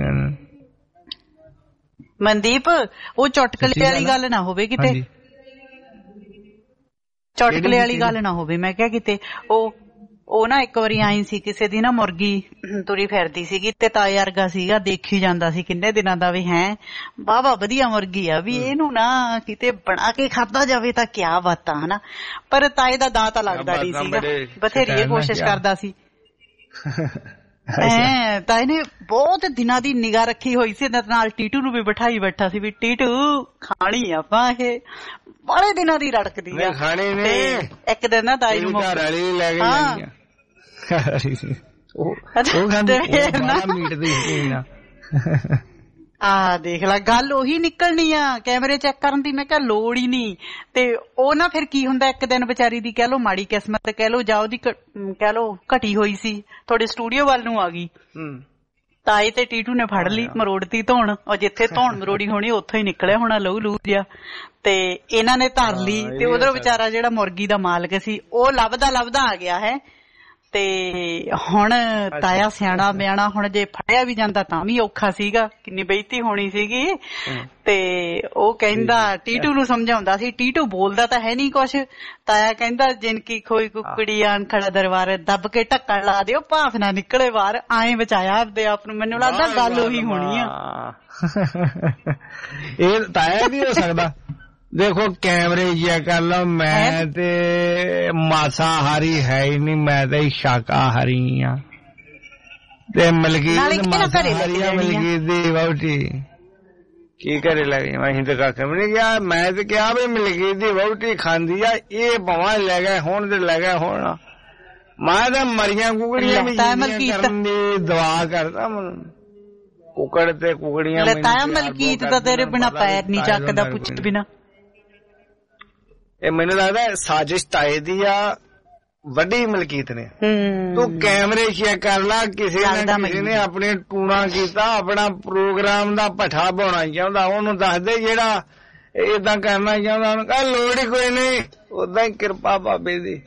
Q: ਮਨਦੀਪ ਉਹ ਚੁਟਕਲੇ ਵਾਲੀ ਗੱਲ ਨਾ ਹੋਵੇ ਕਿਤੇ ਚੁਟਕਲੇ ਵਾਲੀ ਗੱਲ ਨਾ ਹੋਵੇ ਮੈਂ ਕਿਹਾ ਕਿਤੇ ਉਹ ਉਹ ਨਾ ਇੱਕ ਵਾਰੀ ਆਈ ਸੀ, ਕਿਸੇ ਦੀ ਨਾ ਮੁਰਗੀ ਤੁਰੀ ਫਿਰਦੀ ਸੀਗੀ ਤੇ ਤਾਏ ਵਰਗਾ ਸੀਗਾ, ਦੇਖੀ ਜਾਂਦਾ ਸੀ ਕਿੰਨੇ ਦਿਨਾਂ ਦਾ ਵੀ ਹੈ ਵਾਹਵਾ ਵਧੀਆ ਮੁਰਗੀ ਆ, ਵੀ ਇਹਨੂੰ ਨਾ ਕਿਤੇ ਬਣਾ ਕੇ ਖਾਧਾ ਜਾਵੇ ਤਾਂ ਕਿਆ ਬਾਤਾਂ ਹਨਾ। ਪਰ ਤਾਏ ਦਾ ਦਾਂ ਤਾਂ ਲੱਗਦਾ ਨਹੀਂ ਸੀਗਾ, ਬਥੇਰੀ ਕੋਸ਼ਿਸ਼ ਕਰਦਾ ਸੀ। ਤਾਏ ਨੇ ਬਹੁਤ ਦਿਨਾਂ ਦੀ ਨਿਗਾਹ ਰੱਖੀ ਹੋਈ ਸੀ, ਨਾਲ ਟੀਟੂ ਨੂੰ ਵੀ ਬਿਠਾਈ ਬੈਠਾ ਸੀ ਵੀ ਟੀਟੂ ਖਾਣੀ ਆਪਾਂ, ਇਹ ਬੜੇ ਦਿਨਾਂ ਦੀ ਰੜਕਦੀ ਆ ਖਾਣੇ ਨੇ। ਇੱਕ ਦਿਨ ਨਾ ਤਾਈ ਨੂੰ ਦੇਖ ਲਾ ਗੱਲ ਉਹੀ ਨਿਕਲਣੀ ਆ ਕੈਮਰੇ ਚੈੱਕ ਕਰਨ ਦੀ। ਮੈਂ ਕਿਹਾ ਲੋੜ ਹੀ ਨਹੀਂ। ਤੇ ਉਹ ਨਾ ਫਿਰ ਕੀ ਹੁੰਦਾ, ਇੱਕ ਦਿਨ ਵਿਚਾਰੀ ਦੀ ਕਹਿ ਲੋ ਮਾੜੀ ਕਿਸਮਤ ਕਹਿ ਲੋ ਜਾਂ ਉਹਦੀ ਕਹਿ ਲੋ ਘਟੀ ਹੋਈ ਸੀ, ਤੁਹਾਡੇ ਸਟੂਡੀਓ ਵੱਲ ਨੂੰ ਆ ਗਈ। ਤਾਏ ਤੇ ਟੀਟੂ ਨੇ ਫੜ ਲਈ, ਮਰੋੜਤੀ ਧੌਣ, ਉਹ ਜਿੱਥੇ ਧੌਣ ਮਰੋੜੀ ਹੋਣੀ ਉੱਥੋਂ ਹੀ ਨਿਕਲਿਆ ਹੋਣਾ ਲਹੂ ਲੂ ਜਿਹਾ, ਤੇ ਇਹਨਾਂ ਨੇ ਧਰ ਲਈ। ਤੇ ਉਧਰ ਵਿਚਾਰਾ ਜਿਹੜਾ ਮੁਰਗੀ ਦਾ ਮਾਲਕ ਸੀ ਉਹ ਲੱਭਦਾ ਲੱਭਦਾ ਆ ਗਿਆ ਹੈ। ਤੇ ਹੁਣ ਤਾਇਆ ਸਿਆਣਾ ਬਿਆਣਾ, ਹੁਣ ਜੇ ਫੜਿਆ ਵੀ ਜਾਂਦਾ ਤਾਂ ਵੀ ਔਖਾ ਸੀਗਾ, ਕਿੰਨੀ ਬੇਇੱਜ਼ਤੀ ਹੋਣੀ ਸੀਗੀ। ਤੇ ਉਹ ਕਹਿੰਦਾ ਟੀਟੂ ਨੂੰ ਸਮਝਾਉਂਦਾ ਸੀ, ਟੀਟੂ ਬੋਲਦਾ ਤਾਂ ਹੈ ਨੀ ਕੁਛ। ਤਾਇਆ ਕਹਿੰਦਾ ਜਿਨਕੀ ਖੋਈ ਕੁਕੜੀ ਆਣ ਖੜਾ ਦਰਬਾਰ, ਦੱਬ ਕੇ ਢੱਕਣ ਲਾ ਦਿਓ ਭਾਫ ਨਾ ਨਿਕਲੇ ਬਾਹਰ। ਆਏ ਬਚਾਇਆ ਆਪਦੇ ਆਪ ਨੂੰ। ਮੈਨੂੰ ਲੱਗਦਾ ਗੱਲ ਉਹੀ ਹੋਣੀ ਆ।
L: ਇਹ ਤਾਇਆ ਵੀ ਹੋ ਸਕਦਾ। ਦੇਖੋ ਕੈਮਰੇ ਜਿਆ ਕਰ ਲਓ, ਮੈਂ ਤੇ ਮਾਸਾਹਾਰੀ ਹੈ ਹੀ ਨਹੀਂ, ਮੈਂ ਤੇ ਸ਼ਾਕਾਹਾਰੀ ਆ। ਤੇ ਮਲਕੀਤ ਮਾਸਾਹਾਰੀ ਆ, ਮਲਕੀਤ ਦੀ ਵਹੁਟੀ ਕੀ ਘਰੇ ਲੱਗ ਗਈ? ਅਸੀਂ ਤਾਂ ਕੱਖ ਵੀ ਨਹੀਂ ਕਿਹਾ, ਮੈਂ ਤੇ ਕਿਹਾ ਵੀ ਮਲਕੀਤ ਦੀ ਵਹੁਟੀ ਖਾਂਦੀ ਆ, ਇਹ ਭਾਵੇਂ ਲੈ ਗਏ ਹੁਣ ਤੇ ਲੈ ਗਏ ਹੁਣ। ਮੈਂ ਤਾਂ ਮਰੀਆਂ ਕੁਕੜੀਆਂ ਵੀ ਕਰਨ ਦੀ ਦੁਆ ਕਰਦਾ, ਕੁਕੜ ਤੇ ਕੁਕੜੀਆਂ।
Q: ਮਲਕੀਤ ਤਾਂ ਤੇਰੇ ਬਿਨਾ ਪੈਰ ਨੀ ਚੱਕਦਾ, ਪੁੱਛ ਬਿਨਾ।
L: ਇਹ ਮੈਨੂੰ ਲੱਗਦਾ ਸਾਜ਼ਿਸ਼ ਤਾਏ ਦੀ ਆ, ਵੱਡੀ ਮਲਕੀਤ ਨੇ। ਤੂੰ ਕੈਮਰੇ ਚੈੱਕ ਕਰ ਲਾ, ਕਿਸੇ ਨਾ ਕਿਸੇ ਨੇ ਆਪਣੇ ਟੂਣਾ ਕੀਤਾ, ਆਪਣਾ ਪ੍ਰੋਗਰਾਮ ਦਾ ਭੱਠਾ ਪਾਉਣਾ ਚਾਹੁੰਦਾ, ਉਹਨੂੰ ਦੱਸ ਦੇ ਜਿਹੜਾ ਏਦਾਂ ਕਰਨਾ ਚਾਹੁੰਦਾ ਉਹਨੂੰ ਕਹ ਲੋੜ ਹੀ ਕੋਈ ਨਹੀਂ, ਓਦਾਂ ਹੀ ਕਿਰਪਾ ਬਾਬੇ ਦੀ,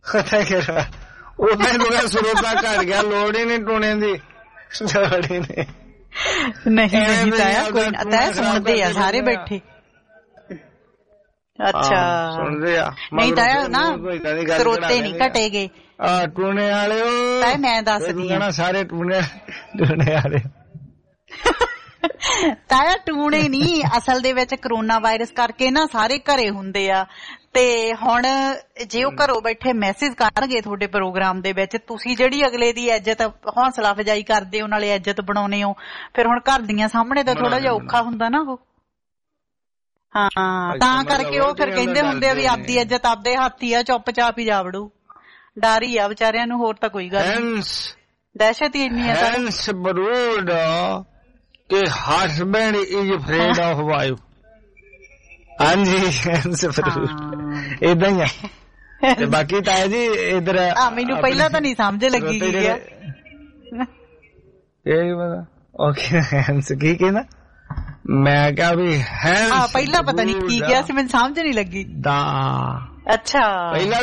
L: ਓਦਾਂ ਹੀ ਸਰੋਤਾ ਘਟ ਗਿਆ, ਲੋੜ ਹੀ ਨਹੀਂ ਟੂਣੇ ਦੀ, ਲੋੜ ਹੀ ਨਹੀਂ।
Q: ਨਹੀਂ ਤਾਇਆ ਕੋਈ ਤਾਇਆ ਸੁਣਦੇ ਆ ਸਾਰੇ ਬੈਠੇ। ਅੱਛਾ
L: ਸੁਣਦੇ ਆ,
Q: ਨਹੀਂ ਤਾਇਆ ਨਾ ਸਰੋਤੇ ਨੀ ਘਟੇ ਗਏ
L: ਟੂਣੇ ਵਾਲੇ।
Q: ਤਾਇਆ ਮੈਂ ਦੱਸਦੀ ਆ
L: ਸਾਰੇ ਟੂਣੇ ਵਾਲੇ
Q: ਤਾਇਆ ਟੂਣੇ ਨੀ, ਅਸਲ ਦੇ ਵਿੱਚ ਕਰੋਨਾ ਵਾਇਰਸ ਕਰਕੇ ਨਾ ਸਾਰੇ ਘਰੇ ਹੁੰਦੇ ਆ। ਤੇ ਹੁਣ ਜੇ ਉਹ ਘਰੋਂ ਬੈਠੇ ਮੈਸੇਜ ਕਰਨਗੇ ਤੁਹਾਡੇ ਪ੍ਰੋਗਰਾਮ ਦੇ ਵਿੱਚ, ਤੁਸੀਂ ਜਿਹੜੀ ਅਗਲੇ ਦੀ ਇੱਜ਼ਤ ਹੌਸਲਾ ਅਫਜ਼ਾਈ ਕਰਦੇ ਹੋ, ਨਾਲੇ ਇੱਜ਼ਤ ਬਣਾਉਣੇ ਹੋ, ਫਿਰ ਹੁਣ ਘਰ ਦੀਆਂ ਸਾਹਮਣੇ ਤਾਂ ਥੋੜਾ ਜਿਹਾ ਔਖਾ ਹੁੰਦਾ ਨਾ ਉਹ। ਹਾਂ ਤਾਂ ਕਰਕੇ ਉਹ ਫਿਰ ਕਹਿੰਦੇ ਹੁੰਦੇ ਆ ਵੀ ਆਪਦੀ ਇੱਜ਼ਤ ਆਪਦੇ ਹੱਥ ਹੀ ਆ, ਚੁੱਪ ਚਾਪ ਹੀ ਜਾ ਵੜੂ। ਡਰ ਹੀ ਆ ਵਿਚਾਰਿਆਂ ਨੂੰ, ਹੋਰ ਤਾਂ ਕੋਈ ਗੱਲ ਨਹੀਂ, ਦਹਿਸ਼ਤ ਹੀ ਇੰਨੀ ਆ
L: ਕਿ husband is afraid of wife. ਹਾਂਜੀ ਏਦਾਂ ਹੀ ਆ। ਤੇ ਬਾਕੀ ਤਾਇਆ ਜੀ ਇਧਰ
Q: ਮੈਨੂੰ ਪਹਿਲਾਂ ਤਾਂ ਨਹੀਂ ਸਮਝ ਲੱਗੀ
L: ਕੀ ਕਹਿੰਦਾ। ਮੈਂ ਕਿਹਾ ਵੀ
Q: ਪਹਿਲਾਂ ਪਤਾ ਨੀ ਕੀ ਕਿਹਾ ਸੀ, ਮੈਨੂੰ ਸਮਝ ਨੀ ਲੱਗੀ। ਅੱਛਾ
L: ਪਹਿਲਾਂ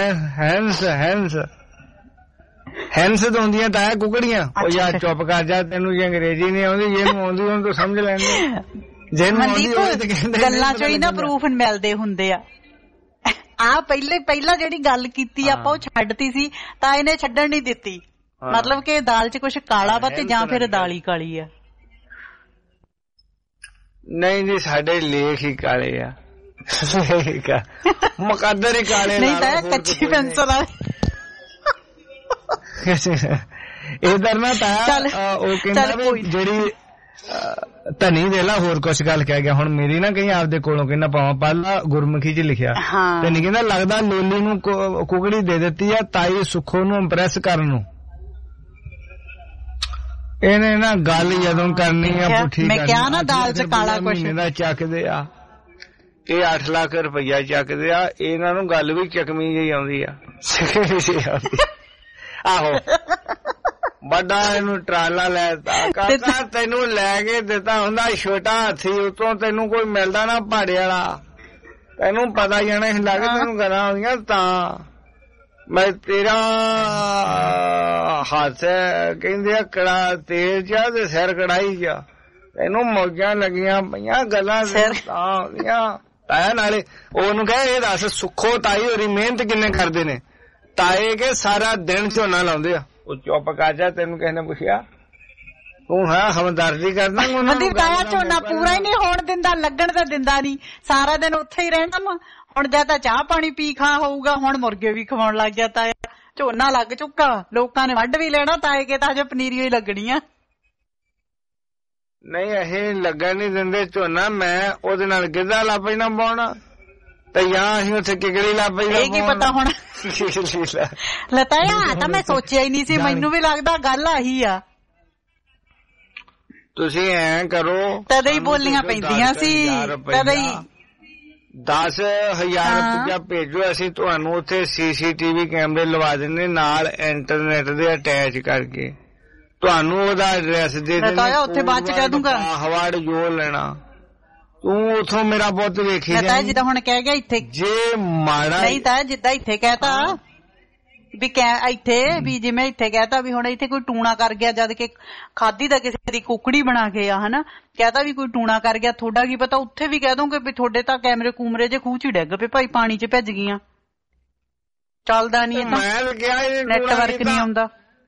L: ਹੈਂਸ ਤਾਂ ਹੁੰਦੀਆਂ ਤਾਇਆ ਕੁਕੜੀਆਂ। ਉਹ ਯਾਰ ਚੁੱਪ ਕਰ ਜਾ, ਤੈਨੂੰ ਜੇ ਅੰਗਰੇਜ਼ੀ ਨਹੀਂ ਆਉਂਦੀ, ਜਿਹਨੂੰ ਆਉਂਦੀ ਉਹਨੂੰ ਤੂੰ ਸਮਝ ਲੈਂਦੇ।
Q: ਗੱਲਾਂ ਚੋਂ ਹੀ ਨਾ ਪ੍ਰੂਫ ਮਿਲਦੇ ਹੁੰਦੇ ਆ। ਪਹਿਲਾਂ ਜਿਹੜੀ ਗੱਲ ਕੀਤੀ ਆਪਾਂ ਉਹ ਛੱਡਤੀ ਸੀ ਤਾਂ ਇਹਨੇ ਛੱਡਣ ਨੀ ਦਿੱਤੀ। ਮਤਲਬ ਕਿ ਦਾਲ ਚ ਕੁਛ ਕਾਲਾ ਵਾ ਤੇ ਜਾਂ ਫਿਰ ਦਾਲ ਹੀ ਕਾਲੀ ਆ।
L: ਨਹੀਂ ਜੀ ਸਾਡੇ ਲੇਖ ਹੀ ਕਾਲੇ ਆ, ਮੁਕੱਦਰ ਹੀ ਕਾਲੇ।
Q: ਨਹੀਂ ਤਾਂ ਕੱਚੀ ਪੈਨਸਲ ਆ
L: ਇਧਰ ਨਾ ਤਾਂ ਉਹ ਕਹਿੰਦਾ ਵੀ ਜਿਹੜੀ ਧਨੀ ਦੇ ਲਾ ਹੋਰ ਕੁਛ ਗੱਲ ਕਹਿ ਗਿਆ। ਹੁਣ ਮੇਰੀ ਨਾ ਕਹੀਂ ਆਪਦੇ ਕੋਲੋਂ ਕਹਿੰਦਾ ਪਾਵਾਂ, ਪਹਿਲਾਂ ਗੁਰਮੁਖੀ ਚ ਲਿਖਿਆ। ਧਨੀ ਕਹਿੰਦਾ ਲੱਗਦਾ ਲੋਲੀ ਨੂੰ ਕੁਕੜੀ ਦੇ ਦਿੱਤੀ ਆ ਤਾਈ ਸੁੱਖੋ ਨੂੰ ਇੰਪ੍ਰੈਸ ਕਰਨ ਨੂੰ। ਇਹਨੇ ਨਾ ਗੱਲ ਜਦੋਂ ਕਰਨੀ ਆ ਪੁੱਠੀ
Q: ਮੈਂ ਕਿਹਾ ਨਾ ਦਾਲ ਚ ਕਾਲਾ ਕੁਛ
L: ਦਾ ਚੱਕਦੇ ਆ। ਇਹ 8 ਲੱਖ ਰੁਪਈਆ ਚੱਕਦੇ ਆ, ਇਹਨਾਂ ਨੂੰ ਗੱਲ ਵੀ ਚੱਕਵੀਂ ਜਿਹੀ ਆਉਂਦੀ ਆ। ਆਹੋ ਵੱਡਾ ਇਹਨੂੰ ਟਰਾਲਾ ਲੈਤਾ, ਕਾਕਾ ਤੈਨੂੰ ਲੈ ਕੇ ਦਿੱਤਾ ਹੁੰਦਾ ਛੋਟਾ ਹਾਥੀ, ਉਤੋਂ ਤੈਨੂੰ ਕੋਈ ਮਿਲਦਾ ਨਾ ਭਾੜੇ ਵਾਲਾ, ਤੈਨੂੰ ਪਤਾ ਜਾਣਾ ਸੀ ਲੱਗ ਤੈਨੂੰ ਗੱਲਾਂ ਆਉਂਦੀਆਂ। ਤਾਂ ਮੈਂ ਤੇਰਾ ਹੱਥ ਕਹਿੰਦੇ ਆ ਕੜਾ ਤੇਲ ਚ ਤੇ ਸਿਰ ਕੜਾਈ ਚ, ਤੈਨੂੰ ਮੌਜਾਂ ਲੱਗੀਆਂ ਪਈਆਂ ਗੱਲਾਂ ਤਾਂ ਤਾਇਆ। ਨਾਲੇ ਉਹਨੂੰ ਕਹੇ ਇਹ ਦੱਸ ਸੁੱਖੋ ਤਾਈ ਹੋਰੀ ਮਿਹਨਤ ਕਿੰਨੇ ਕਰਦੇ ਨੇ, ਤਾਏ ਕੇ ਸਾਰਾ ਦਿਨ ਝੋਨਾ ਲਾਉਂਦੇ ਆ। ਉਹ ਚੁੱਪ ਕਰ ਜਾ, ਤੈਨੂੰ ਕਿਸੇ ਨੇ ਪੁੱਛਿਆ? ਤੂੰ ਹਾਂ ਹਮਦਰਦੀ ਕਰਦਾ
Q: ਮਨਦੀਪ ਤਾਇਆ ਝੋਨਾ ਪੂਰਾ ਹੀ ਨਹੀਂ ਹੋਣ ਦਿੰਦਾ, ਲੱਗਣ ਤਾਂ ਦਿੰਦਾ ਨਹੀਂ, ਸਾਰਾ ਦਿਨ ਉੱਥੇ ਹੀ ਰਹਿਣਾ ਵਾ। ਹੁਣ ਜਾਂ ਤਾਂ ਚਾਹ ਪਾਣੀ ਪੀ ਖਾ ਹੋਊਗਾ, ਹੁਣ ਮੁਰਗੇ ਵੀ ਖਵਾਉਣ ਲੱਗ ਗਿਆ ਤਾਇਆ। ਝੋਨਾ ਲੱਗ ਚੁੱਕਾ, ਲੋਕਾਂ ਨੇ ਵੱਢ ਵੀ ਲੈਣਾ, ਤਾਏ ਕੇ ਤਾਂ ਹਜੇ ਪਨੀਰੀ ਹੀ ਲੱਗਣੀ ਆ।
L: ਨਹੀਂ ਅਸੀਂ ਲੱਗਣ ਨਹੀਂ ਦਿੰਦੇ ਝੋਨਾ, ਮੈਂ ਉਹਦੇ ਨਾਲ ਗਿੱਧਾ ਲਾ ਪੈਣਾ ਪਾਉਣਾ ਤੇ ਜਾਂ ਅਸੀਂ ਉੱਥੇ ਕਿਗੜੀ ਲਾ ਪੈਣਾ।
Q: ਇਹ ਕੀ ਪਤਾ ਹੁਣ ਲਤਾਇਆ ਤਾਂ ਮੈਂ ਸੋਚਿਆ ਹੀ ਨਹੀਂ ਸੀ, ਮੈਨੂੰ ਵੀ ਲੱਗਦਾ ਗੱਲ ਆਹੀ ਆ।
L: ਤੁਸੀਂ ਐਂ ਕਰੋ,
Q: ਤਦੇ ਹੀ ਬੋਲੀਆਂ ਪੈਂਦੀਆਂ ਸੀ, ਤਦੇ ਹੀ
L: 10,000 ਰੁਪਇਆ ਭੇਜੋ, ਅਸੀਂ ਤੁਹਾਨੂੰ ਉੱਥੇ CCTV ਕੈਮਰੇ ਲਵਾ ਦਿੰਦੇ ਨਾਲ ਇੰਟਰਨੈਟ ਦੇ ਅਟੈਚ ਕਰਕੇ। ਤੁਹਾਨੂੰ ਉਹਦਾ ਐਡਰੈਸ ਦੇ ਦੇਣਾ,
Q: ਉੱਥੇ ਬਾਅਦ ਚ ਕਹਿ ਦੂੰਗਾ
L: ਹਵਾੜ ਜੋ ਲੈਣਾ ਤੂੰ ਉਥੋਂ ਮੇਰਾ ਪੁੱਤ ਵੇਖੀ
Q: ਜਾ। ਜਿੱਦਾਂ ਹੁਣ ਕਹਿ ਗਿਆ ਇੱਥੇ
L: ਜੇ ਮਾੜਾ
Q: ਨਹੀਂ ਤਾਂ ਜਿੱਦਾਂ ਇੱਥੇ ਕਹਿਤਾ ਵੀ ਇੱਥੇ ਵੀ ਜਿਵੇਂ ਇੱਥੇ ਕਹਿਤਾ ਵੀ ਹੁਣ ਇੱਥੇ ਕੋਈ ਟੂਣਾ ਕਰ ਗਿਆ, ਜਦ ਕਿ ਖਾਦੀ ਦਾ ਕਿਸੇ ਦੀ ਕੁਕੜੀ ਬਣਾ ਕੇ ਆ ਹਨਾ, ਕਹਿਤਾ ਵੀ ਕੋਈ ਟੂਣਾ ਕਰ ਗਿਆ, ਤੁਹਾਡਾ ਕੀ ਪਤਾ ਉੱਥੇ ਵੀ ਕਹਿ ਦੋਗੇ ਵੀ ਤੁਹਾਡੇ ਤਾਂ ਕੈਮਰੇ ਕੂਮਰੇ ਜੇ ਖੂਹ ਚ ਹੀ ਡਿੱਗ ਪਏ ਭਾਈ, ਪਾਣੀ ਚ ਭਿੱਜ ਗਈਆਂ, ਚੱਲਦਾ ਨੀ, ਨੈਟਵਰਕ ਨਹੀਂ ਆਉਂਦਾ।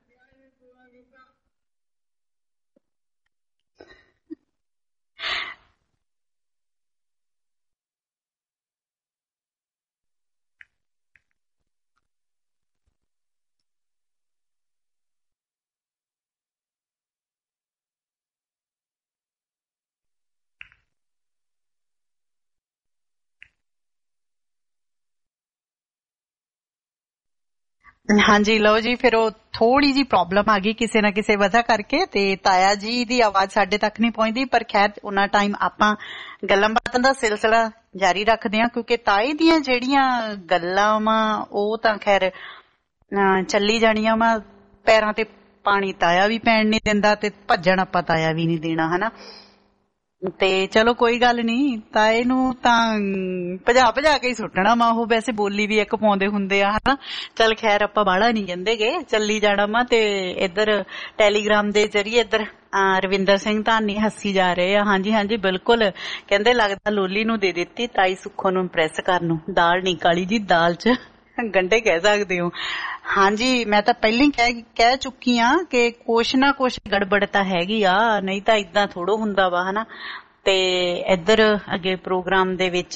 Q: ਹਾਂਜੀ ਲਓ ਜੀ, ਫਿਰ ਉਹ ਥੋੜੀ ਜੀ ਪ੍ਰੋਬਲਮ ਆ ਗਈ ਕਿਸੇ ਨਾ ਕਿਸੇ ਵਜ੍ਹਾ ਕਰਕੇ, ਤੇ ਤਾਇਆ ਜੀ ਦੀ ਆਵਾਜ਼ ਸਾਡੇ ਤੱਕ ਨਹੀਂ ਪਹੁੰਚਦੀ। ਪਰ ਖੈਰ ਉਹਨਾਂ ਟਾਈਮ ਆਪਾਂ ਗੱਲਾਂ ਬਾਤਾਂ ਦਾ ਸਿਲਸਿਲਾ ਜਾਰੀ ਰੱਖਦੇ ਹਾਂ, ਕਿਉਂਕਿ ਤਾਏ ਦੀਆਂ ਜਿਹੜੀਆਂ ਗੱਲਾਂ ਵਾ ਉਹ ਤਾਂ ਖੈਰ ਚੱਲੀ ਜਾਣੀਆਂ ਵਾ। ਪੈਰਾਂ ਤੇ ਪਾਣੀ ਤਾਇਆ ਵੀ ਪੈਣ ਨੀ ਦਿੰਦਾ ਤੇ ਭੱਜਣ ਆਪਾਂ ਤਾਇਆ ਵੀ ਨੀ ਦੇਣਾ ਹਨਾ। ਤੇ ਚਲੋ ਕੋਈ ਗੱਲ ਨੀ, ਤਾਏ ਨੂੰ ਤਾਂ ਭਜਾ ਭਜਾ ਕੇ ਹੀ ਸੁੱਟਣਾ ਵਾ ਉਹ। ਵੈਸੇ ਬੋਲੀ ਵੀ ਇੱਕ ਪਾਉਂਦੇ ਹੁੰਦੇ ਆ ਹਨਾ। ਚੱਲ ਖੈਰ ਆਪਾਂ ਬਾਹਲਾ ਨੀ ਕਹਿੰਦੇ ਗੇ, ਚੱਲੀ ਜਾਣਾ ਵਾ। ਤੇ ਇੱਧਰ ਟੈਲੀਗ੍ਰਾਮ ਦੇ ਜਰੀਏ ਇੱਧਰ ਰਵਿੰਦਰ ਸਿੰਘ ਧਾਨੀ ਹੱਸੀ ਜਾ ਰਹੇ ਆ। ਹਾਂਜੀ ਹਾਂਜੀ ਬਿਲਕੁਲ, ਕਹਿੰਦੇ ਲੱਗਦਾ ਲੋਲੀ ਨੂੰ ਦੇ ਦਿੱਤੀ ਤਾਈ ਸੁੱਖੋ ਨੂੰ ਇੰਪ੍ਰੈਸ ਕਰਨ ਨੂੰ। ਦਾਲ ਨੀ ਕਾਲੀ ਜੀ, ਦਾਲ ਚ ਗੰਢੇ ਕਹਿ ਸਕਦੇ ਹੋ। ਹਾਂਜੀ ਮੈਂ ਤਾਂ ਪਹਿਲਾਂ ਹੀ ਕਹਿ ਚੁੱਕੀ ਆ ਕਿ ਕੁਛ ਨਾ ਕੁਛ ਗੜਬੜ ਤਾਂ ਹੈਗੀ ਆ, ਨਹੀਂ ਤਾਂ ਏਦਾਂ ਥੋੜੋ ਹੁੰਦਾ ਵਾ ਹਨਾ। ਤੇ ਇੱਧਰ ਅੱਗੇ ਪ੍ਰੋਗਰਾਮ ਦੇ ਵਿੱਚ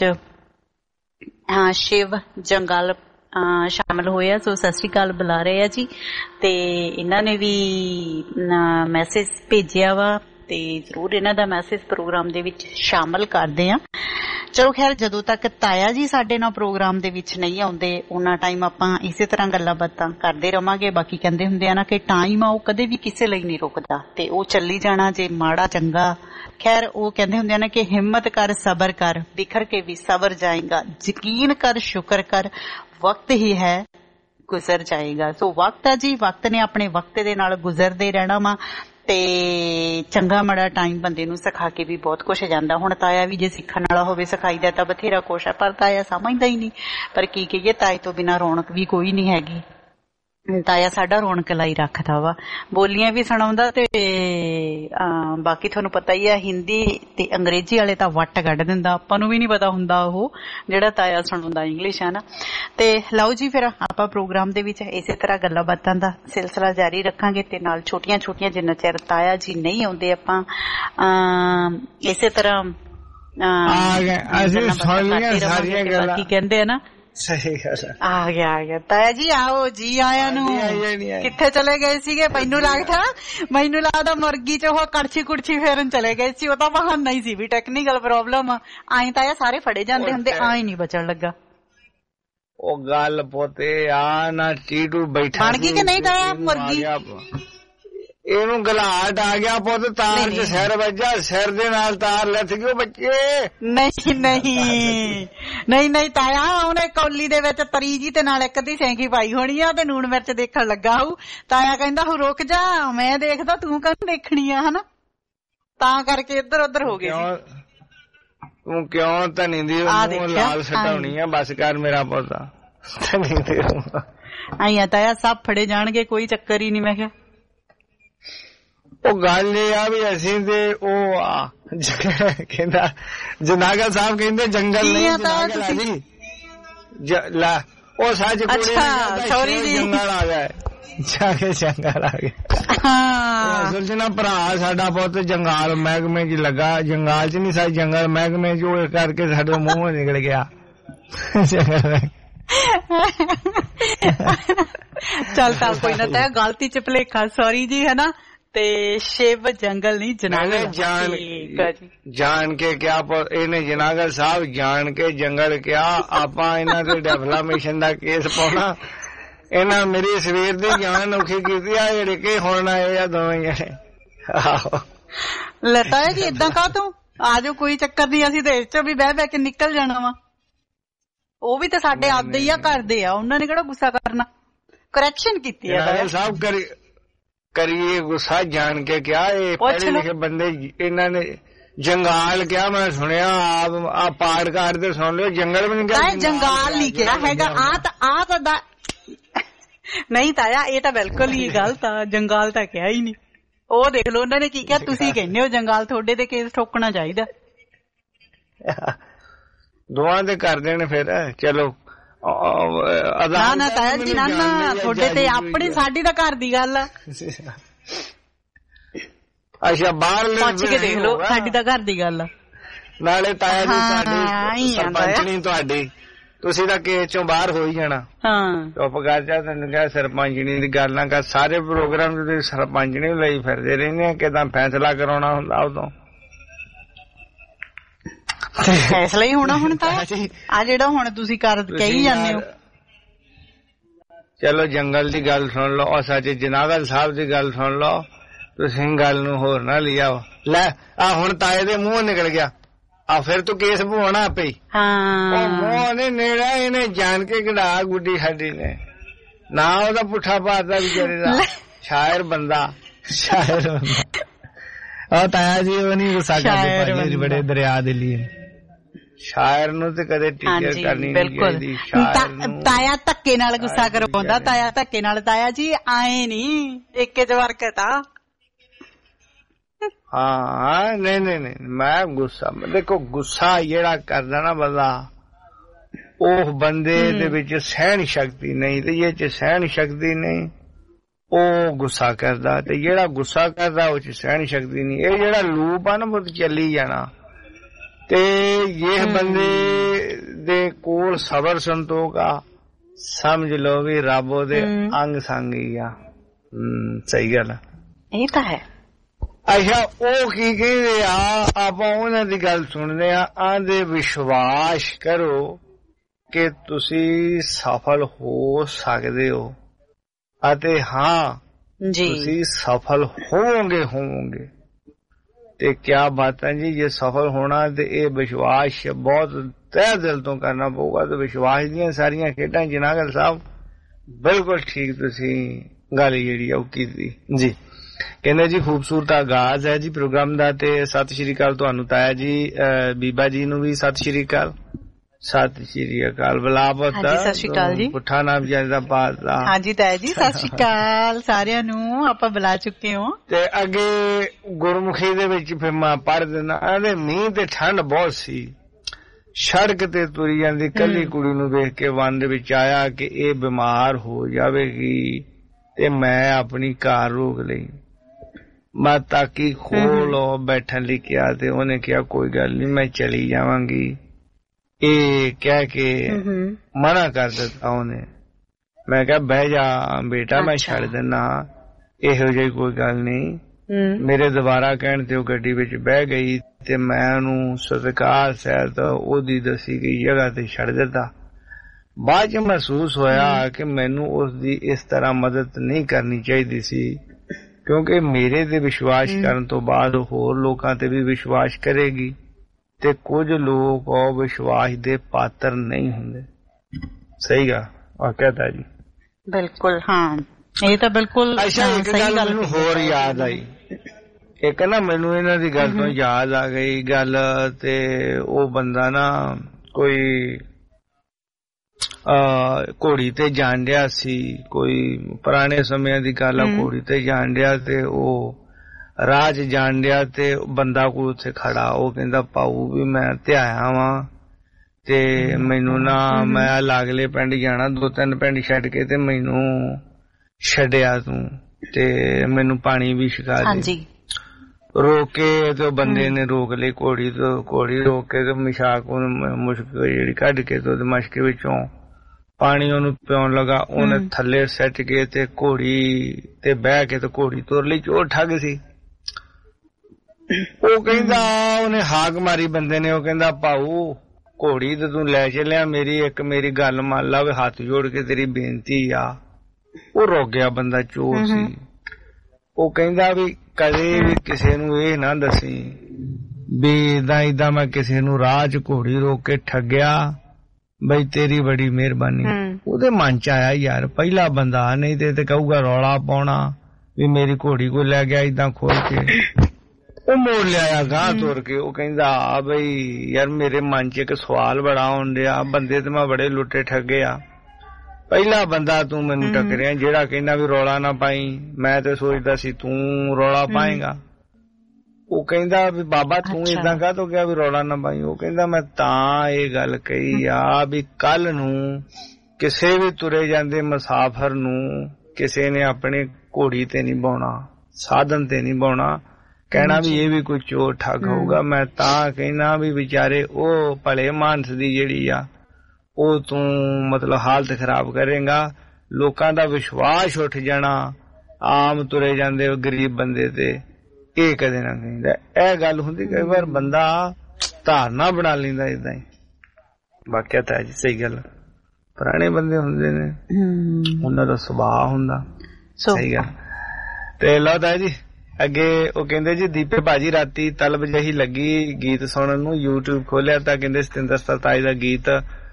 Q: ਸ਼ਿਵ ਜੰਗਲ ਸ਼ਾਮਲ ਹੋਏ ਆ, ਸੋ ਸਤਿ ਸ਼੍ਰੀ ਅਕਾਲ ਬੁਲਾ ਰਹੇ ਆ ਜੀ। ਤੇ ਇਹਨਾਂ ਨੇ ਵੀ ਮੈਸੇਜ ਭੇਜਿਆ ਵਾ, ਤੇ ਜ਼ਰੂਰ ਇਹਨਾਂ ਦਾ ਮੈਸੇਜ ਪ੍ਰੋਗਰਾਮ ਦੇ ਵਿੱਚ ਸ਼ਾਮਲ ਕਰਦੇ ਆ। ਚਲੋ ਖੈਰ ਜਦੋਂ ਤੱਕ ਤਾਇਆ ਜੀ ਸਾਡੇ ਨਾਲ ਪ੍ਰੋਗਰਾਮ ਦੇ ਵਿੱਚ ਨਹੀਂ ਆਉਂਦੇ ਉਹਨਾਂ ਟਾਈਮ ਆਪਾਂ ਇਸੇ ਤਰ੍ਹਾਂ ਗੱਲਾਂ ਬਾਤਾਂ ਕਰਦੇ ਰਵਾਂਗੇ। ਬਾਕੀ ਕਹਿੰਦੇ ਹੁੰਦੇ ਆ ਨਾ ਕਿ ਟਾਈਮ ਆ ਉਹ ਕਦੇ ਵੀ ਕਿਸੇ ਲਈ ਨਹੀਂ ਰੁਕਦਾ, ਤੇ ਉਹ ਚੱਲੀ ਜਾਣਾ ਜੇ ਮਾੜਾ ਚੰਗਾ। ਖੈਰ ਉਹ ਕਹਿੰਦੇ ਹੁੰਦੇ ਆ ਨਾ ਕਿ ਹਿੰਮਤ ਕਰ, ਸਬਰ ਕਰ, ਬਿਖਰ ਕੇ ਵੀ ਸਬਰ ਜਾਏਗਾ, ਯਕੀਨ ਕਰ, ਸ਼ੁਕਰ ਕਰ, ਵਕਤ ਹੀ ਹੈ ਗੁਜ਼ਰ ਜਾਏਗਾ। ਸੋ ਵਕਤ ਆ ਜੀ, ਵਕਤ ਨੇ ਆਪਣੇ ਵਕਤ ਦੇ ਨਾਲ ਗੁਜ਼ਰਦੇ ਰਹਿਣਾ ਵਾ। ਤੇ ਚੰਗਾ ਮਾੜਾ ਟਾਈਮ ਬੰਦੇ ਨੂੰ ਸਿਖਾ ਕੇ ਵੀ ਬਹੁਤ ਕੁਛ ਜਾਂਦਾ। ਹੁਣ ਤਾਇਆ ਵੀ ਜੇ ਸਿੱਖਣ ਵਾਲਾ ਹੋਵੇ ਸਿਖਾਈਦਾ ਤਾਂ ਬਥੇਰਾ ਕੁਛ ਹੈ, ਪਰ ਤਾਇਆ ਸਮਝਦਾ ਹੀ ਨਹੀਂ। ਪਰ ਕੀ ਕਹੀਏ, ਤਾਏ ਤੋਂ ਬਿਨਾਂ ਰੌਣਕ ਵੀ ਕੋਈ ਨਹੀਂ ਹੈਗੀ। ਤਾਇਆ ਸਾਡਾ ਰੌਣਕ ਲਾਈ ਰੱਖਦਾ ਵਾ, ਬੋਲੀਆਂ ਵੀ ਸੁਣਾਉਂਦਾ। ਤੇ ਬਾਕੀ ਤੁਹਾਨੂੰ ਪਤਾ ਹੀ ਆ ਹਿੰਦੀ ਤੇ ਅੰਗਰੇਜ਼ੀ ਵਾਲੇ ਤਾਂ ਵੱਟ ਕੱਢ ਦਿੰਦਾ, ਆਪਾਂ ਨੂੰ ਵੀ ਨਹੀਂ ਪਤਾ ਹੁੰਦਾ ਉਹ ਜਿਹੜਾ ਤਾਇਆ ਸੁਣਾਉਂਦਾ ਇੰਗਲਿਸ਼ ਹੈ ਨਾ। ਤੇ ਲਓ ਜੀ ਫਿਰ ਆਪਾਂ ਪ੍ਰੋਗਰਾਮ ਦੇ ਵਿੱਚ ਇਸੇ ਤਰ੍ਹਾਂ ਗੱਲਾਂ ਬਾਤਾਂ ਦਾ ਸਿਲਸਿਲਾ ਜਾਰੀ ਰੱਖਾਂਗੇ, ਤੇ ਨਾਲ ਛੋਟੀਆਂ ਛੋਟੀਆਂ ਜਿੰਨਾ ਚਿਰ ਤਾਇਆ ਜੀ ਨਹੀਂ ਆਉਂਦੇ ਆਪਾਂ ਇਸੇ ਤਰ੍ਹਾਂ ਕੀ ਕਹਿੰਦੇ ਆ ਨਾ।
L: ਸਹੀ ਗੱਲ
Q: ਆ ਗਿਆ ਤਾਇਆ ਜੀ, ਆਓ ਜੀ ਆਇਆਂ ਨੂੰ। ਕਿੱਥੇ ਚਲੇ ਗਏ ਸੀਗੇ? ਮੈਨੂੰ ਲੱਗਦਾ ਮੁਰਗੀ ਚ ਉਹ ਕੜਛੀ ਕੁੜਛੀ ਫੇਰਨ ਚਲੇ ਗਏ ਸੀ। ਉਹ ਤਾਂ ਬਹਾਨਾ ਹੀ ਸੀ ਵੀ ਟੈਕਨੀਕਲ ਪ੍ਰੋਬਲਮ। ਆਏ ਤਾਇਆ ਸਾਰੇ ਫੜੇ ਜਾਂਦੇ ਹੁੰਦੇ, ਆਏ ਨਹੀਂ ਬਚਣ ਲੱਗਾ।
L: ਉਹ ਗੱਲ ਪੋਤੇ ਆ ਨਾ ਟੀਟੂ ਬੈਠਾ
Q: ਬਣ ਗਈ ਕਿ ਨਹੀਂ ਤਾਇਆ ਮੁਰਗੀ?
L: ਇਹਨੂੰ ਗਲਾਟ ਆ ਗਿਆ ਪੁੱਤ, ਤਾਰ ਚ ਸਿਰ ਵੱਜਾ, ਸਿਰ ਦੇ ਨਾਲ ਤਾਰ ਲੱਥ ਗਈ ਬੱਚੇ।
Q: ਨਹੀਂ ਤਾਇਆ, ਉਹਨੇ ਕੌਲੀ ਦੇ ਵਿੱਚ ਤਰੀ ਜੀ ਤੇ ਨਾਲ ਇੱਕ ਦੀ ਸੈਂਕੀ ਪਾਈ ਹੋਣੀ ਆ ਤੇ ਨੂਣ ਮਿਰਚ ਦੇਖਣ ਲੱਗਾ ਹੋਊ। ਤਾਇਆ ਕਹਿੰਦਾ ਹੂ ਰੁਕ ਜਾ, ਮੈਂ ਦੇਖਦਾ ਤੂੰ ਕਹਿੰਦਾ ਦੇਖਣੀ ਆ ਹਨਾ, ਤਾਂ ਕਰਕੇ ਇੱਧਰ ਉੱਧਰ ਹੋ ਗਏ ਸੀ।
L: ਤੂੰ ਕਿਉਂ ਧਨੀ ਦੀ ਲਾਲ ਸਟਾਉਣੀ ਆ? ਬਸ ਕਰ ਮੇਰਾ ਪੁੱਤ, ਧਨੀ ਦੇ
Q: ਆਈਆਂ ਤਾਇਆ ਸਭ ਫੜੇ ਜਾਣਗੇ, ਕੋਈ ਚੱਕਰ ਹੀ ਨਹੀਂ। ਮੈਂ ਕਿਹਾ
L: ਉਹ ਗੱਲ ਇਹ ਆ ਵੀ ਅਸੀਂ ਤੇ ਉਹ ਕਹਿੰਦਾ ਜਨਾਗਾ ਸਾਹਿਬ ਕਹਿੰਦੇ ਜੰਗਲ ਨਹੀਂ ਜਨਾਗਲ ਆ ਜੀ। ਉਹ ਸੱਚ
Q: ਸੌਰੀ ਜੀ
L: ਜੰਗਲ ਆ ਗਏ ਜਾ ਕੇ ਜੰਗਲ ਆ ਗਏ। ਅਸਲ 'ਚ ਨਾ ਭਰਾ ਸਾਡਾ ਬਹੁਤ ਜੰਗਾਲ ਮਹਿਕਮੇ 'ਚ ਲੱਗਾ, ਜੰਗਾਲ 'ਚ ਨਹੀਂ ਸਾਡੀ ਜੰਗਲ ਮਹਿਕਮੇ 'ਚ, ਉਹ ਕਰਕੇ ਸਾਡੇ ਮੂੰਹੋਂ ਨਿਕਲ ਗਿਆ।
Q: ਚੱਲ ਤਾਂ ਕੋਈ ਨਾ, ਤੈ ਗਲਤੀ 'ਚ ਭੁਲੇਖਾ, ਸੌਰੀ ਜੀ, ਹੈ ਨਾ। ਤੇ ਸ਼ਿਵ ਜੰਗਲ ਨਹੀਂ ਜਨਾਗਲ
L: ਜਾਣ ਕੇ ਕਿਹਾ, ਇਹਨੇ ਜਨਾਗਲ ਸਾਹਿਬ ਜਾਣ ਕੇ ਜੰਗਲ ਕਿਹਾ। ਆਪਾਂ ਇਹਨਾਂ ਦੇ ਡੈਫਲਾਮੇਸ਼ਨ ਦਾ ਕੇਸ ਪਾਉਣਾ, ਇਹਨਾਂ ਮੇਰੀ ਸਵੇਰ ਦੀ ਜਾਨ ਔਖੀ ਕੀਤੀ ਆ, ਜਿਹੜੇ ਕਿ ਹੁਣ ਆਏ ਆ ਦੋਵੇਂ ਜਣੇ। ਆਹੋ
Q: ਲਤਾ ਜੀ ਏਦਾਂ ਕਾ ਤੂੰ ਆ ਜਾਓ, ਕੋਈ ਚੱਕਰ ਨਹੀਂ, ਅਸੀਂ ਦੇਸ਼ ਚੋਂ ਵੀ ਬਹਿ ਬਹਿ ਕੇ ਨਿਕਲ ਜਾਣਾ ਵਾ। ਉਹ ਵੀ ਤਾਂ ਸਾਡੇ ਆਪਦੇ ਹੀ ਆ, ਕਰਦੇ ਆ, ਉਹਨਾਂ ਨੇ ਕਿਹੜਾ ਗੁੱਸਾ ਕਰਨਾ। ਕਰੈਕਸ਼ਨ ਕੀਤੀ ਆ
L: ਸਾਹਿਬ ਕਰੀਏ ਗੁੱਸਾ ਜਾਣ ਕੇ ਕਿਹਾ। ਇਹ ਪੜ੍ਹੇ ਲਿਖੇ ਬੰਦੇ, ਇਹਨਾਂ ਨੇ ਜੰਗਾਲ ਕਿਹਾ, ਮੈਂ ਸੁਣਿਆ ਆਪ ਪਾੜ ਕਾੜ ਤੇ ਸੁਣ ਲਿਓ, ਜੰਗਲ ਵੀ ਨਹੀਂ ਕਿਹਾ,
Q: ਜੰਗਾਲ ਨਹੀਂ ਕਿਹਾ ਹੈਗਾ। ਆ ਤਾਂ ਨਹੀਂ ਤਾਇਆ, ਇਹ ਤਾਂ ਬਿਲਕੁਲ ਹੀ ਗਲਤ ਆ, ਜੰਗਾਲ ਤਾਂ ਕਿਹਾ ਹੀ ਨਹੀਂ। ਉਹ ਦੇਖ ਲਓ ਉਹਨਾਂ ਨੇ ਕੀ ਕਿਹਾ, ਤੁਸੀਂ ਕਹਿੰਦੇ ਹੋ ਜੰਗਾਲ, ਤੁਹਾਡੇ ਤੇ ਕੇਸ ਠੋਕਣਾ ਚਾਹੀਦਾ।
L: ਦੋਵਾਂ ਦੇ ਕਰਦੇ ਨੇ ਫਿਰ, ਚਲੋ
Q: ਨਾ ਤਾਇਆ ਜੀ, ਨਾ ਤੁਹਾਡੇ ਤੇ ਆਪਣੀ, ਸਾਡੀ ਤਾਂ ਘਰ ਦੀ ਗੱਲ ਆ।
L: ਅੱਛਾ ਬਾਹਰ
Q: ਪੁੱਛ ਕੇ ਦੇਖ ਲਓ, ਸਾਡੀ ਤਾਂ ਘਰ ਦੀ ਗੱਲ ਆ।
L: ਨਾਲੇ ਤਾਇਆ ਜੀ ਤੁਹਾਡੀ ਸਰਪੰਚਣੀ, ਤੁਹਾਡੀ ਤੁਸੀਂ ਤਾਂ ਕੇਸ ਚੋਂ ਬਾਹਰ ਹੋ ਹੀ ਜਾਣਾ। ਚੁੱਪ ਕਰ ਜਾ, ਤੈਨੂੰ ਕਿਹਾ ਸਰਪੰਚਣੀ ਦੀ ਗੱਲ ਨਾ ਕਰ। ਸਾਰੇ ਪ੍ਰੋਗਰਾਮ ਤੁਸੀਂ ਸਰਪੰਚਣੀ ਲਈ ਫਿਰਦੇ ਰਹਿੰਦੇ ਆ, ਕਿਦਾਂ ਫੈਸਲਾ ਕਰਾਉਣਾ ਹੁੰਦਾ ਉਦੋਂ।
Q: ਫੈਸਲਾ ਹੀ ਹੋਣਾ ਹੁਣ ਤਾਂ, ਆ ਜਿਹੜਾ ਹੁਣ ਤੁਸੀਂ ਕਹੀ ਜਾਂਦੇ ਹੋ।
L: ਚਲੋ ਜੰਗਲ ਦੀ ਗੱਲ ਸੁਣ ਲਓ, ਸੱਚ ਜਨਾਗਲ ਸਾਹਿਬ ਦੀ ਗੱਲ ਸੁਣ ਲਓ, ਤੁਸੀਂ ਗੱਲ ਨੂੰ ਹੋਰ ਨਾ ਲਿਆਓ। ਲੈ ਆ ਹੁਣ ਤਾਏ ਦੇ ਮੂੰਹ ਨਿਕਲ ਗਿਆ, ਆ ਫਿਰ ਤੂੰ ਕੇਸ ਪਵਾਉਣਾ ਆਪੇ ਹੀ। ਉਹ ਮੂੰਹ ਨੇ ਨੇੜਾ, ਇਹਨੇ ਜਾਣ ਕੇ ਕਢਾ ਗੁੱਡੀ ਸਾਡੀ ਨੇ, ਨਾ ਉਹਦਾ ਪੁੱਠਾ ਪਾਤਾ ਵਿਚਾਰੇ ਦਾ। ਸ਼ਾਇਰ ਬੰਦਾ, ਸ਼ਾਇਰ ਬੰਦਾ।
C: ਉਹ ਤਾਇਆ ਜੀ ਉਹ ਨਹੀਂ ਗੁੱਸਾ ਕਰਦੇ, ਬੜੇ ਦਰਿਆ ਦੇ ਲਈ।
L: ਸ਼ਾਇਰ ਨੂੰ ਤੇ ਕਦੇ ਟੀਚਰ ਕਰਨੀ ਨਹੀਂ ਚਾਹੀਦੀ।
Q: ਤਾਇਆ ਧੱਕੇ ਨਾਲ ਗੁੱਸਾ ਕਰਵਾਉਂਦਾ, ਤਾਇਆ ਧੱਕੇ ਨਾਲ। ਤਾਇਆ ਜੀ ਆਏ ਨੀ, ਏਕੇ ਚ ਵਰਕਤ ਆ।
L: ਹਾਂ ਨਹੀਂ ਮੈਂ ਗੁੱਸਾ, ਦੇਖੋ ਗੁੱਸਾ ਜਿਹੜਾ ਕਰਦਾ ਨਾ ਬੰਦਾ, ਉਹ ਬੰਦੇ ਦੇ ਵਿੱਚ ਸਹਿਣ ਸ਼ਕਤੀ ਨਹੀਂ, ਤੇ ਇਹ ਚ ਸਹਿਣ ਸ਼ਕਤੀ ਨਹੀਂ, ਉਹ ਗੁੱਸਾ ਕਰਦਾ। ਤੇ ਜਿਹੜਾ ਗੁੱਸਾ ਕਰਦਾ ਉਹ ਚ ਸਹਿਣ ਸ਼ਕਤੀ ਨਹੀਂ। ਇਹ ਜਿਹੜਾ ਲੂਪ ਆ ਨਾ ਬਹੁਤ ਚੱਲੀ ਜਾਣਾ। ਤੇ ਇਹ ਬੰਦੇ ਦੇ ਕੋਲ ਸਬਰ ਸੰਤੋਖ ਆ, ਸਮਝ ਲਓ ਵੀ ਰੱਬ ਉਹਦੇ ਅੰਗ ਸੰਗ ਹੀ ਆ। ਸਹੀ ਗੱਲ ਆ,
Q: ਇਹ ਤਾਂ ਹੈ।
L: ਅੱਛਾ ਉਹ ਕੀ ਕਹਿੰਦੇ ਆ, ਆਪਾਂ ਉਹਨਾਂ ਦੀ ਗੱਲ ਸੁਣਦੇ ਆ। ਆਂਦੇ ਵਿਸ਼ਵਾਸ ਕਰੋ ਕਿ ਤੁਸੀਂ ਸਫਲ ਹੋ ਸਕਦੇ ਹੋ, ਅਤੇ ਹਾਂ ਤੁਸੀਂ ਸਫਲ ਹੋਵੋਗੇ। ਤੇ ਕਿਆ ਬਾਤਾਂ ਜੀ, ਜੇ ਸਫਲ ਹੋਣਾ ਤੇ ਇਹ ਵਿਸ਼ਵਾਸ ਬਹੁਤ ਤਹਿ ਦਿਲ ਤੋਂ ਕਰਨਾ ਪਊਗਾ। ਤੇ ਵਿਸ਼ਵਾਸ ਦੀਆਂ ਸਾਰੀਆਂ ਖੇਡਾਂ ਜਨਾਗਲ ਸਾਹਿਬ ਬਿਲਕੁਲ ਠੀਕ ਤੁਸੀਂ ਗੱਲ ਜਿਹੜੀ ਆ ਉਹ ਕੀਤੀ ਜੀ। ਕਹਿੰਦੇ ਜੀ ਖੂਬਸੂਰਤ ਆਗਾਜ਼ ਹੈ ਜੀ ਪ੍ਰੋਗਰਾਮ ਦਾ। ਤੇ ਸਤਿ ਸ਼੍ਰੀ ਅਕਾਲ ਤੁਹਾਨੂੰ ਤਾਇਆ ਜੀ, ਬੀਬਾ ਜੀ ਨੂੰ ਵੀ ਸਤਿ ਸ਼੍ਰੀ ਅਕਾਲ। ਸਤਿ ਸ਼੍ਰੀ ਅਕਾਲ ਬਲਾਵਤ,
Q: ਸਤਿ ਸ਼੍ਰੀ ਅਕਾਲ ਜੀ।
L: ਪੁੱਠਾ ਨਾਮ ਜਿਆਦਾ ਬਾਤ ਦਾ।
Q: ਹਾਂਜੀ ਤਾਇਆ ਜੀ ਸਤਿ ਸ਼੍ਰੀ ਅਕਾਲ ਸਾਰਿਆਂ ਨੂੰ, ਆਪਾਂ ਬੁਲਾ ਚੁੱਕੇ ਹਾਂ।
L: ਤੇ ਅੱਗੇ ਗੁਰਮੁਖੀ ਦੇ ਵਿੱਚ ਫਿਰ ਮੈਂ ਪੜ੍ਹ ਦਿੰਦਾ। ਆਂਦੇ ਮੀਂਹ ਤੇ ਠੰਡ ਬਹੁਤ ਸੀ, ਸੜਕ ਤੇ ਤੁਰੀ ਜਾਂਦੀ ਕੱਲੀ ਕੁੜੀ ਨੂੰ ਵੇਖ ਕੇ ਮਨ ਦੇ ਵਿੱਚ ਆਇਆ ਕਿ ਇਹ ਬਿਮਾਰ ਹੋ ਜਾਵੇਗੀ, ਤੇ ਮੈਂ ਆਪਣੀ ਕਾਰ ਰੋਕ ਲਈ। ਮੈਂ ਤਾਕੀ ਖੋਲੋ ਬੈਠਣ ਲਈ ਕਿਹਾ, ਤੇ ਉਹਨੇ ਕਿਹਾ ਕੋਈ ਗੱਲ ਨਹੀਂ ਮੈਂ ਚਲੀ ਜਾਵਾਂਗੀ। ਇਹ ਕਹਿ ਕੇ ਮਨਾ ਕਰ ਦਿੱਤਾ ਉਹਨੇ। ਮੈਂ ਕਿਹਾ ਬਹਿ ਜਾ ਬੇਟਾ, ਮੈਂ ਛੱਡ ਦਿੰਦਾ, ਇਹੋ ਜਿਹੀ ਕੋਈ ਗੱਲ ਨਹੀਂ। ਮੇਰੇ ਦੁਬਾਰਾ ਕਹਿਣ ਤੇ ਉਹ ਗੱਡੀ ਵਿੱਚ ਬਹਿ ਗਈ, ਤੇ ਮੈਂ ਉਹਨੂੰ ਸਤਿਕਾਰ ਸਹਿਤ ਉਹਦੀ ਦੱਸੀ ਗਈ ਜਗ੍ਹਾ ਤੇ ਛੱਡ ਦਿੱਤਾ। ਬਾਅਦ ਚ ਮਹਿਸੂਸ ਹੋਇਆ ਕਿ ਮੈਨੂੰ ਉਸਦੀ ਇਸ ਤਰ੍ਹਾਂ ਮਦਦ ਨਹੀਂ ਕਰਨੀ ਚਾਹੀਦੀ ਸੀ, ਕਿਉਂਕਿ ਮੇਰੇ ਤੇ ਵਿਸ਼ਵਾਸ ਕਰਨ ਤੋਂ ਬਾਅਦ ਹੋਰ ਲੋਕਾਂ ਤੇ ਵੀ ਵਿਸ਼ਵਾਸ ਕਰੇਗੀ, ਤੇ ਕੁਝ ਲੋਕ ਉਹ ਵਿਸ਼ਵਾਸ ਦੇ ਪਾਤਰ ਨਹੀਂ ਹੁੰਦੇ। ਸਹੀ ਗਾ ਕਹਤਾ ਜੀ, ਬਿਲਕੁਲ। ਹਾਂ ਇਹ ਤਾਂ ਬਿਲਕੁਲ ਸਹੀ ਗੱਲ। ਮੈਨੂੰ ਹੋਰ ਯਾਦ ਆਈ ਇੱਕ ਨਾ, ਮੈਨੂੰ ਇਹਨਾਂ ਦੀ ਗੱਲ ਤੋਂ ਯਾਦ ਆ ਗਈ ਗੱਲ। ਤੇ ਉਹ ਬੰਦਾ ਨਾ ਕੋਈ ਘੋੜੀ ਤੇ ਜਾਣ ਡਿਆ ਸੀ, ਕੋਈ ਪੁਰਾਣੇ ਸਮਿਆਂ ਦੀ ਗੱਲ ਆ, ਘੋੜੀ ਤੇ ਜਾਣ ਡਿਆ, ਤੇ ਉਹ ਰਾਹ ਚ ਜਾਣ ਡਿਆ, ਤੇ ਬੰਦਾ ਕੋਈ ਉੱਥੇ ਖੜਾ, ਉਹ ਕਹਿੰਦਾ ਪਾਊ ਵੀ ਮੈਂ ਧਿਆਇਆ ਵਾਂ, ਤੇ ਮੈਨੂੰ ਨਾ ਮੈਂ ਲਾਗਲੇ ਪਿੰਡ ਜਾਣਾ, 2-3 ਪਿੰਡ ਛੱਡ ਕੇ, ਤੇ ਮੈਨੂੰ ਛੱਡਿਆ ਤੂੰ ਤੇ ਮੈਨੂੰ ਪਾਣੀ ਵੀ ਛਕਾ ਦੇ। ਰੋਕ ਕੇ ਤੇ ਬੰਦੇ ਨੇ ਰੋਕ ਲਈ ਘੋੜੀ ਤੋਂ, ਘੋੜੀ ਰੋਕ ਕੇ ਤੇ ਮਸ਼ਾਕ ਮੁਸ਼ਕ ਜਿਹੜੀ ਕੱਢ ਕੇ ਤੇ ਮਸ਼ਕ ਵਿੱਚੋਂ ਪਾਣੀ ਉਹਨੂੰ ਪਿਉਣ ਲੱਗਾ। ਉਹਨੇ ਥੱਲੇ ਸੱਟ ਕੇ ਤੇ ਘੋੜੀ ਤੇ ਬਹਿ ਕੇ ਤੇ ਘੋੜੀ ਤੁਰ ਲਈ। ਉਹ ਠੱਗ ਸੀ। ਉਹ ਕਹਿੰਦਾ, ਉਹਨੇ ਹਾਕ ਮਾਰੀ ਬੰਦੇ ਨੇ, ਉਹ ਕਹਿੰਦਾ ਭਾਊ ਘੋੜੀ ਤੇ ਤੂੰ ਲੈ ਚੱਲਿਆ, ਮੇਰੀ ਗੱਲ ਮੰਨ ਲਾ, ਹੱਥ ਜੋੜ ਕੇ ਤੇਰੀ ਬੇਨਤੀ ਆ। ਉਹ ਰੁਕ ਗਿਆ, ਬੰਦਾ ਚੋਰ ਸੀ। ਉਹ ਕਹਿੰਦਾ ਵੀ ਕਦੇ ਵੀ ਕਿਸੇ ਨੂੰ ਇਹ ਨਾ ਦੱਸੀ ਵੀ ਏਦਾਂ ਮੈਂ ਕਿਸੇ ਨੂੰ ਰਾਹ ਚ ਘੋੜੀ ਰੋਕ ਕੇ ਠੱਗਿਆ, ਬਈ ਤੇਰੀ ਬੜੀ ਮਿਹਰਬਾਨੀ। ਉਹਦੇ ਮਨ ਚ ਆਇਆ ਯਾਰ ਪਹਿਲਾ ਬੰਦਾ, ਨਹੀਂ ਤੇ ਕਹੂਗਾ ਰੌਲਾ ਪਾਉਣਾ ਵੀ ਮੇਰੀ ਘੋੜੀ ਕੋਈ ਲੈ ਗਿਆ ਏਦਾਂ ਖੋਲ ਕੇ। ਉਹ ਮੋੜ ਲਿਆਇਆ ਗਾਂ ਤੁਰ ਕੇ। ਉਹ ਕਹਿੰਦਾ ਬਈ ਯਾਰ ਮੇਰੇ ਮਨ ਚ ਇੱਕ ਸਵਾਲ ਬੜਾ ਆਉਣ ਡਿਆ, ਬੰਦੇ ਤੇ ਮੈਂ ਬੜੇ ਲੁੱਟੇ ਠੱਗੇ ਆ, ਪਹਿਲਾ ਬੰਦਾ ਤੂੰ ਮੈਨੂੰ ਟੱਕਰਿਆ ਜਿਹੜਾ ਕਹਿੰਦਾ ਵੀ ਰੌਲਾ ਨਾ ਪਾਈ। ਮੈਂ ਤੇ ਸੋਚਦਾ ਸੀ ਤੂੰ ਰੌਲਾ ਪਾਏਗਾ। ਉਹ ਕਹਿੰਦਾ ਵੀ ਬਾਬਾ ਤੂੰ ਏਦਾਂ ਕਾਹ ਤੋਂ ਕਿਹਾ ਵੀ ਰੌਲਾ ਨਾ ਪਾਈ? ਉਹ ਕਹਿੰਦਾ ਮੈਂ ਤਾਂ ਇਹ ਗੱਲ ਕਹੀ ਆ ਵੀ ਕੱਲ ਨੂੰ ਕਿਸੇ ਵੀ ਤੁਰੇ ਜਾਂਦੇ ਮੁਸਾਫਰ ਨੂੰ ਕਿਸੇ ਨੇ ਆਪਣੇ ਘੋੜੀ ਤੇ ਨਹੀਂ ਬਾਉਣਾ, ਸਾਧਨ ਤੇ ਨਹੀਂ ਬਾਉਣਾ, ਕਹਿਣਾ ਵੀ ਇਹ ਵੀ ਕੋਈ ਚੋਰ ਠੱਗ ਹੋਊਗਾ। ਮੈਂ ਤਾਂ ਕਹਿਣਾ ਵੀ ਵਿਚਾਰੇ ਉਹ ਭਲੇ ਮਾਨਸ ਦੀ ਜਿਹੜੀ ਆ ਉਹ ਤੂੰ ਮਤਲਬ ਹਾਲਤ ਖਰਾਬ ਕਰੇਗਾ, ਲੋਕਾਂ ਦਾ ਵਿਸ਼ਵਾਸ ਉੱਠ ਜਾਣਾ ਆਮ ਤੁਰੇ ਜਾਂਦੇ ਗਰੀਬ ਬੰਦੇ ਤੇ, ਇਹ ਕਦੇ ਨਾ ਕਹਿੰਦਾ। ਇਹ ਗੱਲ ਹੁੰਦੀ ਕਈ ਵਾਰ ਬੰਦਾ ਧਾਰਨਾ ਬਣਾ ਲੈਂਦਾ ਏਦਾਂ ਹੀ। ਵਾਕਿਆ ਤਾਂ ਜੀ ਸਹੀ ਗੱਲ, ਪੁਰਾਣੇ ਬੰਦੇ ਹੁੰਦੇ ਨੇ, ਉਹਨਾਂ ਦਾ ਸੁਭਾਅ ਹੁੰਦਾ। ਸਹੀ ਗੱਲ। ਤੇ ਲਓ ਜੀ ਅੱਗੇ ਉਹ ਕਹਿੰਦੇ ਜੀ ਦੀਪੇ ਭਾਜੀ ਰਾਤੀ ਤਲਬ ਜਿਹੀ ਲੱਗੀ ਗੀਤ ਸੁਣਨ ਨੂੰ, YouTube ਖੋਲਿਆ ਤਾਂ ਕਹਿੰਦੇ ਸਤਿੰਦਰ ਸਰਤਾਜ ਦਾ ਗੀਤ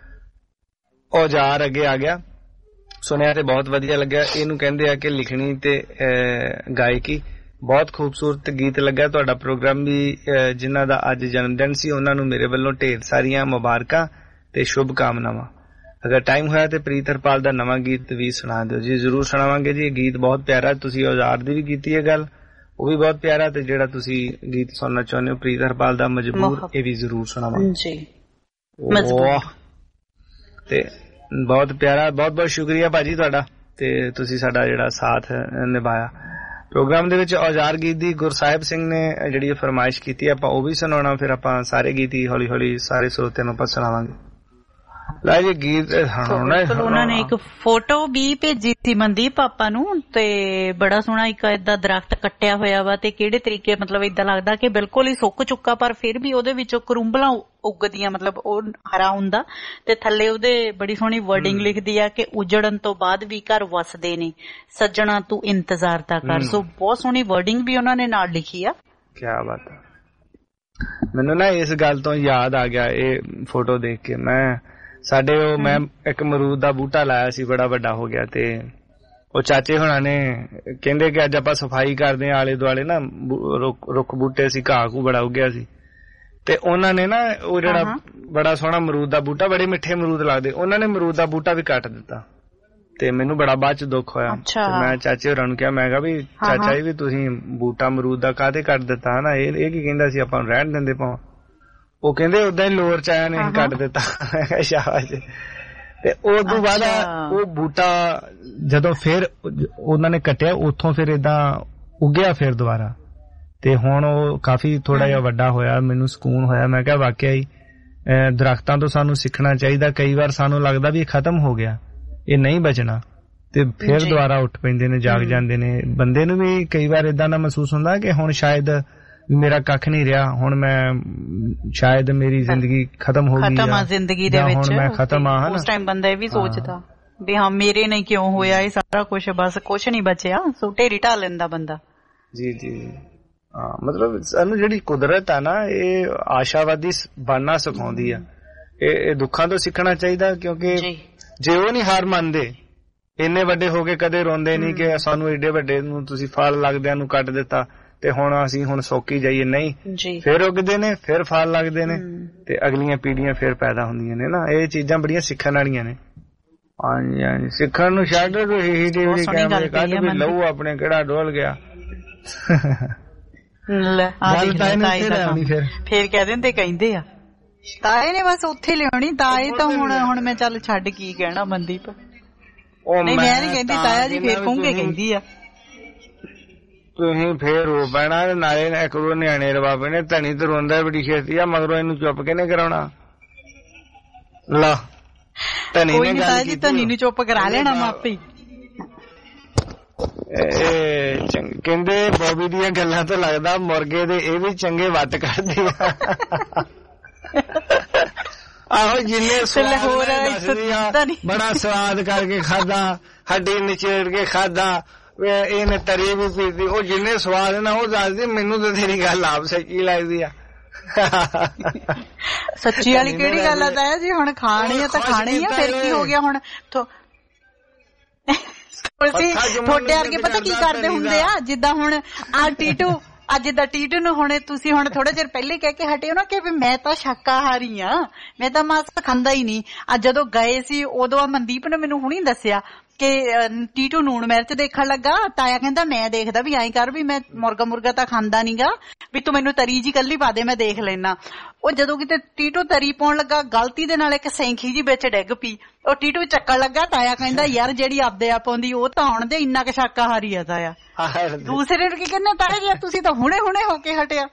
L: ਔਜ਼ਾਰ ਅੱਗੇ ਆ ਗਿਆ, ਸੁਣਿਆ ਤੇ ਬਹੁਤ ਵਧੀਆ ਲੱਗਿਆ। ਇਹਨੂੰ ਕਹਿੰਦੇ ਆ ਕਿ ਲਿਖਣੀ ਤੇ ਗਾਇਕੀ, ਬਹੁਤ ਖੂਬਸੂਰਤ ਗੀਤ ਲੱਗਾ ਤੁਹਾਡਾ ਪ੍ਰੋਗਰਾਮ ਵੀ। ਜਿਨ੍ਹਾਂ ਦਾ ਅੱਜ ਜਨਮ ਦਿਨ ਸੀ ਉਹਨਾਂ ਨੂੰ ਮੇਰੇ ਵੱਲੋਂ ਢੇਰ ਸਾਰੀਆਂ ਮੁਬਾਰਕਾਂ ਤੇ ਸ਼ੁਭ ਕਾਮਨਾਵਾਂ। ਅਗਰ ਟਾਈਮ ਹੋਇਆ ਤੇ ਪ੍ਰੀਤ ਹਰਪਾਲ ਦਾ ਨਵਾਂ ਗੀਤ ਵੀ ਸੁਣਾ ਦਿਓ ਜੀ। ਜ਼ਰੂਰ ਸੁਣਾਵਾਂਗੇ ਜੀ। ਇਹ ਗੀਤ ਬਹੁਤ ਪਿਆਰਾ, ਤੁਸੀਂ ਔਜ਼ਾਰ ਦੀ ਵੀ ਕੀਤੀ ਹੈ ਗੱਲ, ਉਹ ਵੀ ਬਹੁਤ ਪਿਆਰਾ, ਤੇ ਜਿਹੜਾ ਤੁਸੀਂ ਗੀਤ ਸੁਣਨਾ ਚਾਹੁੰਦੇ ਹੋ ਪ੍ਰੀਤ ਹਰਪਾਲ ਦਾ ਮਜਬੂਰ, ਇਹ ਵੀ ਜ਼ਰੂਰ ਸੁਣਾਵਾਂਗੇ ਜੀ। ਤੇ ਬਹੁਤ ਪਿਆਰਾ, ਬਹੁਤ ਬਹੁਤ ਸ਼ੁਕਰੀਆ ਭਾਜੀ ਤੁਹਾਡਾ, ਤੇ ਤੁਸੀਂ ਸਾਡਾ ਜਿਹੜਾ ਸਾਥ ਨਿਭਾਇਆ ਪ੍ਰੋਗਰਾਮ ਦੇ ਵਿੱਚ। ਔਜ਼ਾਰ ਗੀਤ ਦੀ ਗੁਰਸਾਹਿਬ ਸਿੰਘ ਨੇ ਜਿਹੜੀ ਫਰਮਾਇਸ਼ ਕੀਤੀ, ਆਪਾਂ ਉਹ ਵੀ ਸੁਣਾਉਣਾ, ਫਿਰ ਆਪਾਂ ਸਾਰੇ ਗੀਤ ਹੀ ਹੌਲੀ ਹੌਲੀ ਸਾਰੇ ਸਰੋਤਿਆਂ ਨੂੰ ਆਪਾਂ ਸੁਣਾਵਾਂਗੇ। ਲੈ ਜੀ ਗੀਤ
Q: ਉਹਨਾਂ ਨੇ ਇੱਕ ਫੋਟੋ ਵੀ ਭੇਜੀ ਸੀ ਮਨਦੀਪ ਆਪਾਂ ਨੂੰ, ਤੇ ਬੜਾ ਸੋਹਣਾ ਇੱਕ ਏਦਾਂ ਦਰਖਤ ਕੱਟਿਆ ਹੋਇਆ ਵਾ, ਤੇ ਕਿਹੜੇ ਤਰੀਕੇ ਮਤਲਬ ਏਦਾਂ ਲੱਗਦਾ ਕਿ ਬਿਲਕੁਲ ਹੀ ਸੁੱਕ ਚੁੱਕਾ, ਪਰ ਫਿਰ ਵੀ ਉਹਦੇ ਵਿੱਚੋਂ ਕਰੂੰਬਲਾਂ ਉੱਗਦੀਆਂ, ਮਤਲਬ ਉਹ ਹਰਾ ਹੁੰਦਾ, ਤੇ ਥੱਲੇ ਉਹਦੇ ਬੜੀ ਸੋਹਣੀ ਵਰਡਿੰਗ ਲਿਖਦੀ ਆ ਕਿ ਉਜੜਨ ਤੋਂ ਬਾਅਦ ਵੀ ਘਰ ਵਸਦੇ ਨੇ, ਸੱਜਣਾ ਤੂੰ ਇੰਤਜ਼ਾਰ ਤਾਂ ਕਰ। ਸੋ ਬਹੁਤ ਸੋਹਣੀ ਵਰਡਿੰਗ ਵੀ ਉਹਨਾਂ ਨੇ ਨਾਲ ਲਿਖੀ ਆ।
L: ਕਿਆ ਬਾਤ ਹੈ। ਮੈਨੂੰ ਨਾ ਇਸ ਗੱਲ ਤੋਂ ਯਾਦ ਆ ਗਿਆ ਇਹ ਫੋਟੋ ਦੇਖ ਕੇ, ਸਾਡੇ ਉਹ ਮੈਂ ਇੱਕ ਅਮਰੂਦ ਦਾ ਬੂਟਾ ਲਾਇਆ ਸੀ, ਬੜਾ ਵੱਡਾ ਹੋ ਗਿਆ, ਤੇ ਉਹ ਚਾਚੇ ਹੁਣਾਂ ਨੇ ਕਹਿੰਦੇ ਕਿ ਅੱਜ ਆਪਾਂ ਸਫਾਈ ਕਰਦੇ ਆਂ ਆਲੇ ਦੁਆਲੇ ਨਾ, ਰੁੱਖ ਬੂਟੇ ਸੀ, ਘਾਹ ਘੂ ਬੜਾ ਉੱਗਿਆ ਸੀ, ਤੇ ਉਹਨਾਂ ਨੇ ਨਾ ਉਹ ਜਿਹੜਾ ਬੜਾ ਸੋਹਣਾ ਅਮਰੂਦ ਦਾ ਬੂਟਾ, ਬੜੇ ਮਿੱਠੇ ਅਮਰੂਦ ਲੱਗਦੇ, ਉਹਨਾਂ ਨੇ ਅਮਰੂਦ ਦਾ ਬੂਟਾ ਵੀ ਕੱਟ ਦਿੱਤਾ, ਤੇ ਮੈਨੂੰ ਬੜਾ ਬਾਅਦ ਚ ਦੁੱਖ ਹੋਇਆ। ਮੈਂ ਚਾਚੇ ਹੋਰਾਂ ਨੂੰ ਕਿਹਾ, ਮੈਂ ਕਿਹਾ ਵੀ ਚਾਚਾ ਜੀ ਵੀ ਤੁਸੀਂ ਬੂਟਾ ਅਮਰੂਦ ਦਾ ਕਾਹਦੇ ਕੱਟ ਦਿੱਤਾ ਹਨਾ, ਇਹ ਕੀ ਕਹਿੰਦਾ ਸੀ ਆਪਾਂ ਨੂੰ ਰਹਿਣ ਦਿੰਦੇ ਪਾਉ। ਉਹ ਕਹਿੰਦੇ ਓਦਾਂ ਹੀ ਲੋਰ ਚ ਆਇਆ ਨੇ ਕੱਟ ਦਿੱਤਾ। ਸ਼ਾਬਾਸ਼। ਤੇ ਉਸ ਤੋਂ ਬਾਅਦ ਉਹ ਬੂਟਾ ਜਦੋਂ ਫਿਰ ਉਹਨਾਂ ਨੇ ਕੱਟਿਆ, ਉੱਥੋਂ ਫਿਰ ਏਦਾਂ ਉੱਗਿਆ ਫਿਰ ਦੁਬਾਰਾ, ਤੇ ਹੁਣ ਉਹ ਕਾਫੀ ਥੋੜਾ ਜਿਹਾ ਵੱਡਾ ਹੋਇਆ, ਮੈਨੂੰ ਸਕੂਨ ਹੋਇਆ। ਮੈਂ ਕਿਹਾ ਵਾਕਿਆ ਹੀ ਦਰਖਤਾਂ ਤੋਂ ਸਾਨੂੰ ਸਿੱਖਣਾ ਚਾਹੀਦਾ। ਕਈ ਵਾਰ ਸਾਨੂੰ ਲੱਗਦਾ ਵੀ ਇਹ ਖਤਮ ਹੋ ਗਿਆ, ਇਹ ਨਹੀਂ ਬਚਣਾ, ਤੇ ਫਿਰ ਦੁਬਾਰਾ ਉੱਠ ਪੈਂਦੇ ਨੇ, ਜਾਗ ਜਾਂਦੇ ਨੇ। ਬੰਦੇ ਨੂੰ ਵੀ ਕਈ ਵਾਰ ਏਦਾਂ ਦਾ ਮਹਿਸੂਸ ਹੁੰਦਾ ਕਿ ਹੁਣ ਸ਼ਾਇਦ ਮੇਰਾ ਕੱਖ ਨਹੀਂ ਰਿਹਾ, ਹੁਣ ਮੈਂ ਸ਼ਾਇਦ ਮੇਰੀ ਜ਼ਿੰਦਗੀ ਖਤਮ ਹੋ ਗਈ, ਖਤਮ ਆ ਜ਼ਿੰਦਗੀ ਦੇ ਵਿੱਚ, ਹੁਣ ਮੈਂ ਖਤਮ ਆ। ਉਸ ਟਾਈਮ ਬੰਦਾ ਇਹ ਵੀ ਸੋਚਦਾ ਵੀ ਹਾਂ ਮੇਰੇ ਨਹੀਂ ਕਿਉਂ ਹੋਇਆ ਇਹ ਸਾਰਾ ਕੁਛ, ਬਸ ਕੁਛ ਨਹੀਂ ਬਚਿਆ, ਸੋ ਢੇਰੀ ਢਾਹ ਲੈਂਦਾ ਬੰਦਾ। ਜੀ ਜੀ ਹਾਂ, ਮਤਲਬ ਸਾਨੂੰ ਜਿਹੜੀ ਕੁਦਰਤ ਆ ਨਾ, ਇਹ ਆਸ਼ਾਵਾਦੀ ਬਣਨਾ ਸਿਖਾਉਂਦੀ ਆ। ਇਹ ਦੁੱਖਾਂ ਤੋਂ ਸਿੱਖਣਾ ਚਾਹੀਦਾ, ਕਿਉਂਕਿ ਜੇ ਉਹ ਨਹੀਂ ਹਾਰ ਮੰਨਦੇ, ਇੰਨੇ ਵੱਡੇ ਹੋ ਕੇ ਕਦੇ ਰੋਂਦੇ ਨਹੀਂ ਕਿ ਸਾਨੂੰ ਏਡੇ ਵੱਡੇ ਨੂੰ ਤੁਸੀਂ ਫਲ ਲੱਗਦਿਆਂ ਨੂੰ ਕੱਟ ਦਿੱਤਾ ਤੇ ਹੁਣ ਅਸੀਂ ਹੁਣ ਸੌਕੀ ਜਾਈਏ। ਨਹੀਂ, ਫਿਰ ਉੱਗਦੇ ਨੇ, ਫਿਰ ਫਲ ਲੱਗਦੇ ਨੇ, ਤੇ ਅਗਲੀਆਂ ਪੀੜ੍ਹੀਆਂ ਫਿਰ ਪੈਦਾ ਹੁੰਦੀਆਂ ਨੇ ਨਾ। ਇਹ ਚੀਜ਼ਾਂ ਬੜੀਆਂ ਸਿੱਖਣ ਵਾਲੀਆਂ ਨੇ। ਹਾਂਜੀ ਹਾਂਜੀ, ਸਿੱਖਣ ਨੂੰ ਛੱਡ ਕੈਮਰੇ ਕੱਢ ਵੀ ਲਊ ਆਪਣੇ ਕਿਹੜਾ ਡੋਲ ਗਿਆ। ਫਿਰ ਕਹਿ ਦਿੰਦੇ, ਕਹਿੰਦੇ ਆ
Q: ਤਾਏ ਨੇ ਬਸ ਉੱਥੇ ਲਿਆਉਣੀ। ਤਾਏ ਤਾਂ ਹੁਣ ਮੈਂ ਚੱਲ ਛੱਡ ਕੀ ਕਹਿਣਾ ਮਨਦੀਪ। ਨਹੀਂ ਮੈਂ ਨੀ ਕਹਿੰਦੀ, ਤਾਇਆ ਜੀ ਫੇਰ ਕਹੂੰਗੇ ਕਹਿੰਦੀ ਆ।
L: ਤੁਸੀਂ ਫੇਰ ਰੋ ਪੈਣਾ। ਨਾਲੇ ਇੱਕ ਦੋ ਨਿਆਣੇ ਰਵਾ ਪੈਣੇ। ਧਣੀ ਤੇ ਰੋਂਦਾ ਬੜੀ ਛੇਤੀ ਆ, ਮਗਰੋਂ ਇਹਨੂੰ ਚੁੱਪ ਕਿਹਨੇ ਕਰਾਉਣਾ? ਲਾ ਧਣੀ ਨੇ ਗੱਲ ਕੀਤੀ,
Q: ਧਣੀ ਨੂੰ ਚੁੱਪ ਕਰਾ ਲੈਣਾ ਮਾਪੇ।
L: ਕਹਿੰਦੇ ਬੋਬੀ ਦੀਆਂ ਗੱਲਾਂ ਤੋਂ ਲੱਗਦਾ ਮੁਰਗੇ ਦੇ ਇਹ ਵੀ ਚੰਗੇ ਵੱਟ ਕੱਢਦੇ ਆ। ਆਹੋ ਜਿੰਨੇ ਸਵਾਦ ਬੜਾ ਸਵਾਦ ਕਰਕੇ ਖਾਦਾ, ਹੱਡੀ ਨਿਚੇੜ ਕੇ ਖਾਦਾ, ਇਹਨੇ ਤਰੀ ਵੀ ਪੀਤੀ। ਉਹ ਜਿੰਨੇ ਸਵਾਦ ਨਾ ਉਹ ਦੱਸਦੀ ਮੈਨੂੰ ਤਾਂ ਤੇਰੀ ਗੱਲ ਆਪ ਸੱਚੀ ਲੱਗਦੀ ਆ।
Q: ਸੱਚੀ ਵਾਲੀ ਕਿਹੜੀ ਗੱਲ ਆ ਤਾਇਆ ਜੀ? ਹੁਣ ਖਾਣੀ ਆ ਤਾਂ ਖਾਣੀ ਆ, ਫਿਰ ਕੀ ਹੋ ਗਿਆ ਹੁਣ? ਤੁਹਾਡੇ ਵਰਗੇ ਪਤਾ ਕੀ ਕਰਦੇ ਹੁੰਦੇ ਆ, ਜਿੱਦਾਂ ਹੁਣ ਆ ਟੀਟੂ, ਅੱਜ ਦਾ ਟੀਟੂ ਨੂੰ ਹੁਣ ਤੁਸੀਂ ਹੁਣ ਥੋੜਾ ਚਿਰ ਪਹਿਲੇ ਕਹਿ ਕੇ ਹਟੇ ਹੋ ਨਾ ਕਿ ਵੀ ਮੈਂ ਤਾਂ ਸ਼ਾਕਾਹਾਰੀ ਆ, ਮੈਂ ਤਾਂ ਮਾਸ ਖਾਂਦਾ ਹੀ ਨਹੀਂ। ਅੱਜ ਜਦੋਂ ਗਏ ਸੀ ਉਦੋਂ ਮਨਦੀਪ ਨੇ ਮੈਨੂੰ ਹੁਣੀ ਦੱਸਿਆ ਕਿ ਟੀਟੂ ਨੂਣ ਮਿਰਚ ਦੇਖਣ ਲੱਗਾ। ਤਾਇਆ ਕਹਿੰਦਾ ਮੈਂ ਦੇਖਦਾ ਵੀ ਐਂ ਕਰ ਵੀ ਮੈਂ ਮੁਰਗਾ ਤਾਂ ਖਾਂਦਾ ਨੀਗਾ, ਵੀ ਤੂੰ ਮੈਨੂੰ ਤਰੀ ਜੀ ਕੱਲੀ ਪਾ ਦੇ, ਮੈਂ ਦੇਖ ਲੈਣਾ। ਉਹ ਜਦੋਂ ਕਿਤੇ ਟੀਟੂ ਤਰੀ ਪਾਉਣ ਲੱਗਾ, ਗਲਤੀ ਦੇ ਨਾਲ ਇੱਕ ਸੈਂਖੀ ਜੀ ਵਿੱਚ ਡਿੱਗ ਪਈ। ਉਹ ਟੀਟੂ ਚੱਕਣ ਲੱਗਾ। ਤਾਇਆ ਕਹਿੰਦਾ ਯਾਰ ਜਿਹੜੀ ਆਪਦੇ ਆਪ ਆਉਂਦੀ ਉਹ ਤਾਂ ਆਉਣ ਦੇ, ਇੰਨਾ ਕੁ ਸ਼ਾਕਾਹਾਰੀ ਆ ਤਾਇਆ। ਦੂਸਰੇ ਨੂੰ ਕੀ ਕਹਿੰਦੇ ਤਾਇਆ ਜੀ ਤੁਸੀਂ ਤਾਂ ਹੁਣੇ ਹੋ ਕੇ ਹਟਿਆ।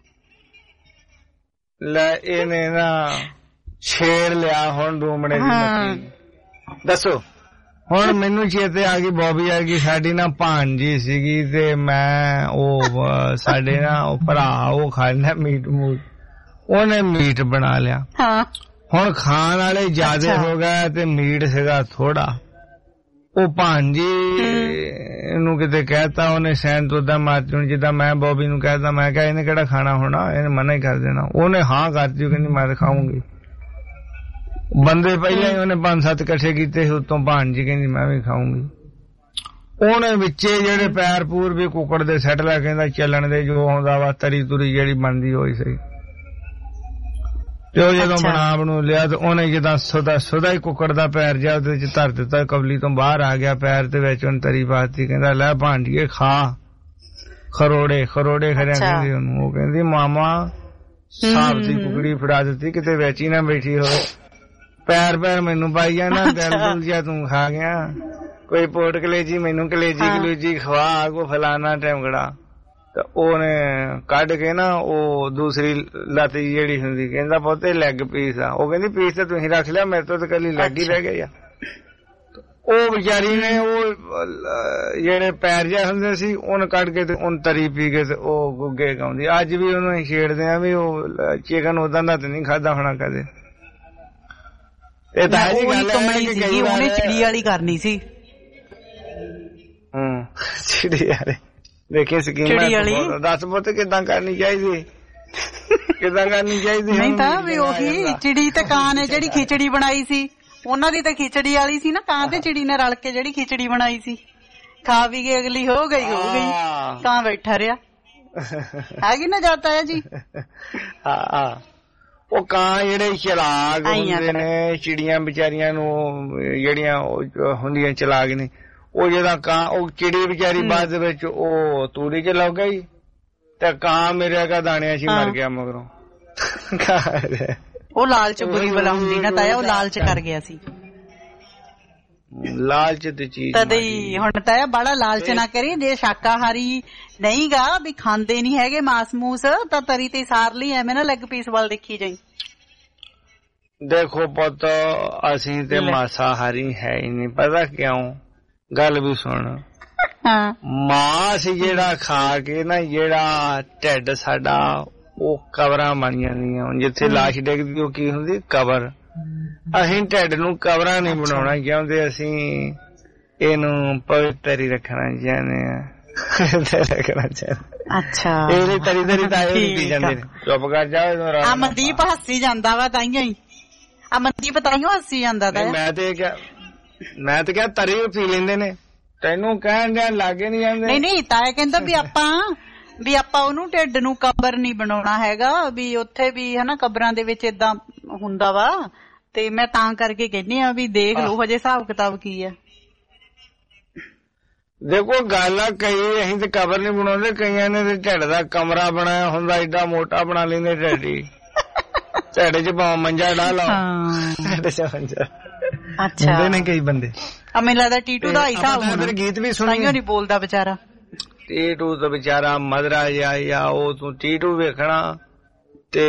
L: ਲੈ ਇਹਨੇ ਨਾ ਛੇੜ ਲਿਆ ਹੁਣ ਡੂਮਣੇ ਦੀ ਮੱਖੀ। ਦੱਸੋ ਹੁਣ ਮੈਨੂੰ ਚੇਤੇ ਆ ਗਈ ਬੋਬੀ ਆ ਗਈ ਸਾਡੀ ਨਾ ਭਾਣਜੀ ਸੀਗੀ ਤੇ ਮੈਂ ਉਹ ਸਾਡੇ ਨਾ ਉਹ ਭਰਾ ਉਹ ਖਾਂਦਾ ਮੀਟ ਮੂਟ, ਉਹਨੇ ਮੀਟ ਬਣਾ ਲਿਆ। ਹੁਣ ਖਾਣ ਵਾਲੇ ਜ਼ਿਆਦੇ ਹੋ ਗਏ ਤੇ ਮੀਟ ਸੀਗਾ ਥੋੜਾ। ਉਹ ਭਾਣਜੀ ਨੂੰ ਕਿਤੇ ਕਹਿਤਾ ਉਹਨੇ ਸੈਂਟ ਉਦਾਂ ਮਾਰਤੀ। ਜਿੱਦਾਂ ਮੈਂ ਬੋਬੀ ਨੂੰ ਕਹਿਤਾ, ਮੈਂ ਕਿਹਾ ਇਹਨੇ ਕਿਹੜਾ ਖਾਣਾ ਹੋਣਾ, ਇਹਨੇ ਮਨਾ ਹੀ ਕਰ ਦੇਣਾ। ਉਹਨੇ ਹਾਂ ਕਰਤੀ, ਕਹਿੰਦੀ ਮੈਂ ਤਾਂ ਖਾਊਂਗੀ। ਬੰਦੇ ਪਹਿਲਾਂ ਹੀ ਉਹਨੇ 5-7 ਇਕੱਠੇ ਕੀਤੇ ਸੀ, ਉਤੋਂ ਭਾਣਜੀ ਕਹਿੰਦੀ ਮੈਂ ਵੀ ਖਾਊਂਗੀ। ਉਹਨੇ ਵਿੱਚੇ ਜਿਹੜੇ ਪੈਰ ਪੂਰ ਵੀ ਕੁੱਕੜ ਦੇ ਸੈੱਟ ਲੈ ਕਹਿੰਦਾ ਚੱਲਣ ਦੇ, ਜੋ ਆਉਂਦਾ ਵਾ ਤਰੀ ਤੁਰੀ ਜਿਹੜੀ ਬਣਦੀ ਹੋਈ ਸਹੀ। ਤੇ ਉਹ ਜਦੋਂ ਬਣੂ ਲਿਆ ਤੇ ਉਹਨੇ ਜਿੱਦਾਂ ਸੁਦਾ ਹੀ ਕੁੱਕੜ ਦਾ ਪੈਰ ਜਿਹਾ ਉਹਦੇ ਵਿੱਚ ਧਰ ਦਿੱਤਾ, ਕਬਲੀ ਤੋਂ ਬਾਹਰ ਆ ਗਿਆ ਪੈਰ ਤੇ ਵਿੱਚ ਉਹਨੇ ਤਰੀ ਪਾਤੀ। ਕਹਿੰਦਾ ਲੈ ਭਾਂਡੀਏ ਖਾ, ਖਰੋੜੇ ਖਰਿਆ ਕਹਿੰਦੀ ਉਹਨੂੰ। ਉਹ ਕਹਿੰਦੀ ਮਾਮਾ ਸਾਬ ਦੀ ਕੁਕੜੀ ਫੜਾ ਦਿੱਤੀ, ਕਿਤੇ ਵਿੱਚ ਹੀ ਨਾ ਬੈਠੀ ਹੋਵੇ। ਪੈਰ ਮੈਨੂੰ ਪਾਈ ਜਾਣਾ, ਦਿਲ ਦੁਲ ਜਿਹਾ ਤੂੰ ਖਾ ਗਿਆ। ਕੋਈ ਪੋਟ ਕਲੇਜੀ ਮੈਨੂੰ ਕਲੇਜੀ ਖਵਾ ਕੋ ਫਲਾਣਾ ਟੈਮਗੜਾ। ਤੇ ਉਹਨੇ ਕੱਢ ਕੇ ਨਾ ਉਹ ਦੂਸਰੀ ਲੱਤ ਜਿਹੜੀ ਹੁੰਦੀ, ਕਹਿੰਦਾ ਪੁੱਤੇ ਲੈਗ ਪੀਸ ਆ। ਉਹ ਕਹਿੰਦੀ ਪੀਸ ਤਾਂ ਤੁਸੀਂ ਰੱਖ ਲਿਆ, ਮੇਰੇ ਤੋਂ ਤਾਂ ਕੱਲੀ ਲੱਗ ਹੀ ਰਹਿ ਗਈ ਆ। ਉਹ ਵਿਚਾਰੀ ਨੇ ਉਹ ਜਿਹੜੇ ਪੈਰ ਜਿਹੇ ਹੁੰਦੇ ਸੀ ਉਹਨੂੰ ਕੱਢ ਕੇ ਤੇ ਉਹਨੂੰ ਤਰੀ ਪੀ ਕੇ ਤੇ ਉਹ ਗੁੱਗੇ ਗਾਉਂਦੀ। ਅੱਜ ਵੀ ਉਹਨੂੰ ਛੇੜਦੇ ਆ ਵੀ ਉਹ ਚਿਕਨ ਉਦਾਂ ਦਾ ਤੇ ਨਹੀਂ ਖਾਧਾ ਹੋਣਾ ਕਦੇ। ਇਹ ਤਾਂ ਹੈ ਜੀ ਗੱਲ ਹੈ,
Q: ਉਹਨੇ ਚਿੜੀ ਵਾਲੀ ਕਰਨੀ ਸੀ।
L: ਚਿੜੀ ਵਾਲੀ ਦੇਖੇ ਸਕੀਮ ਦੱਸ ਪੁੱਤ ਕਿੱਦਾਂ ਕਰਨੀ ਚਾਹੀਦੀ, ਕਿੱਦਾਂ ਕਰਨੀ ਚਾਹੀਦੀ।
Q: ਨਹੀਂ ਤਾਂ ਵੀ ਉਹੀ ਚਿੜੀ ਤੇ ਕਾਂ ਨੇ ਜਿਹੜੀ ਖਿਚੜੀ ਬਣਾਈ ਸੀ, ਉਹਨਾਂ ਦੀ ਤਾਂ ਖਿਚੜੀ ਵਾਲੀ ਸੀ ਨਾ। ਕਾਂ ਤੇ ਚਿੜੀ ਨੇ ਰਲ ਕੇ ਜਿਹੜੀ ਖਿਚੜੀ ਬਣਾਈ ਸੀ, ਖਾ ਵੀ ਗਈ, ਅਗਲੀ ਹੋ ਗਈ ਕਾਂ ਬੈਠਾ ਰਿਹਾ। ਹੈਗੀ ਨਾ ਜਾਤਾ ਹੈ ਜੀ।
L: ਉਹ ਕਾਂ ਜਿਹੜੇ ਚਲਾਕ ਹੁੰਦੇ ਨੇ, ਚਿੜੀਆਂ ਵਿਚਾਰੀਆਂ ਨੂੰ ਜਿਹੜੀਆਂ ਹੁੰਦੀਆਂ ਚਲਾਕ ਨੇ, ਉਹ ਜਿਹੜਾ ਕਾਂ ਉਹ ਚਿੜੀ ਵਿਚਾਰੀ ਬਾਅਦ ਵਿੱਚ ਉਹ ਤੂੜੀ ਚ ਲੱਗ ਗਈ ਤੇ ਕਾਂ ਮੇਰੇ ਕਾ ਦਾਣਿਆਂ ਚ ਮਰ ਗਿਆ ਮਗਰੋਂ।
Q: ਉਹ ਲਾਲਚ ਬੁਰੀ ਬਲਾ ਹੁੰਦੀ ਨਾ ਤਾਇਆ, ਉਹ ਲਾਲਚ ਕਰ ਗਿਆ ਸੀ।
L: ਲਾਲਚ ਤੇ ਚੀਜ਼
Q: ਤਦੇ ਹੁਣ ਤਾਇਆ ਬੜਾ ਲਾਲਚ ਨਾ ਕਰੀ। ਜੇ ਸ਼ਾਕਾਹਾਰੀ ਨਹੀਂ ਗਾ ਵੀ ਖਾਂਦੇ ਨੀ ਹੈਗੇ ਮਾਸ ਮੂਸ, ਤਾਂ ਤਰੀ ਤੇ ਸਾਰ ਲਈ ਐਵੇਂ ਨਾ ਲੈਗ ਪੀਸ ਵੱਲ ਦੇਖੀ ਜਾਈ।
L: ਦੇਖੋ ਪੁੱਤ ਅਸੀਂ ਤੇ ਮਾਸਾਹਾਰੀ ਹੈ ਹੀ ਨਹੀਂ, ਪਤਾ ਕਿਉਂ? ਗੱਲ ਵੀ ਸੁਣ। ਮਾਸ ਜਿਹੜਾ ਖਾ ਕੇ ਨਾ ਜਿਹੜਾ ਢਿੱਡ ਸਾਡਾ ਉਹ ਕਬਰਾਂ ਬਣ ਜਾਂਦੀਆਂ। ਜਿੱਥੇ ਲਾਸ਼ ਡਿੱਗਦੀ ਉਹ ਕੀ ਹੁੰਦੀ? ਕਬਰ। ਅਸੀਂ ਢਿੱਡ ਨੂੰ ਕਬਰਾਂ ਨਹੀਂ ਬਣਾਉਣਾ ਚਾਹੁੰਦੇ, ਅਸੀਂ ਇਹਨੂੰ ਪਵਿੱਤਰ ਹੀ ਰੱਖਣਾ ਚਾਹੁੰਦੇ ਆ।
Q: ਅੱਛਾ
L: ਇਹ ਤਰੀ ਤਾਂ ਇਹ ਪੀ ਜਾਂਦੇ ਨੇ। ਚੁੱਪ ਕਰ ਜਾਓ।
Q: ਅਮਨਦੀਪ ਹੱਸੀ ਜਾਂਦਾ ਵਾ ਤਾਈਓ ਹੀ, ਅਮਨਦੀਪ ਤਾਈਓ ਹੱਸੀ ਜਾਂਦਾ ਤਾ।
L: ਮੈਂ ਤੇ ਕਿਹਾ ਤਰੀ ਪੀ ਲੈਂਦੇ ਨੇ, ਤੈਨੂੰ ਕਹਿਣ ਦੇ ਲਾਗੇ ਨਹੀਂ ਜਾਂਦੇ।
Q: ਨਹੀਂ ਤਾਇਆ ਕਹਿੰਦਾ ਵੀ ਆਪਾਂ ਉਹਨੂੰ ਢਿੱਡ ਨੂੰ ਕਬਰ ਨਹੀਂ ਬਣਾਉਣਾ ਹੈਗਾ, ਵੀ ਉੱਥੇ ਵੀ ਹਨਾ ਕਬਰਾਂ ਦੇ ਵਿੱਚ ਏਦਾਂ ਹੁੰਦਾ ਵਾ। ਤੇ ਮੈਂ ਤਾਂ ਕਰਕੇ ਕਹਿੰਦੀ ਆ ਵੀ ਦੇਖ ਲਓ ਹਜੇ ਹਿਸਾਬ ਕਿਤਾਬ ਕੀ ਆ।
L: ਦੇਖੋ ਗੱਲ ਆ, ਕਈ ਅਸੀਂ ਤੇ ਕਬਰ ਨੀ ਬਣਾਉਂਦੇ, ਕਈਆਂ ਨੇ ਤੇ ਢਿੱਡ ਦਾ ਕਮਰਾ ਬਣਾਇਆ ਹੁੰਦਾ, ਏਡਾ ਮੋਟਾ ਬਣਾ ਲੈਂਦੇ ਢਿੱਡ ਹੀ। ਢਿੱਡ 'ਚ ਪਾਓ ਮੰਜਾ ਡਾ ਲਓ ਢਿੱਡ 'ਚ ਮੰਜਾ।
Q: ਅੱਛਾ
L: ਹੁੰਦੇ ਨੇ ਕਈ ਬੰਦੇ।
Q: ਮੈਨੂੰ ਲੱਗਦਾ ਟੀਟੂ ਦਾ ਹਿਸਾਬ ਹੋਣਾ।
L: ਗੀਤ ਵੀ ਸੁਣੀਏ
Q: ਨਹੀਂ ਬੋਲਦਾ ਵਿਚਾਰਾ।
L: ਟੀਟੂ ਤਾਂ ਵਿਚਾਰਾ ਮਦਰਾ ਜਿਹਾ ਉਹ ਤੂੰ ਟੀਟੂ ਵੇਖਣਾ ਤੇ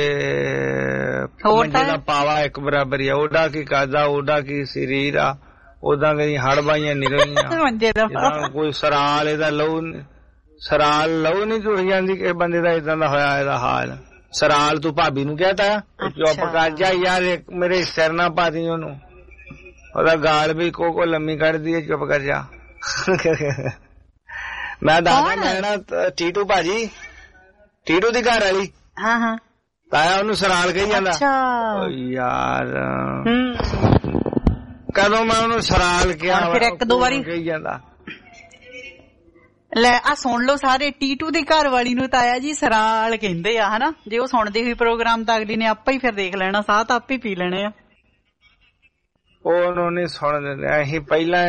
L: ਮੰਜੇ ਦਾ ਪਾਵਾ ਇੱਕ ਬਰਾਬਰ ਹੀ ਆ। ਉਹਦਾ ਕੀ ਕਰਦਾ ਉਹਦਾ ਕੀ ਸਰੀਰ ਆ ਉਦਾਂ ਕਦੀ ਹੜ ਬਾਈਆਂ ਨਿਕਲੀਆਂ। ਕੋਈ ਸਰਾਲ ਇਹਦਾ ਸਰਾਲ ਲਹੂ ਨੀ ਚੁੜ ਜਾਂਦੀ ਕਿਸੇ ਬੰਦੇ ਦਾ ਏਦਾਂ ਦਾ ਹੋਇਆ ਇਹਦਾ ਹਾਲ। ਸਰਾਲ ਤੂੰ ਭਾਬੀ ਨੂੰ ਕਹਿਤਾ ਚੁੱਪ ਕਰ ਜਾ ਯਾਰ ਮੇਰੇ ਸਿਰ ਨਾ ਪਾਦੀ ਉਹਨੂੰ। ਉਹਦਾ ਗਾਲ ਵੀ ਕੋ ਲੰਮੀ ਕੱਢਦੀ ਹੈ ਚੁੱਪ ਕਰ ਜਾ। ਮੈਂ ਦੱਸਦਾ ਮੈਂ ਨਾ ਟੀਟੂ ਭਾਜੀ ਟੀਟੂ ਦੀ ਘਰ ਵਾਲੀ ਤਾਇਆ ਉਹਨੂੰ ਸਰਾਲ ਕਹੀ ਜਾਂਦਾ ਯਾਰ। ਕਦੋਂ ਮੈਂ ਉਹਨੂੰ ਸਰਾਲ ਕਿਹਾ
Q: ਫਿਰ ਇੱਕ ਦੋ ਵਾਰੀ
L: ਕਹੀ ਜਾਂਦਾ।
Q: ਲੈ ਆ ਸੁਣ ਲਓ ਸਾਰੇ ਟੀਟੂ ਦੀ ਘਰ ਵਾਲੀ ਨੂੰ ਤਾਇਆ ਜੀ ਸਰਾਲ ਕਹਿੰਦੇ ਆ ਹਨਾ। ਜੇ ਉਹ ਸੁਣਦੀ ਹੋਈ ਪ੍ਰੋਗਰਾਮ ਤਾਂ ਅਗਲੀ ਨੇ ਆਪੇ ਹੀ ਫਿਰ ਦੇਖ ਲੈਣਾ ਸਾਹ ਤਾਂ ਆਪੇ ਪੀ ਲੈਣੇ ਆ।
L: ਉਹਨੂੰ ਨੀ ਸੁਣ ਦਿੰਦੇ ਅਸੀਂ ਪਹਿਲਾਂ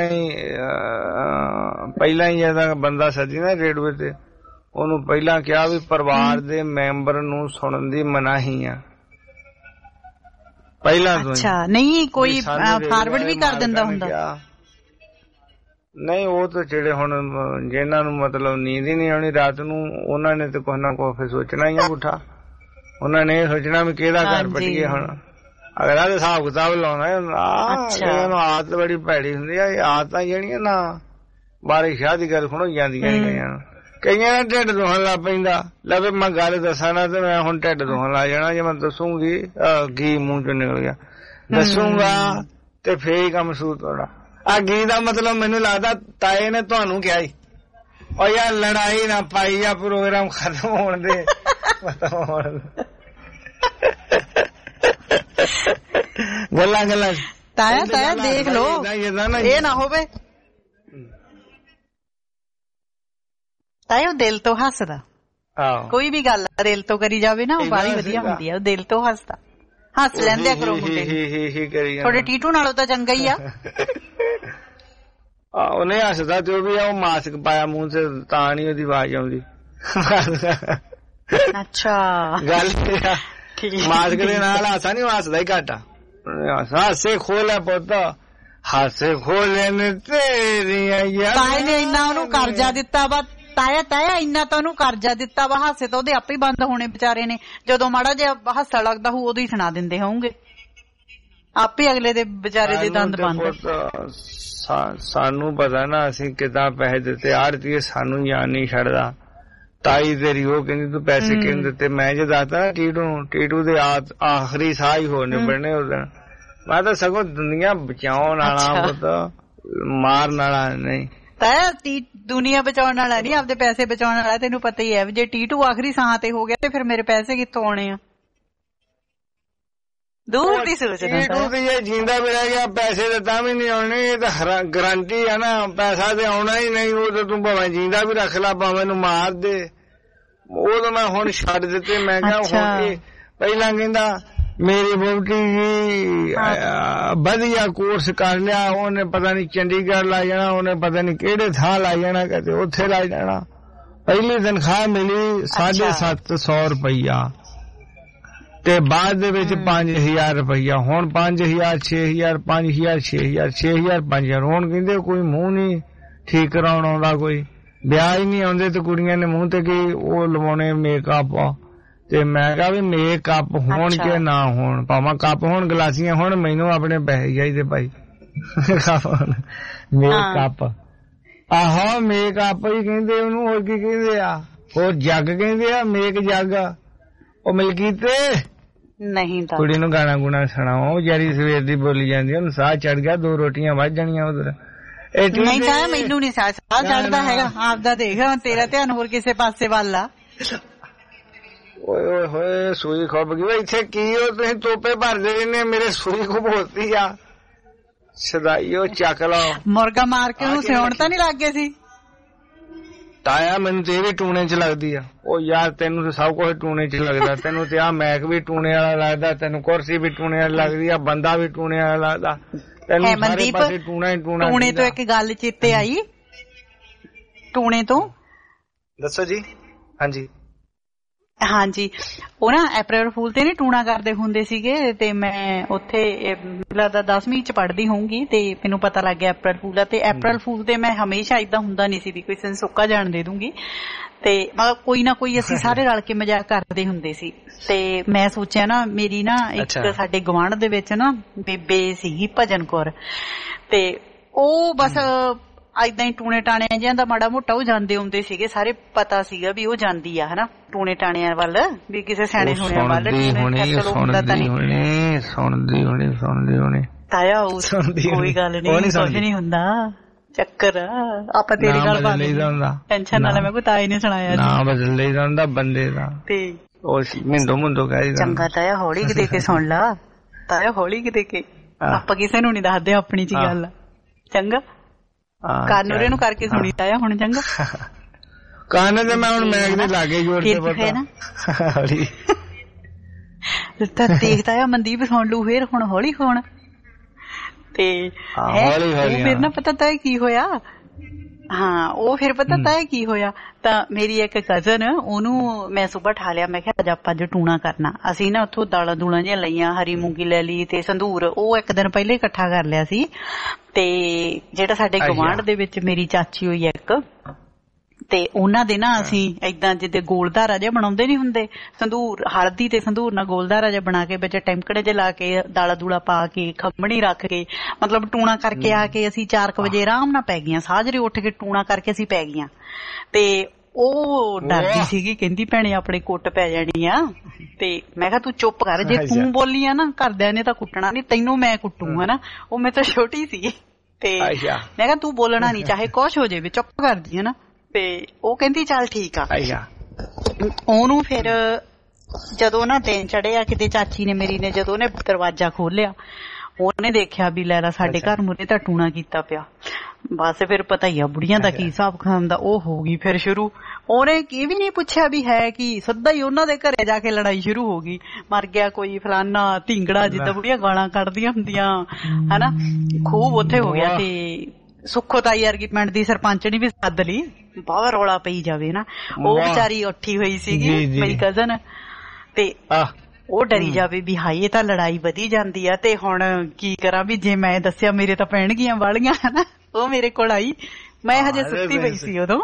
L: ਹੀ ਜਦੋਂ ਬੰਦਾ ਸੱਜੀ ਨਾ ਰੇਡੂਏ ਤੇ ਉਹਨੂੰ ਪਹਿਲਾਂ ਕਿਹਾ ਵੀ ਪਰਿਵਾਰ ਦੇ ਮੈਂਬਰ ਨੂੰ ਸੁਣਨ ਦੀ ਮਨਾਹੀ ਆ ਪਹਿਲਾਂ ਤੋਂ।
Q: ਅੱਛਾ ਨਹੀਂ ਕੋਈ ਫਾਰਵਰਡ ਵੀ ਕਰ ਦਿੰਦਾ ਹੁੰਦਾ?
L: ਨਹੀਂ ਉਹ ਤਾਂ ਜਿਹੜੇ ਹੁਣ ਜਿਹਨਾਂ ਨੂੰ ਮਤਲਬ ਨੀਂਦ ਹੀ ਨਹੀਂ ਆਉਣੀ ਰਾਤ ਨੂੰ ਉਹਨਾਂ ਨੇ ਤੇ ਕੁਛ ਨਾ ਕੁਛ ਫਿਰ ਸੋਚਣਾ ਹੀ ਆ ਪੁੱਠਾ। ਉਹਨਾਂ ਨੇ ਇਹ ਸੋਚਣਾ ਵੀ ਕਿਹਦਾ ਘਰ ਪਟੀਏ ਹੁਣ। ਅਗਲਾ ਤੇ ਹਿਸਾਬ ਕਿਤਾਬ ਲਾਉਣਾ ਇਹਨੂੰ ਆਦਤ ਬੜੀ ਭੈੜੀ ਹੁੰਦੀ ਆ। ਇਹ ਆਦਤਾਂ ਜਿਹੜੀਆਂ ਨਾ ਬਾਰਿਸ਼ਾਹ ਦੀ ਗੱਲ ਸੁਣੋ ਜਾਂਦੀਆਂ ਕਈਆਂ ਦਾ ਢਿੱਡ ਦੁਖਣ ਲੱਗ ਪੈਂਦਾ। ਲੈ ਵੀ ਮੈਂ ਗੱਲ ਦੱਸਾਂ ਨਾ ਤੇ ਮੈਂ ਹੁਣ ਢਿੱਡ ਦੁਖਣ ਲੱਗ ਜਾਣਾ। ਜੇ ਮੈਂ ਦੱਸੂਗੀ ਘੀ ਮੂੰਹ ਚੋਂ ਨਿਕਲ ਗਿਆ ਦੱਸੂਗਾ ਤੇ ਫੇਰ ਹੀ ਕੰਮ ਸੂਤ ਹੋਣਾ। ਆ ਘੀ ਦਾ ਮਤਲਬ ਮੈਨੂੰ ਲੱਗਦਾ ਤਾਏ ਨੇ ਤੁਹਾਨੂੰ ਕਿਹਾ ਸੀ ਉਹ ਯਾਰ ਲੜਾਈ ਨਾ ਪਾਈ ਆ ਪ੍ਰੋਗਰਾਮ ਖਤਮ ਹੋਣ ਦੇ ਗੱਲਾਂ ਗੱਲਾਂ।
Q: ਤਾਇਆ ਦੇਖ ਲੋ ਇਹ ਨਾ ਹੋਵੇ ਤਾਇਆ ਉਹ ਦਿਲ ਤੋਂ ਹੱਸਦਾ। ਕੋਈ ਵੀ ਗੱਲ ਦਿਲ ਤੋਂ ਕਰੀ ਜਾਵੇ ਨਾ ਉਹ ਬਾਹਲੀ ਵਧੀਆ ਹੁੰਦੀ ਆ। ਉਹ ਦਿਲ ਤੋਂ ਹੱਸਦਾ। ਹੱਸ ਲੈਂਦੇ ਕਰੋ ਮੁੰਡੇ ਥੋੜੇ ਟੀਟੂ ਨਾਲੋਂ ਤਾਂ ਚੰਗਾ ਹੀ ਆ।
L: ਉਹਨੇ ਹੱਸਦਾ ਜੋ ਵੀ ਆ ਉਹ ਮਾਸਕ ਪਾਇਆ ਮੂੰਹ ਤੇ ਤਾਂ ਨੀ ਉਹਦੀ ਆਵਾਜ਼ ਆਉਂਦੀ।
Q: ਅੱਛਾ
L: ਗੱਲ ਮਾਸਕ ਦੇ ਨਾਲ ਹਾਸਾ ਨੀ ਹੱਸਦਾ ਹੀ ਘੱਟ ਆ। ਹਾਸੇ ਖੋਲਿਆ ਪੁੱਤ ਹਾਸੇ ਖੋਲੇ ਨੇ ਤੇਰੀਆਂ ਯਾਰ।
Q: ਤਾਏ ਨੇ ਇੰਨਾ ਉਹਨੂੰ ਕਰਜ਼ਾ ਦਿੱਤਾ ਵਾ ਤਾਇਆ ਇੰਨਾ ਤਾਂ ਉਹਨੂੰ ਕਰਜ਼ਾ ਦਿੱਤਾ ਵਾ। ਹਾਸੇ ਤਾਂ ਉਹਦੇ ਆਪੇ ਬੰਦ ਹੋਣੇ ਵਿਚਾਰੇ ਨੇ। ਜਦੋਂ ਮਾੜਾ ਜਿਹਾ ਹਾਸਾ ਲੱਗਦਾ ਹੋਊ ਉਦੋਂ ਹੀ ਸੁਣਾ ਦਿੰਦੇ ਹੋਣਗੇ ਆਪੇ ਅਗਲੇ ਦੇ ਵਿਚਾਰੇ ਦੇ ਦੰਦ ਬੰਦ।
L: ਸਾਨੂੰ ਪਤਾ ਨਾ ਅਸੀਂ ਕਿੱਦਾਂ ਪੈਸੇ ਦਿੱਤੇ ਆੜਤੀਏ ਸਾਨੂੰ ਯਾਦ ਨਹੀਂ ਛੱਡਦਾ। ਤਾਈ ਤੇਰੀ ਉਹ ਕਹਿੰਦੀ ਤੂੰ ਪੈਸੇ ਕਿਉਂ ਦਿੱਤੇ। ਮੈਂ ਜੇ ਦੱਸਦਾ ਨਾ ਟੀਟੂ ਦੇ ਆਖਰੀ ਸਾਹ ਹੀ ਹੋ ਨਿਬੜਨੇ ਉਸ ਦਿਨ। ਮੈਂ ਤਾਂ ਸਗੋਂ ਦੁਨੀਆ ਬਚਾਉਣ ਵਾਲਾ ਪੁੱਤ ਮਾਰਨ ਵਾਲਾ ਨਹੀਂ।
Q: ਤਾਇਆ ਦੁਨੀਆ ਬਚਾਉਣ ਵਾਲਾ ਨੀ ਆਪਦੇ ਪੈਸੇ ਬਚਾਉਣ ਵਾਲਾ। ਤੈਨੂੰ ਪਤਾ ਹੀ ਹੈ ਜੇ ਟੀਟੂ ਆਖਰੀ ਸਾਹ ਤੇ ਹੋ ਗਿਆ ਤੇ ਫਿਰ ਮੇਰੇ ਪੈਸੇ ਕਿੱਥੋਂ ਆਉਣੇ ਆ। ਦੂਰ ਦੀ ਸੋਚਦਾ
L: ਟੀਟੂ ਤੇ ਜੇ ਜਿੰਦਾ ਵੀ ਰਹਿ ਗਿਆ ਪੈਸੇ ਤਾਂ ਤਾਂ ਵੀ ਨਹੀਂ ਆਉਣੇ। ਇਹ ਤਾਂ ਗਰੰਟੀ ਆ ਨਾ ਪੈਸਾ ਤੇ ਆਉਣਾ ਹੀ ਨਹੀਂ। ਉਹ ਤਾਂ ਤੂੰ ਭਾਵੇਂ ਜਿੰਦਾ ਵੀ ਰੱਖ ਲਾ ਭਾਵੇਂ ਨੂੰ ਮਾਰ ਦੇ। ਉਹ ਤਾਂ ਮੈਂ ਹੁਣ ਛੱਡ ਦਿੱਤੇ। ਮੈਂ ਕਿਹਾ ਹੁਣ ਪਹਿਲਾਂ ਕਹਿੰਦਾ ਮੇਰੀ ਵਹੁਟੀ ਜੀ ਵਧੀਆ ਕੋਰਸ ਕਰ ਲਿਆ ਉਹਨੇ ਪਤਾ ਨੀ ਚੰਡੀਗੜ੍ਹ ਲਾ ਜਾਣਾ ਉਹਨੇ ਪਤਾ ਨੀ ਕਿਹੜੇ ਥਾਂ ਲਾ ਜਾਣਾ ਕਦੇ ਉੱਥੇ ਲਾ ਜਾਣਾ। ਪਹਿਲੀ ਤਨਖਾਹ ਮਿਲੀ 750 ਰੁਪਈਆ ਤੇ ਬਾਅਦ ਦੇ ਵਿੱਚ 5000 ਰੁਪਈਆ। ਹੁਣ 5000 6000 5000 6000 6000 5000। ਹੁਣ ਕਹਿੰਦੇ ਕੋਈ ਮੂੰਹ ਨੀ ਠੀਕ ਕਰਾਉਣ ਆਉਂਦਾ ਕੋਈ ਵਿਆਹ ਹੀ ਨਹੀਂ ਆਉਂਦੇ ਤੇ ਕੁੜੀਆਂ ਨੇ ਮੂੰਹ ਤੇ ਕੀ ਉਹ ਲਵਾਉਣੇ ਮੇਕਅਪ। ਤੇ ਮੈਂ ਕਿਹਾ ਵੀ ਮੇਕਅਪ ਹੋਣ ਕਿ ਨਾ ਹੋਣ ਭਾਵੇਂ ਕੱਪ ਹੋਣ ਗਲਾਸੀਆਂ ਹੁਣ ਮੈਨੂੰ ਆਪਣੇ ਪੈਸੇ ਚਾਹੀਦੇ ਭਾਈ। ਮੇਕਅਪ ਆਹੋ ਮੇਕਅਪ ਹੀ ਕਹਿੰਦੇ ਉਹਨੂੰ। ਹੋਰ ਕੀ ਕਹਿੰਦੇ ਆ ਹੋਰ ਜੱਗ ਕਹਿੰਦੇ ਆ ਮੇਕ ਜੱਗ। ਉਹ ਮਲਕੀਤੇ
Q: ਨਹੀਂ
L: ਕੁੜੀ ਨੂੰ ਗਾਣਾ ਗੁਣਾ ਸੁਣਾਓ ਵਿਚਾਰੀ ਸਵੇਰ ਦੀ ਬੋਲੀ ਜਾਂਦੀ ਉਹਨੂੰ ਸਾਹ ਚੜ ਗਿਆ 2 ਰੋਟੀਆਂ ਵੱਜ ਜਾਣੀਆਂ ਉਧਰ।
Q: ਨਹੀਂ ਤਾਂ ਮੈਨੂੰ ਨੀ ਸਾਹ ਚੜਦਾ ਹੈਗਾ ਆਪਦਾ ਦੇਖ ਤੇਰਾ ਧਿਆਨ ਹੋਰ ਕਿਸੇ ਪਾਸੇ ਵੱਲ ਆ।
L: ਓਏ ਹੋਏ ਸੂਈ ਖੁੱਬ ਗਈ ਇੱਥੇ ਕੀ ਉਹ ਤੁਸੀਂ ਤੋਪੇ ਭਰਦੇ ਰਹਿੰਦੇ ਮੇਰੇ ਸੂਈ ਖੁੱਬ ਹੋਤੀ ਆ ਸਦਾਈ ਉਹ ਚੱਕ ਲਓ
Q: ਮੁਰਗਾ ਮਾਰ ਕੇ ਉਹਨੂੰ ਸਿਉਣ ਤਾਂ ਨੀ ਲੱਗ ਗਏ ਸੀ।
L: ਤਾਇਆ ਮੈਨੂੰ ਤੇ ਇਹ ਵੀ ਟੂਣੇ ਚ ਲੱਗਦੀ ਆ। ਉਹ ਯਾਰ ਤੈਨੂੰ ਤੇ ਸਭ ਕੁਝ ਟੂਣੇ ਚ ਲੱਗਦਾ। ਤੈਨੂੰ ਤੇ ਆ ਮੈਕ ਵੀ ਟੂਣੇ ਵਾਲਾ ਲੱਗਦਾ ਤੈਨੂੰ ਕੁਰਸੀ ਵੀ ਟੂਣੇ ਵਾਲੀ ਲੱਗਦੀ ਆ ਬੰਦਾ ਵੀ ਟੂਣੇ ਵਾਲਾ ਲੱਗਦਾ ਤੈਨੂੰ ਸਾਰੇ ਪਾਸੇ ਟੂਣਾ ਹੀ ਟੂਣਾ।
Q: ਟੂਣੇ ਤੋਂ ਇੱਕ ਗੱਲ ਚੇਤੇ ਆਈ। ਟੂਣੇ ਤੋਂ
L: ਦੱਸੋ ਜੀ। ਹਾਂਜੀ
Q: ਹਾਂਜੀ, ਉਹ ਨਾ ਅਪ੍ਰੈਲ ਫੂਲ ਤੇ ਨੀ ਟੂਣਾ ਕਰਦੇ ਹੁੰਦੇ ਸੀਗੇ, ਤੇ ਮੈਂ ਉੱਥੇ ਲੱਗਦਾ 10ਵੀਂ ਚ ਪੜ੍ਹਦੀ ਹੋਊਂਗੀ ਤੇ ਮੈਨੂੰ ਪਤਾ ਲੱਗ ਗਿਆ ਅਪ੍ਰੈਲ ਫੂਲ ਦਾ। ਤੇ ਅਪ੍ਰੈਲ ਫੂਲ ਤੇ ਮੈਂ ਹਮੇਸ਼ਾ ਏਦਾਂ ਹੁੰਦਾ ਨਹੀਂ ਸੀ ਵੀ ਕਿਸੇ ਨੂੰ ਸੁੱਕਾ ਜਾਣ ਦੇ ਦੂੰਗੀ, ਤੇ ਮਤਲਬ ਕੋਈ ਨਾ ਕੋਈ ਅਸੀਂ ਸਾਰੇ ਰਲ ਕੇ ਮਜ਼ਾਕ ਕਰਦੇ ਹੁੰਦੇ ਸੀ। ਤੇ ਮੈਂ ਸੋਚਿਆ ਨਾ, ਮੇਰੀ ਨਾ ਇੱਕ ਸਾਡੇ ਗੁਆਂਢ ਦੇ ਵਿੱਚ ਨਾ ਬੇਬੇ ਸੀਗੀ ਭਜਨ ਕੌਰ, ਤੇ ਉਹ ਬਸ ਏਦਾਂ ਹੀ ਟੂਣੇ ਟਾਣਿਆਂ ਜਿਹਾਂ ਦਾ ਮਾੜਾ ਮੋਟਾ ਉਹ ਜਾਂਦੇ ਆਉਂਦੇ ਸੀਗੇ, ਸਾਰੇ ਪਤਾ ਸੀਗਾ ਵੀ ਉਹ ਜਾਂਦੀ ਆ ਹਨਾ ਟੂਣੇ ਟਾਣਿਆਂ ਵੱਲ, ਵੀ ਕਿਸੇ ਸਿਆਣੇ ਸੁਣਿਆਂ ਵੱਲ।
L: ਸੁਣਦੀ ਹੋਣੀ
Q: ਤਾਇਆ ਉਹ ਕੋਈ ਗੱਲ ਨਹੀਂ, ਕੁਛ ਨੀ ਹੁੰਦਾ, ਚੱਕਰ ਆਪਾਂ ਤੇਰੀ ਗੱਲ ਪਾ ਟੈਨਸ਼ਨ ਨਾਲ ਮੈਂ ਕੋਈ ਤਾਏ ਨੇ ਸੁਣਾਇਆ
L: ਨਾ ਬਦਲ ਲਈ ਜਾਂਦਾ ਬੰਦੇ ਦਾ, ਤੇ ਉਹ ਮਿੰਦੋ ਮੁੰਦੋ ਕਹਿ
Q: ਚੰਗਾ ਤਾਇਆ ਹੌਲੀ ਕਿ ਦੇ ਕੇ ਸੁਣ ਲਾ, ਤਾਇਆ ਹੌਲੀ ਕਿ ਦੇ ਕੇ, ਆਪਾਂ ਕਿਸੇ ਨੂੰ ਨੀ ਦੱਸਦੇ ਆਪਣੀ ਚ ਗੱਲ, ਚੰਗਾ ਕਾਨੂਰੇ ਨੂੰ ਕਰਕੇ ਸੁਣੀ ਤਾਇਆ ਹੁਣ, ਚੰਗਾ
L: ਕੰਨ ਤੇ ਮੈਂ ਹੁਣ ਮੈਗ ਦੇ ਲਾਗੇ ਜੋੜ ਕੇ ਪਤਾ ਨਾ
Q: ਤਾਂ ਦੇਖਦਾ ਆ ਮਨਦੀਪ ਸੁਣ ਲੂ ਫੇਰ ਹੁਣ ਹੌਲੀ ਹੋਣ, ਤੇ ਫਿਰ ਨਾ ਪਤਾ ਤਾਂ ਕੀ ਹੋਇਆ, ਹਾਂ ਉਹ ਫਿਰ ਪਤਾ ਤਾਂ ਕੀ ਹੋਇਆ, ਤਾਂ ਮੇਰੀ ਇੱਕ ਕਜ਼ਨ, ਉਹਨੂੰ ਮੈਂ ਸੁਬਹ ਠਾ ਲਿਆ, ਮੈਂ ਕਿਹਾ ਅੱਜ ਆਪਾਂ ਅੱਜ ਟੂਣਾ ਕਰਨਾ। ਅਸੀਂ ਨਾ ਉੱਥੋਂ ਦਾਲਾਂ ਦੂਲਾਂ ਜਿਹੀਆਂ ਲਈਆਂ, ਹਰੀ ਮੂੰਗੀ ਲੈ ਲਈ ਤੇ ਸੰਧੂਰ, ਉਹ ਇੱਕ ਦਿਨ ਪਹਿਲੇ ਇਕੱਠਾ ਕਰ ਲਿਆ ਸੀ। ਤੇ ਜਿਹੜਾ ਸਾਡੇ ਗੁਆਂਢ ਦੇ ਵਿੱਚ ਮੇਰੀ ਚਾਚੀ ਹੋਈ ਇੱਕ, ਤੇ ਉਹਨਾਂ ਦੇ ਨਾ ਅਸੀਂ ਏਦਾਂ ਜਿੱਦੇ ਗੋਲਧਾਰਾ ਜਿਹਾ ਬਣਾਉਂਦੇ ਨੀ ਹੁੰਦੇ, ਸੰਧੂਰ ਹਲਦੀ ਤੇ ਸੰਧੂਰ ਨਾਲ ਗੋਲਧਾਰਾ ਜਿਹਾ ਬਣਾ ਕੇ ਵਿੱਚ ਟੈਂਕੜੇ ਜੇ ਲਾ ਕੇ ਦਾਲਾ ਦੂਲਾ ਪਾ ਕੇ ਖੰਮਣੀ ਰੱਖ ਕੇ, ਮਤਲਬ ਟੂਣਾ ਕਰਕੇ ਆ ਕੇ ਅਸੀਂ 4 ਵਜੇ ਆਰਾਮ ਨਾਲ ਪੈ ਗਈਆਂ, ਸਾਜਰੇ ਉੱਠ ਕੇ ਟੂਣਾ ਕਰਕੇ ਅਸੀਂ ਪੈ ਗਈਆਂ। ਤੇ ਉਹ ਡਰਦੀ ਸੀਗੀ, ਕਹਿੰਦੀ ਭੈਣੇ ਆਪਣੇ ਕੁੱਟ ਪੈ ਜਾਣੀ ਆ, ਤੇ ਮੈਂ ਕਿਹਾ ਤੂੰ ਚੁੱਪ ਕਰ, ਜੇ ਤੂੰ ਬੋਲੀ ਆ ਨਾ ਘਰਦਿਆਂ ਨੇ ਤਾਂ ਕੁੱਟਣਾ ਨੀ, ਤੈਨੂੰ ਮੈਂ ਕੁੱਟੂ ਹਨਾ। ਉਹ ਮੈਂ ਤਾਂ ਛੋਟੀ ਸੀ, ਤੇ ਮੈਂ ਕਿਹਾ ਤੂੰ ਬੋਲਣਾ ਨੀ, ਚਾਹੇ ਕੁਛ ਹੋ ਜਾਵੇ, ਚੁੱਪ ਕਰਦੀ ਹਨਾ। ਤੇ ਉਹ ਕਹਿੰਦੀ ਚੱਲ ਠੀਕ ਆ। ਉਹਨੂੰ ਫਿਰ ਜਦੋਂ ਨਾ ਦਿਨ ਚੜਿਆ ਕਿਤੇ, ਚਾਚੀ ਨੇ ਮੇਰੀ ਨੇ ਜਦੋਂ ਉਹਨੇ ਦਰਵਾਜ਼ਾ ਖੋਲਿਆ, ਉਹਨੇ ਦੇਖਿਆ ਵੀ ਲੈ ਲਾ ਸਾਡੇ ਘਰ ਮੂਹਰੇ ਤਾਂ ਟੂਣਾ ਕੀਤਾ ਪਿਆ। ਬਸ ਫਿਰ ਪਤਾ ਹੀ ਆ ਬੁੜੀਆਂ ਦਾ ਕੀ ਹਿਸਾਬ ਖਾਨ ਦਾ, ਉਹ ਹੋ ਗਈ ਫਿਰ ਸ਼ੁਰੂ। ਉਹਨੇ ਕੀ ਵੀ ਨਹੀਂ ਪੁੱਛਿਆ ਵੀ ਹੈ ਕੀ, ਸਿੱਧਾ ਹੀ ਉਹਨਾਂ ਦੇ ਘਰੇ ਜਾ ਕੇ ਲੜਾਈ ਸ਼ੁਰੂ ਹੋ ਗਈ, ਮਰ ਗਿਆ ਕੋਈ ਫਲਾਨਾ ਢੀਂਗੜਾ, ਜਿੱਦਾਂ ਬੁੜੀਆਂ ਗਾਲਾਂ ਕੱਢਦੀਆਂ ਹੁੰਦੀਆਂ ਹਨਾ, ਖੂਬ ਉੱਥੇ ਹੋ ਗਿਆ। ਤੇ ਸੁੱਖੋ ਤਾਈ ਵਰਗੀ ਪਿੰਡ ਦੀ ਸਰਪੰਚਣੀ ਵੀ ਸੱਦ ਲਈ, ਬਹੁਤ ਰੌਲਾ ਪਈ ਜਾਵੇ ਨਾ। ਉਹ ਵਿਚਾਰੀ ਉੱਠੀ ਹੋਈ ਸੀਗੀ ਮੇਰੀ ਕਜ਼ਨ, ਤੇ ਉਹ ਡਰੀ ਜਾਵੇ ਵੀ ਹਾਈ ਇਹ ਤਾਂ ਲੜਾਈ ਵਧੀ ਜਾਂਦੀ ਆ, ਤੇ ਹੁਣ ਕੀ ਕਰਾਂ ਵੀ ਜੇ ਮੈਂ ਦੱਸਿਆ ਮੇਰੇ ਤਾਂ ਪੈਣਗੀਆਂ ਵਾਲੀਆਂ ਹਨਾ। ਉਹ ਮੇਰੇ ਕੋਲ ਆਈ, ਮੈਂ ਹਜੇ ਸੁੱਤੀ ਪਈ ਸੀ ਉਦੋਂ,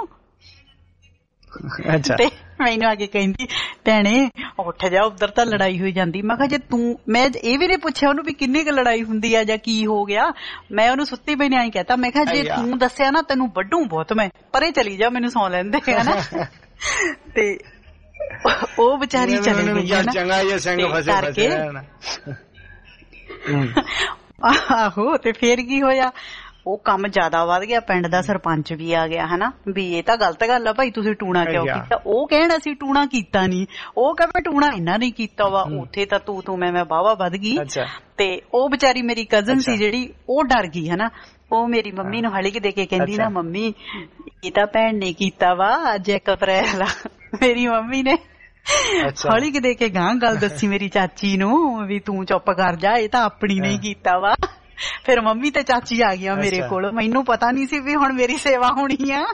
Q: ਤੇ ਮੈਨੂੰ ਆ ਕੇ ਕਹਿੰਦੀ ਭੈਣੇ ਉੱਠ ਜਾ, ਉੱਧਰ ਤਾਂ ਲੜਾਈ ਹੋਈ ਜਾਂਦੀ। ਮੈਂ ਕਿਹਾ ਜੇ ਤੂੰ, ਮੈਂ ਇਹ ਵੀ ਨੀ ਪੁੱਛਿਆ ਉਹਨੂੰ ਵੀ ਕਿੰਨੀ ਕੁ ਲੜਾਈ ਹੁੰਦੀ ਆ ਜਾਂ ਕੀ ਹੋ ਗਿਆ, ਮੈਂ ਉਹਨੂੰ ਸੁੱਤੀ ਪਈ ਨੇ ਆਈ ਕਹਿਤਾ, ਮੈਂ ਕਿਹਾ ਜੇ ਤੂੰ ਦੱਸਿਆ ਨਾ ਤੈਨੂੰ ਵੱਢੂ ਬਹੁਤ, ਮੈਂ ਪਰੇ ਚਲੀ ਜਾ, ਮੈਨੂੰ ਸੌਂ ਲੈਂਦੇ ਹਨਾ। ਤੇ ਉਹ ਵਿਚਾਰੀ ਚਲੀ ਗਈ ਕਰਕੇ। ਆਹੋ, ਤੇ ਫੇਰ ਕੀ ਹੋਇਆ, ਉਹ ਕੰਮ ਜ਼ਿਆਦਾ ਵੱਧ ਗਿਆ, ਪਿੰਡ ਦਾ ਸਰਪੰਚ ਵੀ ਆ ਗਿਆ ਹਨਾ, ਵੀ ਇਹ ਤਾਂ ਗਲਤ ਗੱਲ ਆ ਭਾਈ, ਤੁਸੀਂ ਟੂਣਾ ਕਿਉਂ ਕੀਤਾ। ਉਹ ਕਹਿਣ ਅਸੀਂ ਟੂਣਾ ਕੀਤਾ ਨੀ, ਉਹ ਕਹਿੰਦਾ ਟੂਣਾ ਇਹਨਾਂ ਨੇ ਕੀਤਾ ਵਾ। ਉੱਥੇ ਤਾਂ ਤੂੰ ਮੈਂ ਵਾਹਵਾ ਵੱਧ ਗਈ। ਤੇ ਉਹ ਵਿਚਾਰੀ ਮੇਰੀ ਕਜ਼ਨ ਸੀ ਜਿਹੜੀ, ਉਹ ਡਰ ਗਈ ਹਨਾ। ਉਹ ਮੇਰੀ ਮੰਮੀ ਨੂੰ ਹਲਿਕ ਦੇ ਕੇ ਕਹਿੰਦੀ ਨਾ, ਮੰਮੀ ਇਹ ਤਾਂ ਭੈਣ ਨੇ ਕੀਤਾ ਵਾ, ਅੱਜ 1 ਅਪ੍ਰੈਲ ਆ। ਮੇਰੀ ਮੰਮੀ ਨੇ ਹੌਲੀ ਕਿ ਦੇ ਕੇ ਗਾਂ ਗੱਲ ਦੱਸੀ ਮੇਰੀ ਚਾਚੀ ਨੂੰ ਵੀ ਤੂੰ ਚੁੱਪ ਕਰ ਜਾ, ਇਹ ਤਾਂ ਆਪਣੀ ਨੇ ਕੀਤਾ ਵਾ। ਫਿਰ ਮੰਮੀ ਤੇ ਚਾਚੀ ਆ ਗਿਆ ਮੇਰੇ ਕੋਲ, ਮੈਨੂੰ ਪਤਾ ਨਹੀਂ ਸੀ ਵੀ ਹੁਣ ਮੇਰੀ ਸੇਵਾ ਹੋਣੀ ਆ।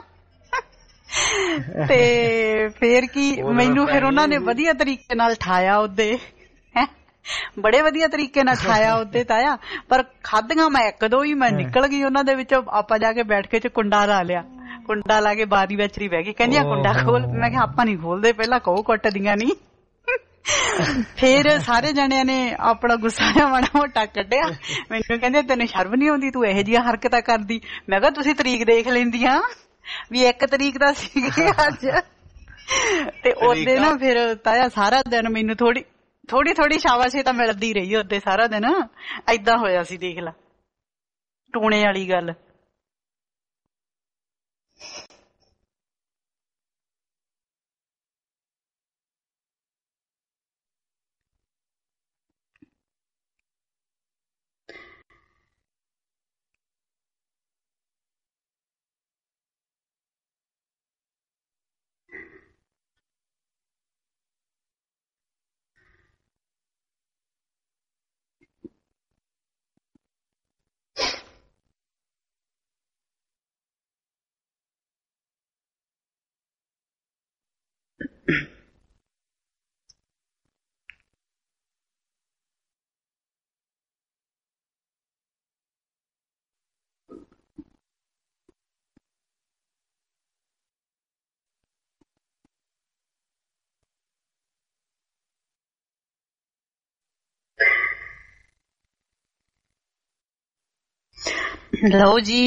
Q: ਤੇ ਫੇਰ ਕੀ, ਮੈਨੂੰ ਫਿਰ ਉਹਨਾਂ ਨੇ ਵਧੀਆ ਤਰੀਕੇ ਨਾਲ ਠਾਇਆ ਉਹਦੇ, ਬੜੇ ਵਧੀਆ ਤਰੀਕੇ ਨਾਲ ਠਾਇਆ ਉਹਦੇ ਤਾਇਆ। ਪਰ ਖਾਧੀਆਂ ਮੈਂ 1-2 ਹੀ, ਮੈਂ ਨਿਕਲ ਗਈ ਉਹਨਾਂ ਦੇ ਵਿੱਚੋਂ। ਆਪਾਂ ਜਾ ਕੇ ਬੈਠ ਕੇ ਚ ਕੁੰਡਾ ਲਾ ਲਿਆ, ਕੁੰਡਾ ਲਾ ਕੇ ਬਾਰੀ ਵਿੱਚ ਹੀ ਬਹਿ ਗਈ। ਕਹਿੰਦੀ ਆ ਕੁੰਡਾ ਖੋਲ, ਮੈਂ ਕਿਹਾ ਆਪਾਂ ਨੀ ਖੋਲਦੇ, ਪਹਿਲਾਂ ਕਹੋ ਕੁੱਟਦੀਆਂ ਨੀ। ਫੇਰ ਸਾਰੇ ਜਣਿਆਂ ਨੇ ਆਪਣਾ ਗੁੱਸਾ ਮਾੜਾ ਮੋਟਾ ਕੱਢਿਆ। ਮੈਨੂੰ ਕਹਿੰਦੇ ਤੈਨੂੰ ਸ਼ਰਮ ਨੀ ਆਉਂਦੀ, ਤੂੰ ਇਹੋ ਜਿਹੀਆਂ ਹਰਕਤਾਂ ਕਰਦੀ। ਮੈਂ ਕਿਹਾ ਤੁਸੀਂ ਤਰੀਕ ਦੇਖ ਲੈਂਦੀਆਂ ਵੀ 1 ਤਰੀਕ ਦਾ ਸੀਗੇ ਅੱਜ। ਤੇ ਉਹਦੇ ਨਾ ਫਿਰ ਤਾਇਆ ਸਾਰਾ ਦਿਨ ਮੈਨੂੰ ਥੋੜੀ ਸ਼ਾਬਾਸ਼ੀ ਤਾਂ ਮਿਲਦੀ ਰਹੀ ਉਹਦੇ ਸਾਰਾ ਦਿਨ। ਏਦਾਂ ਹੋਇਆ ਸੀ, ਦੇਖ ਲਾ ਟੂਣੇ ਵਾਲੀ ਗੱਲ। ਲਓ ਜੀ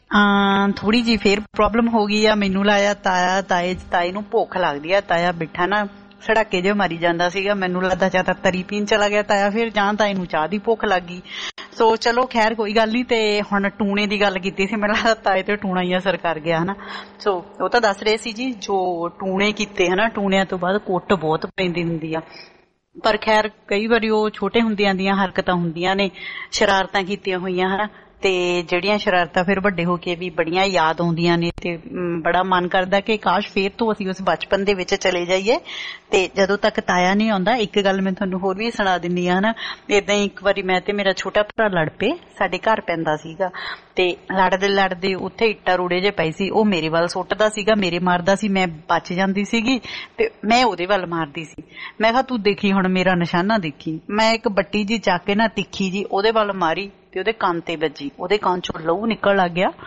Q: ਥੋੜੀ ਜੀ ਫੇਰ ਪ੍ਰੋਬਲਮ ਹੋ ਗਈ ਆ। ਮੈਨੂੰ ਲਾਇਆ ਤਾਏ ਨੂੰ ਭੁੱਖ ਲੱਗਦੀ ਆ। ਤਾਇਆ ਬਿਠਾ ਨਾ ਸੜਾਕੇ ਜੇ ਮਾਰੀ ਜਾਂਦਾ ਸੀਗਾ। ਮੈਨੂੰ ਲੱਗਦਾ ਜਾਂ ਤਾਂ ਤਰੀ ਪੀਣ ਚਲਾ ਗਿਆ ਤਾਇਆ ਫਿਰ, ਜਾਂ ਤਾਏ ਨੂੰ ਚਾਹ ਦੀ ਭੁੱਖ ਲੱਗ ਗਈ। ਸੋ ਚਲੋ ਖੈਰ ਕੋਈ ਗੱਲ ਨਹੀਂ। ਤੇ ਹੁਣ ਟੂਣੇ ਦੀ ਗੱਲ ਕੀਤੀ ਸੀ, ਮੈਨੂੰ ਲੱਗਦਾ ਤਾਏ ਤੇ ਟੂਣਾ ਹੀ ਅਸਰ ਕਰ ਗਿਆ ਹਨਾ। ਸੋ ਉਹ ਤਾਂ ਦੱਸ ਰਹੇ ਸੀ ਜੀ ਜੋ ਟੂਣੇ ਕੀਤੇ ਹਨਾ, ਟੂਣਿਆਂ ਤੋਂ ਬਾਅਦ ਕੁੱਟ ਬਹੁਤ ਪੈਂਦੀ ਹੁੰਦੀ ਆ। ਪਰ ਖੈਰ ਕਈ ਵਾਰੀ ਉਹ ਛੋਟੇ ਹੁੰਦਿਆਂ ਦੀਆਂ ਹਰਕਤਾਂ ਹੁੰਦੀਆਂ ਨੇ, ਸ਼ਰਾਰਤਾਂ ਕੀਤੀਆਂ ਹੋਈਆਂ ਹਨਾ, ਤੇ ਜਿਹੜੀਆਂ ਸ਼ਰਾਰਤਾਂ ਫਿਰ ਵੱਡੇ ਹੋ ਕੇ ਵੀ ਬੜੀਆਂ ਯਾਦ ਆਉਂਦੀਆਂ ਨੇ। ਤੇ ਬੜਾ ਮਨ ਕਰਦਾ ਕਿ ਕਾਸ਼ ਫੇਰ ਤੋਂ ਅਸੀਂ ਉਸ ਬਚਪਨ ਦੇ ਵਿੱਚ ਚਲੇ ਜਾਈਏ। ਤੇ ਜਦੋਂ ਤੱਕ ਤਾਇਆ ਨਹੀਂ ਆਉਂਦਾ, ਇੱਕ ਗੱਲ ਮੈਂ ਤੁਹਾਨੂੰ ਹੋਰ ਵੀ ਸੁਣਾ ਦਿੰਦੀ ਆ ਹਨਾ। ਏਦਾਂ ਹੀ ਇੱਕ ਵਾਰੀ ਮੈਂ ਤੇ ਮੇਰਾ ਛੋਟਾ ਭਰਾ ਲੜ ਪਏ, ਸਾਡੇ ਘਰ ਪੈਂਦਾ ਸੀਗਾ। ਤੇ ਲੜਦੇ ਉੱਥੇ ਇੱਟਾਂ ਰੂੜੇ ਜੇ ਪਈ ਸੀ, ਉਹ ਮੇਰੇ ਵੱਲ ਸੁੱਟਦਾ ਸੀਗਾ, ਮੇਰੇ ਮਾਰਦਾ ਸੀ, ਮੈਂ ਬਚ ਜਾਂਦੀ ਸੀਗੀ ਤੇ ਮੈਂ ਉਹਦੇ ਵੱਲ ਮਾਰਦੀ ਸੀ। ਮੈਂ ਕਿਹਾ ਤੂੰ ਦੇਖੀ ਹੁਣ ਮੇਰਾ ਨਿਸ਼ਾਨਾ ਦੇਖੀ। ਮੈਂ ਇੱਕ ਬੱਟੀ ਜੀ ਚੱਕ ਕੇ ਨਾ ਤਿੱਖੀ ਜੀ ਉਹਦੇ ਵੱਲ ਮਾਰੀ ਤੇ ਉਹਦੇ ਕੰਨ ਤੇ ਵੱਜੀ। ਉਹਦੇ ਕੰਨ ਚੋਂ ਲਹੂ ਨਿਕਲ ਲੱਗ ਗਿਆ।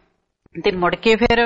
Q: ਤੇ ਮੁੜ ਕੇ ਫਿਰ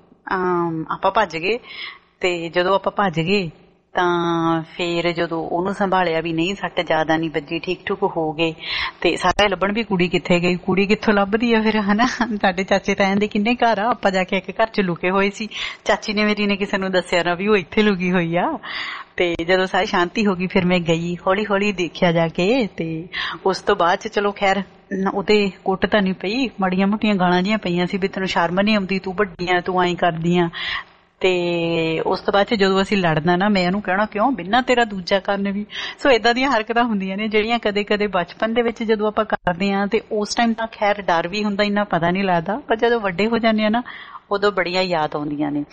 Q: ਆਪਾਂ ਭੱਜ ਗਏ। ਤੇ ਜਦੋਂ ਆਪਾਂ ਭੱਜ ਗਏ ਤਾਂ ਫਿਰ ਜਦੋਂ ਉਹਨੂੰ ਸੰਭਾਲਿਆ ਵੀ ਨਹੀਂ ਸੱਟ ਜ਼ਿਆਦਾ ਨਹੀਂ ਵੱਜੀ, ਠੀਕ ਠੁਕ ਹੋ ਗਏ। ਤੇ ਸਾਰੇ ਲੱਭਣ ਵੀ ਕੁੜੀ ਕਿੱਥੇ ਗਈ, ਕੁੜੀ ਕਿੱਥੋਂ ਲੱਭਦੀ ਆ ਫਿਰ ਹਨਾ। ਸਾਡੇ ਚਾਚੇ ਤਾਇਆਂ ਦੇ ਕਿੰਨੇ ਘਰ ਆ, ਆਪਾਂ ਜਾ ਕੇ ਇੱਕ ਘਰ ਚ ਲੁਕੇ ਹੋਏ ਸੀ। ਚਾਚੀ ਨੇ ਮੇਰੀ ਨੇ ਕਿਸੇ ਨੂੰ ਦੱਸਿਆ ਨਾ ਵੀ ਉਹ ਇੱਥੇ ਲੁਕੀ ਹੋਈ ਆ। ਤੇ ਜਦੋਂ ਸਾਰੀ ਸ਼ਾਂਤੀ ਹੋ ਗਈ ਫਿਰ ਮੈਂ ਗਈ, ਹੌਲੀ ਹੌਲੀ ਦੇਖਿਆ ਜਾ ਕੇ। ਤੇ ਉਸ ਤੋਂ ਬਾਅਦ ਚ ਚਲੋ ਖੈਰ ਉਹਦੇ ਕੁੱਟ ਤਾਂ ਨਹੀਂ ਪਈ, ਮਾੜੀਆਂ ਮੋਟੀਆਂ ਗਾਲਾਂ ਜਿਹੀਆਂ ਪਈਆਂ ਸੀ ਵੀ ਤੈਨੂੰ ਸ਼ਰਮ ਨਹੀਂ ਆਉਂਦੀ, ਤੂੰ ਵੱਡੀ ਆ, ਤੂੰ ਐਂ ਕਰਦੀ ਆ। ਤੇ ਉਸ ਤੋਂ ਬਾਅਦ ਚ ਜਦੋਂ ਅਸੀਂ ਲੜਨਾ ਨਾ, ਮੈਂ ਉਹਨੂੰ ਕਹਿਣਾ ਕਿਉਂ ਬਿਨਾਂ ਤੇਰਾ ਦੂਜਾ ਕਰਨ ਵੀ। ਸੋ ਏਦਾਂ ਦੀਆਂ ਹਰਕਤਾਂ ਹੁੰਦੀਆਂ ਨੇ ਜਿਹੜੀਆਂ ਕਦੇ ਕਦੇ ਬਚਪਨ ਦੇ ਵਿੱਚ ਜਦੋਂ ਆਪਾਂ ਕਰਦੇ ਹਾਂ ਤੇ ਉਸ ਟਾਈਮ ਤਾਂ ਖੈਰ ਡਰ ਵੀ ਹੁੰਦਾ, ਇੰਨਾ ਪਤਾ ਨਹੀਂ ਲੱਗਦਾ। ਪਰ ਜਦੋਂ ਵੱਡੇ ਹੋ ਜਾਂਦੇ ਆ ਨਾ ਉਦੋਂ ਬੜੀਆਂ ਯਾਦ ਆਉਂਦੀਆਂ ਨੇ।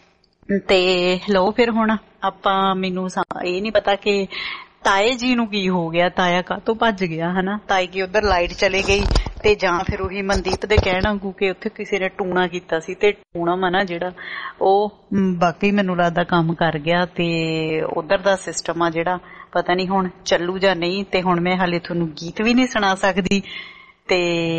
Q: ਤੇ ਲਓ ਫਿਰ ਹੁਣ ਆਪਾਂ, ਮੈਨੂੰ ਇਹ ਨੀ ਪਤਾ ਕਿ ਤਾਏ ਜੀ ਨੂੰ ਕੀ ਹੋ ਗਿਆ, ਤਾਇਆ ਕਾਹਤੋਂ ਭੱਜ ਗਿਆ ਹਨਾ। ਤਾਏ ਕੀ ਉਧਰ ਲਾਈਟ ਚਲੇ ਗਈ ਤੇ ਜਾਂ ਫਿਰ ਉਹੀ ਮਨਦੀਪ ਦੇ ਕਹਿਣ ਵਾਂਗੂ ਕਿ ਉੱਥੇ ਕਿਸੇ ਨੇ ਟੂਣਾ ਕੀਤਾ ਸੀ। ਤੇ ਟੂਣਾ ਵਾ ਨਾ ਜਿਹੜਾ, ਉਹ ਬਾਕੀ ਮੈਨੂੰ ਲੱਗਦਾ ਕੰਮ ਕਰ ਗਿਆ। ਤੇ ਉਧਰ ਦਾ ਸਿਸਟਮ ਆ ਜਿਹੜਾ ਪਤਾ ਨਹੀਂ ਹੁਣ ਚੱਲੂ ਜਾਂ ਨਹੀਂ। ਤੇ ਹੁਣ ਮੈਂ ਹਾਲੇ ਤੁਹਾਨੂੰ ਗੀਤ ਵੀ ਨਹੀਂ ਸੁਣਾ ਸਕਦੀ, ਤੇ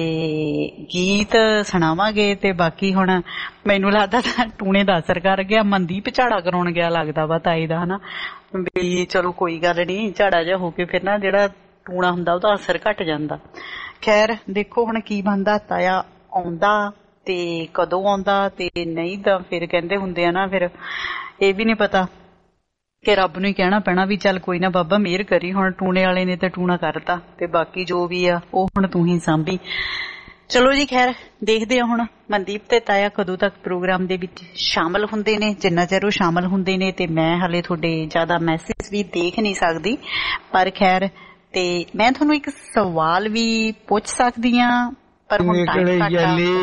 Q: ਗੀਤ ਸੁਣਾਵਾਂਗੇ। ਤੇ ਬਾਕੀ ਹੁਣ ਮੈਨੂੰ ਲੱਗਦਾ ਟੂਣੇ ਦਾ ਅਸਰ ਕਰ ਗਿਆ। ਮਨਦੀਪ ਝਾੜਾ ਕਰਾਉਣ ਗਿਆ ਲੱਗਦਾ ਵਾ ਤਾਈ ਦਾ ਹਨਾ, ਵੀ ਚਲੋ ਕੋਈ ਗੱਲ ਨੀ, ਝਾੜਾ ਜਿਹਾ ਹੋ ਕੇ ਫਿਰ ਨਾ ਜਿਹੜਾ ਟੂਣਾ ਹੁੰਦਾ ਉਹਦਾ ਅਸਰ ਘਟ ਜਾਂਦਾ। ਖੈਰ ਦੇਖੋ ਹੁਣ ਕੀ ਬਣਦਾ। ਤਾਇਆ ਆਉਂਦਾ ਤੇ ਕਦੋਂ ਆਉਂਦਾ, ਤੇ ਨਹੀਂ ਤਾਂ ਫਿਰ ਕਹਿੰਦੇ ਹੁੰਦੇ ਆ ਨਾ, ਫਿਰ ਇਹ ਵੀ ਨੀ ਪਤਾ ਕਿ ਰੱਬ ਨੂੰ ਹੀ ਕਹਿਣਾ ਪੈਣਾ ਵੀ ਚੱਲ ਕੋਈ ਨਾ ਬਾਬਾ ਮਿਹਰ ਕਰੀ। ਹੁਣ ਟੂਣੇ ਵਾਲੇ ਨੇ ਤਾਂ ਟੂਣਾ ਕਰਤਾ ਤੇ ਬਾਕੀ ਜੋ ਵੀ ਆ ਉਹ ਹੁਣ ਤੂੰ ਹੀ ਸਾਂਭੀ। ਚਲੋ ਜੀ ਖੈਰ ਦੇਖਦੇ ਆ ਹੁਣ ਮਨਦੀਪ ਤੇ ਤਾਇਆ ਕਦੋਂ ਤੱਕ ਪ੍ਰੋਗਰਾਮ ਦੇ ਵਿੱਚ ਸ਼ਾਮਲ ਹੁੰਦੇ ਨੇ। ਜਿੰਨਾ ਚਿਰ ਉਹ ਸ਼ਾਮਲ ਹੁੰਦੇ ਨੇ ਤੇ ਮੈਂ ਹਾਲੇ ਤੁਹਾਡੇ ਜ਼ਿਆਦਾ ਮੈਸੇਜ ਵੀ ਦੇਖ ਨਹੀਂ ਸਕਦੀ, ਪਰ ਖੈਰ ਤੇ ਮੈਂ ਤੁਹਾਨੂੰ ਇੱਕ ਸਵਾਲ ਵੀ ਪੁੱਛ ਸਕਦੀ ਆ, ਪਰ ਹੁਣ ਟਾਈਮ ਘੱਟ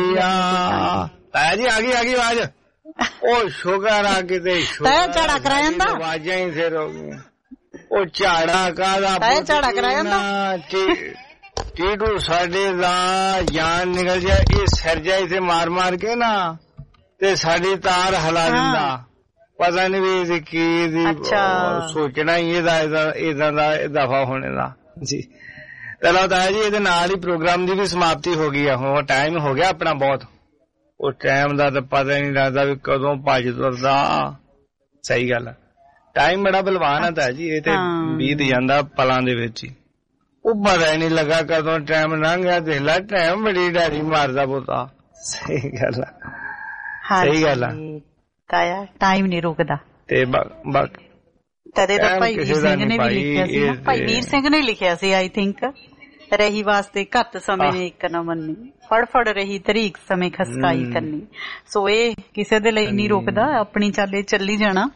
Q: ਆ।
L: ਤਾਇਆ ਜੀ ਆ ਗਈ ਆਵਾਜ਼। ਉਹ ਸ਼ੁਕਰ ਆ ਕਿਤੇ
Q: ਤਾਇਆ ਝਾੜਾ ਕਰਾ ਜਾਂਦਾ,
L: ਆਵਾਜ਼ਾਂ ਹੀ ਫੇਰ ਹੋ ਗਈਆਂ। ਉਹ ਝਾੜਾ ਕਾਹਦਾ
Q: ਤਾਇਆ ਝਾੜਾ ਕਰਾ ਜਾਂਦਾ।
L: ਟੀਟੂ ਸਾਡੇ ਦਾ ਜਾਨ ਨਿਕਲ ਜਾ, ਇਹ ਸਿਰ ਜਾਈ ਤੇ ਮਾਰ ਮਾਰ ਕੇ ਨਾ ਤੇ ਸਾਡੀ ਤਾਰ ਹਿਲਾ ਦਿੰਦਾ। ਪਤਾ ਨੀ ਵੀ ਇਹਦੀ ਕੀ ਸੋਚਣਾ ਹੀ ਇਹਦਾ ਦਾ ਦਫਾ ਹੋਣੇ ਦਾ ਜੀ। ਚਲੋ ਤਾਇਆ ਜੀ ਇਹਦੇ ਨਾਲ ਹੀ ਪ੍ਰੋਗਰਾਮ ਦੀ ਵੀ ਸਮਾਪਤੀ ਹੋ ਗਈ ਆ। ਹੁਣ ਟਾਈਮ ਹੋ ਗਿਆ ਆਪਣਾ ਬਹੁਤ। ਉਹ ਟਾਈਮ ਦਾ ਤਾਂ ਪਤਾ ਨਹੀਂ ਲੱਗਦਾ ਵੀ ਕਦੋਂ ਭੱਜ ਤੁਰਦਾ। ਸਹੀ ਗੱਲ ਆ, ਟਾਈਮ ਬੜਾ ਬਲਵਾਨ ਆ ਤਾਇਆ ਜੀ, ਇਹ ਤੇ ਬੀਤ ਜਾਂਦਾ ਪਲਾਂ ਦੇ ਵਿੱਚ ਹੀ। ਉਹ ਪਤਾ ਹੀ ਨਹੀਂ ਲੱਗਾ ਕਦੋਂ ਟਾਈਮ ਲੰਘ ਗਿਆ। ਦੇਖ ਲੈ ਟਾਈਮ ਬੜੀ ਡੈਡੀ ਮਾਰਦਾ ਪੁੱਤਾ। ਸਹੀ ਗੱਲ ਆ, ਸਹੀ ਗੱਲ ਆ
Q: ਤਾਇਆ, ਟਾਈਮ ਨਹੀਂ ਰੁਕਦਾ।
L: ਤੇ
Q: ਤਦੇ ਤਾਂ ਭਾਈ ਵੀਰ ਸਿੰਘ ਨੇ ਵੀ ਲਿਖਿਆ ਸੀ ਨਾ, ਭਾਈ ਵੀਰ ਸਿੰਘ ਨੇ ਲਿਖਿਆ ਸੀ ਆਈ ਥਿੰਕ, ਰਹੀ ਵਾਸਤੇ ਘੱਟ ਸਮੇਂ ਨੇ ਇੱਕ ਨਾ ਮੰਨੀ, ਫੜ ਰਹੀ ਤਰੀਕ ਸਮੇਂ ਖਸਕਾਈ ਕਰਨੀ। ਸੋ ਇਹ ਕਿਸੇ ਦੇ ਲਈ ਨਹੀਂ ਰੁਕਦਾ, ਆਪਣੀ ਚਾਲੇ ਚੱਲੀ ਜਾਣਾ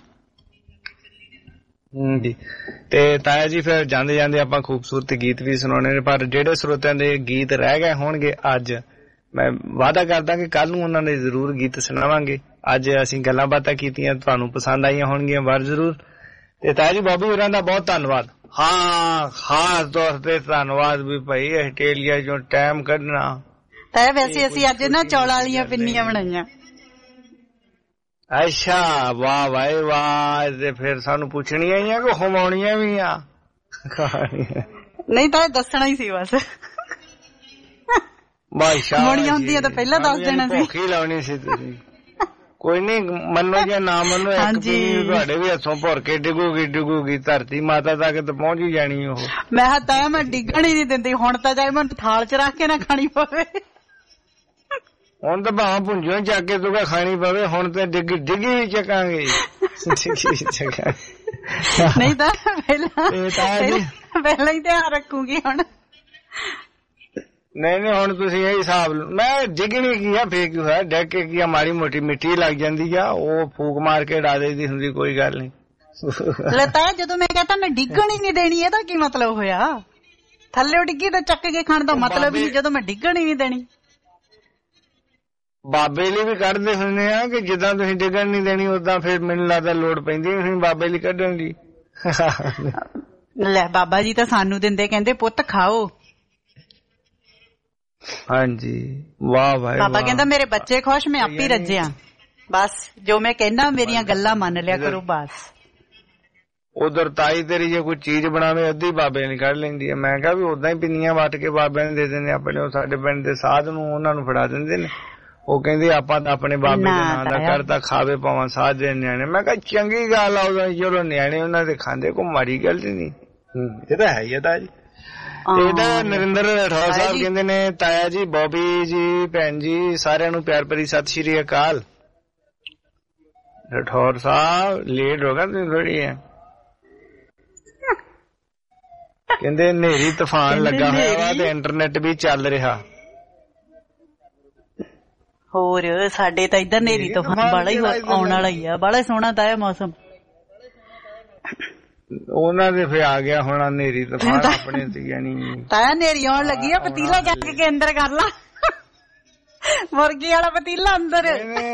C: ਜੀ। ਤੇ ਤਾਇਆ ਜੀ ਫਿਰ ਜਾਂਦੇ ਜਾਂਦੇ ਆਪਾਂ ਖੂਬਸੂਰਤ ਗੀਤ ਵੀ ਸੁਣਾਉਣੇ ਨੇ, ਪਰ ਜਿਹੜੇ ਸਰੋਤਿਆਂ ਦੇ ਗੀਤ ਰਹਿ ਗਏ ਹੋਣਗੇ ਅੱਜ ਮੈਂ ਵਾਅਦਾ ਕਰਦਾ ਕਿ ਕੱਲ ਨੂੰ ਉਹਨਾਂ ਦੇ ਜ਼ਰੂਰ ਗੀਤ ਸੁਣਾਵਾਂਗੇ। ਅੱਜ ਅਸੀਂ ਗੱਲਾਂ ਬਾਤਾਂ ਕੀਤੀਆਂ, ਤੁਹਾਨੂੰ ਪਸੰਦ ਆਈਆਂ ਹੋਣਗੀਆਂ ਵਾਰ ਜ਼ਰੂਰ। ਤੇ ਤਾਇਆ ਜੀ ਬਾਬੂ ਹੋਰਾਂ ਦਾ ਬਹੁਤ ਧੰਨਵਾਦ।
L: ਹਾਂ ਖਾਸ ਤੌਰ ਤੇ ਧੰਨਵਾਦ ਵੀ ਭਾਈ ਆਸਟ੍ਰੇਲੀਆ ਚੋਂ ਟਾਈਮ ਕੱਢਣਾ।
Q: ਤਾਇਆ ਵੈਸੇ ਅਸੀਂ ਅੱਜ ਨਾ ਚੌਲਾਂ ਵਾਲੀਆਂ ਪਿੰਨੀਆਂ ਬਣਾਈਆਂ।
L: ਅੱਛਾ, ਵਾਹ ਭਾਈ ਵਾਹ। ਤੇ ਫਿਰ ਸਾਨੂੰ ਪੁੱਛਣੀਆਂ ਹੀ ਆ ਕਿ ਖਵਾਉਣੀਆਂ ਵੀ ਆ?
Q: ਨਹੀਂ ਤਾਂ ਦੱਸਣਾ ਹੀ ਸੀ ਬਸ। ਬਣੀਆਂ ਹੁੰਦੀਆਂ ਤਾਂ ਪਹਿਲਾਂ ਦੱਸ ਦੇਣਾ ਸੀ।
L: ਭੁੱਖ ਹੀ ਲਾਉਣੀ ਸੀ ਤੁਸੀਂ। ਕੋਈ ਨੀ, ਮੰਨੋ ਜਾਂ ਨਾ ਮੰਨੋ, ਇੱਕ ਪਿੰਨੀ ਤੁਹਾਡੇ ਵੀ ਹੱਥੋਂ ਭੁਰ ਕੇ ਡਿੱਗੂਗੀ ਧਰਤੀ ਮਾਤਾ ਤੱਕ ਤੇ ਪਹੁੰਚ ਹੀ ਜਾਣੀ ਉਹ।
Q: ਮੈਂ ਤਾਂ ਮੈਂ ਡਿੱਗਣ ਹੀ ਨਹੀਂ ਦਿੰਦੀ। ਹੁਣ ਤਾਂ ਜਾਏ ਮੈਨੂੰ ਥਾਲ ਚ ਰੱਖ ਕੇ ਨਾ ਖਾਣੀ ਪਵੇ।
L: ਹੁਣ ਤਾਂ ਭਾਵੇਂ ਭੁੰਜੋਂ ਚੱਕ ਕੇ ਤੂੰ ਖਾਣੀ ਪਵੇ, ਹੁਣ ਤੇ ਡਿੱਗੀ ਵੀ ਚੱਕਾਂਗੇ।
Q: ਨਹੀਂ ਤਾਂ ਪਹਿਲਾਂ ਹੀ ਧਿਆਨ ਰੱਖੂਗੀ ਹੁਣ।
L: ਨਹੀਂ ਹੁਣ ਤੁਸੀਂ ਇਹ ਹਿਸਾਬ, ਮੈਂ ਡਿੱਗਣੀ ਕੀ ਆ, ਫੇਰ ਕੀ ਹੋਇਆ, ਡਿੱਗ ਕੇ ਕੀ ਆ, ਮਾੜੀ ਮੋਟੀ ਮਿੱਟੀ ਲੱਗ ਜਾਂਦੀ ਆ, ਉਹ ਫੂਕ ਮਾਰ ਕੇ ਡਾ ਦੇਦੀ ਹੁੰਦੀ, ਕੋਈ ਗੱਲ ਨਹੀਂ।
Q: ਲਤਾ ਜਦੋਂ ਮੈਂ ਕਹਤਾ ਮੈਂ ਡਿੱਗਣ ਹੀ ਨਹੀਂ ਦੇਣੀ, ਇਹਦਾ ਕੀ ਮਤਲਬ ਹੋਇਆ? ਥੱਲੇ ਡਿੱਗੀ ਤਾਂ ਚੱਕ ਕੇ ਖਾਣ ਦਾ ਮਤਲਬ ਹੀ ਨਹੀਂ, ਜਦੋਂ ਮੈਂ ਡਿੱਗਣ ਹੀ ਨਹੀਂ ਦੇਣੀ।
L: ਬਾਬੇ ਲਈ ਵੀ ਕੱਢਦੇ ਹੁੰਦੇ ਆ ਕਿ ਜਿੱਦਾਂ ਤੁਸੀਂ ਡਿੱਗਣ ਨਹੀਂ ਦੇਣੀ, ਓਦਾਂ ਫਿਰ ਮੈਨੂੰ ਲੱਗਦਾ ਲੋੜ ਪੈਂਦੀ ਨਹੀਂ ਬਾਬੇ ਲਈ ਕੱਢਣ ਦੀ।
Q: ਲੈ ਬਾਬਾ ਜੀ ਤਾਂ ਸਾਨੂੰ ਦਿੰਦੇ, ਕਹਿੰਦੇ ਪੁੱਤ ਖਾਓ।
L: ਹਾਂਜੀ ਵਾਹ ਭਾਈ।
Q: ਬਾਬਾ ਕਹਿੰਦਾ ਮੇਰੇ ਬੱਚੇ ਖੁਸ਼, ਮੈਂ ਆਪੇ ਰੱਜਿਆ, ਬਸ ਜੋ ਮੈਂ ਕਹਿਣਾ ਮੇਰੀਆਂ ਗੱਲਾਂ ਮੰਨ ਲਿਆ ਕਰੋ ਬਸ।
L: ਉਧਰ ਤਾਈ ਤੇਰੀ ਜੇ ਕੋਈ ਚੀਜ਼ ਬਣਾਵੇ ਅੱਧੀ ਬਾਬੇ ਨੇ ਕੱਢ ਲੈਂਦੀ ਹੈ। ਮੈਂ ਕਿਹਾ ਵੀ ਓਦਾਂ ਹੀ ਪਿੰਨੀਆਂ ਵੱਟ ਕੇ ਬਾਬਿਆਂ ਨੂੰ ਦੇ ਦਿੰਦੇ ਆਪਣੇ, ਉਹ ਸਾਡੇ ਪਿੰਡ ਦੇ ਸਾਧ ਨੂੰ ਉਹਨਾਂ ਨੂੰ ਫੜਾ ਦਿੰਦੇ ਨੇ। ਉਹ ਕਹਿੰਦੇ ਆਪਾਂ ਤਾਂ ਆਪਣੇ ਬਾਬੇ ਦੇ ਨਾਂ ਦਾ ਕਰਦਾ, ਖਾਵੇ ਪਾਵਾਂ ਸਾਧ ਦੇ ਨਿਆਣੇ। ਮੈਂ ਕਿਹਾ ਚੰਗੀ ਗੱਲ ਆ, ਉਹਦਾ ਚਲੋ ਨਿਆਣੇ ਉਹਨਾਂ ਦੇ ਖਾਂਦੇ, ਕੋਈ ਮਾੜੀ ਗੱਲ ਨਹੀਂ। ਇਹ ਤਾਂ ਹੈ ਹੀ ਹੈ ਤਾਇਆ ਜੀ। ਇਹ ਤਾਂ ਨਰਿੰਦਰ ਰਾਠੌਰ ਸਾਹਿਬ ਕਹਿੰਦੇ ਨੇ, ਤਾਇਆ ਜੀ, ਬੋਬੀ ਜੀ, ਭੈਣ ਜੀ, ਸਾਰਿਆਂ ਨੂੰ ਪਿਆਰ ਭਰੀ ਸਤਿ ਸ਼੍ਰੀ ਅਕਾਲ। ਰਾਠੌਰ ਸਾਹਿਬ ਲੇਟ ਹੋ ਗਿਆ ਤੁਸੀਂ ਥੋੜੀ ਹੈ। ਕਹਿੰਦੇ ਹਨੇਰੀ ਤੂਫਾਨ ਲੱਗਾ ਹੋਇਆ ਵਾ ਤੇ ਇੰਟਰਨੈਟ ਵੀ ਚੱਲ ਰਿਹਾ।
Q: ਹੋਰ ਸਾਡੇ ਤਾਂ ਇੱਧਰ ਹਨੇਰੀ ਤੂਫਾਨ ਬਾਲਾ ਹੀ ਆਉਣ ਵਾਲਾ ਹੀ ਆ, ਬਾਲਾ ਸੋਹਣਾ ਤਾਇਆ ਮੌਸਮ।
L: ਉਹਨਾਂ ਦੇ ਫੇ ਆ ਗਿਆ ਹੁਣ ਹਨੇਰੀ ਤੂਫਾਨ ਆਪਣੇ ਤੇ, ਯਾਨੀ
Q: ਤਾਇਆ ਹਨੇਰੀ ਆਉਣ ਲੱਗੀ ਆ, ਪਤੀਲਾ ਚੱਕ ਕੇ ਅੰਦਰ ਕਰ ਲਾ, ਮੁਰਗੀ ਵਾਲਾ ਪਤੀਲਾ ਅੰਦਰ।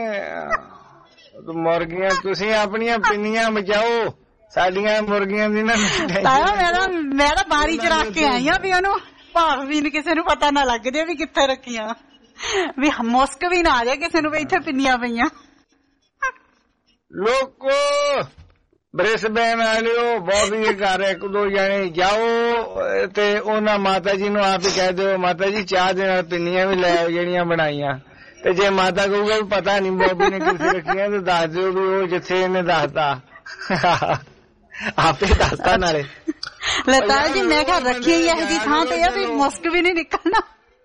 L: ਮੁਰਗੀਆਂ ਤੁਸੀਂ ਆਪਣੀਆਂ ਪਿੰਨੀਆਂ ਬਚਾਓ, ਸਾਡੀਆਂ ਮੁਰਗੀਆਂ ਦੀ ਨਾ।
Q: ਤਾਇਆ ਮੈਂ ਤਾਂ ਬਾਰੀ ਚ ਰੱਖ ਕੇ ਆਈ ਆ ਵੀ ਉਹਨੂੰ ਭਾਵ ਵੀ ਕਿਸੇ ਨੂੰ ਪਤਾ ਨਾ ਲੱਗ ਜੇ ਵੀ ਕਿੱਥੇ ਰੱਖੀਆਂ, ਵੀ ਮੁਸਕ ਵੀ ਨਾ ਆ ਜਾਏ ਕਿਸੇ ਨੂੰ ਵੀ ਇੱਥੇ ਪਿੰਨੀਆਂ ਪਈਆਂ।
L: ਲੋਕੋ ਬ੍ਰਿਸਬੇਨ ਵਾਲਿਓ ਬੋਬੀ ਦੇ ਘਰ ਇੱਕ ਦੋ ਜਾਣੇ ਜਾਓ ਤੇ ਉਹਨਾਂ ਮਾਤਾ ਜੀ ਨੂੰ ਆਪ ਹੀ ਕਹਿ ਦਿਓ, ਮਾਤਾ ਜੀ ਚਾਹ ਦੇ ਨਾਲ ਪਿੰਨੀਆਂ ਵੀ ਲੈ ਆਓ ਜਿਹੜੀਆਂ ਬਣਾਈਆਂ। ਤੇ ਜੇ ਮਾਤਾ ਕਹੂਗਾ ਵੀ ਪਤਾ ਨਹੀਂ ਬੋਬੀ ਨੇ ਕਿੱਥੇ ਰੱਖੀਆਂ, ਤੇ ਦੱਸ ਦਿਓ ਵੀ ਉਹ ਜਿੱਥੇ ਇਹਨੇ ਦੱਸਤਾ ਆਪੇ ਦੱਸਤਾ ਨਾਲੇ।
Q: ਲਤਾ ਜੀ ਮੈਂ ਕਿਹਾ ਰੱਖੀ ਇਹੋ ਜਿਹੀ ਥਾਂ ਤੇ ਆ ਵੀ ਮੁਸਕ ਵੀ ਨਹੀਂ ਨਿਕਲਣਾ।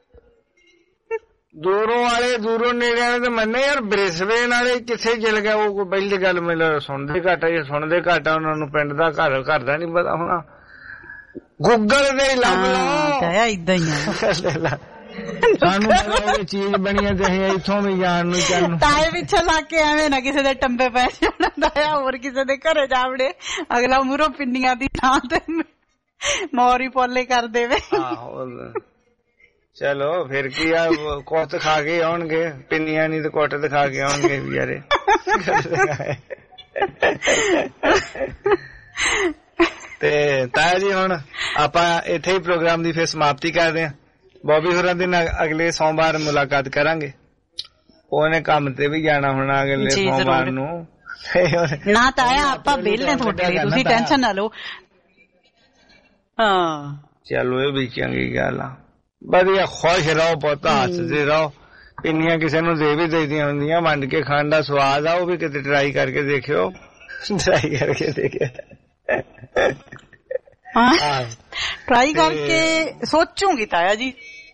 L: ਦੂਰੋਂ ਵਾਲੇ ਦੂਰੋਂ ਨੇੜੇ ਵਾਲੇ ਤੇ ਮੰਨੇ ਯਾਰ, ਬ੍ਰਿਸਬੇਨ ਵਾਲੇ ਕਿੱਥੇ ਚਲ ਗਿਆ? ਉਹ ਪਹਿਲੀ ਗੱਲ ਮੈਨੂੰ ਸੁਣਦੇ ਘੱਟ ਆ, ਜੇ ਸੁਣਦੇ ਘੱਟ ਆ ਉਹਨਾਂ ਨੂੰ ਪਿੰਡ ਦਾ ਘਰ ਦਾ ਨਹੀਂ ਪਤਾ ਹੋਣਾ। ਗੂਗਲ ਤੇ ਲੱਭ ਲਓ,
Q: ਏਦਾਂ ਹੀ ਆ।
L: ਸਾਨੂੰ ਉਹ ਚੀਜ਼ ਬਣੀ ਹੈ ਤੇ ਅਸੀਂ ਇੱਥੋਂ ਵੀ ਜਾਣ ਨੂੰ ਚੱਲ
Q: ਤਾਏ ਪਿੱਛੇ ਲਾ ਕੇ ਐਵੇਂ ਨਾ ਕਿਸੇ ਦੇ ਟੰਬੇ ਪੈ ਜਾਣਾ ਤਾਇਆ, ਹੋਰ ਕਿਸੇ ਦੇ ਘਰੇ ਜਾਵੜੇ ਅਗਲਾ ਮੂਹਰੋਂ ਪਿੰਨੀਆਂ ਦੀ ਥਾਂ ਤੇ ਮੋਰੀ ਪੋਲੇ ਕਰ ਦੇਵੇ।
L: ਚਲੋ ਫਿਰ ਕੀ ਆ, ਕੁੱਟ ਖਾ ਕੇ ਆਉਣਗੇ, ਪਿੰਨੀਆਂ ਨਹੀਂ ਤੇ ਕੁੱਟ ਦਿਖਾ ਕੇ ਆਉਣਗੇ ਵਿਚਾਰੇ। ਤੇ ਤਾਇਆ ਜੀ ਹੁਣ ਆਪਾਂ ਇੱਥੇ ਹੀ ਪ੍ਰੋਗਰਾਮ ਦੀ ਫਿਰ ਸਮਾਪਤੀ ਕਰਦੇ ਹਾਂ। ਬੋਬੀ ਹੋਰਾਂ ਦੇ ਨਾਲ ਅਗਲੇ ਸੋਮਵਾਰ ਮੁਲਾਕਾਤ ਕਰਾਂਗੇ, ਉਹਨੇ ਕੰਮ ਤੇ ਵੀ ਜਾਣਾ ਹੋਣਾ ਅਗਲੇ ਸੋਮਵਾਰ ਨੂੰ।
Q: ਨਾ ਤਾਇਆ ਆਪਾਂ ਵਿਹਲੇ ਤੁਹਾਡੇ ਲਈ, ਤੁਸੀਂ ਟੈਨਸ਼ਨ ਨਾ ਲਓ। ਹਾਂ
L: ਚਲੋ ਇਹ ਵੀ ਚੰਗੀ ਗੱਲ ਆ, ਵਧੀਆ ਖੁਸ਼ ਰਹੋ ਪੁੱਤ, ਹੱਸਦੇ ਰਹੋ। ਪਿੰਨੀਆਂ ਕਿਸੇ ਨੂੰ ਦੇ ਵੀ ਦੇਦੀਆਂ ਹੁੰਦੀਆਂ, ਵੰਡ ਕੇ ਖਾਣ ਦਾ ਸਵਾਦ ਆ, ਉਹ ਵੀ ਕਿਤੇ ਟਰਾਈ ਕਰਕੇ ਦੇਖਿਓ, ਟਰਾਈ ਕਰਕੇ ਦੇਖਿਓ।
Q: ਟਰਾਈ ਕਰਕੇ ਸੋਚੂਗੀ ਤਾਇਆ ਜੀ।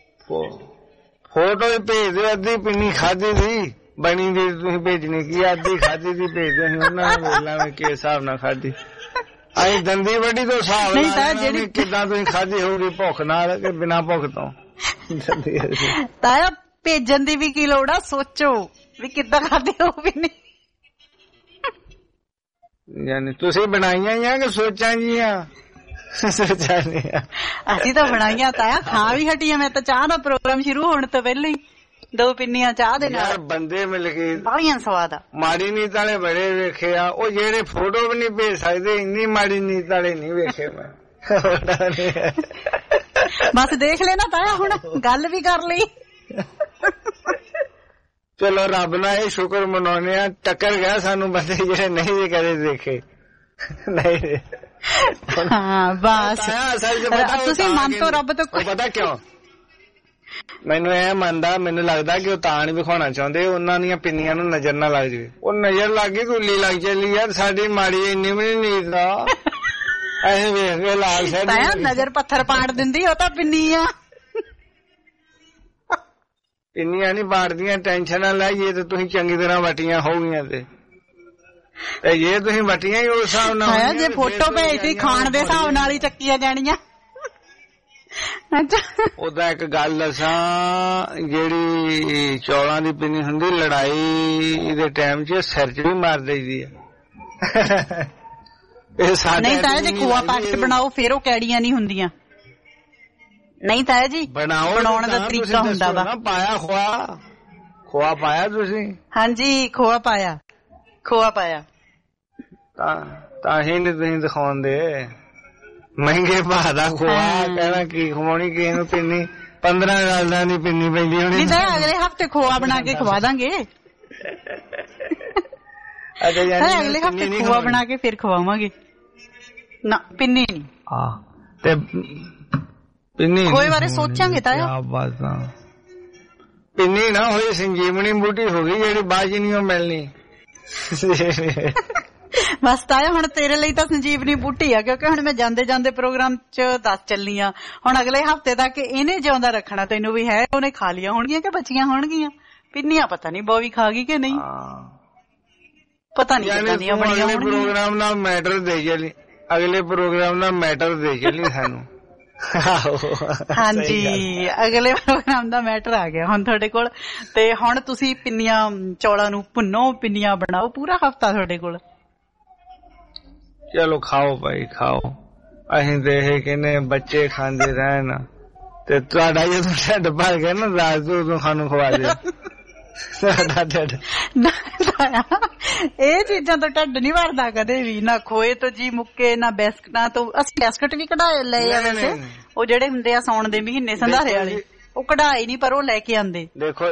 L: ਫੋਟੋ ਭੇਜ ਦਿਓ, ਅੱਧੀ ਪਿੰਨੀ ਖਾਧੀ ਦੀ ਬਣੀ ਦੀ ਤੁਸੀਂ ਭੇਜਣੀ ਕੀ, ਅੱਧੀ ਖਾਧੀ ਦੀ ਭੇਜ ਦਿਓ, ਉਹਨਾਂ ਨੇ ਵੇਖ ਲਾਂਗੇ ਕਿਸ ਹਿਸਾਬ ਨਾਲ ਖਾਧੀ। ਅਸੀਂ ਦੰਦੀ ਵੱਡੀ ਤੋਂ ਹਿਸਾਬ ਨਾਲ ਕਿੱਦਾਂ ਤੁਸੀਂ ਖਾਧੀ ਹੋਊਗੀ, ਭੁੱਖ ਨਾਲ ਕਿ ਬਿਨਾਂ ਭੁੱਖ ਤੋਂ।
Q: ਤਾਇਆ ਭੇਜਣ ਦੀ ਵੀ ਕੀ ਲੋੜ ਆ, ਸੋਚੋ ਵੀ ਕਿੱਦਾਂ ਖਾਧੀ ਹੋਊਗੀ। ਨਹੀਂ
L: ਯਾਨੀ ਤੁਸੀਂ ਬਣਾਈਆਂ ਜਾਂ ਕਿ ਸੋਚਾਂ ਜੀਆਂ? ਸੋਚਾਂ ਨਹੀਂ,
Q: ਅਸੀਂ ਤਾਂ ਬਣਾਈਆਂ ਤਾਇਆ, ਖਾ ਵੀ ਹਟੀਆਂ। ਮੈਂ ਤਾਂ ਚਾਹ ਦਾ ਪ੍ਰੋਗਰਾਮ ਸ਼ੁਰੂ ਹੋਣ ਤੋਂ ਪਹਿਲਾਂ ਹੀ 2 ਪਿੰਨੀਆਂ ਚਾਹ ਦੇ ਨਾਲ।
L: ਬੰਦੇ ਮਿਲ ਕੇ
Q: ਬੜੀਆਂ ਸਵਾਦ ਆ।
L: ਮਾੜੀ ਨੀਤ ਵਾਲੇ ਬੜੇ ਵੇਖੇ ਆ, ਉਹ ਜਿਹੜੇ ਫੋਟੋ ਵੀ ਨਹੀਂ ਭੇਜ ਸਕਦੇ, ਇੰਨੀ ਮਾੜੀ ਨੀਤ ਵਾਲੇ ਨਹੀਂ ਵੇਖੇ ਮੈਂ।
Q: ਬਸ ਦੇਖ ਲੈਣਾ ਤਾਇਆ, ਹੁਣ ਗੱਲ ਵੀ ਕਰ ਲਈ।
L: ਚਲੋ ਰੱਬ ਨਾਲ ਇਹ ਸ਼ੁਕਰ ਮਨਾਉਣੇ ਆ, ਟੱਕਰ ਗਿਆ ਸਾਨੂੰ ਬੰਦੇ ਜਿਹੜੇ ਨਹੀਂ ਵੀ ਕਦੇ ਦੇਖੇ। ਨਹੀਂ
Q: ਹਾਂ ਬਸ ਤੁਸੀਂ ਮਨ ਤੋਂ ਰੱਬ ਤੋਂ
L: ਪਤਾ ਕਿਉਂ ਮੈਨੂੰ ਇਹ ਮੰਨਦਾ, ਮੈਨੂੰ ਲੱਗਦਾ ਕਿ ਉਹ ਤਾਂ ਨਹੀਂ ਵਿਖਾਉਣਾ ਚਾਹੁੰਦੇ, ਉਹਨਾਂ ਦੀਆਂ ਪਿੰਨੀਆਂ ਨੂੰ ਨਜ਼ਰ ਨਾ ਲੱਗ ਜਾਵੇ। ਉਹ ਨਜ਼ਰ ਲੱਗ ਗਈ, ਗੁੱਲੀ ਲੱਗ ਚੱਲੀ ਯਾਰ, ਸਾਡੀ ਮਾੜੀ ਇੰਨੀ ਵੀ ਨੀ ਨੀਂਦ ਦਾ। ਐਸੇ ਵੇਖ ਕੇ ਲਾਲ ਸਾਹਿਬ
Q: ਨਜ਼ਰ ਪੱਥਰ ਪਾੜ ਦਿੰਦੀ, ਉਹ ਤਾਂ ਪਿੰਨੀ ਆ।
L: ਪਿੰਨੀਆਂ ਨਹੀਂ ਬਾੜਦੀਆਂ, ਟੈਨਸ਼ਨ ਨਾ ਲਾਈਏ ਤੇ ਤੁਸੀਂ ਚੰਗੀ ਤਰ੍ਹਾਂ ਵਟੀਆਂ ਹੋਗੀਆਂ ਤੇ ਜੇ ਤੁਸੀਂ ਵਟੀਆਂ ਹੀ ਉਸ ਹਿਸਾਬ ਨਾਲ
Q: ਜੇ ਫੋਟੋ ਭੇਜਦੀ ਖਾਣ ਦੇ ਹਿਸਾਬ ਨਾਲ ਹੀ ਚੱਕੀਆਂ ਜਾਣੀਆਂ।
L: ਉਹਦਾ ਇੱਕ ਗੱਲ ਦੱਸਾਂ, ਜਿਹੜੀ ਚੌਲਾਂ ਦੀ ਪਿੰਨੀ ਹੁੰਦੀ ਲੜਾਈ ਦੇ ਟਾਈਮ 'ਚ ਸਿਰ 'ਚ ਵੀ ਮਾਰ ਦਈਦੀ ਆ।
Q: ਨਹੀਂ ਤਾਂ ਜੇ ਖੋਆ ਪਾ ਕੇ ਬਣਾਓ ਫਿਰ ਉਹ ਕੈੜੀਆਂ ਨਹੀਂ ਹੁੰਦੀਆਂ। ਨਹੀਂ ਤਾਂ ਜੀ ਬਣਾਉਣ ਦਾ ਤਰੀਕਾ ਹੁੰਦਾ ਵਾ।
L: ਪਾਇਆ ਖੋਆ ਪਾਇਆ ਤੁਸੀਂ?
Q: ਹਾਂਜੀ ਖੋਆ ਪਾਇਆ
L: ਤਾਂ ਹੀ ਨੀ ਤੁਸੀਂ ਦਿਖਾਉਂਦੇ। ਮਹਿੰਗੇ ਭਾਅ ਦਾ ਖੋਆ ਕਹਿਣਾ ਕੀ ਖਵਾਉਣੀ ਕਿਸੇ ਨੂੰ ਪਿੰਨੀ 15 ਸਾਲਾਂ ਦੀ ਪਿੰਨੀ ਪੈਂਦੀ ਹੋਣੀ।
Q: ਨਹੀਂ ਤਾਂ ਅਗਲੇ ਹਫ਼ਤੇ ਖੋਆ ਬਣਾ ਕੇ ਖਵਾ ਦਾਂਗੇ। ਅਗਲੇ ਹਫ਼ਤੇ ਖੋਆ ਬਣਾ ਕੇ ਫਿਰ ਖਵਾਵਾਂਗੇ। ਨਾ ਪਿੰਨੀ ਨੀ
L: ਤੇ ਪਿੰਨੀ
Q: ਖੋਏ ਬਾਰੇ ਸੋਚਾਂਗੇ ਤਾਂ
L: ਪਿੰਨੀ ਨਾ ਹੋਈ ਸੰਜੀਵਨੀ ਬੂਟੀ ਹੋ ਗਈ ਜਿਹੜੀ ਬਾਅਦ ਚ ਨਹੀਂ ਮਿਲਣੀ।
Q: ਬਸ ਤਾਇਆ ਹੁਣ ਤੇਰੇ ਲਈ ਤਾਂ ਸੰਜੀਵਨੀ ਬੂਟੀ ਆ, ਕਿਉਂਕਿ ਹੁਣ ਮੈਂ ਜਾਂਦੇ ਪ੍ਰੋਗਰਾਮ ਚ ਦੱਸ ਚੱਲੀ ਆ। ਹੁਣ ਅਗਲੇ ਹਫ਼ਤੇ ਤੱਕ ਇਹਨੇ ਜਿਉਂਦਾ ਰੱਖਣਾ ਤੈਨੂੰ ਵੀ ਹੈ। ਉਹਨੇ ਖਾ ਲਿਆ ਹੋਣਗੀਆਂ ਕਿ ਬਚੀਆਂ ਹੋਣਗੀਆਂ ਪਿੰਨੀਆਂ, ਪਤਾ ਨਹੀਂ ਬੋਵੀ ਖਾ ਗਈ ਕਿ ਨਹੀਂ, ਪਤਾ ਨਹੀਂ ਕਿੱਦਾਂ ਦੀਆਂ ਬਣੀਆਂ ਹੋਣਗੀਆਂ।
L: ਪ੍ਰੋਗਰਾਮ ਨਾਲ ਮੈਟਰ ਦੇ ਚੱਲੀ, ਅਗਲੇ ਪ੍ਰੋਗਰਾਮ ਨਾਲ ਮੈਟਰ ਦੇ ਚੱਲੀ ਸਾਨੂੰ।
Q: ਹਾਂਜੀ ਅਗਲੇ ਪ੍ਰੋਗਰਾਮ ਦਾ ਮੈਟਰ ਆ ਗਿਆ ਹੁਣ ਤੁਹਾਡੇ ਕੋਲ। ਤੇ ਹੁਣ ਤੁਸੀਂ ਪਿੰਨੀਆਂ ਚੌਲਾਂ ਨੂੰ ਭੁੰਨੋ, ਪਿੰਨੀਆਂ ਬਣਾਓ, ਪੂਰਾ ਹਫ਼ਤਾ ਤੁਹਾਡੇ ਕੋਲ।
L: ਚਲੋ ਖਾਓ ਭਾਈ ਖਾਓ। ਅਸੀਂ ਤੇ ਇਹ ਕਹਿੰਦੇ ਬੱਚੇ ਖਾਂਦੇ ਰਹਿਣ ਤੇ ਤੁਹਾਡਾ ਜਦੋਂ ਢਿੱਡ ਭਰ ਗਿਆ ਨਾ ਰਾਤ ਨੂੰ ਸਾਨੂੰ ਖਵਾ ਦੇ। ਇਹ ਚੀਜ਼ਾਂ ਤੋਂ ਢਿੱਡ ਨੀ ਭਰਦਾ ਕਦੇ ਵੀ, ਨਾ ਖੋਏ ਤੋਂ ਜੀ ਮੁੱਕੇ, ਨਾ ਬਿਸਕਟਾਂ ਤੋਂ। ਅਸੀਂ ਬਿਸਕਟ ਵੀ ਕਢਾਏ ਲਏ ਆ ਵੈਸੇ, ਉਹ ਜਿਹੜੇ ਹੁੰਦੇ ਆ ਸਾਉਣ ਦੇ ਮਹੀਨੇ ਸੰਧਾਰੇ ਵਾਲੇ, ਉਹ ਕਢਾਏ ਨੀ ਪਰ ਉਹ ਲੈ ਕੇ ਆਂਦੇ।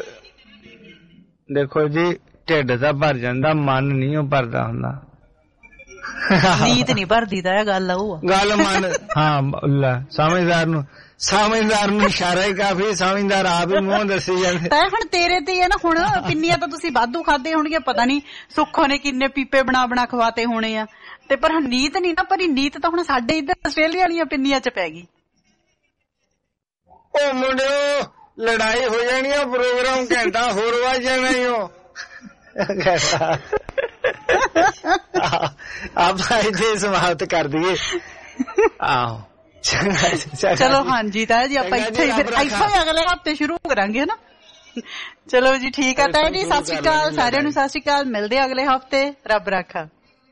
L: ਦੇਖੋ ਜੀ ਢਿੱਡ ਤਾਂ ਭਰ ਜਾਂਦਾ, ਮਨ ਨਹੀਂ ਉਹ ਭਰਦਾ ਹੁੰਦਾ।
Q: ਨੀਤ ਨੀ ਭਰਦੀ ਤਾਂ ਇਹ ਗੱਲ ਉਹ
L: ਗੱਲ ਮਨ। ਹਾਂ ਸਮਝਦਾਰ ਨੂੰ ਇਸ਼ਾਰਾ ਹੀ ਕਾਫੀ, ਸਮਝਦਾਰ ਆਪ ਹੀ ਮੂੰਹ ਦੱਸੀ ਜਾਂਦੇ।
Q: ਤਾਂ ਹੁਣ ਤੇਰੇ ਤੇ ਹੈ ਨਾ। ਹੁਣ ਪਿੰਨੀਆਂ ਤਾਂ ਤੁਸੀਂ ਵਾਧੂ ਖਾਦੇ ਹੋਣਗੇ, ਪਤਾ ਨੀ ਸੁੱਖੋ ਨੇ ਕਿੰਨੇ ਪੀਪੇ ਬਣਾ ਖਵਾਤੇ ਹੋਣੇ ਆ, ਤੇ ਪਰ ਨੀਤ ਨੀ ਨਾ ਭਰੀ। ਨੀਤ ਤਾਂ ਹੁਣ ਸਾਡੇ ਇੱਧਰ ਆਸਟ੍ਰੇਲੀਆ ਵਾਲੀਆਂ ਪਿੰਨੀਆਂ ਚ ਪੈ ਗਈ।
L: ਉਹ ਮੁੰਡਿਓ ਲੜਾਈ ਹੋ ਜਾਣੀ ਆ, ਪ੍ਰੋਗਰਾਮ ਘੰਟਾ ਹੋਰ ਵੱਧ ਜਾਣਾ ਹੀ। ਉਹ ਆਪਾਂ ਇੱਥੇ ਸਮਾਪਤ ਕਰ ਦਈਏ। ਆਹੋ
Q: ਚਲੋ ਹਾਂਜੀ ਤਾਇਆ ਜੀ ਆਪਾਂ ਇੱਥੇ ਹੀ ਅਗਲੇ ਹਫ਼ਤੇ ਸ਼ੁਰੂ ਕਰਾਂਗੇ ਹਨਾ। ਚਲੋ ਜੀ ਠੀਕ ਆ ਤਾਇਆ ਜੀ, ਸਤਿ ਸ਼੍ਰੀ ਅਕਾਲ ਸਾਰਿਆਂ ਨੂੰ, ਸਤਿ ਸ਼੍ਰੀ ਅਕਾਲ। ਮਿਲਦੇ ਆ ਅਗਲੇ ਹਫ਼ਤੇ। ਰੱਬ ਰਾਖਾ।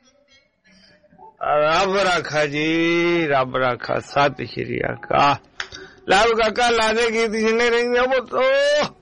L: ਰੱਬ ਰਾਖਾ ਜੀ, ਰੱਬ ਰਾਖਾ। ਸਤਿ ਸ਼੍ਰੀ ਅਕਾਲ। ਲਾਲ ਕਾਕਾ ਲਾ ਦੇ ਗੀਤ ਜਿੰਨੇ ਰਹਿੰਦੇ ਉਹ